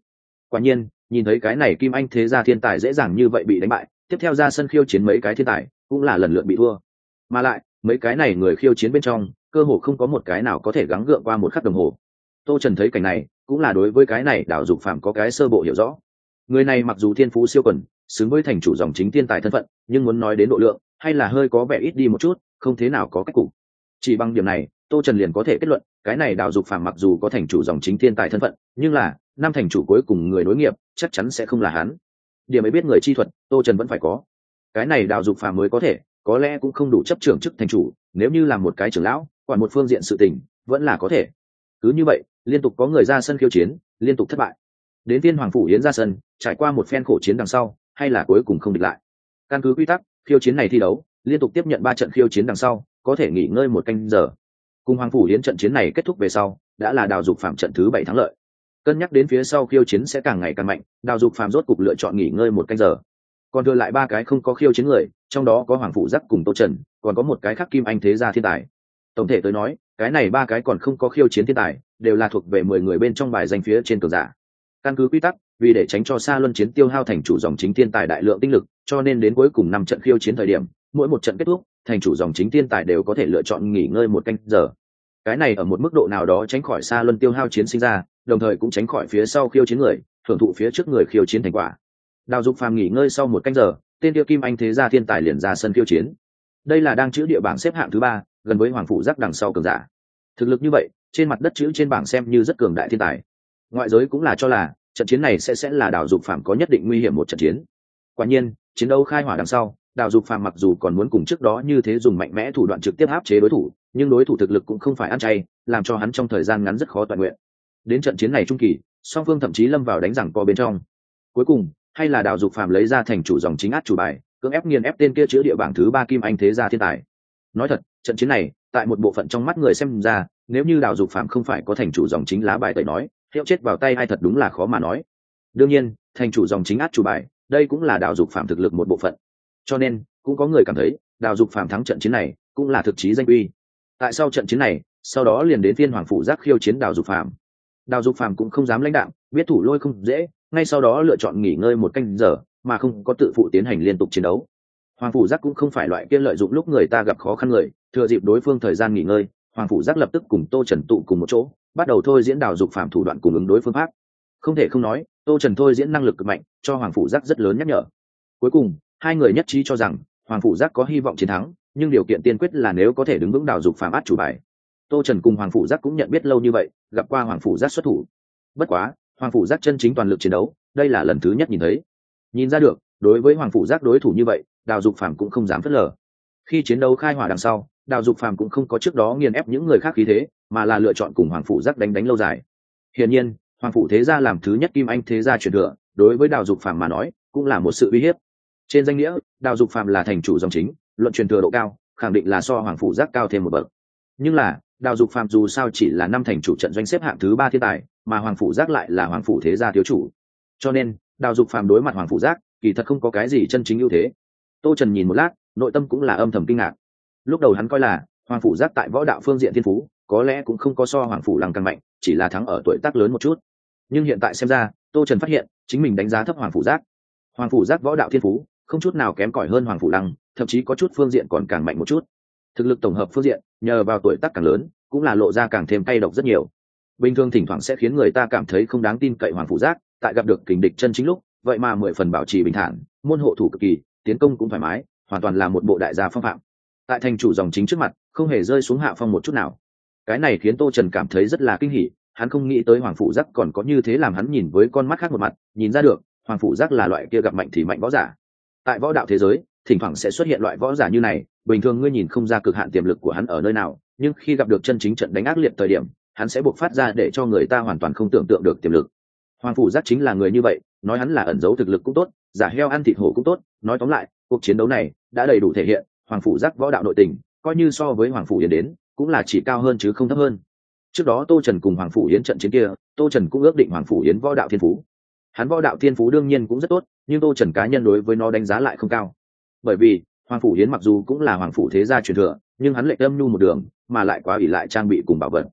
A: Quả nhiên, nhìn thấy cái này kim anh thế gia thiên tài dễ dàng như vậy bị đánh bại, tiếp theo ra sân khiêu chiến mấy cái thiên tài cũng là lần lượt bị thua. Mà lại mấy cái này người khiêu chiến bên trong cơ hồ không có một cái nào có thể gắng gượng qua một khắc đồng hồ. Tô Trần thấy cảnh này cũng là đối với cái này Đào Dục Phàm có cái sơ bộ hiểu rõ. Người này mặc dù thiên phú siêu quần, xứng với thành chủ dòng chính thiên tài thân phận, nhưng muốn nói đến độ lượng hay là hơi có vẻ ít đi một chút, không thế nào có cách cục. Chỉ bằng điểm này, Tô Trần liền có thể kết luận, cái này Đào Dục Phàm mặc dù có thành chủ dòng chính thiên tài thân phận, nhưng là năm thành chủ cuối cùng người nối nghiệp chắc chắn sẽ không là hắn. Điểm ấy biết người chi thuật, Tô Trần vẫn phải có. Cái này Đào Dục Phàm mới có thể, có lẽ cũng không đủ chấp trưởng chức thành chủ, nếu như làm một cái trưởng lão, quản một phương diện sự tình, vẫn là có thể. Cứ như vậy, liên tục có người ra sân khiêu chiến, liên tục thất bại. Đến Tiên Hoàng phủ Yến ra sân, trải qua một phen khổ chiến đằng sau, hay là cuối cùng không địch lại. Căn cứ quy tắc, khiêu chiến này thi đấu, liên tục tiếp nhận 3 trận khiêu chiến đằng sau, có thể nghỉ ngơi 1 canh giờ. Cùng Hoàng phủ Yến trận chiến này kết thúc về sau, đã là Đào Dục Phàm trận thứ 7 thắng lợi. Cân nhắc đến phía sau khiêu chiến sẽ càng ngày càng mạnh, Đào Dục Phàm rốt cục lựa chọn nghỉ ngơi 1 canh giờ. Còn thừa lại 3 cái không có khiêu chiến người, trong đó có Hoàng phủ Giác cùng Tô Trần, còn có một cái khác Kim Anh thế gia thiên tài. Tổng thể tới nói, cái này 3 cái còn không có khiêu chiến thiên tài, đều là thuộc về 10 người bên trong bài danh phía trên cường giả. Căn cứ quy tắc, vì để tránh cho xa luân chiến tiêu hao thành chủ dòng chính thiên tài đại lượng tinh lực, cho nên đến cuối cùng 5 trận khiêu chiến thời điểm, mỗi một trận kết thúc, thành chủ dòng chính thiên tài đều có thể lựa chọn nghỉ ngơi 1 canh giờ. Cái này ở một mức độ nào đó tránh khỏi xa luân tiêu hao chiến sinh ra, đồng thời cũng tránh khỏi phía sau khiêu chiến người thưởng thụ phía trước người khiêu chiến thành quả. Đào Dục Phàm nghỉ ngơi sau 1 canh giờ, tên tiêu Kim Anh thế gia thiên tài liền ra sân khiêu chiến. Đây là đang chữ địa bảng xếp hạng thứ 3, gần với Hoàng phủ Giác đằng sau cường giả. Thực lực như vậy, trên mặt đất chữ trên bảng xem như rất cường đại thiên tài. Ngoại giới cũng là cho là trận chiến này sẽ là Đào Dục Phàm có nhất định nguy hiểm một trận chiến. Quả nhiên, chiến đấu khai hỏa đằng sau, Đào Dục Phàm mặc dù còn muốn cùng trước đó như thế dùng mạnh mẽ thủ đoạn trực tiếp áp chế đối thủ, nhưng đối thủ thực lực cũng không phải ăn chay, làm cho hắn trong thời gian ngắn rất khó toàn nguyện. Đến trận chiến này trung kỳ, song phương thậm chí lâm vào đánh giằng co bên trong. Cuối cùng, hay là Đào Dục Phàm lấy ra thành chủ dòng chính át chủ bài, cưỡng ép nghiền ép tên kia chữa địa bảng thứ 3 Kim Anh thế gia thiên tài. Nói thật, trận chiến này, tại một bộ phận trong mắt người xem ra, nếu như Đào Dục Phàm không phải có thành chủ dòng chính lá bài tẩy nói, hiệu chết vào tay ai thật đúng là khó mà nói. Đương nhiên, thành chủ dòng chính át chủ bài, đây cũng là Đào Dục Phàm thực lực một bộ phận. Cho nên, cũng có người cảm thấy, Đào Dục Phàm thắng trận chiến này, cũng là thực chí danh uy. Tại sau trận chiến này, sau đó liền đến Thiên Hoàng phủ Giác khiêu chiến Đào Dục Phàm. Đào Dục Phàm cũng không dám lãnh đạm, biết thủ lôi không dễ, ngay sau đó lựa chọn nghỉ ngơi 1 canh giờ, mà không có tự phụ tiến hành liên tục chiến đấu. Hoàng phủ Giác cũng không phải loại kia lợi dụng lúc người ta gặp khó khăn người, thừa dịp đối phương thời gian nghỉ ngơi, Hoàng phủ Giác lập tức cùng Tô Trần tụ cùng một chỗ, bắt đầu thôi diễn Đào Dục Phàm thủ đoạn cùng ứng đối phương pháp. Không thể không nói, Tô Trần thôi diễn năng lực cực mạnh, cho Hoàng phủ Giác rất lớn nhắc nhở. Cuối cùng, hai người nhất trí cho rằng Hoàng phủ Giác có hy vọng chiến thắng, nhưng điều kiện tiên quyết là nếu có thể đứng vững Đào Dục Phàm át chủ bài. Tô Trần cùng Hoàng phủ Giác cũng nhận biết lâu như vậy, gặp qua Hoàng phủ Giác xuất thủ. Bất quá, Hoàng phủ Giác chân chính toàn lực chiến đấu, đây là lần thứ nhất nhìn thấy. Nhìn ra được, đối với Hoàng phủ Giác đối thủ như vậy, Đào Dục Phàm cũng không dám phớt lờ. Khi chiến đấu khai hỏa đằng sau, Đào Dục Phàm cũng không có trước đó nghiền ép những người khác khí thế, mà là lựa chọn cùng Hoàng phủ Giác đánh lâu dài. Hiển nhiên, Hoàng phủ thế gia làm thứ nhất Kim Anh thế gia truyền thừa, đối với Đào Dục Phàm mà nói, cũng là một sự uy hiếp. Trên danh nghĩa, Đào Dục Phàm là thành chủ dòng chính, luận truyền thừa độ cao, khẳng định là so Hoàng phủ Giác cao thêm một bậc. Nhưng là, Đào Dục Phàm dù sao chỉ là 5 thành chủ trận doanh xếp hạng thứ 3 thiên tài, mà Hoàng phủ Giác lại là Hoàng phủ thế gia thiếu chủ. Cho nên, Đào Dục Phàm đối mặt Hoàng phủ Giác, kỳ thật không có cái gì chân chính ưu thế. Tô Trần nhìn một lát, nội tâm cũng là âm thầm kinh ngạc. Lúc đầu hắn coi là Hoàng phủ Giác tại võ đạo phương diện thiên phú, có lẽ cũng không có so Hoàng phủ Lăng càng mạnh, chỉ là thắng ở tuổi tác lớn một chút. Nhưng hiện tại xem ra, Tô Trần phát hiện, chính mình đánh giá thấp Hoàng phủ Giác. Hoàng phủ Giác võ đạo thiên phú, không chút nào kém cỏi hơn Hoàng phủ Lăng, thậm chí có chút phương diện còn càng mạnh một chút. Thực lực tổng hợp phương diện, nhờ vào tuổi tác càng lớn, cũng là lộ ra càng thêm cay độc rất nhiều. Bình thường thỉnh thoảng sẽ khiến người ta cảm thấy không đáng tin cậy Hoàng phủ Giác, tại gặp được kình địch chân chính lúc, vậy mà 10 phần bảo trì bình thản, môn hộ thủ cực kỳ, tiến công cũng thoải mái, hoàn toàn là một bộ đại gia phong phạm. Tại thành chủ dòng chính trước mặt, không hề rơi xuống hạ phong một chút nào. Cái này khiến Tô Trần cảm thấy rất là kinh hỉ, hắn không nghĩ tới Hoàng phủ Giác còn có như thế làm hắn nhìn với con mắt khác một mặt, nhìn ra được, Hoàng phủ Giác là loại kia gặp mạnh thì mạnh võ giả. Tại võ đạo thế giới, thỉnh thoảng sẽ xuất hiện loại võ giả như này, bình thường ngươi nhìn không ra cực hạn tiềm lực của hắn ở nơi nào, nhưng khi gặp được chân chính trận đánh ác liệt thời điểm, hắn sẽ bộc phát ra để cho người ta hoàn toàn không tưởng tượng được tiềm lực. Hoàng phủ Giác chính là người như vậy, nói hắn là ẩn giấu thực lực cũng tốt, giả heo ăn thịt hổ cũng tốt, nói tóm lại, cuộc chiến đấu này đã đầy đủ thể hiện Hoàng phủ Giác võ đạo nội tình, coi như so với Hoàng phủ Yến đến, cũng là chỉ cao hơn chứ không thấp hơn. Trước đó Tô Trần cùng Hoàng phủ Yến trận chiến kia, Tô Trần cũng ước định Hoàng phủ Yến võ đạo thiên phú. Hắn võ đạo thiên phú đương nhiên cũng rất tốt, nhưng Tô Trần cá nhân đối với nó đánh giá lại không cao. Bởi vì, Hoàng phủ Yến mặc dù cũng là Hoàng phủ thế gia truyền thừa, nhưng hắn lại âm nhu một đường, mà lại quá ỷ lại trang bị cùng bảo vật.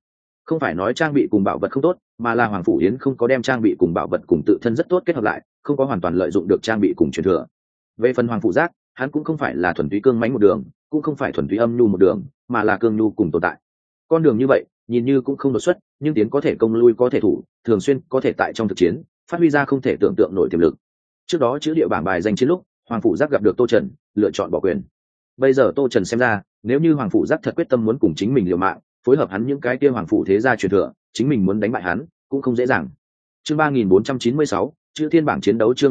A: Không phải nói trang bị cùng bảo vật không tốt, mà là Hoàng Phủ Yến không có đem trang bị cùng bảo vật cùng tự thân rất tốt kết hợp lại, không có hoàn toàn lợi dụng được trang bị cùng truyền thừa. Về phần Hoàng Phủ Giác, hắn cũng không phải là thuần túy cương mãnh một đường, cũng không phải thuần túy âm nhu một đường, mà là cương nhu cùng tồn tại. Con đường như vậy nhìn như cũng không đột xuất, nhưng tiến có thể công, lui có thể thủ, thường xuyên có thể tại trong thực chiến phát huy ra không thể tưởng tượng nổi tiềm lực. Trước đó chữ địa bảng bài danh chiến lúc Hoàng Phủ Giác gặp được Tô Trần, lựa chọn bỏ quyền. Bây giờ Tô Trần xem ra, nếu như Hoàng Phủ Giác thật quyết tâm muốn cùng chính mình liều mạng, phối hợp hắn những cái kia Hoàng Phủ thế gia truyền thừa, chính mình muốn đánh bại hắn cũng không dễ dàng. Chương 3496, chữ thiên bảng chiến đấu. Chương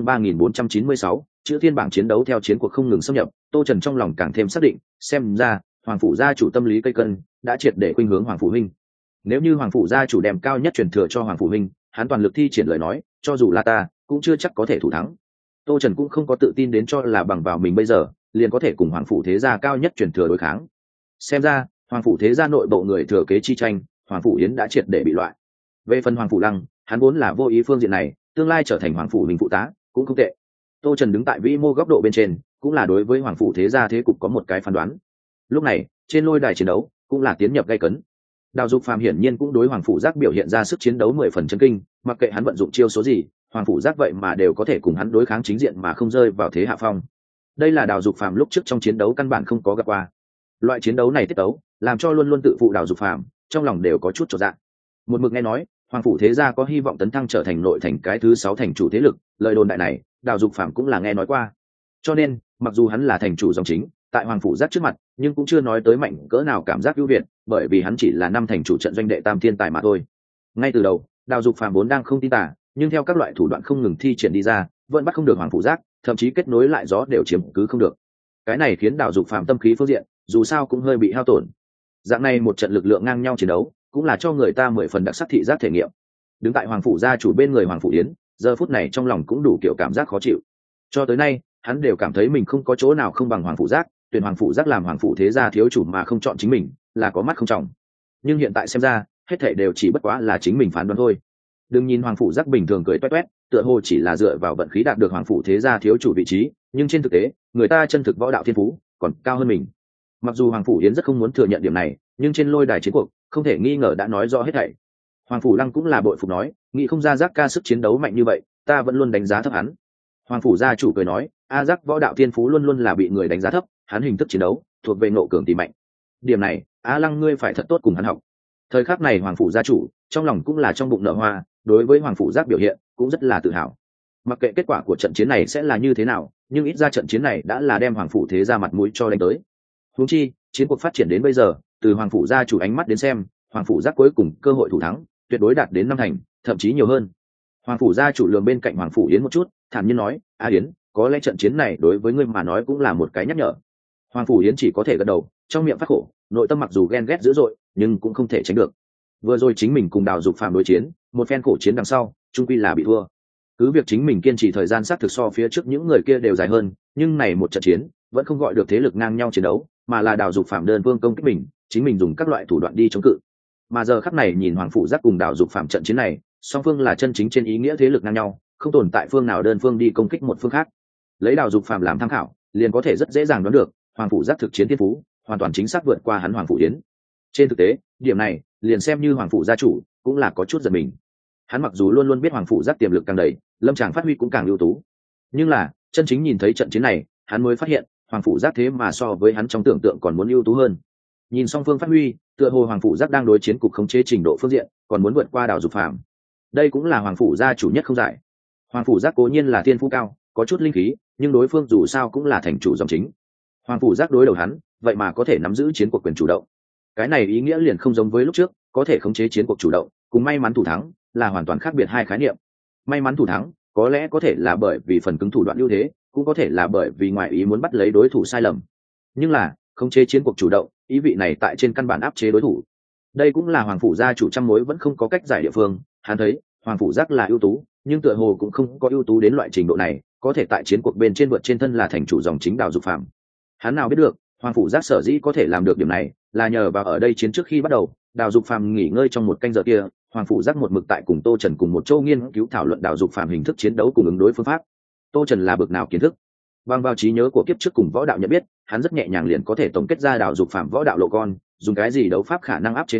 A: 3496, chữ thiên bảng chiến đấu. Theo chiến cuộc không ngừng xâm nhập, Tô Trần trong lòng càng thêm xác định, xem ra Hoàng Phủ gia chủ tâm lý cây cân đã triệt để khuynh hướng Hoàng Phủ huynh. Nếu như Hoàng Phủ gia chủ đem cao nhất truyền thừa cho Hoàng Phủ huynh, hắn toàn lực thi triển lời nói, cho dù là ta cũng chưa chắc có thể thủ thắng. Tô Trần cũng không có tự tin đến cho là bằng vào mình bây giờ liền có thể cùng Hoàng Phủ thế gia cao nhất truyền thừa đối kháng. Xem ra Hoàng Phủ thế gia nội bộ người thừa kế chi tranh, Hoàng Phủ Yến đã triệt để bị loại. Về phần Hoàng Phủ Lăng, hắn vốn là vô ý phương diện này, tương lai trở thành Hoàng Phủ mình phụ tá cũng không tệ. Tô Trần đứng tại vĩ mô góc độ bên trên, cũng là đối với Hoàng Phủ thế gia thế cục có một cái phán đoán. Lúc này trên lôi đài chiến đấu cũng là tiến nhập gay cấn. Đào Dục Phàm hiển nhiên cũng đối Hoàng Phủ Giác biểu hiện ra sức chiến đấu 10 phần chấn kinh, mặc kệ hắn vận dụng chiêu số gì, Hoàng Phủ Giác vậy mà đều có thể cùng hắn đối kháng chính diện mà không rơi vào thế hạ phong. Đây là Đào Dục Phàm lúc trước trong chiến đấu căn bản không có gặp qua. Loại chiến đấu này tiết tấu làm cho luôn luôn tự phụ Đào Dục Phàm trong lòng đều có chút chột dạ. Một mực nghe nói Hoàng Phủ thế gia có hy vọng tấn thăng trở thành nội thành cái thứ 6 thành chủ thế lực, lời đồn đại này Đào Dục Phàm cũng là nghe nói qua. Cho nên mặc dù hắn là thành chủ dòng chính tại Hoàng Phủ Giác trước mặt, nhưng cũng chưa nói tới mạnh cỡ nào cảm giác ưu việt, bởi vì hắn chỉ là năm thành chủ trận doanh đệ tam thiên tài mà thôi. Ngay từ đầu Đào Dục Phàm vốn đang không tin tả, nhưng theo các loại thủ đoạn không ngừng thi triển đi ra, vẫn bắt không được Hoàng Phủ Giác, thậm chí kết nối lại gió đều chiếm cứ không được. Cái này khiến Đào Dục Phàm tâm khí phương diện dù sao cũng hơi bị hao tổn. Dạng này một trận lực lượng ngang nhau chiến đấu cũng là cho người ta 10 phần đặc sắc thị giác thể nghiệm. Đứng tại Hoàng Phủ gia chủ bên người Hoàng Phủ Yến, giờ phút này trong lòng cũng đủ kiểu cảm giác khó chịu. Cho tới nay hắn đều cảm thấy mình không có chỗ nào không bằng Hoàng Phủ Giác, tuyển Hoàng Phủ Giác làm Hoàng Phủ thế gia thiếu chủ mà không chọn chính mình là có mắt không trọng. Nhưng hiện tại xem ra hết thảy đều chỉ bất quá là chính mình phán đoán thôi. Đừng nhìn Hoàng Phủ Giác bình thường cười toét toét, tựa hồ chỉ là dựa vào vận khí đạt được Hoàng Phủ thế gia thiếu chủ vị trí, nhưng trên thực tế người ta chân thực võ đạo thiên phú còn cao hơn mình. Mặc dù Hoàng Phủ Yến rất không muốn thừa nhận điểm này, nhưng trên lôi đài chiến cuộc không thể nghi ngờ đã nói rõ hết thảy. Hoàng Phủ Lăng cũng là bội phục nói, nghĩ không ra Giác ca sức chiến đấu mạnh như vậy, ta vẫn luôn đánh giá thấp hắn. Hoàng Phủ gia chủ cười nói, a Giác võ đạo thiên phú luôn luôn là bị người đánh giá thấp, hắn hình thức chiến đấu thuộc về ngộ cường tỷ mạnh. Điểm này a Lăng ngươi phải thật tốt cùng hắn học. Thời khắc này Hoàng Phủ gia chủ trong lòng cũng là trong bụng nở hoa, đối với Hoàng Phủ Giác biểu hiện cũng rất là tự hào. Mặc kệ kết quả của trận chiến này sẽ là như thế nào, nhưng ít ra trận chiến này đã là đem Hoàng Phủ thế gia mặt mũi cho đánh tới. Huống chi chiến cuộc phát triển đến bây giờ, từ Hoàng Phủ gia chủ ánh mắt đến xem, Hoàng Phủ Giác cuối cùng cơ hội thủ thắng tuyệt đối đạt đến 5 thành, thậm chí nhiều hơn. Hoàng Phủ gia chủ lườm bên cạnh Hoàng Phủ Yến một chút, thản nhiên nói, a Yến, có lẽ trận chiến này đối với ngươi mà nói cũng là một cái nhắc nhở. Hoàng Phủ Yến chỉ có thể gật đầu, trong miệng phát khổ, nội tâm mặc dù ghen ghét dữ dội nhưng cũng không thể tránh được. Vừa rồi chính mình cùng Đào Dục Phàm đối chiến, một phen khổ chiến đằng sau chung quy là bị thua. Cứ việc chính mình kiên trì thời gian sát thực so phía trước những người kia đều dài hơn, nhưng này một trận chiến vẫn không gọi được thế lực ngang nhau chiến đấu, mà là Đào Dục Phàm đơn phương công kích mình, chính mình dùng các loại thủ đoạn đi chống cự. Mà giờ khắc này nhìn Hoàng Phủ Giác cùng Đào Dục Phàm trận chiến này, song phương là chân chính trên ý nghĩa thế lực ngang nhau, không tồn tại phương nào đơn phương đi công kích một phương khác. Lấy Đào Dục Phàm làm tham khảo, liền có thể rất dễ dàng đoán được Hoàng Phủ Giác thực chiến thiên phú hoàn toàn chính xác vượt qua hắn Hoàng Phủ Yến. Trên thực tế điểm này liền xem như Hoàng Phủ gia chủ cũng là có chút giật mình. Hắn mặc dù luôn luôn biết Hoàng Phủ Giác tiềm lực càng đầy, lâm tràng phát huy cũng càng ưu tú, nhưng là chân chính nhìn thấy trận chiến này, hắn mới phát hiện Hoàng Phủ Giác thế mà so với hắn trong tưởng tượng còn muốn ưu tú hơn. Nhìn song phương phát huy, tựa hồ Hoàng Phủ Giác đang đối chiến cục khống chế trình độ phương diện còn muốn vượt qua Đào Dục Phàm. Đây cũng là Hoàng Phủ gia chủ nhất không giải. Hoàng Phủ Giác cố nhiên là thiên phú cao, có chút linh khí, nhưng đối phương dù sao cũng là thành chủ dòng chính. Hoàng Phủ Giác đối đầu hắn, vậy mà có thể nắm giữ chiến cuộc quyền chủ động. Cái này ý nghĩa liền không giống với lúc trước, có thể khống chế chiến cuộc chủ động, cùng may mắn thủ thắng là hoàn toàn khác biệt hai khái niệm. May mắn thủ thắng có lẽ có thể là bởi vì phần cứng thủ đoạn ưu thế, cũng có thể là bởi vì ngoại ý muốn bắt lấy đối thủ sai lầm. Nhưng là khống chế chiến cuộc chủ động, ý vị này tại trên căn bản áp chế đối thủ. Đây cũng là Hoàng Phủ gia chủ trăm mối vẫn không có cách giải địa phương. Hắn thấy Hoàng Phủ Giác là ưu tú, nhưng tựa hồ cũng không có ưu tú đến loại trình độ này, có thể tại chiến cuộc bên trên vượt trên thân là thành chủ dòng chính Đào Dục Phàm. Hắn nào biết được Hoàng Phủ Giác sở dĩ có thể làm được điểm này là nhờ vào ở đây chiến trước khi bắt đầu, Đào Dục Phàm nghỉ ngơi trong một canh giờ kia, Hoàng Phủ Giác một mực tại cùng Tô Trần cùng một chỗ nghiên cứu thảo luận Đào Dục Phàm hình thức chiến đấu cùng ứng đối phương pháp. Tô Trần là bực nào kiến thức, bằng vào trí nhớ của kiếp trước cùng võ đạo nhận biết, hắn rất nhẹ nhàng liền có thể tổng kết ra Đào Dục Phàm võ đạo lộ con, dùng cái gì đấu pháp khả năng áp chế hắn,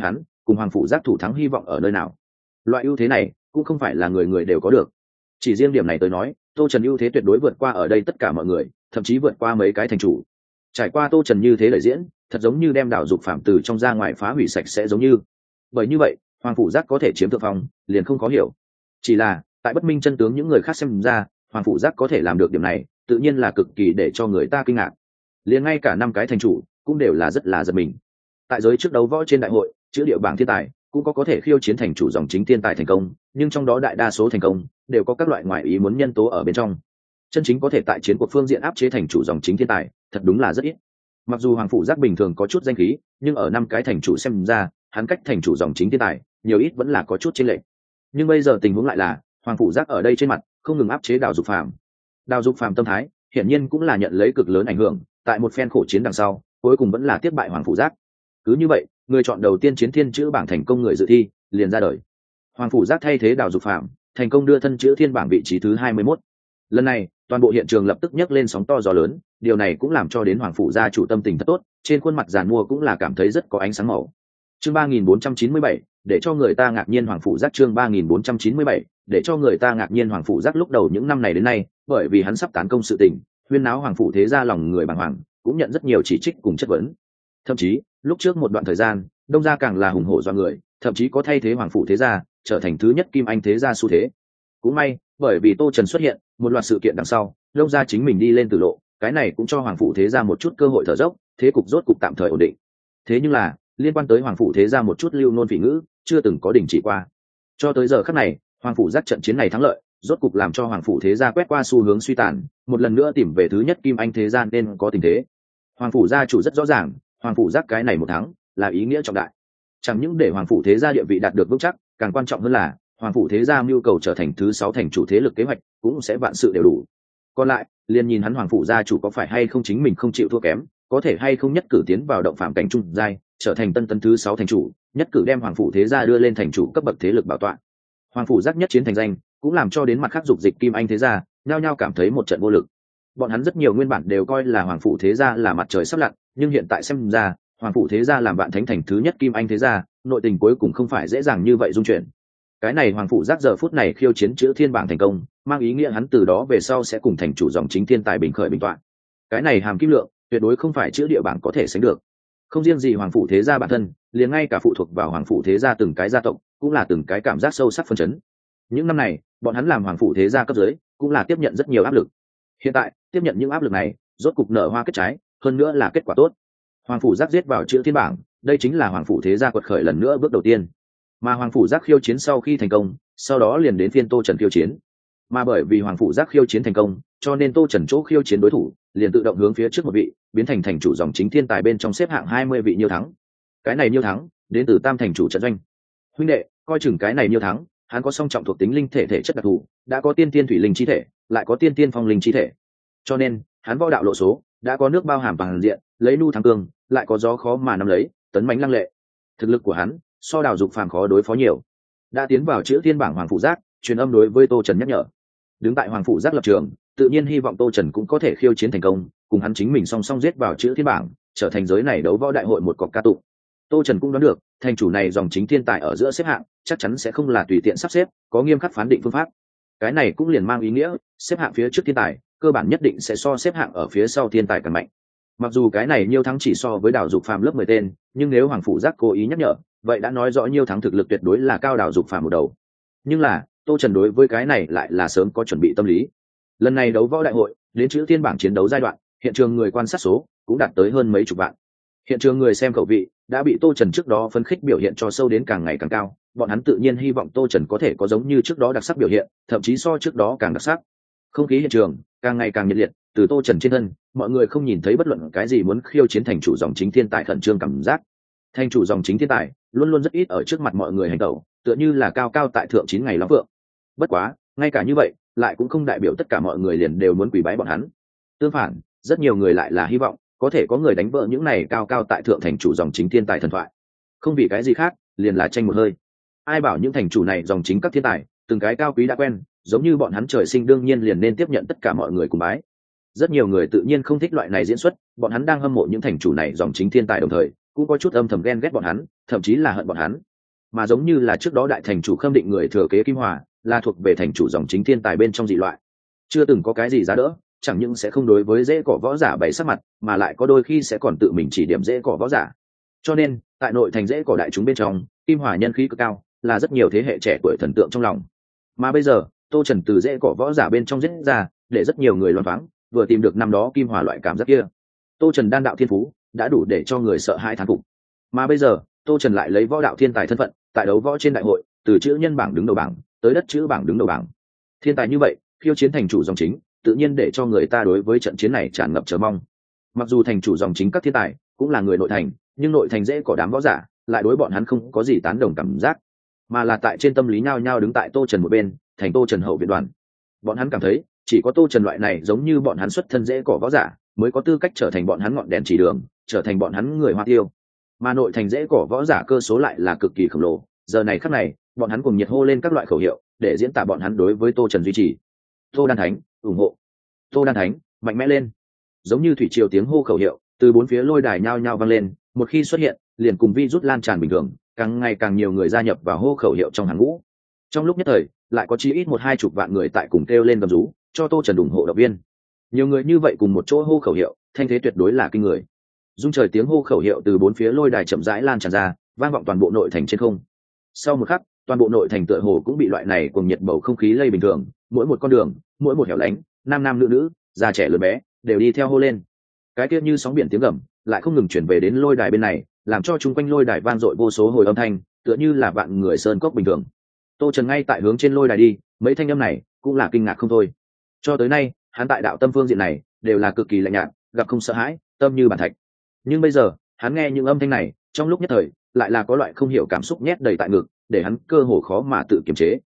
A: cùng hoàng phủ giác thủ thắng hy vọng ở nơi nào. Loại ưu thế này cũng không phải là người người đều có được. Chỉ riêng điểm này tới nói, Tô Trần ưu thế tuyệt đối vượt qua ở đây tất cả mọi người, thậm chí vượt qua mấy cái thành chủ. Trải qua Tô Trần như thế lời diễn, thật giống như đem đảo dục phạm từ trong ra ngoài phá hủy sạch sẽ giống như. Bởi như vậy, hoàng phủ giác có thể chiếm thượng phong, liền không khó hiểu. Chỉ là, tại bất minh chân tướng những người khác xem ra, hoàng phủ giác có thể làm được điểm này, tự nhiên là cực kỳ để cho người ta kinh ngạc. Liền ngay cả 5 cái thành chủ cũng đều là rất là giật mình. Tại giới trước đấu võ trên đại hội, chữ địa bảng thiên tài cũng có thể khiêu chiến thành chủ dòng chính thiên tài thành công, nhưng trong đó đại đa số thành công đều có các loại ngoại ý muốn nhân tố ở bên trong. Chân chính có thể tại chiến cuộc phương diện áp chế thành chủ dòng chính thiên tài, thật đúng là rất ít. Mặc dù hoàng phủ giác bình thường có chút danh khí, nhưng ở 5 cái thành chủ xem ra, hắn cách thành chủ dòng chính thiên tài nhiều ít vẫn là có chút chênh lệch. Nhưng bây giờ tình huống lại là, hoàng phủ giác ở đây trên mặt không ngừng áp chế Đào Dục Phàm. Đào Dục Phàm tâm thái hiển nhiên cũng là nhận lấy cực lớn ảnh hưởng, tại một phen khổ chiến đằng sau, cuối cùng vẫn là tiếp bại hoàng phủ giác. Cứ như vậy, người chọn đầu tiên chiến thiên chữ bảng thành công người dự thi liền ra đời. Hoàng phủ giác thay thế Đào Dục Phàm, thành công đưa thân chữ thiên bảng vị trí thứ 21. Lần này, toàn bộ hiện trường lập tức nhấc lên sóng to gió lớn, điều này cũng làm cho đến hoàng phủ gia chủ tâm tình thật tốt, trên khuôn mặt giàn mua cũng là cảm thấy rất có ánh sáng màu. Chương 3497, để cho người ta ngạc nhiên hoàng phủ giác. Chương 3497, để cho người ta ngạc nhiên hoàng phủ giác. Lúc đầu những năm này đến nay, bởi vì hắn sắp tán công sự tình, huyên náo hoàng phủ thế gia lòng người bàng hoàng, cũng nhận rất nhiều chỉ trích cùng chất vấn. Thậm chí, lúc trước một đoạn thời gian, đông gia càng là hùng hổ do người, thậm chí có thay thế hoàng phủ thế gia, trở thành thứ nhất kim anh thế gia xu thế. Cũng may, bởi vì Tô Trần xuất hiện, một loạt sự kiện đằng sau, đông gia chính mình đi lên từ lộ, cái này cũng cho hoàng phủ thế gia một chút cơ hội thở dốc, thế cục rốt cục tạm thời ổn định. Thế nhưng là, liên quan tới hoàng phủ thế gia một chút lưu nôn phỉ ngữ chưa từng có đình chỉ qua. Cho tới giờ khắc này, hoàng phủ giác trận chiến này thắng lợi, rốt cục làm cho hoàng phủ thế gia quét qua xu hướng suy tàn, một lần nữa tìm về thứ nhất kim anh thế gia nên có tình thế. Hoàng phủ gia chủ rất rõ ràng, hoàng phủ giác cái này một thắng là ý nghĩa trọng đại. Chẳng những để hoàng phủ thế gia địa vị đạt được vững chắc, càng quan trọng hơn là hoàng phủ thế gia mưu cầu trở thành thứ 6 thành chủ thế lực kế hoạch cũng sẽ vạn sự đều đủ. Còn lại, liền nhìn hắn hoàng phủ gia chủ có phải hay không chính mình không chịu thua kém, có thể hay không nhất cử tiến vào động phạm cảnh trung giai, trở thành tân tấn thứ 6 thành chủ, nhất cử đem hoàng phủ thế gia đưa lên thành chủ cấp bậc thế lực bảo tọa. Hoàng phủ giác nhất chiến thành danh, cũng làm cho đến mặt khác dục dịch kim anh thế gia nhao nhao cảm thấy một trận vô lực. Bọn hắn rất nhiều nguyên bản đều coi là hoàng phủ thế gia là mặt trời sắp lặn, nhưng hiện tại xem ra, hoàng phủ thế gia làm vạn thánh thành thứ nhất kim anh thế gia, nội tình cuối cùng không phải dễ dàng như vậy dung chuyển. Cái này hoàng phủ giác giờ phút này khiêu chiến chữ thiên bảng thành công, mang ý nghĩa hắn từ đó về sau sẽ cùng thành chủ dòng chính thiên tài bình khởi bình toạn. Cái này hàm kim lượng tuyệt đối không phải chữ địa bảng có thể sánh được. Không riêng gì hoàng phủ thế gia bản thân, liền ngay cả phụ thuộc vào hoàng phủ thế gia từng cái gia tộc cũng là từng cái cảm giác sâu sắc phân chấn. Những năm này, bọn hắn làm hoàng phủ thế gia cấp dưới cũng là tiếp nhận rất nhiều áp lực. Hiện tại, tiếp nhận những áp lực này, rốt cục nở hoa kết trái, hơn nữa là kết quả tốt. Hoàng phủ giác giết vào chữ thiên bảng, đây chính là hoàng phủ thế gia quật khởi lần nữa bước đầu tiên. Mà hoàng phủ giác khiêu chiến sau khi thành công, sau đó liền đến phiên Tô Trần khiêu chiến. Mà bởi vì hoàng phủ giác khiêu chiến thành công, cho nên Tô Trần chỗ khiêu chiến đối thủ liền tự động hướng phía trước một vị, biến thành thành chủ dòng chính thiên tài bên trong xếp hạng 20 vị Nhiêu thắng. Cái này Nhiêu thắng đến từ tam thành chủ trận doanh. Huynh đệ, coi chừng cái này Nhiêu thắng, hắn có song trọng thuộc tính linh thể thể chất đặc thù, đã có tiên tiên thủy linh chi thể, lại có tiên tiên phong linh chi thể. Cho nên, hắn võ đạo lộ số đã có nước bao hàm bằng diện, lấy nu thắng cương, lại có gió khó mà nắm lấy, tấn mãnh lăng lệ. Thực lực của hắn so Đào Dục Phàm khó đối phó nhiều. Đã tiến vào chữ thiên bảng hoàng phủ giác, truyền âm đối với Tô Trần nhắc nhở. Đứng tại hoàng phủ giác lập trường, tự nhiên hy vọng Tô Trần cũng có thể khiêu chiến thành công, cùng hắn chính mình song song giết vào chữ thiên bảng, trở thành giới này đấu võ đại hội một cọc ca tụng. Tô Trần cũng đoán được, thành chủ này dòng chính thiên tài ở giữa xếp hạng, chắc chắn sẽ không là tùy tiện sắp xếp, có nghiêm khắc phán định phương pháp. Cái này cũng liền mang ý nghĩa, xếp hạng phía trước thiên tài, cơ bản nhất định sẽ so xếp hạng ở phía sau thiên tài càng mạnh. Mặc dù cái này Nhiêu thắng chỉ so với Đào Dục Phàm lớp 10 tên, nhưng nếu hoàng phủ giác cố ý nhắc nhở, vậy đã nói rõ Nhiêu thắng thực lực tuyệt đối là cao Đào Dục Phàm một đầu. Nhưng là, Tô Trần đối với cái này lại là sớm có chuẩn bị tâm lý. Lần này đấu võ đại hội, đến chữ thiên bảng chiến đấu giai đoạn, hiện trường người quan sát số cũng đạt tới hơn mấy chục vạn. Hiện trường người xem khẩu vị đã bị Tô Trần trước đó phấn khích biểu hiện cho sâu đến càng ngày càng cao, bọn hắn tự nhiên hy vọng Tô Trần có thể có giống như trước đó đặc sắc biểu hiện, thậm chí so trước đó càng đặc sắc. Không khí hiện trường càng ngày càng nhiệt liệt, từ Tô Trần trên thân, mọi người không nhìn thấy bất luận cái gì muốn khiêu chiến thành chủ dòng chính thiên tài khẩn trương cảm giác. Thành chủ dòng chính thiên tài luôn luôn rất ít ở trước mặt mọi người hành tẩu, tựa như là cao cao tại thượng 9 ngày lắm vượng. Bất quá, ngay cả như vậy, lại cũng không đại biểu tất cả mọi người liền đều muốn quỳ bái bọn hắn. Tương phản, rất nhiều người lại là hy vọng có thể có người đánh vỡ những này cao cao tại thượng thành chủ dòng chính thiên tài thần thoại. Không vì cái gì khác, liền là tranh một hơi. Ai bảo những thành chủ này dòng chính các thiên tài, từng cái cao quý đã quen, giống như bọn hắn trời sinh đương nhiên liền nên tiếp nhận tất cả mọi người cùng bái. Rất nhiều người tự nhiên không thích loại này diễn xuất, bọn hắn đang hâm mộ những thành chủ này dòng chính thiên tài đồng thời, cũng có chút âm thầm ghen ghét bọn hắn, thậm chí là hận bọn hắn. mà giống như là trước đó đại thành chủ khâm định người thừa kế Kim Hòa là thuộc về thành chủ dòng chính thiên tài bên trong dị loại, chưa từng có cái gì giá đỡ, chẳng những sẽ không đối với dễ cỏ võ giả bày sắc mặt, mà lại có đôi khi sẽ còn tự mình chỉ điểm dễ cỏ võ giả. Cho nên tại nội thành dễ cỏ đại chúng bên trong, Kim Hòa nhân khí cực cao, là rất nhiều thế hệ trẻ tuổi thần tượng trong lòng. Mà bây giờ Tô Trần từ dễ cỏ võ giả bên trong giết ra, để rất nhiều người loạn váng, vừa tìm được năm đó Kim Hòa loại cảm giác kia. Tô Trần đan đạo thiên phú đã đủ để cho người sợ hãi thán phục, mà bây giờ Tô Trần lại lấy võ đạo thiên tài thân phận, tại đấu võ trên đại hội, từ chữ nhân bảng đứng đầu bảng tới đất chữ bảng đứng đầu bảng. Thiên tài như vậy khiêu chiến thành chủ dòng chính, tự nhiên để cho người ta đối với trận chiến này tràn ngập chờ mong. Mặc dù thành chủ dòng chính các thiên tài cũng là người nội thành, nhưng nội thành dễ có đám võ giả lại đối bọn hắn không có gì tán đồng cảm giác, mà là tại trên tâm lý nhao nhao đứng tại Tô Trần một bên, thành Tô Trần hậu viện đoàn. Bọn hắn cảm thấy chỉ có Tô Trần loại này giống như bọn hắn xuất thân dễ cỏ võ giả mới có tư cách trở thành bọn hắn ngọn đèn chỉ đường, trở thành bọn hắn người hoa tiêu. Mà nội thành dễ cỏ võ giả cơ số lại là cực kỳ khổng lồ, giờ này khắc này bọn hắn cùng nhiệt hô lên các loại khẩu hiệu để diễn tả bọn hắn đối với Tô Trần duy trì. Tô Đan Thánh ủng hộ, Tô Đan Thánh mạnh mẽ lên. Giống như thủy triều tiếng hô khẩu hiệu từ bốn phía lôi đài nhao nhao vang lên, một khi xuất hiện liền cùng virus lan tràn bình thường, càng ngày càng nhiều người gia nhập vào hô khẩu hiệu trong hàng ngũ. Trong lúc nhất thời lại có chí ít 1-2 vạn người tại cùng kêu lên gầm rú cho Tô Trần ủng hộ động viên. Nhiều người như vậy cùng một chỗ hô khẩu hiệu, thanh thế tuyệt đối là kinh người. Dung trời tiếng hô khẩu hiệu từ bốn phía lôi đài chậm rãi lan tràn ra, vang vọng toàn bộ nội thành trên không. Sau một khắc, toàn bộ nội thành tựa hồ cũng bị loại này cuồng nhiệt bầu không khí lây bình thường, mỗi một con đường, mỗi một hẻo lánh, nam nam nữ nữ, già trẻ lớn bé đều đi theo hô lên. Cái kia như sóng biển tiếng gầm lại không ngừng chuyển về đến lôi đài bên này, làm cho chung quanh lôi đài vang dội vô số hồi âm thanh, tựa như là vạn người sơn cốc bình thường. Tô Trần ngay tại hướng trên lôi đài đi, mấy thanh âm này cũng là kinh ngạc không thôi. Cho tới nay hắn tại đạo tâm phương diện này đều là cực kỳ lạnh nhạt, gặp không sợ hãi, tâm như bản thạch. Nhưng bây giờ hắn nghe những âm thanh này, trong lúc nhất thời lại là có loại không hiểu cảm xúc nhét đầy tại ngực, để hắn cơ hồ khó mà tự kiềm chế.